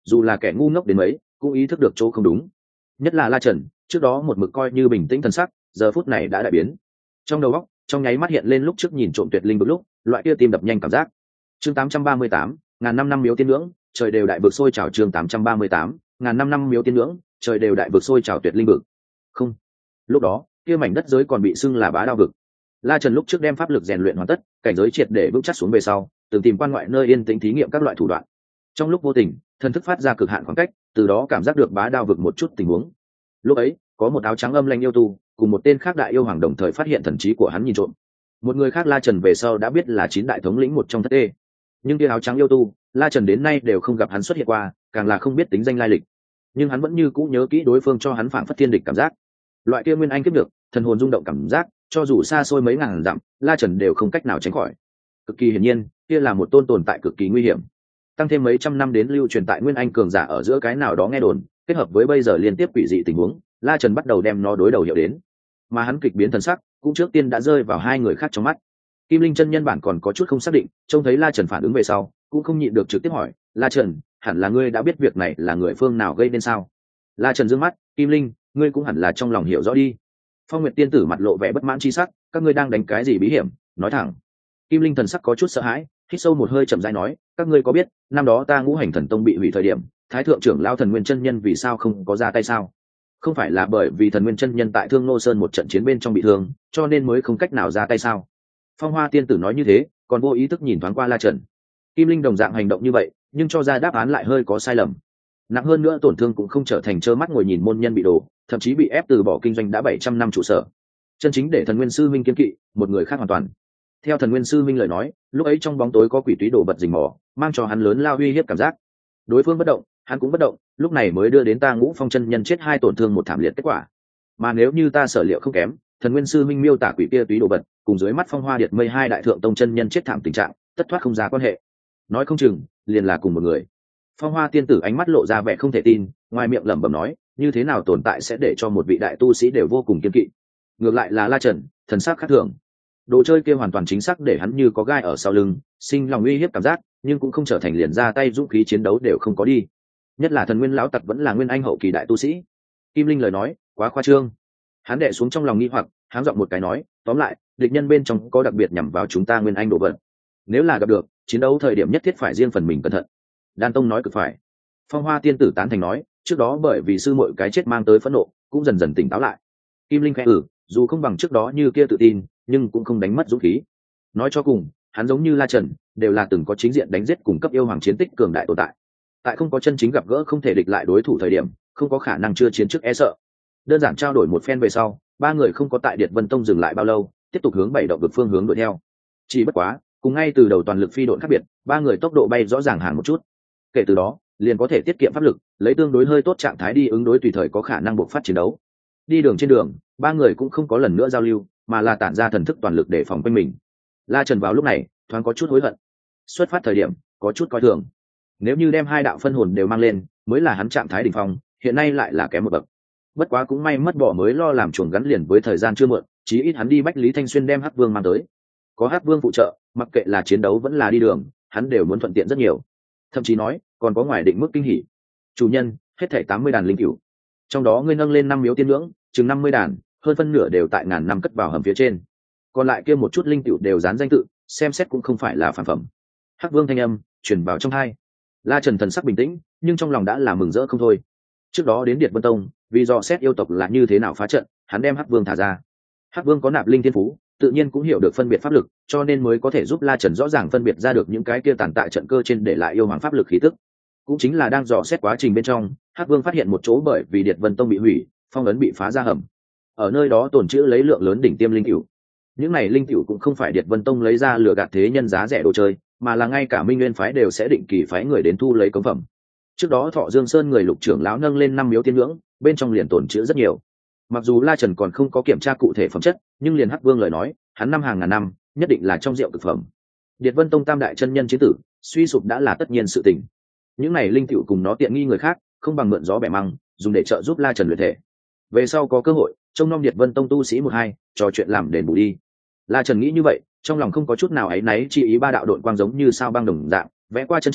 dù là kẻ ngu ngốc đến mấy cũng ý thức được chỗ không đúng. Nhất là La Trần, trước đó một mực coi như bình tĩnh thần sắc, giờ phút này đã đại biến. Trong đầu óc trong nháy mắt hiện lên lúc trước nhìn trộm tuyệt linh vực lúc loại kia tim đập nhanh cảm giác. Chương tám trăm ba mươi tám, ngàn năm năm miếu tiên ngưỡng, trời đều đại vực sôi trào. Chương tám trăm ba mươi tám, ngàn năm năm miếu tiên ngưỡng, trời đều đại vực sôi trào tuyệt linh vực. Không, lúc đó kia mảnh đất giới còn bị xưng là bá đao vực. La Trần lúc trước đem pháp lực rèn luyện hoàn tất, cảnh giới triệt để vững chắc xuống về sau, từng tìm quan ngoại nơi yên tĩnh thí nghiệm các loại thủ đoạn. Trong lúc vô tình, thần thức phát ra cực hạn khoảng cách, từ đó cảm giác được bá đao vực một chút tình huống. Lúc ấy, có một áo trắng âm lanh yêu tu, cùng một tên khác đại yêu hoàng đồng thời phát hiện thần trí của hắn nhìn trộm. Một người khác La Trần về sau đã biết là chín đại thống lĩnh một trong thất tê. Nhưng kia áo trắng yêu tu, La Trần đến nay đều không gặp hắn xuất hiện qua, càng là không biết tính danh lai lịch. Nhưng hắn vẫn như cũ nhớ kỹ đối phương cho hắn phảng phất thiên địch cảm giác. Loại kia nguyên anh kiếp được, thần hồn rung động cảm giác, cho dù xa xôi mấy ngàn dặm, La Trần đều không cách nào tránh khỏi. Cực kỳ hiển nhiên, kia là một tôn tồn tại cực kỳ nguy hiểm. Tăng thêm mấy trăm năm đến lưu truyền tại nguyên anh cường giả ở giữa cái nào đó nghe đồn, kết hợp với bây giờ liên tiếp quỷ dị tình huống, La Trần bắt đầu đem nó đối đầu hiệu đến. Mà hắn kịch biến thần sắc, cũng trước tiên đã rơi vào hai người khác trong mắt. Kim Linh chân nhân bản còn có chút không xác định, trông thấy La Trần phản ứng về sau, cũng không nhịn được trực tiếp hỏi, "La Trần, hẳn là ngươi đã biết việc này là người phương nào gây nên sao?" La Trần dương mắt, "Kim Linh, ngươi cũng hẳn là trong lòng hiểu rõ đi." Phong Nguyệt tiên tử mặt lộ vẻ bất mãn chi sắc, "Các ngươi đang đánh cái gì bí hiểm, nói thẳng." Kim Linh thần sắc có chút sợ hãi, hít sâu một hơi chậm rãi nói, "Các ngươi có biết, năm đó ta Ngũ Hành Thần Tông bị hủy thời điểm, Thái thượng trưởng lão Thần Nguyên chân nhân vì sao không có ra tay sao? Không phải là bởi vì Thần Nguyên chân nhân tại Thương Nô Sơn một trận chiến bên trong bị thương, cho nên mới không cách nào ra tay sao?" Phong Hoa tiên tử nói như thế, còn vô ý thức nhìn thoáng qua La Trần. Kim Linh đồng dạng hành động như vậy, nhưng cho ra đáp án lại hơi có sai lầm. Nặng hơn nữa, tổn thương cũng không trở thành trơ mắt ngồi nhìn môn nhân bị đổ, thậm chí bị ép từ bỏ kinh doanh đã bảy trăm năm trụ sở. Chân chính để Thần Nguyên sư minh kiên kỵ, một người khác hoàn toàn. Theo Thần Nguyên sư minh lời nói, lúc ấy trong bóng tối có quỷ túy đổ bật rình mò, mang cho hắn lớn lao uy hiếp cảm giác. Đối phương bất động, hắn cũng bất động, lúc này mới đưa đến ta Ngũ Phong chân nhân chết hai tổn thương một thảm liệt kết quả. Mà nếu như ta sở liệu không kém, Thần Nguyên sư minh miêu tả quỷ kia túy đổ bật, cùng dưới mắt Phong Hoa Điệt Mây hai đại thượng tông chân nhân chết thảm tình trạng, tất thoát không ra quan hệ. Nói không chừng, liền là cùng một người. Phong Hoa tiên tử ánh mắt lộ ra vẻ không thể tin, ngoài miệng lẩm bẩm nói, như thế nào tồn tại sẽ để cho một vị đại tu sĩ đều vô cùng kiên kỵ. Ngược lại là La Trần, thần sắc khác thường. Đồ chơi kia hoàn toàn chính xác để hắn như có gai ở sau lưng, sinh lòng uy hiếp cảm giác, nhưng cũng không trở thành liền ra tay dũng khí chiến đấu đều không có đi. Nhất là Thần Nguyên lão tặc vẫn là nguyên anh hậu kỳ đại tu sĩ. Kim Linh lời nói, quá khoa trương. Hắn đệ xuống trong lòng nghi hoặc, háng giọng một cái nói, tóm lại, địch nhân bên trong có đặc biệt nhằm vào chúng ta nguyên anh đồ vật. Nếu là gặp được, chiến đấu thời điểm nhất thiết phải riêng phần mình cẩn thận. Đan Tông nói cực phải. Phong Hoa tiên tử tán thành nói, trước đó bởi vì sư muội cái chết mang tới phẫn nộ, cũng dần dần tỉnh táo lại. Kim Linh khẽ ử, dù không bằng trước đó như kia tự tin, nhưng cũng không đánh mất dũng khí. Nói cho cùng, hắn giống như La Trần, đều là từng có chính diện đánh giết cùng cấp yêu hoàng chiến tích cường đại tồn tại. Tại không có chân chính gặp gỡ không thể địch lại đối thủ thời điểm, không có khả năng chưa chiến trước e sợ. Đơn giản trao đổi một phen về sau, ba người không có tại Điệt Vân Tông dừng lại bao lâu, tiếp tục hướng bảy động vực phương hướng đuổi theo. Chỉ bất quá, cùng ngay từ đầu toàn lực phi độn khác biệt, ba người tốc độ bay rõ ràng hàng một chút. Kể từ đó, liền có thể tiết kiệm pháp lực, lấy tương đối hơi tốt trạng thái đi ứng đối tùy thời có khả năng buộc phát chiến đấu. Đi đường trên đường, ba người cũng không có lần nữa giao lưu, mà là tản ra thần thức toàn lực để phòng quanh mình. La Trần vào lúc này thoáng có chút hối hận, xuất phát thời điểm có chút coi thường. Nếu như đem hai đạo phân hồn đều mang lên, mới là hắn trạng thái đỉnh phong, hiện nay lại là kém một bậc. Bất quá cũng may mất bỏ mới lo làm chuồng gắn liền với thời gian chưa muộn, chí ít hắn đi Bách Lý Thanh Xuyên đem Hắc Vương mang tới. Có Hắc Vương phụ trợ, mặc kệ là chiến đấu vẫn là đi đường, hắn đều muốn thuận tiện rất nhiều. Thậm chí nói, còn có ngoài định mức kinh hỉ. Chủ nhân, hết thảy tám mươi đàn linh cửu. Trong đó ngươi nâng lên năm miếu tiên ngưỡng, chừng năm mươi đàn, hơn phân nửa đều tại ngàn năm cất vào hầm phía trên. Còn lại kia một chút linh cửu đều dán danh tự, xem xét cũng không phải là phản phẩm. Hắc Vương thanh âm truyền vào trong tai. La Trần thần sắc bình tĩnh, nhưng trong lòng đã là mừng rỡ không thôi. Trước đó đến Điệt Vân Tông, vì dò xét yêu tộc là như thế nào phá trận, hắn đem Hắc Vương thả ra. Hắc Vương có nạp linh thiên phú, tự nhiên cũng hiểu được phân biệt pháp lực, cho nên mới có thể giúp La Trần rõ ràng phân biệt ra được những cái kia tàn tại trận cơ trên để lại yêu hoàng pháp lực khí tức. Cũng chính là đang dò xét quá trình bên trong, Hắc Vương phát hiện một chỗ bởi vì Điệt Vân Tông bị hủy, phong ấn bị phá ra hầm. Ở nơi đó tồn trữ lấy lượng lớn đỉnh tiêm linh cửu. Những này linh cửu cũng không phải Điệt Vân Tông lấy ra lừa gạt thế nhân giá rẻ đồ chơi, mà là ngay cả Minh Nguyên phái đều sẽ định kỳ phái người đến thu lấy cống phẩm. Trước đó Thọ Dương Sơn người Lục trưởng lão nâng lên năm miếu tiên ngưỡng, bên trong liền tồn trữ rất nhiều. Mặc dù La Trần còn không có kiểm tra cụ thể phẩm chất, nhưng liền Hắc Vương lời nói, hắn năm hàng ngàn năm, nhất định là trong rượu cực phẩm. Điệt Vân Tông tam đại chân nhân chiến tử, suy sụp đã là tất nhiên sự tình. Những này linh cửu cùng nó tiện nghi người khác, không bằng mượn gió bẻ măng, dùng để trợ giúp La Trần luyện thể. Về sau có cơ hội, trông nom Điệt Vân Tông tu sĩ một hai, trò chuyện làm đền bù đi. La Trần nghĩ như vậy, trong lòng không có chút nào áy náy chi ý, ba đạo độn quang giống như sao băng đồng dạng, vẽ qua chân trời,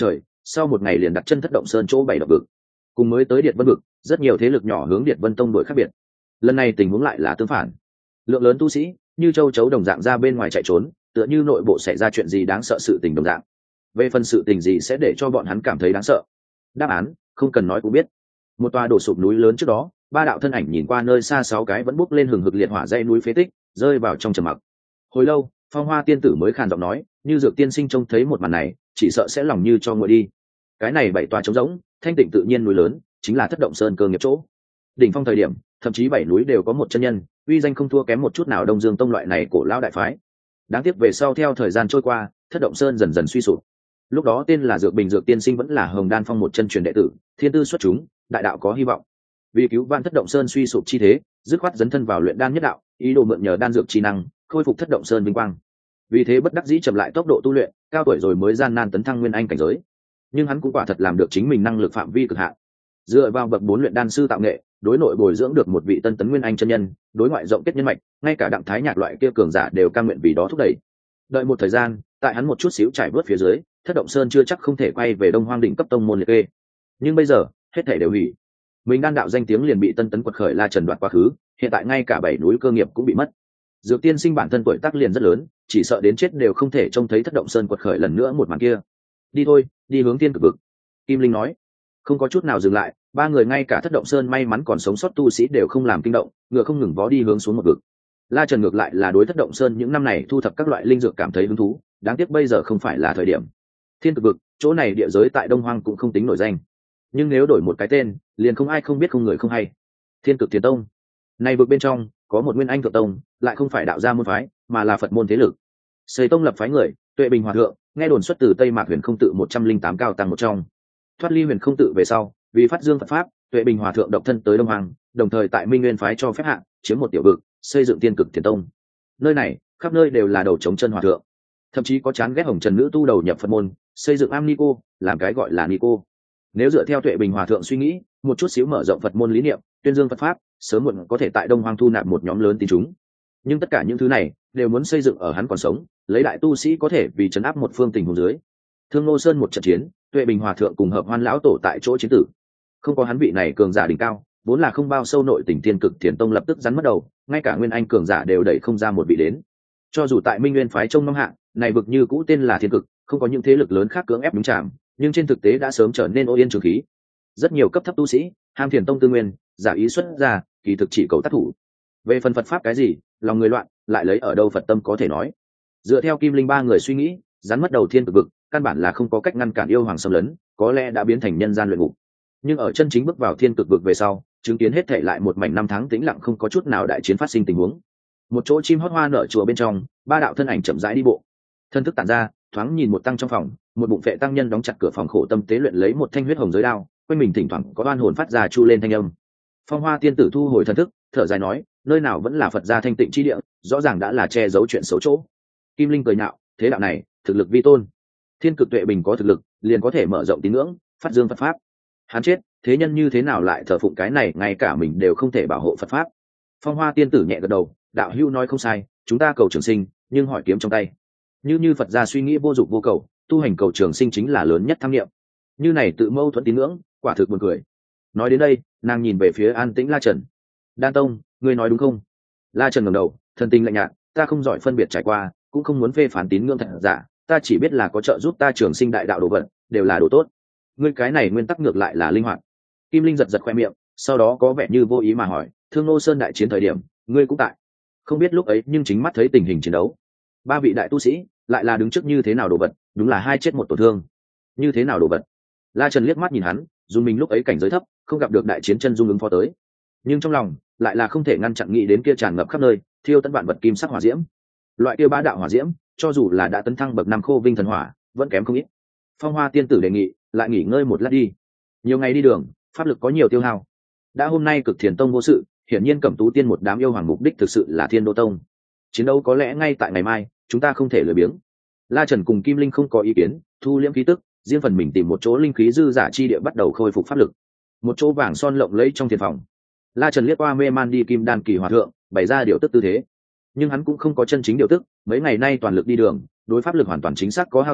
sau một ngày liền đặt chân thất động sơn chỗ bảy độc vực. Cùng mới tới Điệt Vân vực, rất nhiều thế lực nhỏ hướng Điệt Vân tông đổi khác biệt. Lần này tình huống lại là tương phản. Lượng lớn tu sĩ như châu chấu đồng dạng ra bên ngoài chạy trốn, tựa như nội bộ xảy ra chuyện gì đáng sợ sự tình đồng dạng. Về phần sự tình gì sẽ để cho bọn hắn cảm thấy đáng sợ, đáp án không cần nói cũng biết. Một tòa đổ sụp núi lớn trước đó, ba đạo thân ảnh nhìn qua nơi xa sáu cái vẫn bốc lên hừng hực liệt hỏa dãy núi phế tích, rơi vào trong trầm mặc. Hồi lâu, Phong Hoa tiên tử mới khàn giọng nói, như Dược tiên sinh trông thấy một màn này, chỉ sợ sẽ lòng như cho nguội đi. Cái này bảy tòa trống rỗng, thanh tịnh tự nhiên núi lớn, chính là Thất Động Sơn cơ nghiệp chỗ. Đỉnh phong thời điểm, thậm chí bảy núi đều có một chân nhân, uy danh không thua kém một chút nào Đông Dương tông loại này cổ lão đại phái. Đáng tiếc về sau theo thời gian trôi qua, Thất Động Sơn dần dần suy sụp. Lúc đó tên là Dược Bình Dược tiên sinh vẫn là Hồng Đan Phong một chân truyền đệ tử, thiên tư xuất chúng, đại đạo có hy vọng. Vì cứu vãn Thất Động Sơn suy sụp chi thế, dứt khoát dấn thân vào luyện đan nhất đạo, ý đồ mượn nhờ đan dược chi năng, khôi phục Thất Động Sơn vinh quang. Vì thế bất đắc dĩ chậm lại tốc độ tu luyện, cao tuổi rồi mới gian nan tấn thăng nguyên anh cảnh giới. Nhưng hắn cũng quả thật làm được chính mình năng lực phạm vi cực hạn. Dựa vào bậc bốn luyện đan sư tạo nghệ, đối nội bồi dưỡng được một vị tân tấn nguyên anh chân nhân, đối ngoại rộng kết nhân mạch, ngay cả Đặng Thái Nhạc loại kia cường giả đều cam nguyện vì đó thúc đẩy. Đợi một thời gian, tại hắn một chút xíu trải vớt phía dưới, Thất Động Sơn chưa chắc không thể quay về Đông Hoang đỉnh cấp tông môn liệt kê. Nhưng bây giờ, hết thảy đều hủy. Mình đan đạo danh tiếng liền bị tân tấn quật khởi La Trần đoạt quá khứ, hiện tại ngay cả bảy núi cơ nghiệp cũng bị mất. Dược tiên sinh bản thân tuổi tác liền rất lớn, chỉ sợ đến chết đều không thể trông thấy Thất Động Sơn quật khởi lần nữa một màn kia. Đi thôi, đi hướng Thiên Cực vực. Kim Linh nói. Không có chút nào dừng lại, ba người ngay cả Thất Động Sơn may mắn còn sống sót tu sĩ đều không làm kinh động, ngựa không ngừng vó đi hướng xuống một vực. La Trần ngược lại là đối Thất Động Sơn những năm này thu thập các loại linh dược cảm thấy hứng thú, đáng tiếc bây giờ không phải là thời điểm. Thiên Cực vực, chỗ này địa giới tại Đông Hoang cũng không tính nổi danh, nhưng nếu đổi một cái tên, liền không ai không biết không người không hay. Thiên Cực Thiền Tông. Này vực bên trong có một nguyên anh thượng tông, lại không phải đạo gia môn phái, mà là Phật môn thế lực. Xây tông lập phái người, Tuệ Bình Hòa thượng, nghe đồn xuất từ Tây Mạc Huyền Không tự một trăm linh tám cao tăng một trong. Thoát ly Huyền Không tự về sau, vì phát dương Phật pháp, Tuệ Bình Hòa thượng độc thân tới Đông Hoàng, đồng thời tại Minh Nguyên phái cho phép hạ, chiếm một tiểu vực, xây dựng Thiên Cực Thiền Tông. Nơi này, khắp nơi đều là đầu chống chân hòa thượng, thậm chí có chán ghét hồng trần nữ tu đầu nhập Phật môn, xây dựng am Nico, làm cái gọi là Nico. Nếu dựa theo Tuệ Bình Hòa thượng suy nghĩ, một chút xíu mở rộng Phật môn lý niệm, tuyên dương Phật pháp, sớm muộn có thể tại Đông Hoang thu nạp một nhóm lớn tín chúng. Nhưng tất cả những thứ này đều muốn xây dựng ở hắn còn sống, lấy đại tu sĩ có thể vì trấn áp một phương tình huống dưới. Thương Nô Sơn một trận chiến, Tuệ Bình Hòa thượng cùng Hợp Hoan lão tổ tại chỗ chiến tử. Không có hắn vị này cường giả đỉnh cao, vốn là không bao sâu nội tình Thiên Cực Thiền Tông lập tức rắn mất đầu, ngay cả nguyên anh cường giả đều đẩy không ra một vị đến. Cho dù tại Minh Nguyên phái trong năm hạng, này vực như cũ tên là Thiên Cực, không có những thế lực lớn khác cưỡng ép nhúng chạm, nhưng trên thực tế đã sớm trở nên ô yên trường khí. Rất nhiều cấp thấp tu sĩ, ham Thiền Tông tư nguyên, giả ý xuất ra, kỳ thực chỉ cầu tác thủ. Về phần Phật pháp cái gì, lòng người loạn, lại lấy ở đâu Phật tâm có thể nói. Dựa theo Kim Linh ba người suy nghĩ, rắn mất đầu Thiên Cực vực, căn bản là không có cách ngăn cản yêu hoàng xâm lấn, có lẽ đã biến thành nhân gian luyện ngục. Nhưng ở chân chính bước vào Thiên Cực vực về sau, chứng kiến hết thảy lại một mảnh năm tháng tĩnh lặng không có chút nào đại chiến phát sinh tình huống. Một chỗ chim hót hoa nở chùa bên trong, ba đạo thân ảnh chậm rãi đi bộ. Thân thức tản ra, thoáng nhìn một tăng trong phòng, một bụng vệ tăng nhân đóng chặt cửa phòng khổ tâm tế luyện lấy một thanh huyết hồng giới đao, quanh mình thỉnh thoảng có oan hồn phát ra chu lên thanh âm. Phong Hoa tiên tử thu hồi thần thức, thở dài nói, nơi nào vẫn là Phật gia thanh tịnh chi địa, rõ ràng đã là che giấu chuyện xấu chỗ. Kim Linh cười nhạo, thế đạo này, thực lực vi tôn. Thiên Cực Tuệ Bình có thực lực, liền có thể mở rộng tín ngưỡng, phát dương Phật pháp. Hắn chết, thế nhân như thế nào lại thờ phụng cái này, ngay cả mình đều không thể bảo hộ Phật pháp. Phong Hoa tiên tử nhẹ gật đầu, đạo hữu nói không sai, chúng ta cầu trường sinh, nhưng hỏi kiếm trong tay. Như như Phật gia suy nghĩ vô dụng vô cầu, tu hành cầu trường sinh chính là lớn nhất tham niệm. Như này tự mâu thuẫn tín ngưỡng, quả thực buồn cười. Nói đến đây, nàng nhìn về phía an tĩnh La Trần. Đan Tông, ngươi nói đúng không? La Trần ngẩng đầu, thần tình lạnh nhạt, ta không giỏi phân biệt trải qua, cũng không muốn phê phán tín ngưỡng thật giả, ta chỉ biết là có trợ giúp ta trường sinh đại đạo đồ vật, đều là đồ tốt. Ngươi cái này nguyên tắc ngược lại là linh hoạt. Kim Linh giật giật khoe miệng, sau đó có vẻ như vô ý mà hỏi, Thương Nô Sơn đại chiến thời điểm, ngươi cũng tại. Không biết lúc ấy nhưng chính mắt thấy tình hình chiến đấu. Ba vị đại tu sĩ, lại là đứng trước như thế nào đồ vật, đúng là hai chết một tổn thương. Như thế nào đồ vật? La Trần liếc mắt nhìn hắn, dù mình lúc ấy cảnh giới thấp, không gặp được đại chiến chân dung ứng phó tới, nhưng trong lòng lại là không thể ngăn chặn nghĩ đến kia tràn ngập khắp nơi, thiêu tận vạn vật kim sắc hỏa diễm. Loại kia bá đạo hỏa diễm, cho dù là đã tấn thăng bậc năm khô vinh thần hỏa, vẫn kém không ít. Phong Hoa tiên tử đề nghị, lại nghỉ ngơi một lát đi. Nhiều ngày đi đường, pháp lực có nhiều tiêu hao. Đã hôm nay Cực Thiền Tông vô sự, hiển nhiên Cẩm Tú Tiên một đám yêu hoàng mục đích thực sự là Thiên Đô Tông. Chiến đấu có lẽ ngay tại ngày mai, chúng ta không thể lười biếng. La Trần cùng Kim Linh không có ý kiến, thu liễm khí tức, riêng phần mình tìm một chỗ linh khí dư giả chi địa bắt đầu khôi phục pháp lực. Một chỗ vàng son lộng lẫy trong thiền phòng. La Trần liếc qua mê man đi Kim Đan kỳ hòa thượng, bày ra điều tức tư thế. Nhưng hắn cũng không có chân chính điều tức, mấy ngày nay toàn lực đi đường, đối pháp lực hoàn toàn chính xác có hao tổn,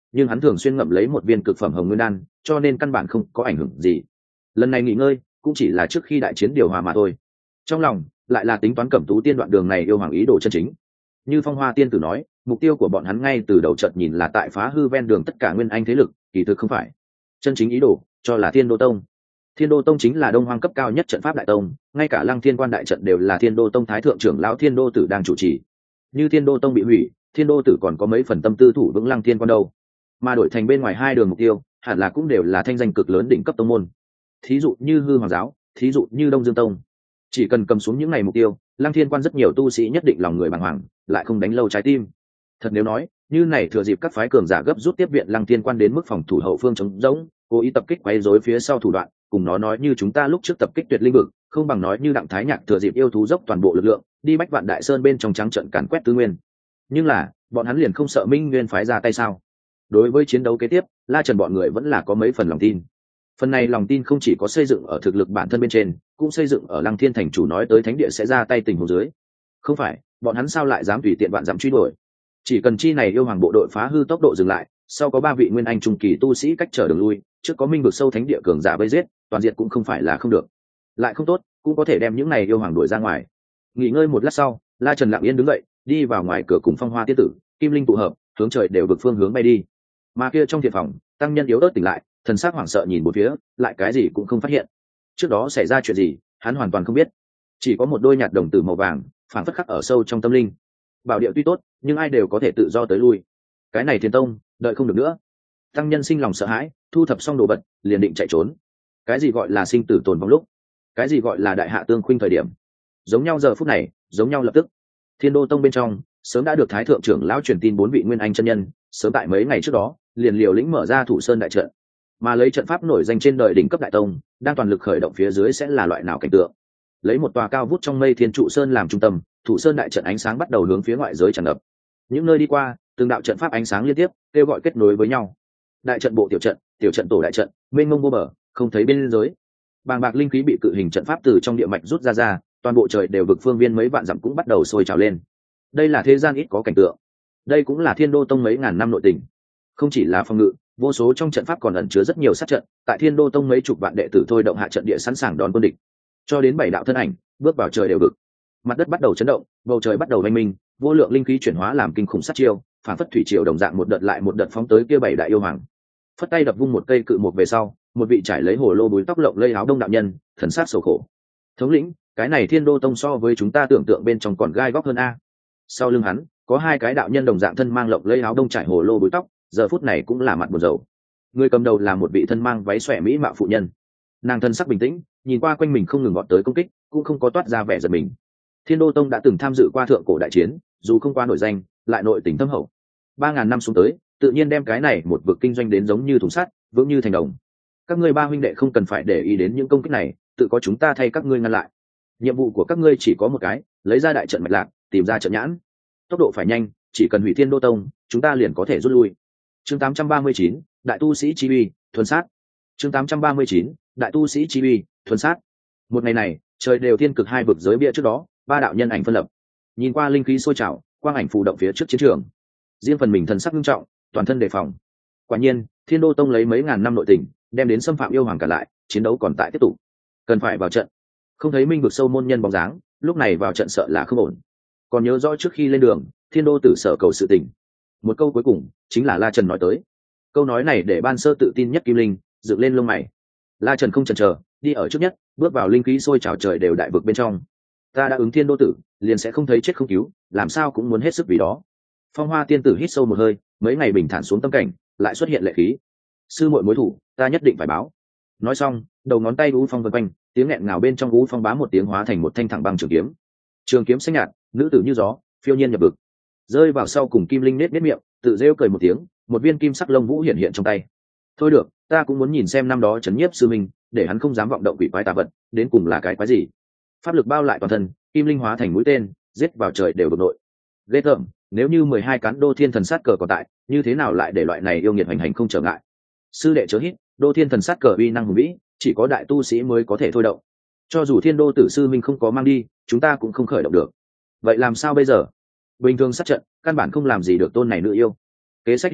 nhưng hắn thường xuyên ngậm lấy một viên cực phẩm hồng nguyên đan, cho nên căn bản không có ảnh hưởng gì. Lần này nghỉ ngơi cũng chỉ là trước khi đại chiến điều hòa mà thôi. Trong lòng lại là tính toán Cẩm Tú tiên đoạn đường này yêu hoàng ý đồ chân chính. Như Phong Hoa tiên tử nói, mục tiêu của bọn hắn ngay từ đầu chợt nhìn là tại phá hư ven đường tất cả nguyên anh thế lực, kỳ thực không phải. Chân chính ý đồ cho là Thiên Đô Tông. Thiên Đô Tông chính là Đông Hoang cấp cao nhất trận pháp đại tông, ngay cả Lăng Thiên Quan đại trận đều là Thiên Đô Tông thái thượng trưởng lão Thiên Đô tử đang chủ trì. Như Thiên Đô Tông bị hủy, Thiên Đô tử còn có mấy phần tâm tư thủ vững Lăng Thiên Quan đâu. Mà đổi thành bên ngoài hai đường mục tiêu, hẳn là cũng đều là thanh danh cực lớn đỉnh cấp tông môn. Thí dụ như Hư Hoàng giáo, thí dụ như Đông Dương Tông. Chỉ cần cầm xuống những ngày mục tiêu, Lăng Thiên Quan rất nhiều tu sĩ nhất định lòng người bàng hoàng, lại không đánh lâu trái tim. Thật nếu nói, như này thừa dịp các phái cường giả gấp rút tiếp viện Lăng Thiên Quan đến mức phòng thủ hậu phương chống rỗng, cố ý tập kích quấy rối phía sau thủ đoạn, cùng nó nói như chúng ta lúc trước tập kích Tuyệt Linh vực, không bằng nói như Đặng Thái Nhạc thừa dịp yêu thú dốc toàn bộ lực lượng, đi Bách Vạn Đại Sơn bên trong trắng trận càn quét tư nguyên. Nhưng là, bọn hắn liền không sợ Minh Nguyên phái ra tay sao? Đối với chiến đấu kế tiếp, La Trần bọn người vẫn là có mấy phần lòng tin. Phần này lòng tin không chỉ có xây dựng ở thực lực bản thân bên trên, cũng xây dựng ở Lăng Thiên thành chủ nói tới thánh địa sẽ ra tay tình huống dưới. Không phải, bọn hắn sao lại dám tùy tiện vạn dặm truy đuổi? Chỉ cần chi này yêu hoàng bộ đội phá hư tốc độ dừng lại, sau có ba vị nguyên anh trung kỳ tu sĩ cách trở đường lui, trước có minh vực sâu thánh địa cường giả vây giết, toàn diện cũng không phải là không được. Lại không tốt, cũng có thể đem những này yêu hoàng đuổi ra ngoài. Nghỉ ngơi một lát sau, La Trần lặng yên đứng dậy, đi vào ngoài cửa cùng Phong Hoa tiên tử, Kim Linh tụ hợp, hướng trời đều vực phương hướng bay đi. Mà kia trong thiện phòng, tăng nhân yếu ớt tỉnh lại, thần sắc hoảng sợ nhìn bốn phía, lại cái gì cũng không phát hiện. Trước đó xảy ra chuyện gì, hắn hoàn toàn không biết. Chỉ có một đôi nhạt đồng tử màu vàng, phảng phất khắc ở sâu trong tâm linh. Bảo địa tuy tốt, nhưng ai đều có thể tự do tới lui. Cái này Thiên Tông, đợi không được nữa. Tăng nhân sinh lòng sợ hãi, thu thập xong đồ vật, liền định chạy trốn. Cái gì gọi là sinh tử tồn vong lúc? Cái gì gọi là đại hạ tương khuynh thời điểm? Giống nhau giờ phút này, giống nhau lập tức. Thiên Đô Tông bên trong, sớm đã được Thái thượng trưởng lão truyền tin bốn vị nguyên anh chân nhân, sớm tại mấy ngày trước đó, liền liều lĩnh mở ra Thủ Sơn đại trận. Mà lấy trận pháp nổi danh trên đời đỉnh cấp đại tông, đang toàn lực khởi động phía dưới sẽ là loại nào cảnh tượng? Lấy một tòa cao vút trong mây Thiên Trụ Sơn làm trung tâm, Thủ Sơn đại trận ánh sáng bắt đầu hướng phía ngoại giới tràn ngập. Những nơi đi qua, từng đạo trận pháp ánh sáng liên tiếp, kêu gọi kết nối với nhau. Đại trận bộ tiểu trận, tiểu trận tổ đại trận, mênh mông vô bờ, không thấy bên dưới. Bàng bạc linh khí bị cự hình trận pháp từ trong địa mạch rút ra ra, toàn bộ trời đều vực phương viên mấy vạn dặm cũng bắt đầu sôi trào lên. Đây là thế gian ít có cảnh tượng. Đây cũng là Thiên Đô Tông mấy ngàn năm nội tình. Không chỉ là phòng ngự, vô số trong trận pháp còn ẩn chứa rất nhiều sát trận, tại Thiên Đô Tông mấy chục vạn đệ tử thôi động hạ trận địa sẵn sàng đón quân địch. Cho đến bảy đạo thân ảnh bước vào trời đều vực. Mặt đất bắt đầu chấn động, bầu trời bắt đầu vang minh, vô lượng linh khí chuyển hóa làm kinh khủng sát chiêu, phản phất thủy triều đồng dạng một đợt lại một đợt phóng tới kia bảy đại yêu hoàng. Phất tay đập vung một cây cự một về sau, một vị trải lấy hồ lô búi tóc lộng lây áo đông đạo nhân, thần sắc sầu khổ. Thống lĩnh, cái này Thiên Đô Tông so với chúng ta tưởng tượng bên trong còn gai góc hơn a. Sau lưng hắn, có hai cái đạo nhân đồng dạng thân mang lộng lây áo đông trải hồ lô búi tóc, giờ phút này cũng là mặt buồn rầu. Người cầm đầu là một vị thân mang váy xòe mỹ mạo phụ nhân. Nàng thân sắc bình tĩnh, nhìn qua quanh mình không ngừng gọt tới công kích, cũng không có toát ra vẻ giận mình. Thiên Đô Tông đã từng tham dự qua thượng cổ đại chiến, dù không qua nổi danh, lại nội tình thâm hậu. Ba ngàn năm xuống tới, tự nhiên đem cái này một vực kinh doanh đến giống như thùng sắt, vững như thành đồng. Các ngươi ba huynh đệ không cần phải để ý đến những công kích này, tự có chúng ta thay các ngươi ngăn lại. Nhiệm vụ của các ngươi chỉ có một cái, lấy ra đại trận mạch lạc, tìm ra trận nhãn. Tốc độ phải nhanh, chỉ cần hủy Thiên Đô Tông, chúng ta liền có thể rút lui. Chương tám trăm ba mươi chín, đại tu sĩ chi uy, thuần sát. Chương tám trăm ba mươi chín, đại tu sĩ chi uy, thuần sát. Một ngày này, trời đều thiên cực hai vực giới bia trước đó, ba đạo nhân ảnh phân lập. Nhìn qua linh khí sôi trào, quang ảnh phù động phía trước chiến trường. Riêng phần mình thần sắc nghiêm trọng, toàn thân đề phòng. Quả nhiên, Thiên Đô Tông lấy mấy ngàn năm nội tình, đem đến xâm phạm yêu hoàng cả lại, chiến đấu còn tại tiếp tục. Cần phải vào trận. Không thấy minh vực sâu môn nhân bóng dáng, lúc này vào trận sợ là không ổn. Còn nhớ rõ trước khi lên đường, Thiên Đô tử sở cầu sự tình. Một câu cuối cùng chính là La Trần nói tới. Câu nói này để ban sơ tự tin nhất Kim Linh dựng lên lông mày. La Trần không chần chờ, đi ở trước nhất, bước vào linh khí sôi trào trời đều đại vực bên trong. Ta đã ứng Thiên Đô tử, liền sẽ không thấy chết không cứu, làm sao cũng muốn hết sức vì đó. Phong Hoa tiên tử hít sâu một hơi, mấy ngày bình thản xuống tâm cảnh, lại xuất hiện lệ khí. Sư muội mối thủ, ta nhất định phải báo. Nói xong, đầu ngón tay u phong vần quanh, tiếng nghẹn ngào bên trong u phong bá một tiếng hóa thành một thanh thẳng băng trường kiếm. Trường kiếm xanh nhạt, nữ tử như gió, phiêu nhiên nhập vực. Rơi vào sau cùng Kim Linh nết nết miệng, tự rêu cười một tiếng, một viên kim sắc lông vũ hiện hiện trong tay. Thôi được, ta cũng muốn nhìn xem năm đó trấn nhiếp sư minh, để hắn không dám vọng động quỷ quái tà vật, đến cùng là cái quái gì. Pháp lực bao lại toàn thân, Kim Linh hóa thành mũi tên, giết vào trời đều đột nội. Ghê tởm, nếu như mười hai cán đô thiên thần sát cờ còn tại, như thế nào lại để loại này yêu nghiệt hành hành không trở ngại. Sư đệ chớ hít, đô thiên thần sát cờ uy năng hùng vĩ, chỉ có đại tu sĩ mới có thể thôi động. Cho dù Thiên Đô tử sư minh không có mang đi, chúng ta cũng không khởi động được. Vậy làm sao bây giờ? Bình thường sát trận, căn bản không làm gì được tôn này nữ yêu. Kế sách hiện nay,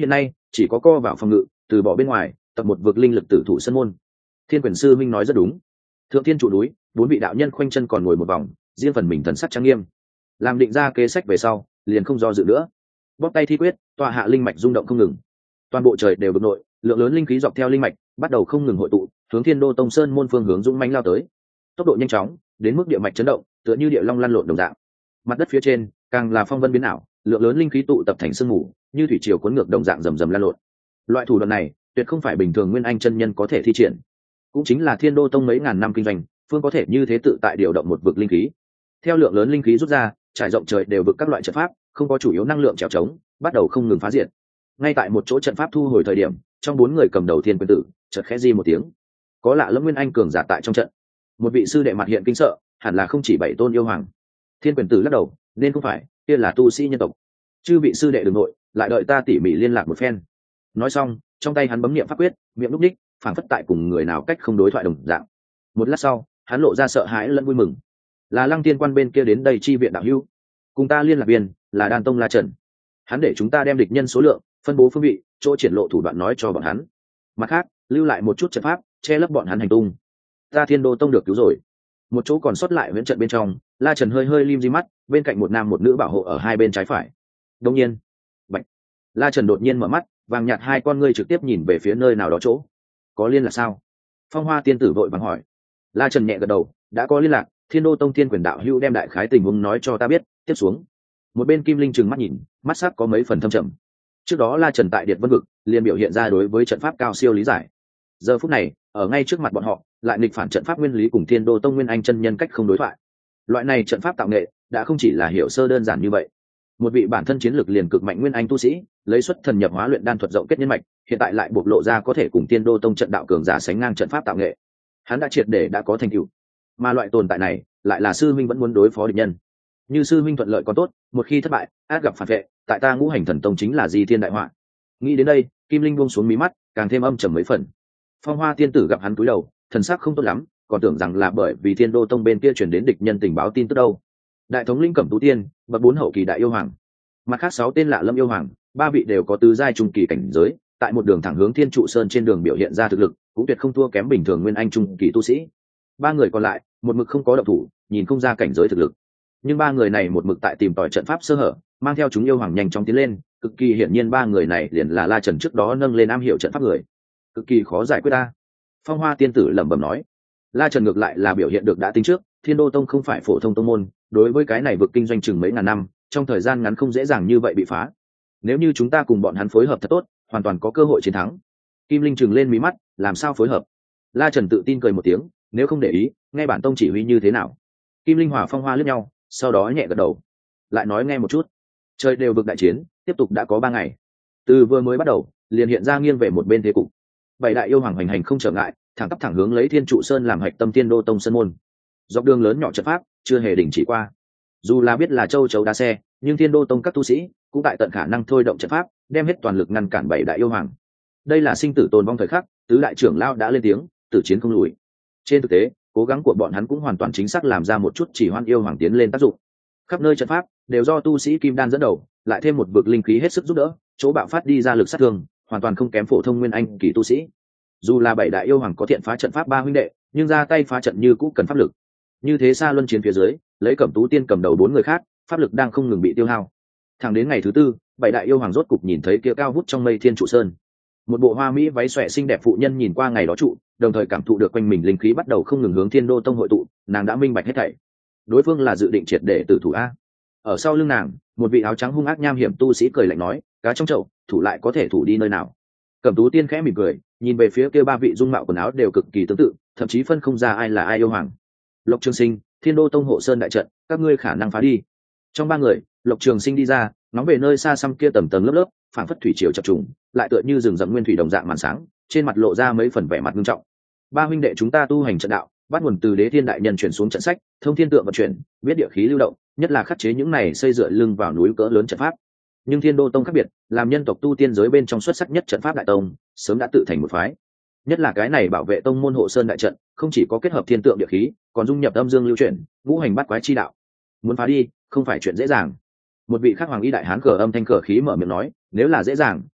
chỉ có co vào phòng ngự, từ bỏ bên ngoài tập một vực linh lực tử thủ sân môn. Thiên Quyền sư minh nói rất đúng. Thượng Thiên trụ núi, bốn vị đạo nhân khoanh chân còn ngồi một vòng, riêng phần mình thần sắc trang nghiêm, làm định ra kế sách về sau, liền không do dự nữa, bóp tay thi quyết, tọa hạ linh mạch rung động không ngừng. Toàn bộ trời đều bực nội, lượng lớn linh khí dọc theo linh mạch bắt đầu không ngừng hội tụ, hướng Thiên Đô Tông Sơn môn phương hướng dũng mãnh lao tới. Tốc độ nhanh chóng, đến mức địa mạch chấn động, tựa như địa long lăn lộn đồng dạng. Mặt đất phía trên càng là phong vân biến ảo, lượng lớn linh khí tụ tập thành sương mù, như thủy triều cuốn ngược đồng dạng rầm rầm lan lộn. Loại thủ đoạn này, tuyệt không phải bình thường nguyên anh chân nhân có thể thi triển. Cũng chính là Thiên Đô Tông mấy ngàn năm kinh doanh, phương có thể như thế tự tại điều động một vực linh khí. Theo lượng lớn linh khí rút ra, trải rộng trời đều vực các loại trận pháp, không có chủ yếu năng lượng trèo trống, bắt đầu không ngừng phá diệt. Ngay tại một chỗ trận pháp thu hồi thời điểm, trong bốn người cầm đầu Thiên Quyền tử chợt khẽ di một tiếng, có lạ lẫm nguyên anh cường giả tại trong trận. Một vị sư đệ mặt hiện kinh sợ, hẳn là không chỉ bảy tôn yêu hoàng. Thiên Quyền tử lắc đầu, nên không phải, kia là tu sĩ nhân tộc. Chư vị sư đệ đừng nội, lại đợi ta tỉ mỉ liên lạc một phen. Nói xong, trong tay hắn bấm niệm pháp quyết, miệng lúc đích, phảng phất tại cùng người nào cách không đối thoại đồng dạng. Một lát sau, hắn lộ ra sợ hãi lẫn vui mừng. Là Lăng Tiên Quan bên kia đến đây chi viện đạo hữu, cùng ta liên lạc viên là Đan Tông La Trần. Hắn để chúng ta đem địch nhân số lượng, phân bố phương vị, chỗ triển lộ thủ đoạn nói cho bọn hắn. Mặt khác, lưu lại một chút trận pháp, che lấp bọn hắn hành tung. Ta Thiên Đô Tông được cứu rồi. Một chỗ còn sót lại huyễn trận bên trong, La Trần hơi hơi lim di mắt, bên cạnh một nam một nữ bảo hộ ở hai bên trái phải. Đột nhiên, bạch, La Trần đột nhiên mở mắt, vàng nhạt hai con ngươi trực tiếp nhìn về phía nơi nào đó chỗ. Có liên lạc sao? Phong Hoa tiên tử vội vàng hỏi. La Trần nhẹ gật đầu, đã có liên lạc. Thiên Đô Tông Thiên Quyền đạo hữu đem đại khái tình huống nói cho ta biết. Tiếp xuống, một bên Kim Linh trừng mắt nhìn, mắt sắc có mấy phần thâm trầm. Trước đó La Trần tại Điệt Vân vực liền biểu hiện ra đối với trận pháp cao siêu lý giải. Giờ phút này, ở ngay trước mặt bọn họ, lại nghịch phản trận pháp nguyên lý cùng Thiên Đô Tông Nguyên Anh chân nhân cách không đối thoại. Loại này trận pháp tạo nghệ đã không chỉ là hiểu sơ đơn giản như vậy. Một vị bản thân chiến lược liền cực mạnh Nguyên Anh tu sĩ, lấy xuất thần nhập hóa luyện đan thuật rộng kết nhân mạch, hiện tại lại bộc lộ ra có thể cùng Thiên Đô Tông trận đạo cường giả sánh ngang trận pháp tạo nghệ. Hắn đã triệt để đã có thành tựu. Mà loại tồn tại này, lại là sư minh vẫn muốn đối phó địch nhân. Như sư minh thuận lợi còn tốt, một khi thất bại, át gặp phản vệ, tại ta Ngũ Hành Thần Tông chính là di thiên đại họa. Nghĩ đến đây, Kim Linh buông xuống mí mắt, càng thêm âm trầm mấy phần. Phong Hoa tiên tử gặp hắn cúi đầu, thần sắc không tốt lắm, còn tưởng rằng là bởi vì Thiên Đô Tông bên kia truyền đến địch nhân tình báo tin tức đâu. Đại thống lĩnh Cẩm Tú Tiên, bậc bốn hậu kỳ đại yêu hoàng. Mặt khác sáu tên lạ lâm yêu hoàng, ba vị đều có tứ giai trung kỳ cảnh giới, tại một đường thẳng hướng Thiên Trụ Sơn trên đường biểu hiện ra thực lực, cũng tuyệt không thua kém bình thường nguyên anh trung kỳ tu sĩ. Ba người còn lại, một mực không có động thủ, nhìn không ra cảnh giới thực lực. Nhưng ba người này một mực tại tìm tòi trận pháp sơ hở, mang theo chúng yêu hoàng nhanh chóng tiến lên, cực kỳ hiển nhiên ba người này liền là La Trần trước đó nâng lên am hiểu trận pháp người. Cực kỳ khó giải quyết ta. Phong Hoa tiên tử lẩm bẩm nói. La Trần ngược lại là biểu hiện được đã tính trước, Thiên Đô Tông không phải phổ thông tông môn, đối với cái này vực kinh doanh chừng mấy ngàn năm, trong thời gian ngắn không dễ dàng như vậy bị phá. Nếu như chúng ta cùng bọn hắn phối hợp thật tốt, hoàn toàn có cơ hội chiến thắng. Kim Linh trừng lên mí mắt, làm sao phối hợp? La Trần tự tin cười một tiếng, nếu không để ý, nghe bản tông chỉ huy như thế nào? Kim Linh Hòa Phong Hoa liếc nhau, sau đó nhẹ gật đầu. Lại nói nghe một chút. Trời đều vực đại chiến, tiếp tục đã có ba ngày. Từ vừa mới bắt đầu, liền hiện ra nghiêng về một bên thế cục. Bảy đại yêu hoàng hành hành không trở ngại, thẳng tắp thẳng hướng lấy Thiên Trụ Sơn làm hạch tâm Thiên Đô Tông sơn môn. Dọc đường lớn nhỏ trận pháp, chưa hề đình chỉ qua. Dù là biết là châu chấu đá xe, nhưng Thiên Đô Tông các tu sĩ cũng tại tận khả năng thôi động trận pháp, đem hết toàn lực ngăn cản bảy đại yêu hoàng. Đây là sinh tử tồn vong thời khắc, tứ đại trưởng lao đã lên tiếng, tử chiến không lùi. Trên thực tế, cố gắng của bọn hắn cũng hoàn toàn chính xác làm ra một chút chỉ hoan yêu hoàng tiến lên tác dụng. Khắp nơi trận pháp đều do tu sĩ kim đan dẫn đầu, lại thêm một vực linh khí hết sức giúp đỡ, chỗ bạo phát đi ra lực sát thương, hoàn toàn không kém phổ thông nguyên anh kỳ tu sĩ. Dù là bảy đại yêu hoàng có thiện phá trận pháp ba huynh đệ, nhưng ra tay phá trận như cũng cần pháp lực. Như thế xa luân chiến phía dưới, lấy Cẩm Tú Tiên cầm đầu bốn người khác, pháp lực đang không ngừng bị tiêu hao. Thẳng đến ngày thứ tư, bảy đại yêu hoàng rốt cục nhìn thấy kia cao vút trong mây Thiên Trụ Sơn. Một bộ hoa mỹ váy xòe xinh đẹp phụ nhân nhìn qua ngày đó trụ, đồng thời cảm thụ được quanh mình linh khí bắt đầu không ngừng hướng Thiên Đô Tông hội tụ, nàng đã minh bạch hết thảy. Đối phương là dự định triệt để tử thủ a. Ở sau lưng nàng, một vị áo trắng hung ác nham hiểm tu sĩ cười lạnh nói, cá trong chậu, thủ lại có thể thủ đi nơi nào? Cẩm Tú Tiên khẽ mỉm cười, nhìn về phía kia ba vị dung mạo quần áo đều cực kỳ tương tự, thậm chí phân không ra ai là ai yêu hoàng. Lộc Trường Sinh, Thiên Đô Tông hộ sơn đại trận, các ngươi khả năng phá đi. Trong ba người, Lộc Trường Sinh đi ra, ngóng về nơi xa xăm kia tầng tầng lớp lớp, phảng phất thủy triều chập trùng, lại tựa như rừng rậm nguyên thủy đồng dạng màn sáng, trên mặt lộ ra mấy phần vẻ mặt nghiêm trọng. Ba huynh đệ chúng ta tu hành trận đạo, bắt nguồn từ Đế Thiên đại nhân chuyển xuống trận sách, thông thiên tượng vận chuyển, biết địa khí lưu động, nhất là khắc chế những này xây dựa lưng vào núi cỡ lớn trận pháp. Nhưng Thiên Đô Tông khác biệt, làm nhân tộc tu tiên giới bên trong xuất sắc nhất trận pháp đại tông, sớm đã tự thành một phái. Nhất là cái này bảo vệ tông môn hộ sơn đại trận, không chỉ có kết hợp thiên tượng địa khí, còn dung nhập âm dương lưu chuyển, ngũ hành bát quái chi đạo. Muốn phá đi, không phải chuyện dễ dàng. Một vị khắc hoàng y đại hán cờ âm thanh cờ khí mở miệng nói, nếu là dễ dàng,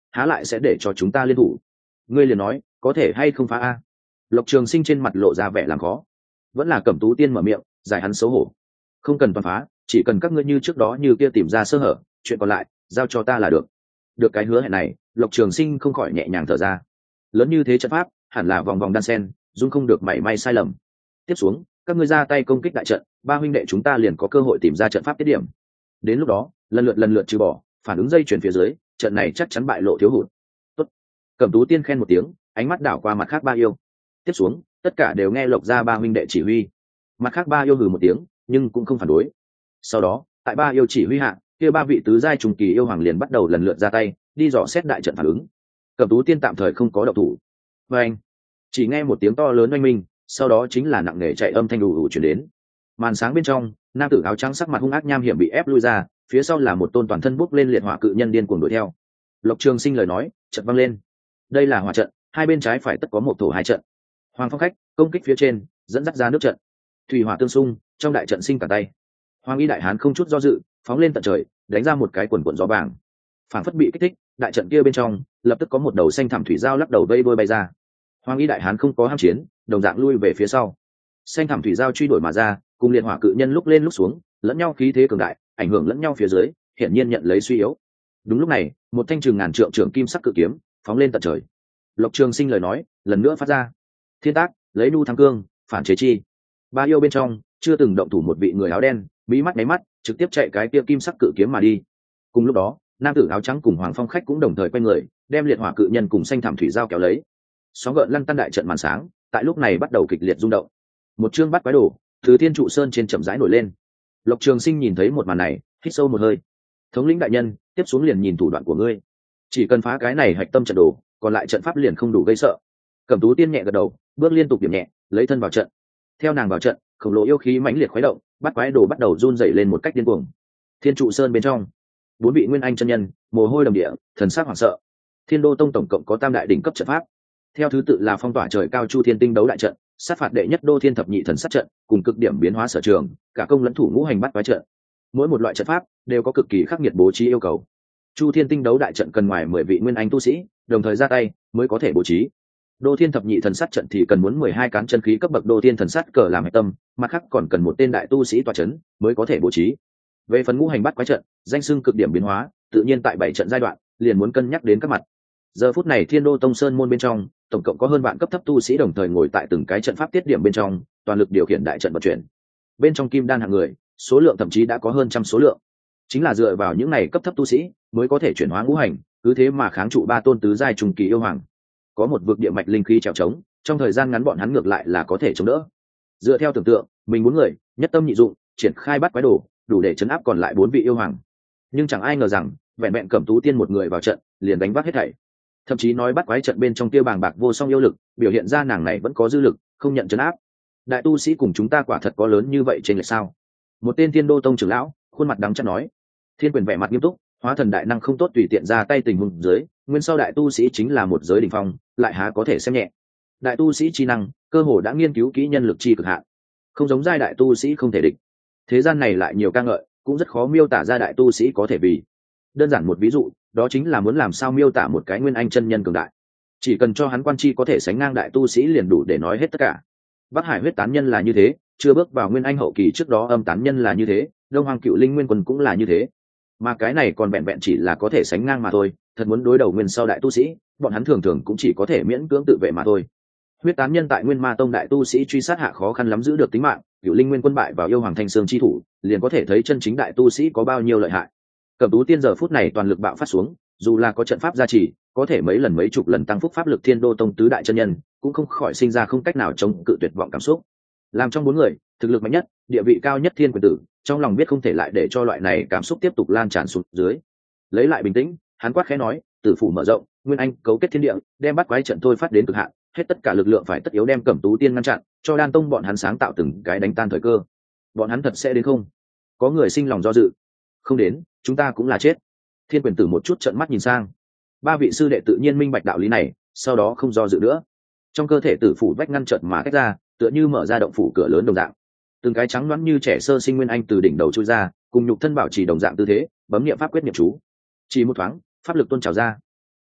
há lại sẽ để cho chúng ta liên thủ. Ngươi liền nói có thể hay không phá a? Lộc Trường Sinh trên mặt lộ ra vẻ làm khó. Vẫn là Cẩm Tú Tiên mở miệng giải hắn xấu hổ. Không cần toàn phá, chỉ cần các ngươi như trước đó như kia tìm ra sơ hở, chuyện còn lại giao cho ta là được. Được cái hứa hẹn này, Lộc Trường Sinh không khỏi nhẹ nhàng thở ra. Lớn như thế trận pháp, hẳn là vòng vòng đan sen, dung không được mảy may sai lầm. Tiếp xuống, các ngươi ra tay công kích đại trận, ba huynh đệ chúng ta liền có cơ hội tìm ra trận pháp tiết điểm. Đến lúc đó, lần lượt lần lượt trừ bỏ, phản ứng dây chuyển phía dưới, trận này chắc chắn bại lộ thiếu hụt. Tốt. Cẩm Tú Tiên khen một tiếng, ánh mắt đảo qua mặt khác ba yêu. Tiếp xuống, tất cả đều nghe Lộc gia ba huynh đệ chỉ huy. Mặt khác ba yêu hừ một tiếng, nhưng cũng không phản đối. Sau đó, tại ba yêu chỉ huy hạ, kia ba vị tứ giai trùng kỳ yêu hoàng liền bắt đầu lần lượt ra tay, đi dò xét đại trận phản ứng. Cẩm Tú Tiên tạm thời không có động thủ. Và anh, chỉ nghe một tiếng to lớn oanh minh, sau đó chính là nặng nề chạy âm thanh ù ù truyền đến. Màn sáng bên trong, nam tử áo trắng sắc mặt hung ác nham hiểm bị ép lui ra, phía sau là một tôn toàn thân bốc lên liệt hỏa cự nhân điên cuồng đuổi theo. Lộc Trường Sinh lời nói chợt vang lên. Đây là hỏa trận, hai bên trái phải tất có một thổ hai trận. Hoàng Phong khách công kích phía trên, dẫn dắt ra nước trận. Thủy hỏa tương xung, trong đại trận sinh cả tay. Hoàng Y đại hán không chút do dự, phóng lên tận trời, đánh ra một cái quần quần gió vàng. Phản phất bị kích thích, đại trận kia bên trong, lập tức có một đầu xanh thảm thủy dao lắc đầu vây đuôi bay ra. Hoàng Y đại hán không có ham chiến, đồng dạng lui về phía sau. Xanh thảm thủy dao truy đuổi mà ra, cùng liệt hỏa cự nhân lúc lên lúc xuống, lẫn nhau khí thế cường đại, ảnh hưởng lẫn nhau phía dưới, hiển nhiên nhận lấy suy yếu. Đúng lúc này, một thanh trường ngàn trượng trưởng kim sắc cự kiếm phóng lên tận trời. Lộc Trường Sinh lời nói lần nữa phát ra. Thiên tác, lấy nu thắng cương, phản chế chi. Ba yêu bên trong chưa từng động thủ một vị người áo đen, bí mắt nháy mắt, trực tiếp chạy cái kia kim sắc cự kiếm mà đi. Cùng lúc đó, nam tử áo trắng cùng Hoàng Phong khách cũng đồng thời quay người, đem liệt hỏa cự nhân cùng xanh thảm thủy dao kéo lấy. Sóng gợn lăn tăn đại trận màn sáng, tại lúc này bắt đầu kịch liệt rung động. Một chương bắt quái đồ từ thiên trụ sơn trên chậm rãi nổi lên. Lộc Trường Sinh nhìn thấy một màn này, hít sâu một hơi. Thống lĩnh đại nhân, tiếp xuống liền nhìn thủ đoạn của ngươi. Chỉ cần phá cái này hạch tâm trận đồ, còn lại trận pháp liền không đủ gây sợ. Cẩm Tú Tiên nhẹ gật đầu, bước liên tục điểm nhẹ, lấy thân vào trận. Theo nàng vào trận, khổng lồ yêu khí mãnh liệt khuấy động, bắt quái đồ bắt đầu run rẩy lên một cách điên cuồng. Thiên trụ sơn bên trong, bốn vị nguyên anh chân nhân, mồ hôi đầm địa, thần sắc hoảng sợ. Thiên Đô Tông tổng cộng có tam đại đỉnh cấp trận pháp, theo thứ tự là phong tỏa trời cao chu thiên tinh đấu đại trận, sát phạt đệ nhất đô thiên thập nhị thần sát trận, cùng cực điểm biến hóa sở trường, cả công lẫn thủ ngũ hành bắt quái trận. Mỗi một loại trận pháp đều có cực kỳ khắc nghiệt bố trí yêu cầu. Chu thiên tinh đấu đại trận cần ngoài mười vị nguyên anh tu sĩ đồng thời ra tay mới có thể bố trí. Đô thiên thập nhị thần sát trận thì cần muốn mười hai cán chân khí cấp bậc đô thiên thần sát cờ làm hệ tâm, mặt khác còn cần một tên đại tu sĩ tọa chấn mới có thể bố trí. Về phần ngũ hành bắt quái trận, danh xưng cực điểm biến hóa, tự nhiên tại bảy trận giai đoạn liền muốn cân nhắc đến các mặt. Giờ phút này Thiên Đô Tông Sơn môn bên trong, tổng cộng có hơn vạn cấp thấp tu sĩ đồng thời ngồi tại từng cái trận pháp tiết điểm bên trong, toàn lực điều khiển đại trận vận chuyển. Bên trong kim đan hạng người, số lượng thậm chí đã có hơn trăm số lượng. Chính là dựa vào những này cấp thấp tu sĩ mới có thể chuyển hóa ngũ hành, cứ thế mà kháng trụ ba tôn tứ giai trùng kỳ yêu hoàng. Có một vực địa mạch linh khí trèo trống, trong thời gian ngắn bọn hắn ngược lại là có thể chống đỡ. Dựa theo tưởng tượng, mình bốn người, nhất tâm nhị dụng, triển khai bắt quái đồ, đủ để chấn áp còn lại bốn vị yêu hoàng. Nhưng chẳng ai ngờ rằng, vẹn vẹn Cẩm Tú Tiên một người vào trận, liền đánh vác hết thảy. Thậm chí nói bắt quái trận bên trong tiêu bàng bạc vô song yêu lực, biểu hiện ra nàng này vẫn có dư lực, không nhận chấn áp. Đại tu sĩ cùng chúng ta quả thật có lớn như vậy trên lệch sao? Một tên Thiên Đô Tông trưởng lão, khuôn mặt đắng chát nói. Thiên Quyền vẻ mặt nghiêm túc, hóa thần đại năng không tốt tùy tiện ra tay tình huống dưới, nguyên sau đại tu sĩ chính là một giới đỉnh phong, lại há có thể xem nhẹ. Đại tu sĩ chi năng, cơ hồ đã nghiên cứu kỹ nhân lực chi cực hạn, không giống giai đại tu sĩ không thể địch. Thế gian này lại nhiều ca ngợi, cũng rất khó miêu tả ra đại tu sĩ có thể vì. Đơn giản một ví dụ, đó chính là muốn làm sao miêu tả một cái nguyên anh chân nhân cường đại. Chỉ cần cho hắn quan chi có thể sánh ngang đại tu sĩ liền đủ để nói hết tất cả. Bắc Hải huyết tán nhân là như thế, chưa bước vào nguyên anh hậu kỳ trước đó âm tán nhân là như thế, Đông Hoàng Cựu Linh Nguyên Quân cũng là như thế. Mà cái này còn vẹn vẹn chỉ là có thể sánh ngang mà thôi, thật muốn đối đầu nguyên sau đại tu sĩ, bọn hắn thường thường cũng chỉ có thể miễn cưỡng tự vệ mà thôi. Huyết tán nhân tại Nguyên Ma Tông đại tu sĩ truy sát hạ khó khăn lắm giữ được tính mạng, Cựu Linh Nguyên Quân bại vào yêu hoàng thanh sương chi thủ, liền có thể thấy chân chính đại tu sĩ có bao nhiêu lợi hại. Cẩm Tú Tiên giờ phút này toàn lực bạo phát xuống, dù là có trận pháp gia trì, có thể mấy lần mấy chục lần tăng phúc pháp lực Thiên Đô Tông tứ đại chân nhân, cũng không khỏi sinh ra không cách nào chống cự tuyệt vọng cảm xúc. Làm trong bốn người, thực lực mạnh nhất, địa vị cao nhất Thiên Quyền Tử, trong lòng biết không thể lại để cho loại này cảm xúc tiếp tục lan tràn xuống dưới. Lấy lại bình tĩnh, hắn quát khẽ nói, tử phủ mở rộng, nguyên anh cấu kết thiên địa, đem bắt quái trận thôi phát đến cực hạn, hết tất cả lực lượng phải tất yếu đem Cẩm Tú Tiên ngăn chặn, cho Đan Tông bọn hắn sáng tạo từng cái đánh tan thời cơ. Bọn hắn thật sẽ đến không? Có người sinh lòng do dự. Không đến, chúng ta cũng là chết. Thiên Quyền Tử một chút trợn mắt nhìn sang. Ba vị sư đệ tự nhiên minh bạch đạo lý này, sau đó không do dự nữa. Trong cơ thể tử phủ vách ngăn chợt mà cách ra, tựa như mở ra động phủ cửa lớn đồng dạng. Từng cái trắng nõn như trẻ sơ sinh nguyên anh từ đỉnh đầu chui ra, cùng nhục thân bảo trì đồng dạng tư thế, bấm niệm pháp quyết niệm chú. Chỉ một thoáng, pháp lực tuôn trào ra.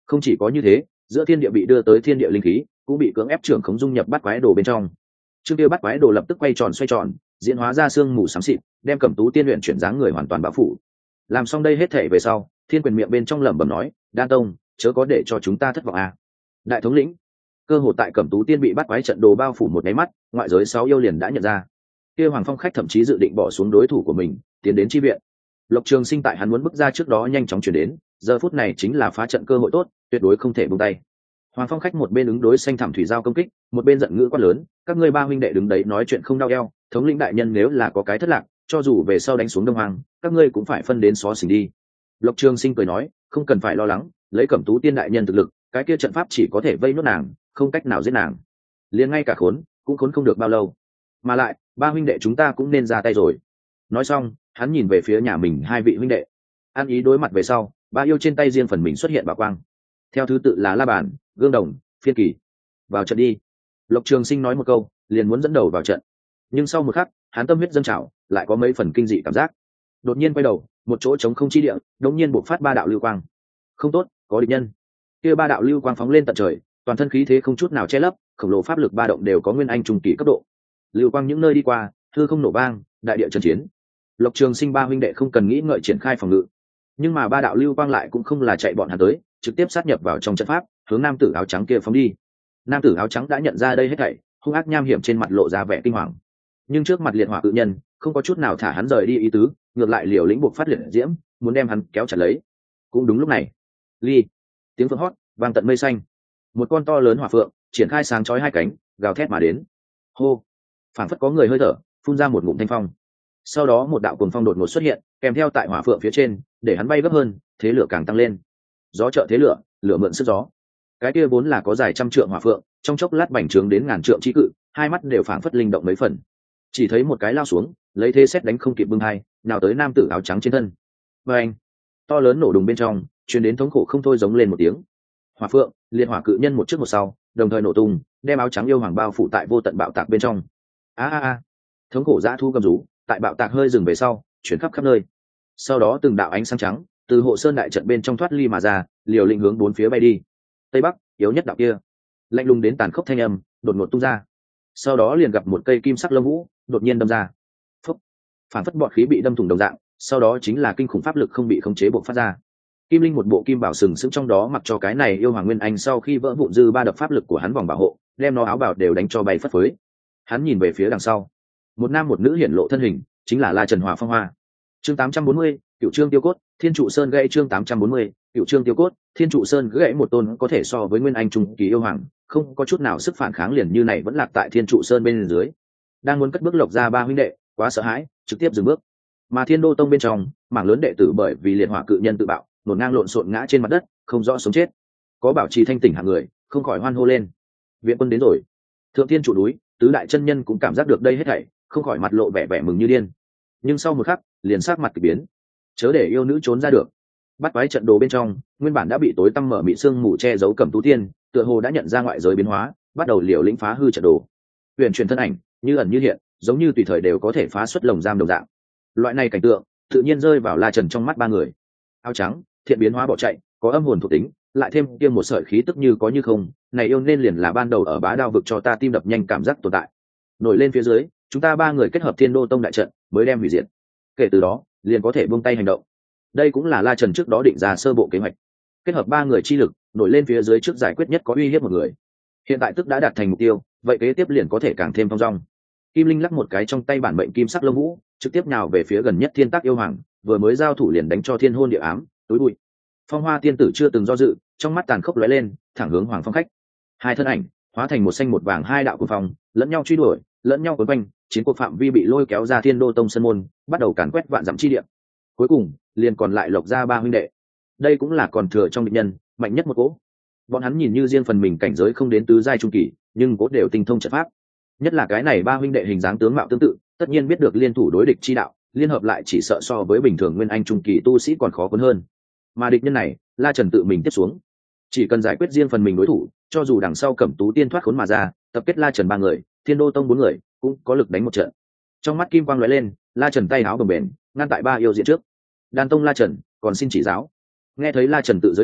Không chỉ có như thế, giữa thiên địa bị đưa tới thiên địa linh khí cũng bị cưỡng ép trưởng khống dung nhập bắt quái đồ bên trong. Chương kia bắt quái đồ lập tức quay tròn xoay tròn, diễn hóa ra xương mù xám xịt, đem Cẩm Tú tiên luyện chuyển dáng người hoàn toàn bao phủ. Làm xong đây hết thể về sau, Thiên Quyền miệng bên trong lẩm bẩm nói, "Đan Tông, chớ có để cho chúng ta thất vọng à." Đại thống lĩnh, cơ hội tại Cẩm Tú tiên bị bắt quái trận đồ bao phủ một cái mắt, ngoại giới sáu yêu liền đã nhận ra. Kia Hoàng Phong khách thậm chí dự định bỏ xuống đối thủ của mình, tiến đến chi viện. Lộc Trường Sinh tại hắn muốn bước ra trước đó nhanh chóng chuyển đến, giờ phút này chính là phá trận cơ hội tốt, tuyệt đối không thể buông tay. Hoàng Phong khách một bên ứng đối xanh thảm thủy giao công kích, một bên giận ngữ quát lớn, "Các ngươi ba huynh đệ đứng đấy nói chuyện không đau eo, thống lĩnh đại nhân nếu là có cái thất lạc, cho dù về sau đánh xuống Đông Hoàng, các ngươi cũng phải phân đến xó xỉnh đi." Lộc Trường Sinh cười nói, "Không cần phải lo lắng, lấy Cẩm Tú tiên đại nhân thực lực, cái kia trận pháp chỉ có thể vây nốt nàng, không cách nào giết nàng. Liền ngay cả khốn, cũng khốn không được bao lâu. Mà lại, ba huynh đệ chúng ta cũng nên ra tay rồi." Nói xong, hắn nhìn về phía nhà mình hai vị huynh đệ. An ý đối mặt về sau, ba yêu trên tay riêng phần mình xuất hiện bảo quang. Theo thứ tự là La Bàn, Gương Đồng, Phiên Kỳ. "Vào trận đi." Lộc Trường Sinh nói một câu, liền muốn dẫn đầu vào trận. Nhưng sau một khắc, hắn tâm huyết dâng trào, lại có mấy phần kinh dị cảm giác. Đột nhiên quay đầu, một chỗ trống không chi địa, đột nhiên bộc phát ba đạo lưu quang. Không tốt, có địch nhân. Kia ba đạo lưu quang phóng lên tận trời, toàn thân khí thế không chút nào che lấp, khổng lồ pháp lực ba động đều có nguyên anh trung kỳ cấp độ. Lưu quang những nơi đi qua, hư không nổ vang, đại địa chấn chiến. Lộc Trường Sinh ba huynh đệ không cần nghĩ ngợi triển khai phòng ngự. Nhưng mà ba đạo lưu quang lại cũng không là chạy bọn hắn tới, trực tiếp sát nhập vào trong trận pháp, hướng nam tử áo trắng kia phóng đi. Nam tử áo trắng đã nhận ra đây hết thảy, hung ác nham hiểm trên mặt lộ ra vẻ kinh hoàng. Nhưng trước mặt liệt hỏa cự nhân, không có chút nào thả hắn rời đi ý tứ, ngược lại liều lĩnh buộc phát liệt diễm, muốn đem hắn kéo chặt lấy. Cũng đúng lúc này, ly, tiếng phượng hót vang tận mây xanh. Một con to lớn hỏa phượng triển khai sáng chói hai cánh, gào thét mà đến. Hô, phảng phất có người hơi thở, phun ra một ngụm thanh phong. Sau đó một đạo cuồng phong đột ngột xuất hiện, kèm theo tại hỏa phượng phía trên, để hắn bay gấp hơn, thế lửa càng tăng lên. Gió trợ thế lửa, lửa mượn sức gió. Cái kia vốn là có dài trăm trượng hỏa phượng, trong chốc lát bành trướng đến ngàn trượng chí cự, hai mắt đều phảng phất linh động mấy phần. Chỉ thấy một cái lao xuống, lấy thế xét đánh không kịp bưng hai, nào tới nam tử áo trắng trên thân. Và anh, to lớn nổ đùng bên trong, truyền đến thống khổ không thôi giống lên một tiếng. Hỏa phượng, liệt hỏa cự nhân một trước một sau, đồng thời nổ tung, đem áo trắng yêu hoàng bao phủ tại vô tận bạo tạc bên trong. A a a, thống khổ dã thu gầm rú, tại bạo tạc hơi dừng về sau, chuyển khắp khắp nơi. Sau đó từng đạo ánh sáng trắng từ hộ sơn đại trận bên trong thoát ly mà ra, liều lĩnh hướng bốn phía bay đi. Tây bắc, yếu nhất đạo kia, lạnh lùng đến tàn khốc thanh âm đột ngột tung ra. Sau đó liền gặp một cây kim sắc lông vũ đột nhiên đâm ra, phúc, phản phất bọt khí bị đâm thủng đồng dạng. Sau đó chính là kinh khủng pháp lực không bị khống chế bộc phát ra. Kim linh một bộ kim bảo sừng sững trong đó, mặc cho cái này yêu hoàng nguyên anh sau khi vỡ vụn dư ba đập pháp lực của hắn vòng bảo hộ, đem nó áo bào đều đánh cho bay phất phới. Hắn nhìn về phía đằng sau, một nam một nữ hiển lộ thân hình, chính là La Trần Hỏa Phong Hoa. Chương tám trăm bốn mươi, Cựu Trương Tiêu Cốt, Thiên Trụ Sơn gãy. Chương tám trăm bốn mươi, Cựu Trương Tiêu Cốt, Thiên Trụ Sơn gãy. Một tôn có thể so với nguyên anh trung kỳ yêu hoàng, không có chút nào sức phản kháng, liền như này vẫn lạc tại Thiên Trụ Sơn bên dưới. Đang muốn cất bước Lộc ra ba huynh đệ, quá sợ hãi, trực tiếp dừng bước. Mà Thiên Đô Tông bên trong, mảng lớn đệ tử bởi vì liệt hỏa cự nhân tự bạo, nổn ngang lộn xộn ngã trên mặt đất, không rõ sống chết. Có bảo trì thanh tỉnh hạng người, không khỏi hoan hô lên. Viện quân đến rồi. Thượng Thiên trụ núi, tứ đại chân nhân cũng cảm giác được đây hết thảy, không khỏi mặt lộ vẻ vẻ mừng như điên. Nhưng sau một khắc, liền sát mặt kỳ biến. Chớ để yêu nữ trốn ra được. Bắt quái trận đồ bên trong, nguyên bản đã bị tối tăm mở mị sương mù che giấu Cẩm Tú tiên, tựa hồ đã nhận ra ngoại giới biến hóa, bắt đầu liều lĩnh phá hư trận đồ. Huyền truyền thân ảnh, như ẩn như hiện, giống như tùy thời đều có thể phá xuất lồng giam đồng dạng. Loại này cảnh tượng, tự nhiên rơi vào La Trần trong mắt ba người. Áo trắng, thiện biến hóa bỏ chạy, có âm hồn thuộc tính, lại thêm tiêm một sợi khí tức như có như không, này yêu nên liền là ban đầu ở Bá Đao vực cho ta tim đập nhanh cảm giác tồn tại. Nổi lên phía dưới, chúng ta ba người kết hợp Thiên Đô Tông đại trận, mới đem hủy diệt. Kể từ đó, liền có thể buông tay hành động. Đây cũng là La Trần trước đó định ra sơ bộ kế hoạch. Kết hợp ba người chi lực, nổi lên phía dưới trước giải quyết nhất có uy hiếp một người. Hiện tại tức đã đạt thành mục tiêu, vậy kế tiếp liền có thể càng thêm phong dong. Kim Linh lắc một cái trong tay bản mệnh kim sắc lông vũ, trực tiếp nhào về phía gần nhất Thiên Tác yêu hoàng, vừa mới giao thủ liền đánh cho thiên hôn địa ám, tối bụi. Phong Hoa tiên tử chưa từng do dự, trong mắt tàn khốc lóe lên, thẳng hướng Hoàng Phong khách. Hai thân ảnh hóa thành một xanh một vàng hai đạo cuồng phong, lẫn nhau truy đuổi, lẫn nhau quấn quanh, chiến cuộc phạm vi bị lôi kéo ra Thiên Đô Tông sân môn, bắt đầu càn quét vạn dặm chi địa. Cuối cùng, liền còn lại Lộc gia ba huynh đệ. Đây cũng là còn thừa trong địch nhân, mạnh nhất một cỗ. Bọn hắn nhìn như riêng phần mình cảnh giới không đến tứ giai trung kỳ, nhưng cỗ đều tinh thông trận pháp. Nhất là cái này ba huynh đệ hình dáng tướng mạo tương tự, tất nhiên biết được liên thủ đối địch chi đạo, liên hợp lại chỉ sợ so với bình thường nguyên anh trung kỳ tu sĩ còn khó cuốn hơn. Mà địch nhân này, La Trần tự mình tiếp xuống, chỉ cần giải quyết riêng phần mình đối thủ, cho dù đằng sau Cẩm Tú tiên thoát khốn mà ra, tập kết La Trần ba người, Thiên Đô Tông bốn người, cũng có lực đánh một trận. Trong mắt kim quang lóe lên, La Trần tay áo bồng bềnh, ngăn tại ba yêu diện trước. Đan Tông La Trần, còn xin chỉ giáo. Nghe thấy La Trần tự giới thiệu,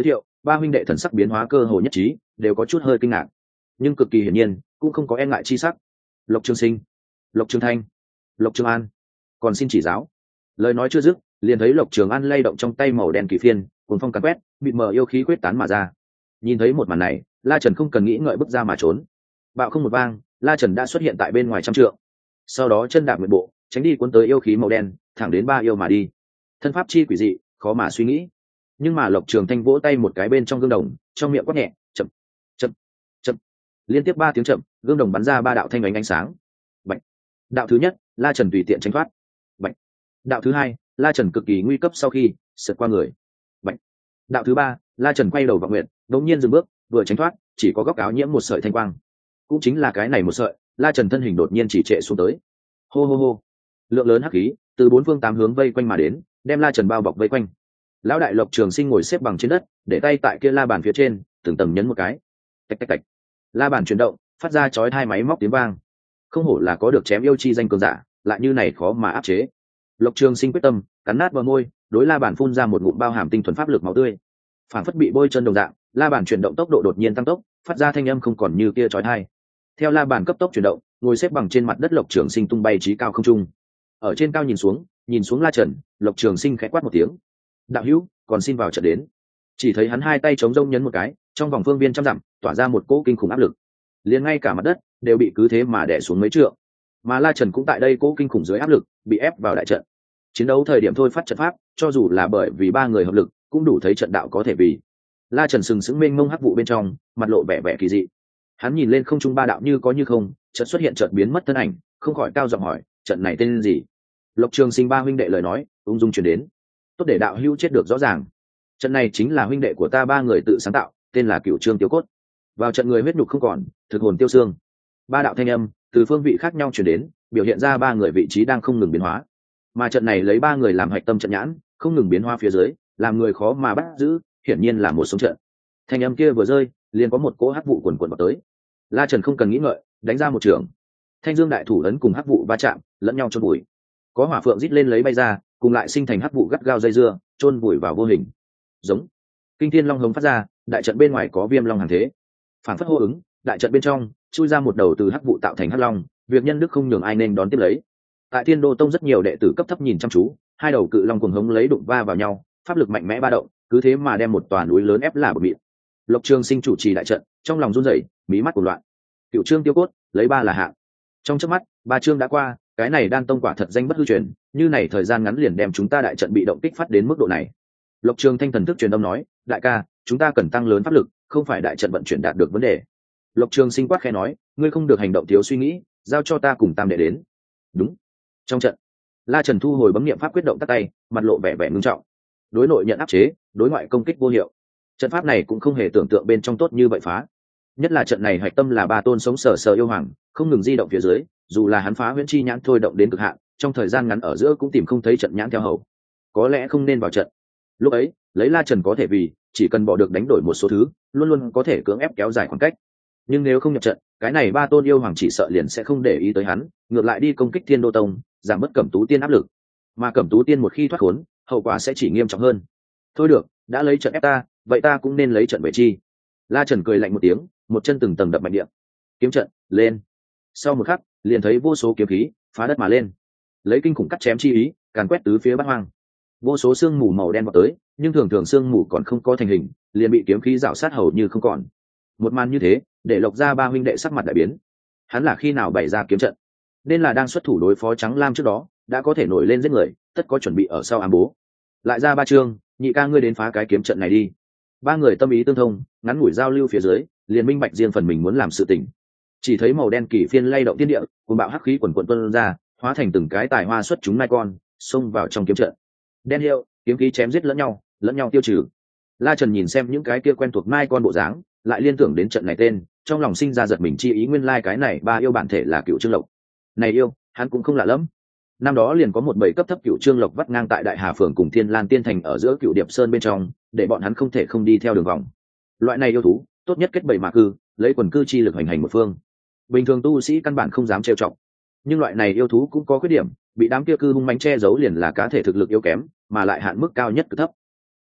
ba huynh đệ thần sắc biến hóa cơ hồ nhất trí, đều có chút hơi kinh ngạc, nhưng cực kỳ hiển nhiên cũng không có e ngại chi sắc. Lộc Trường Sinh, Lộc Trường Thanh, Lộc Trường An, còn xin chỉ giáo. Lời nói chưa dứt, liền thấy Lộc Trường An lay động trong tay màu đen kỳ phiên, cuồng phong càn quét, bị mờ yêu khí quyết tán mà ra. Nhìn thấy một màn này, La Trần không cần nghĩ ngợi bước ra mà trốn. Bạo không một vang, La Trần đã xuất hiện tại bên ngoài trăm trượng. Sau đó chân đạp nguyện bộ, tránh đi cuốn tới yêu khí màu đen, thẳng đến ba yêu mà đi. Thân pháp chi quỷ dị, khó mà suy nghĩ. Nhưng mà Lộc Trường Thanh vỗ tay một cái bên trong gương đồng, trong miệng quát nhẹ, chậm, chậm, chậm. Liên tiếp ba tiếng chậm, gương đồng bắn ra ba đạo thanh ánh ánh sáng. Bạch. Đạo thứ nhất, La Trần tùy tiện tránh thoát. Bạch. Đạo thứ hai, La Trần cực kỳ nguy cấp sau khi sượt qua người. Bạch. Đạo thứ ba, La Trần quay đầu vào nguyện, đống nhiên dừng bước, vừa tránh thoát, chỉ có góc áo nhiễm một sợi thanh quang. Cũng chính là cái này một sợi, La Trần thân hình đột nhiên chỉ trệ xuống tới. Hô hô hô. Lượng lớn hắc khí từ bốn phương tám hướng vây quanh mà đến, đem La Trần bao bọc vây quanh. Lão đại Lộc Trường Sinh ngồi xếp bằng trên đất, để tay tại kia la bàn phía trên, từng tầng nhấn một cái. Tạch tạch tạch. La bàn chuyển động, phát ra chói tai máy móc tiếng vang. Không hổ là có được chém yêu chi danh cường giả, lại như này khó mà áp chế. Lộc Trường Sinh quyết tâm, cắn nát bờ môi, đối la bàn phun ra một ngụm bao hàm tinh thuần pháp lực máu tươi. Phản phất bị bôi chân đồng dạng, la bàn chuyển động tốc độ đột nhiên tăng tốc, phát ra thanh âm không còn như kia chói tai. Theo la bàn cấp tốc chuyển động, ngồi xếp bằng trên mặt đất Lộc Trường Sinh tung bay trí cao không trung. Ở trên cao nhìn xuống, nhìn xuống La Trần, Lộc Trường Sinh khẽ quát một tiếng. Đạo hữu, còn xin vào trận đến. Chỉ thấy hắn hai tay chống rông nhấn một cái, trong vòng phương viên trăm dặm tỏa ra một cỗ kinh khủng áp lực, liền ngay cả mặt đất đều bị cứ thế mà đè xuống mấy trượng. Mà La Trần cũng tại đây cỗ kinh khủng dưới áp lực bị ép vào đại trận. Chiến đấu thời điểm thôi phát trận pháp, cho dù là bởi vì ba người hợp lực cũng đủ thấy trận đạo có thể vì. La Trần sừng sững mênh mông hắc vụ bên trong, mặt lộ vẻ vẻ kỳ dị. Hắn nhìn lên không trung ba đạo như có như không, chợt xuất hiện chợt biến mất thân ảnh, không khỏi cao giọng hỏi, trận này tên gì? Lộc Trường Sinh ba huynh đệ lời nói ung dung truyền đến. Tốt để đạo hữu chết được rõ ràng. Trận này chính là huynh đệ của ta ba người tự sáng tạo, tên là Cửu Trương Tiêu Cốt. Vào trận người huyết nhục không còn, thực hồn tiêu xương. Ba đạo thanh âm từ phương vị khác nhau truyền đến, biểu hiện ra ba người vị trí đang không ngừng biến hóa. Mà trận này lấy ba người làm hạch tâm trận nhãn, không ngừng biến hóa phía dưới, làm người khó mà bắt giữ, hiển nhiên là một sống trận. Thanh âm kia vừa rơi, liền có một cỗ hắc vụ quần quần vào tới. La Trần không cần nghĩ ngợi, đánh ra một trường. Thanh Dương đại thủ ấn cùng hắc vụ va chạm, lẫn nhau chôn bụi. Có hỏa phượng rít lên lấy bay ra, cùng lại sinh thành hắc vụ gắt gao dây dưa, chôn bụi vào vô hình. Giống. Kinh thiên long hống phát ra, đại trận bên ngoài có viêm long hàng thế. Phản phất hô ứng, đại trận bên trong chui ra một đầu từ hắc vụ tạo thành hắc long, việc nhân đức không nhường ai nên đón tiếp lấy. Tại Thiên Đô Tông rất nhiều đệ tử cấp thấp nhìn chăm chú, hai đầu cự long cuồng hống lấy đụng va vào nhau, pháp lực mạnh mẽ ba động, cứ thế mà đem một tòa núi lớn ép là bờ mịn. Lộc Trường Sinh chủ trì đại trận, trong lòng run rẩy, mí mắt cuồng loạn. Cửu Trương Tiêu Cốt, lấy ba là hạng. Trong chớp mắt, ba chương đã qua, cái này đan tông quả thật danh bất hư truyền, như này thời gian ngắn liền đem chúng ta đại trận bị động kích phát đến mức độ này. Lộc Trường Thanh thần thức truyền âm nói, đại ca, chúng ta cần tăng lớn pháp lực, không phải đại trận vận chuyển đạt được vấn đề. Lộc Trường Sinh quát khẽ nói, ngươi không được hành động thiếu suy nghĩ, giao cho ta cùng tam đệ đến. Đúng. Trong trận, La Trần thu hồi bấm niệm pháp quyết động tắt tay, mặt lộ vẻ vẻ ngưng trọng. Đối nội nhận áp chế, đối ngoại công kích vô hiệu. Trận pháp này cũng không hề tưởng tượng bên trong tốt như vậy phá. Nhất là trận này hạch tâm là ba tôn sống sờ sờ yêu hoàng, không ngừng di động phía dưới, dù là hắn phá huyễn chi nhãn thôi động đến cực hạn, trong thời gian ngắn ở giữa cũng tìm không thấy trận nhãn theo hầu. Có lẽ không nên vào trận. Lúc ấy, lấy La Trần có thể vì, chỉ cần bỏ được đánh đổi một số thứ, luôn luôn có thể cưỡng ép kéo dài khoảng cách. Nhưng nếu không nhập trận, cái này ba tôn yêu hoàng chỉ sợ liền sẽ không để ý tới hắn, ngược lại đi công kích Thiên Đô Tông, giảm bớt Cẩm Tú Tiên áp lực. Mà Cẩm Tú Tiên một khi thoát khốn, hậu quả sẽ chỉ nghiêm trọng hơn. Thôi được, đã lấy trận ép ta, vậy ta cũng nên lấy trận về chi. La Trần cười lạnh một tiếng, một chân từng tầng đập mạnh địa. Kiếm trận, lên. Sau một khắc, liền thấy vô số kiếm khí phá đất mà lên, lấy kinh khủng cắt chém chi ý, càn quét tứ phía bát hoang. Vô số sương mù màu đen vọt tới, nhưng thường thường sương mù còn không có thành hình, liền bị kiếm khí rào sát hầu như không còn. Một màn như thế, để Lộc gia ba huynh đệ sắc mặt đại biến. Hắn là khi nào bày ra kiếm trận? Nên là đang xuất thủ đối phó Trắng Lam trước đó, đã có thể nổi lên giết người, tất có chuẩn bị ở sau ám bố. Lại ra ba chương, nhị ca ngươi đến phá cái kiếm trận này đi. Ba người tâm ý tương thông, ngắn ngủi giao lưu phía dưới, liền minh bạch riêng phần mình muốn làm sự tình. Chỉ thấy màu đen kỳ phiên lay động thiên địa, cuồng bạo hắc khí quần quần tuôn ra, hóa thành từng cái tài hoa xuất chúng nai con, xông vào trong kiếm trận. Đen hiệu, kiếm khí chém giết lẫn nhau, lẫn nhau tiêu trừ. La Trần nhìn xem những cái kia quen thuộc nai con bộ dáng, lại liên tưởng đến trận này tên, trong lòng sinh ra giật mình chi ý, nguyên lai like cái này ba yêu bản thể là Cửu Trương Lộc. Này yêu, hắn cũng không lạ lắm. Năm đó liền có một bầy cấp thấp Cửu Trương Lộc vắt ngang tại Đại Hà phường cùng Thiên Lan Tiên thành ở giữa Cửu Điệp Sơn bên trong, để bọn hắn không thể không đi theo đường vòng. Loại này yêu thú, tốt nhất kết bầy mà cư, lấy quần cư chi lực hành hành một phương. Bình thường tu sĩ căn bản không dám trêu chọc. Nhưng loại này yêu thú cũng có khuyết điểm, bị đám kia cư hung mãnh che giấu liền là cá thể thực lực yếu kém, mà lại hạn mức cao nhất cực thấp.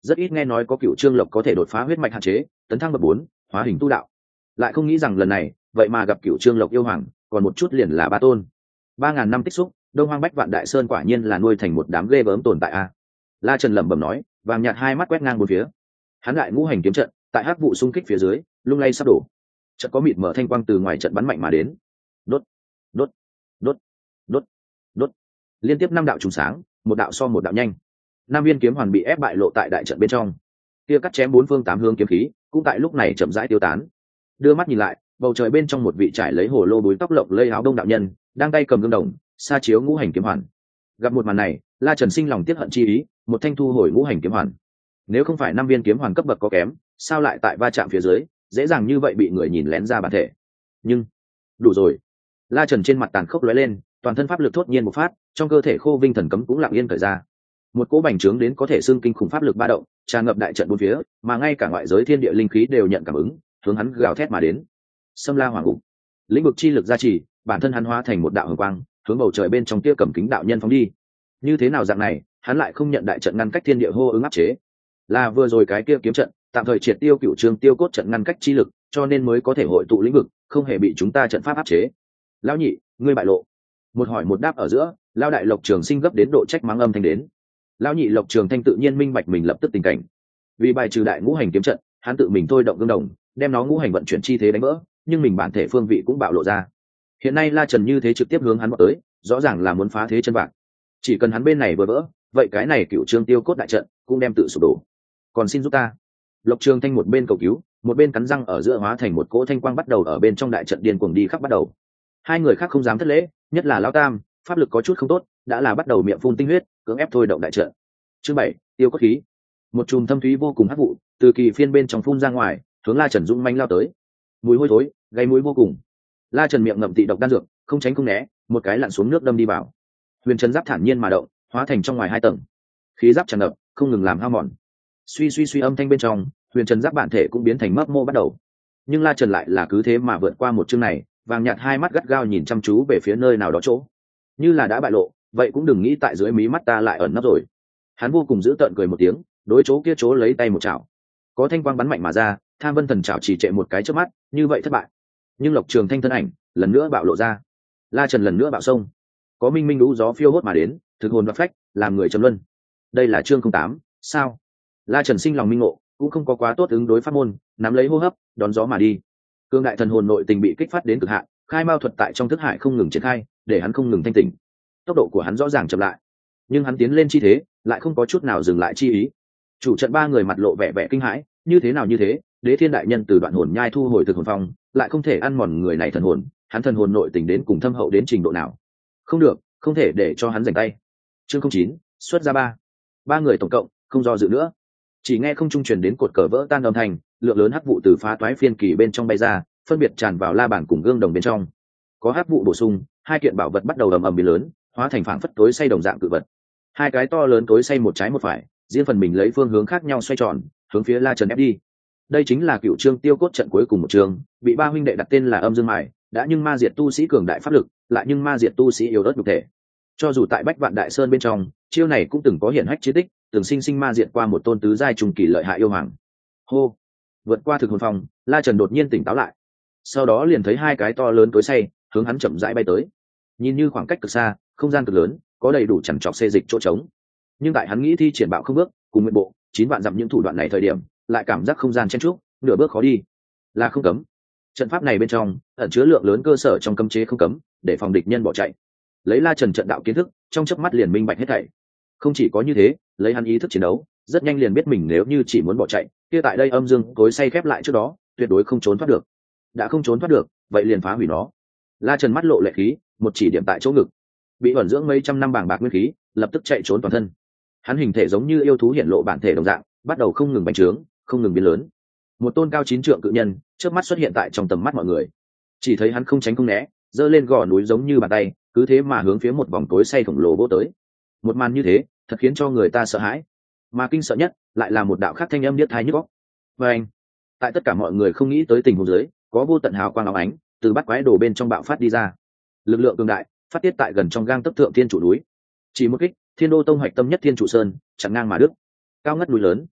rất ít nghe nói có cựu trương lộc có thể đột phá huyết mạch hạn chế tấn thăng bậc bốn hóa hình tu đạo, lại không nghĩ rằng lần này vậy mà gặp cựu trương lộc yêu hoàng còn một chút liền là ba tôn. Ba ngàn năm tích xúc, đông hoang bách vạn đại sơn quả nhiên là nuôi thành một đám ghê gớm tồn tại a. La Trần lẩm bẩm nói, vàng nhạt hai mắt quét ngang bốn phía. Hắn lại ngũ hành kiếm trận tại hắc vụ xung kích phía dưới lung lay sắp đổ, trận có mịt mở thanh quang từ ngoài trận bắn mạnh mà đến. Đốt đốt đốt đốt đốt, liên tiếp năm đạo trùng sáng, một đạo so một đạo nhanh. Nam viên kiếm hoàn bị ép bại lộ tại đại trận bên trong, kia cắt chém bốn phương tám hướng kiếm khí cũng tại lúc này chậm rãi tiêu tán. Đưa mắt nhìn lại, bầu trời bên trong một vị trải lấy hồ lô búi tóc lộng lây áo đông đạo nhân đang tay cầm gương đồng xa chiếu ngũ hành kiếm hoàn. Gặp một màn này, La Trần sinh lòng tiếc hận chi ý, một thanh thu hồi ngũ hành kiếm hoàn. Nếu không phải năm viên kiếm hoàn cấp bậc có kém, sao lại tại va chạm phía dưới dễ dàng như vậy bị người nhìn lén ra bản thể. Nhưng đủ rồi. La Trần trên mặt tàn khốc lóe lên, toàn thân pháp lực thốt nhiên một phát, trong cơ thể khô vinh thần cấm cũng lặng yên cởi ra. Một cỗ bành trướng đến có thể xưng kinh khủng pháp lực ba động tràn ngập đại trận bốn phía, mà ngay cả ngoại giới thiên địa linh khí đều nhận cảm ứng, hướng hắn gào thét mà đến. Xâm La Hoàng Ngục, lĩnh vực chi lực gia trì, bản thân hắn hóa thành một đạo hồng quang, hướng bầu trời bên trong kia cầm kính đạo nhân phóng đi. Như thế nào dạng này, hắn lại không nhận đại trận ngăn cách thiên địa hô ứng áp chế? Là vừa rồi cái kia kiếm trận tạm thời triệt tiêu cựu trường tiêu cốt trận ngăn cách chi lực, cho nên mới có thể hội tụ lĩnh vực, không hề bị chúng ta trận pháp áp chế. Lão nhị, ngươi bại lộ. Một hỏi một đáp ở giữa, Lão đại Lộc Trường Sinh gấp đến độ trách mắng âm thanh đến. Lão nhị Lộc Trường Thanh tự nhiên minh bạch mình lập tức tình cảnh. Vì bài trừ đại ngũ hành kiếm trận, hắn tự mình thôi động gương đồng, đem nó ngũ hành vận chuyển chi thế đánh vỡ, nhưng mình bản thể phương vị cũng bạo lộ ra. Hiện nay La Trần như thế trực tiếp hướng hắn vọt tới, rõ ràng là muốn phá thế chân vạc. Chỉ cần hắn bên này vừa vỡ, vậy cái này cựu trương tiêu cốt đại trận cũng đem tự sụp đổ. Còn xin giúp ta. Lộc Trường Thanh một bên cầu cứu, một bên cắn răng ở giữa hóa thành một cỗ thanh quang bắt đầu ở bên trong đại trận điên cuồng đi khắp bắt đầu. Hai người khác không dám thất lễ, nhất là Lão Tam, pháp lực có chút không tốt, đã là bắt đầu miệng phun tinh huyết, cưỡng ép thôi động đại trận. Chương bảy, tiêu cốt khí. Một chùm thâm thúy vô cùng hắc vụ từ kỳ phiên bên trong phun ra ngoài, hướng La Trần dũng manh lao tới. Mùi hôi thối, gây mũi vô cùng. La Trần miệng ngậm tị độc đan dược, không tránh không né, một cái lặn xuống nước đâm đi vào. Huyền Trần giáp thản nhiên mà động, hóa thành trong ngoài hai tầng. Khí giáp tràn ngập, không ngừng làm hao mòn. Suy suy suy âm thanh bên trong, Huyền Trần giáp bản thể cũng biến thành mấp mô bắt đầu. Nhưng La Trần lại là cứ thế mà vượt qua một chương này, vàng nhạt hai mắt gắt gao nhìn chăm chú về phía nơi nào đó chỗ. Như là đã bại lộ, vậy cũng đừng nghĩ tại dưới mí mắt ta lại ẩn nấp rồi. Hắn vô cùng giữ tợn cười một tiếng, đối chỗ kia chỗ lấy tay một chảo, có thanh quang bắn mạnh mà ra, Tham Vân Thần chảo chỉ trệ một cái trước mắt, như vậy thất bại. Nhưng Lộc Trường Thanh thân ảnh lần nữa bạo lộ ra, La Trần lần nữa bạo sông, có minh minh đũ gió phiêu hốt mà đến, thực hồn và phách, làm người trầm luân. Đây là chương không tám, sao? La Trần sinh lòng minh ngộ, cũng không có quá tốt ứng đối pháp môn, nắm lấy hô hấp, đón gió mà đi. Cương đại thần hồn nội tình bị kích phát đến cực hạn, khai mao thuật tại trong thức hải không ngừng triển khai, để hắn không ngừng thanh tỉnh. Tốc độ của hắn rõ ràng chậm lại, nhưng hắn tiến lên chi thế, lại không có chút nào dừng lại chi ý. Chủ trận ba người mặt lộ vẻ vẻ kinh hãi, như thế nào như thế? Đế Thiên đại nhân từ đoạn hồn nhai thu hồi thực hồn phong, lại không thể ăn mòn người này thần hồn, hắn thần hồn nội tình đến cùng thâm hậu đến trình độ nào? Không được, không thể để cho hắn giành tay. Chương không chín, xuất ra ba. Ba người tổng cộng, không do dự nữa. Chỉ nghe không trung truyền đến cột cờ vỡ tan âm thanh, lượng lớn hắc vụ từ phá toái phiên kỳ bên trong bay ra, phân biệt tràn vào la bàn cùng gương đồng bên trong. Có hắc vụ bổ sung, hai kiện bảo vật bắt đầu ầm ầm biến lớn, hóa thành phảng phất tối say đồng dạng cự vật. Hai cái to lớn tối say một trái một phải, riêng phần mình lấy phương hướng khác nhau xoay tròn, hướng phía La Trần ép đi. Đây chính là cựu chương tiêu cốt trận cuối cùng một chương, bị ba huynh đệ đặt tên là Âm Dương Mài, đã nhưng ma diệt tu sĩ cường đại pháp lực, lại nhưng ma diệt tu sĩ yếu ớt nhục thể. Cho dù tại Bách Vạn Đại Sơn bên trong, chiêu này cũng từng có hiển hách chiến tích, từng sinh sinh ma diệt qua một tôn tứ giai trùng kỳ lợi hại yêu hoàng. Hô, vượt qua thực hồn phòng, La Trần đột nhiên tỉnh táo lại. Sau đó liền thấy hai cái to lớn tối say, hướng hắn chậm rãi bay tới. Nhìn như khoảng cách cực xa, không gian cực lớn, có đầy đủ chằn trọc xê dịch chỗ trống. Nhưng tại hắn nghĩ thi triển bạo không bước, cùng nguyện bộ, chín vạn dặm những thủ đoạn này thời điểm, lại cảm giác không gian chen trúc, nửa bước khó đi. Là không cấm. Trận pháp này bên trong ẩn chứa lượng lớn cơ sở trong cấm chế không cấm, để phòng địch nhân bỏ chạy. Lấy La Trần trận đạo kiến thức, trong chớp mắt liền minh bạch hết thảy. Không chỉ có như thế, lấy hắn ý thức chiến đấu, rất nhanh liền biết mình nếu như chỉ muốn bỏ chạy, kia tại đây âm dương tối say khép lại trước đó, tuyệt đối không trốn thoát được. Đã không trốn thoát được, vậy liền phá hủy nó. La Trần mắt lộ lệ khí, một chỉ điểm tại chỗ ngực. Bị ẩn dưỡng mấy trăm năm bàng bạc nguyên khí, lập tức chạy trốn toàn thân. Hắn hình thể giống như yêu thú hiện lộ bản thể đồng dạng, bắt đầu không ngừng bành trướng, không ngừng biến lớn. Một tôn cao chín trượng cự nhân, trước mắt xuất hiện tại trong tầm mắt mọi người. Chỉ thấy hắn không tránh không né, giơ lên gò núi giống như bàn tay, cứ thế mà hướng phía một vòng tối say khổng lồ vỗ tới. Một màn như thế, thật khiến cho người ta sợ hãi. Mà kinh sợ nhất, lại là một đạo khác thanh âm điếc tai nhức óc. Và anh, tại tất cả mọi người không nghĩ tới tình huống dưới, có vô tận hào quang óng ánh từ bắt quái đồ bên trong bạo phát đi ra. Lực lượng cường đại, phát tiết tại gần trong gang tấc thượng thiên trụ núi. Chỉ một kích, Thiên Đô Tông hoạch tâm nhất Thiên Trụ Sơn, chặn ngang mà đứt. Cao ngất núi lớn,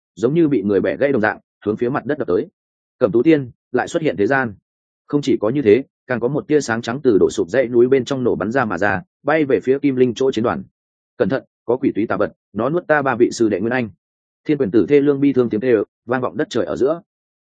giống như bị người bẻ gãy đồng dạng hướng phía mặt đất đập tới. Cẩm Tú Tiên lại xuất hiện thế gian. Không chỉ có như thế, càng có một tia sáng trắng từ đổ sụp dãy núi bên trong nổ bắn ra mà ra, bay về phía Kim Linh chỗ chiến đoàn. Cẩn thận, có quỷ túy tà vật, nó nuốt ta ba vị sư đệ Nguyên Anh. Thiên quyền tử thê lương bi thương tiếng kêu vang vọng đất trời ở giữa.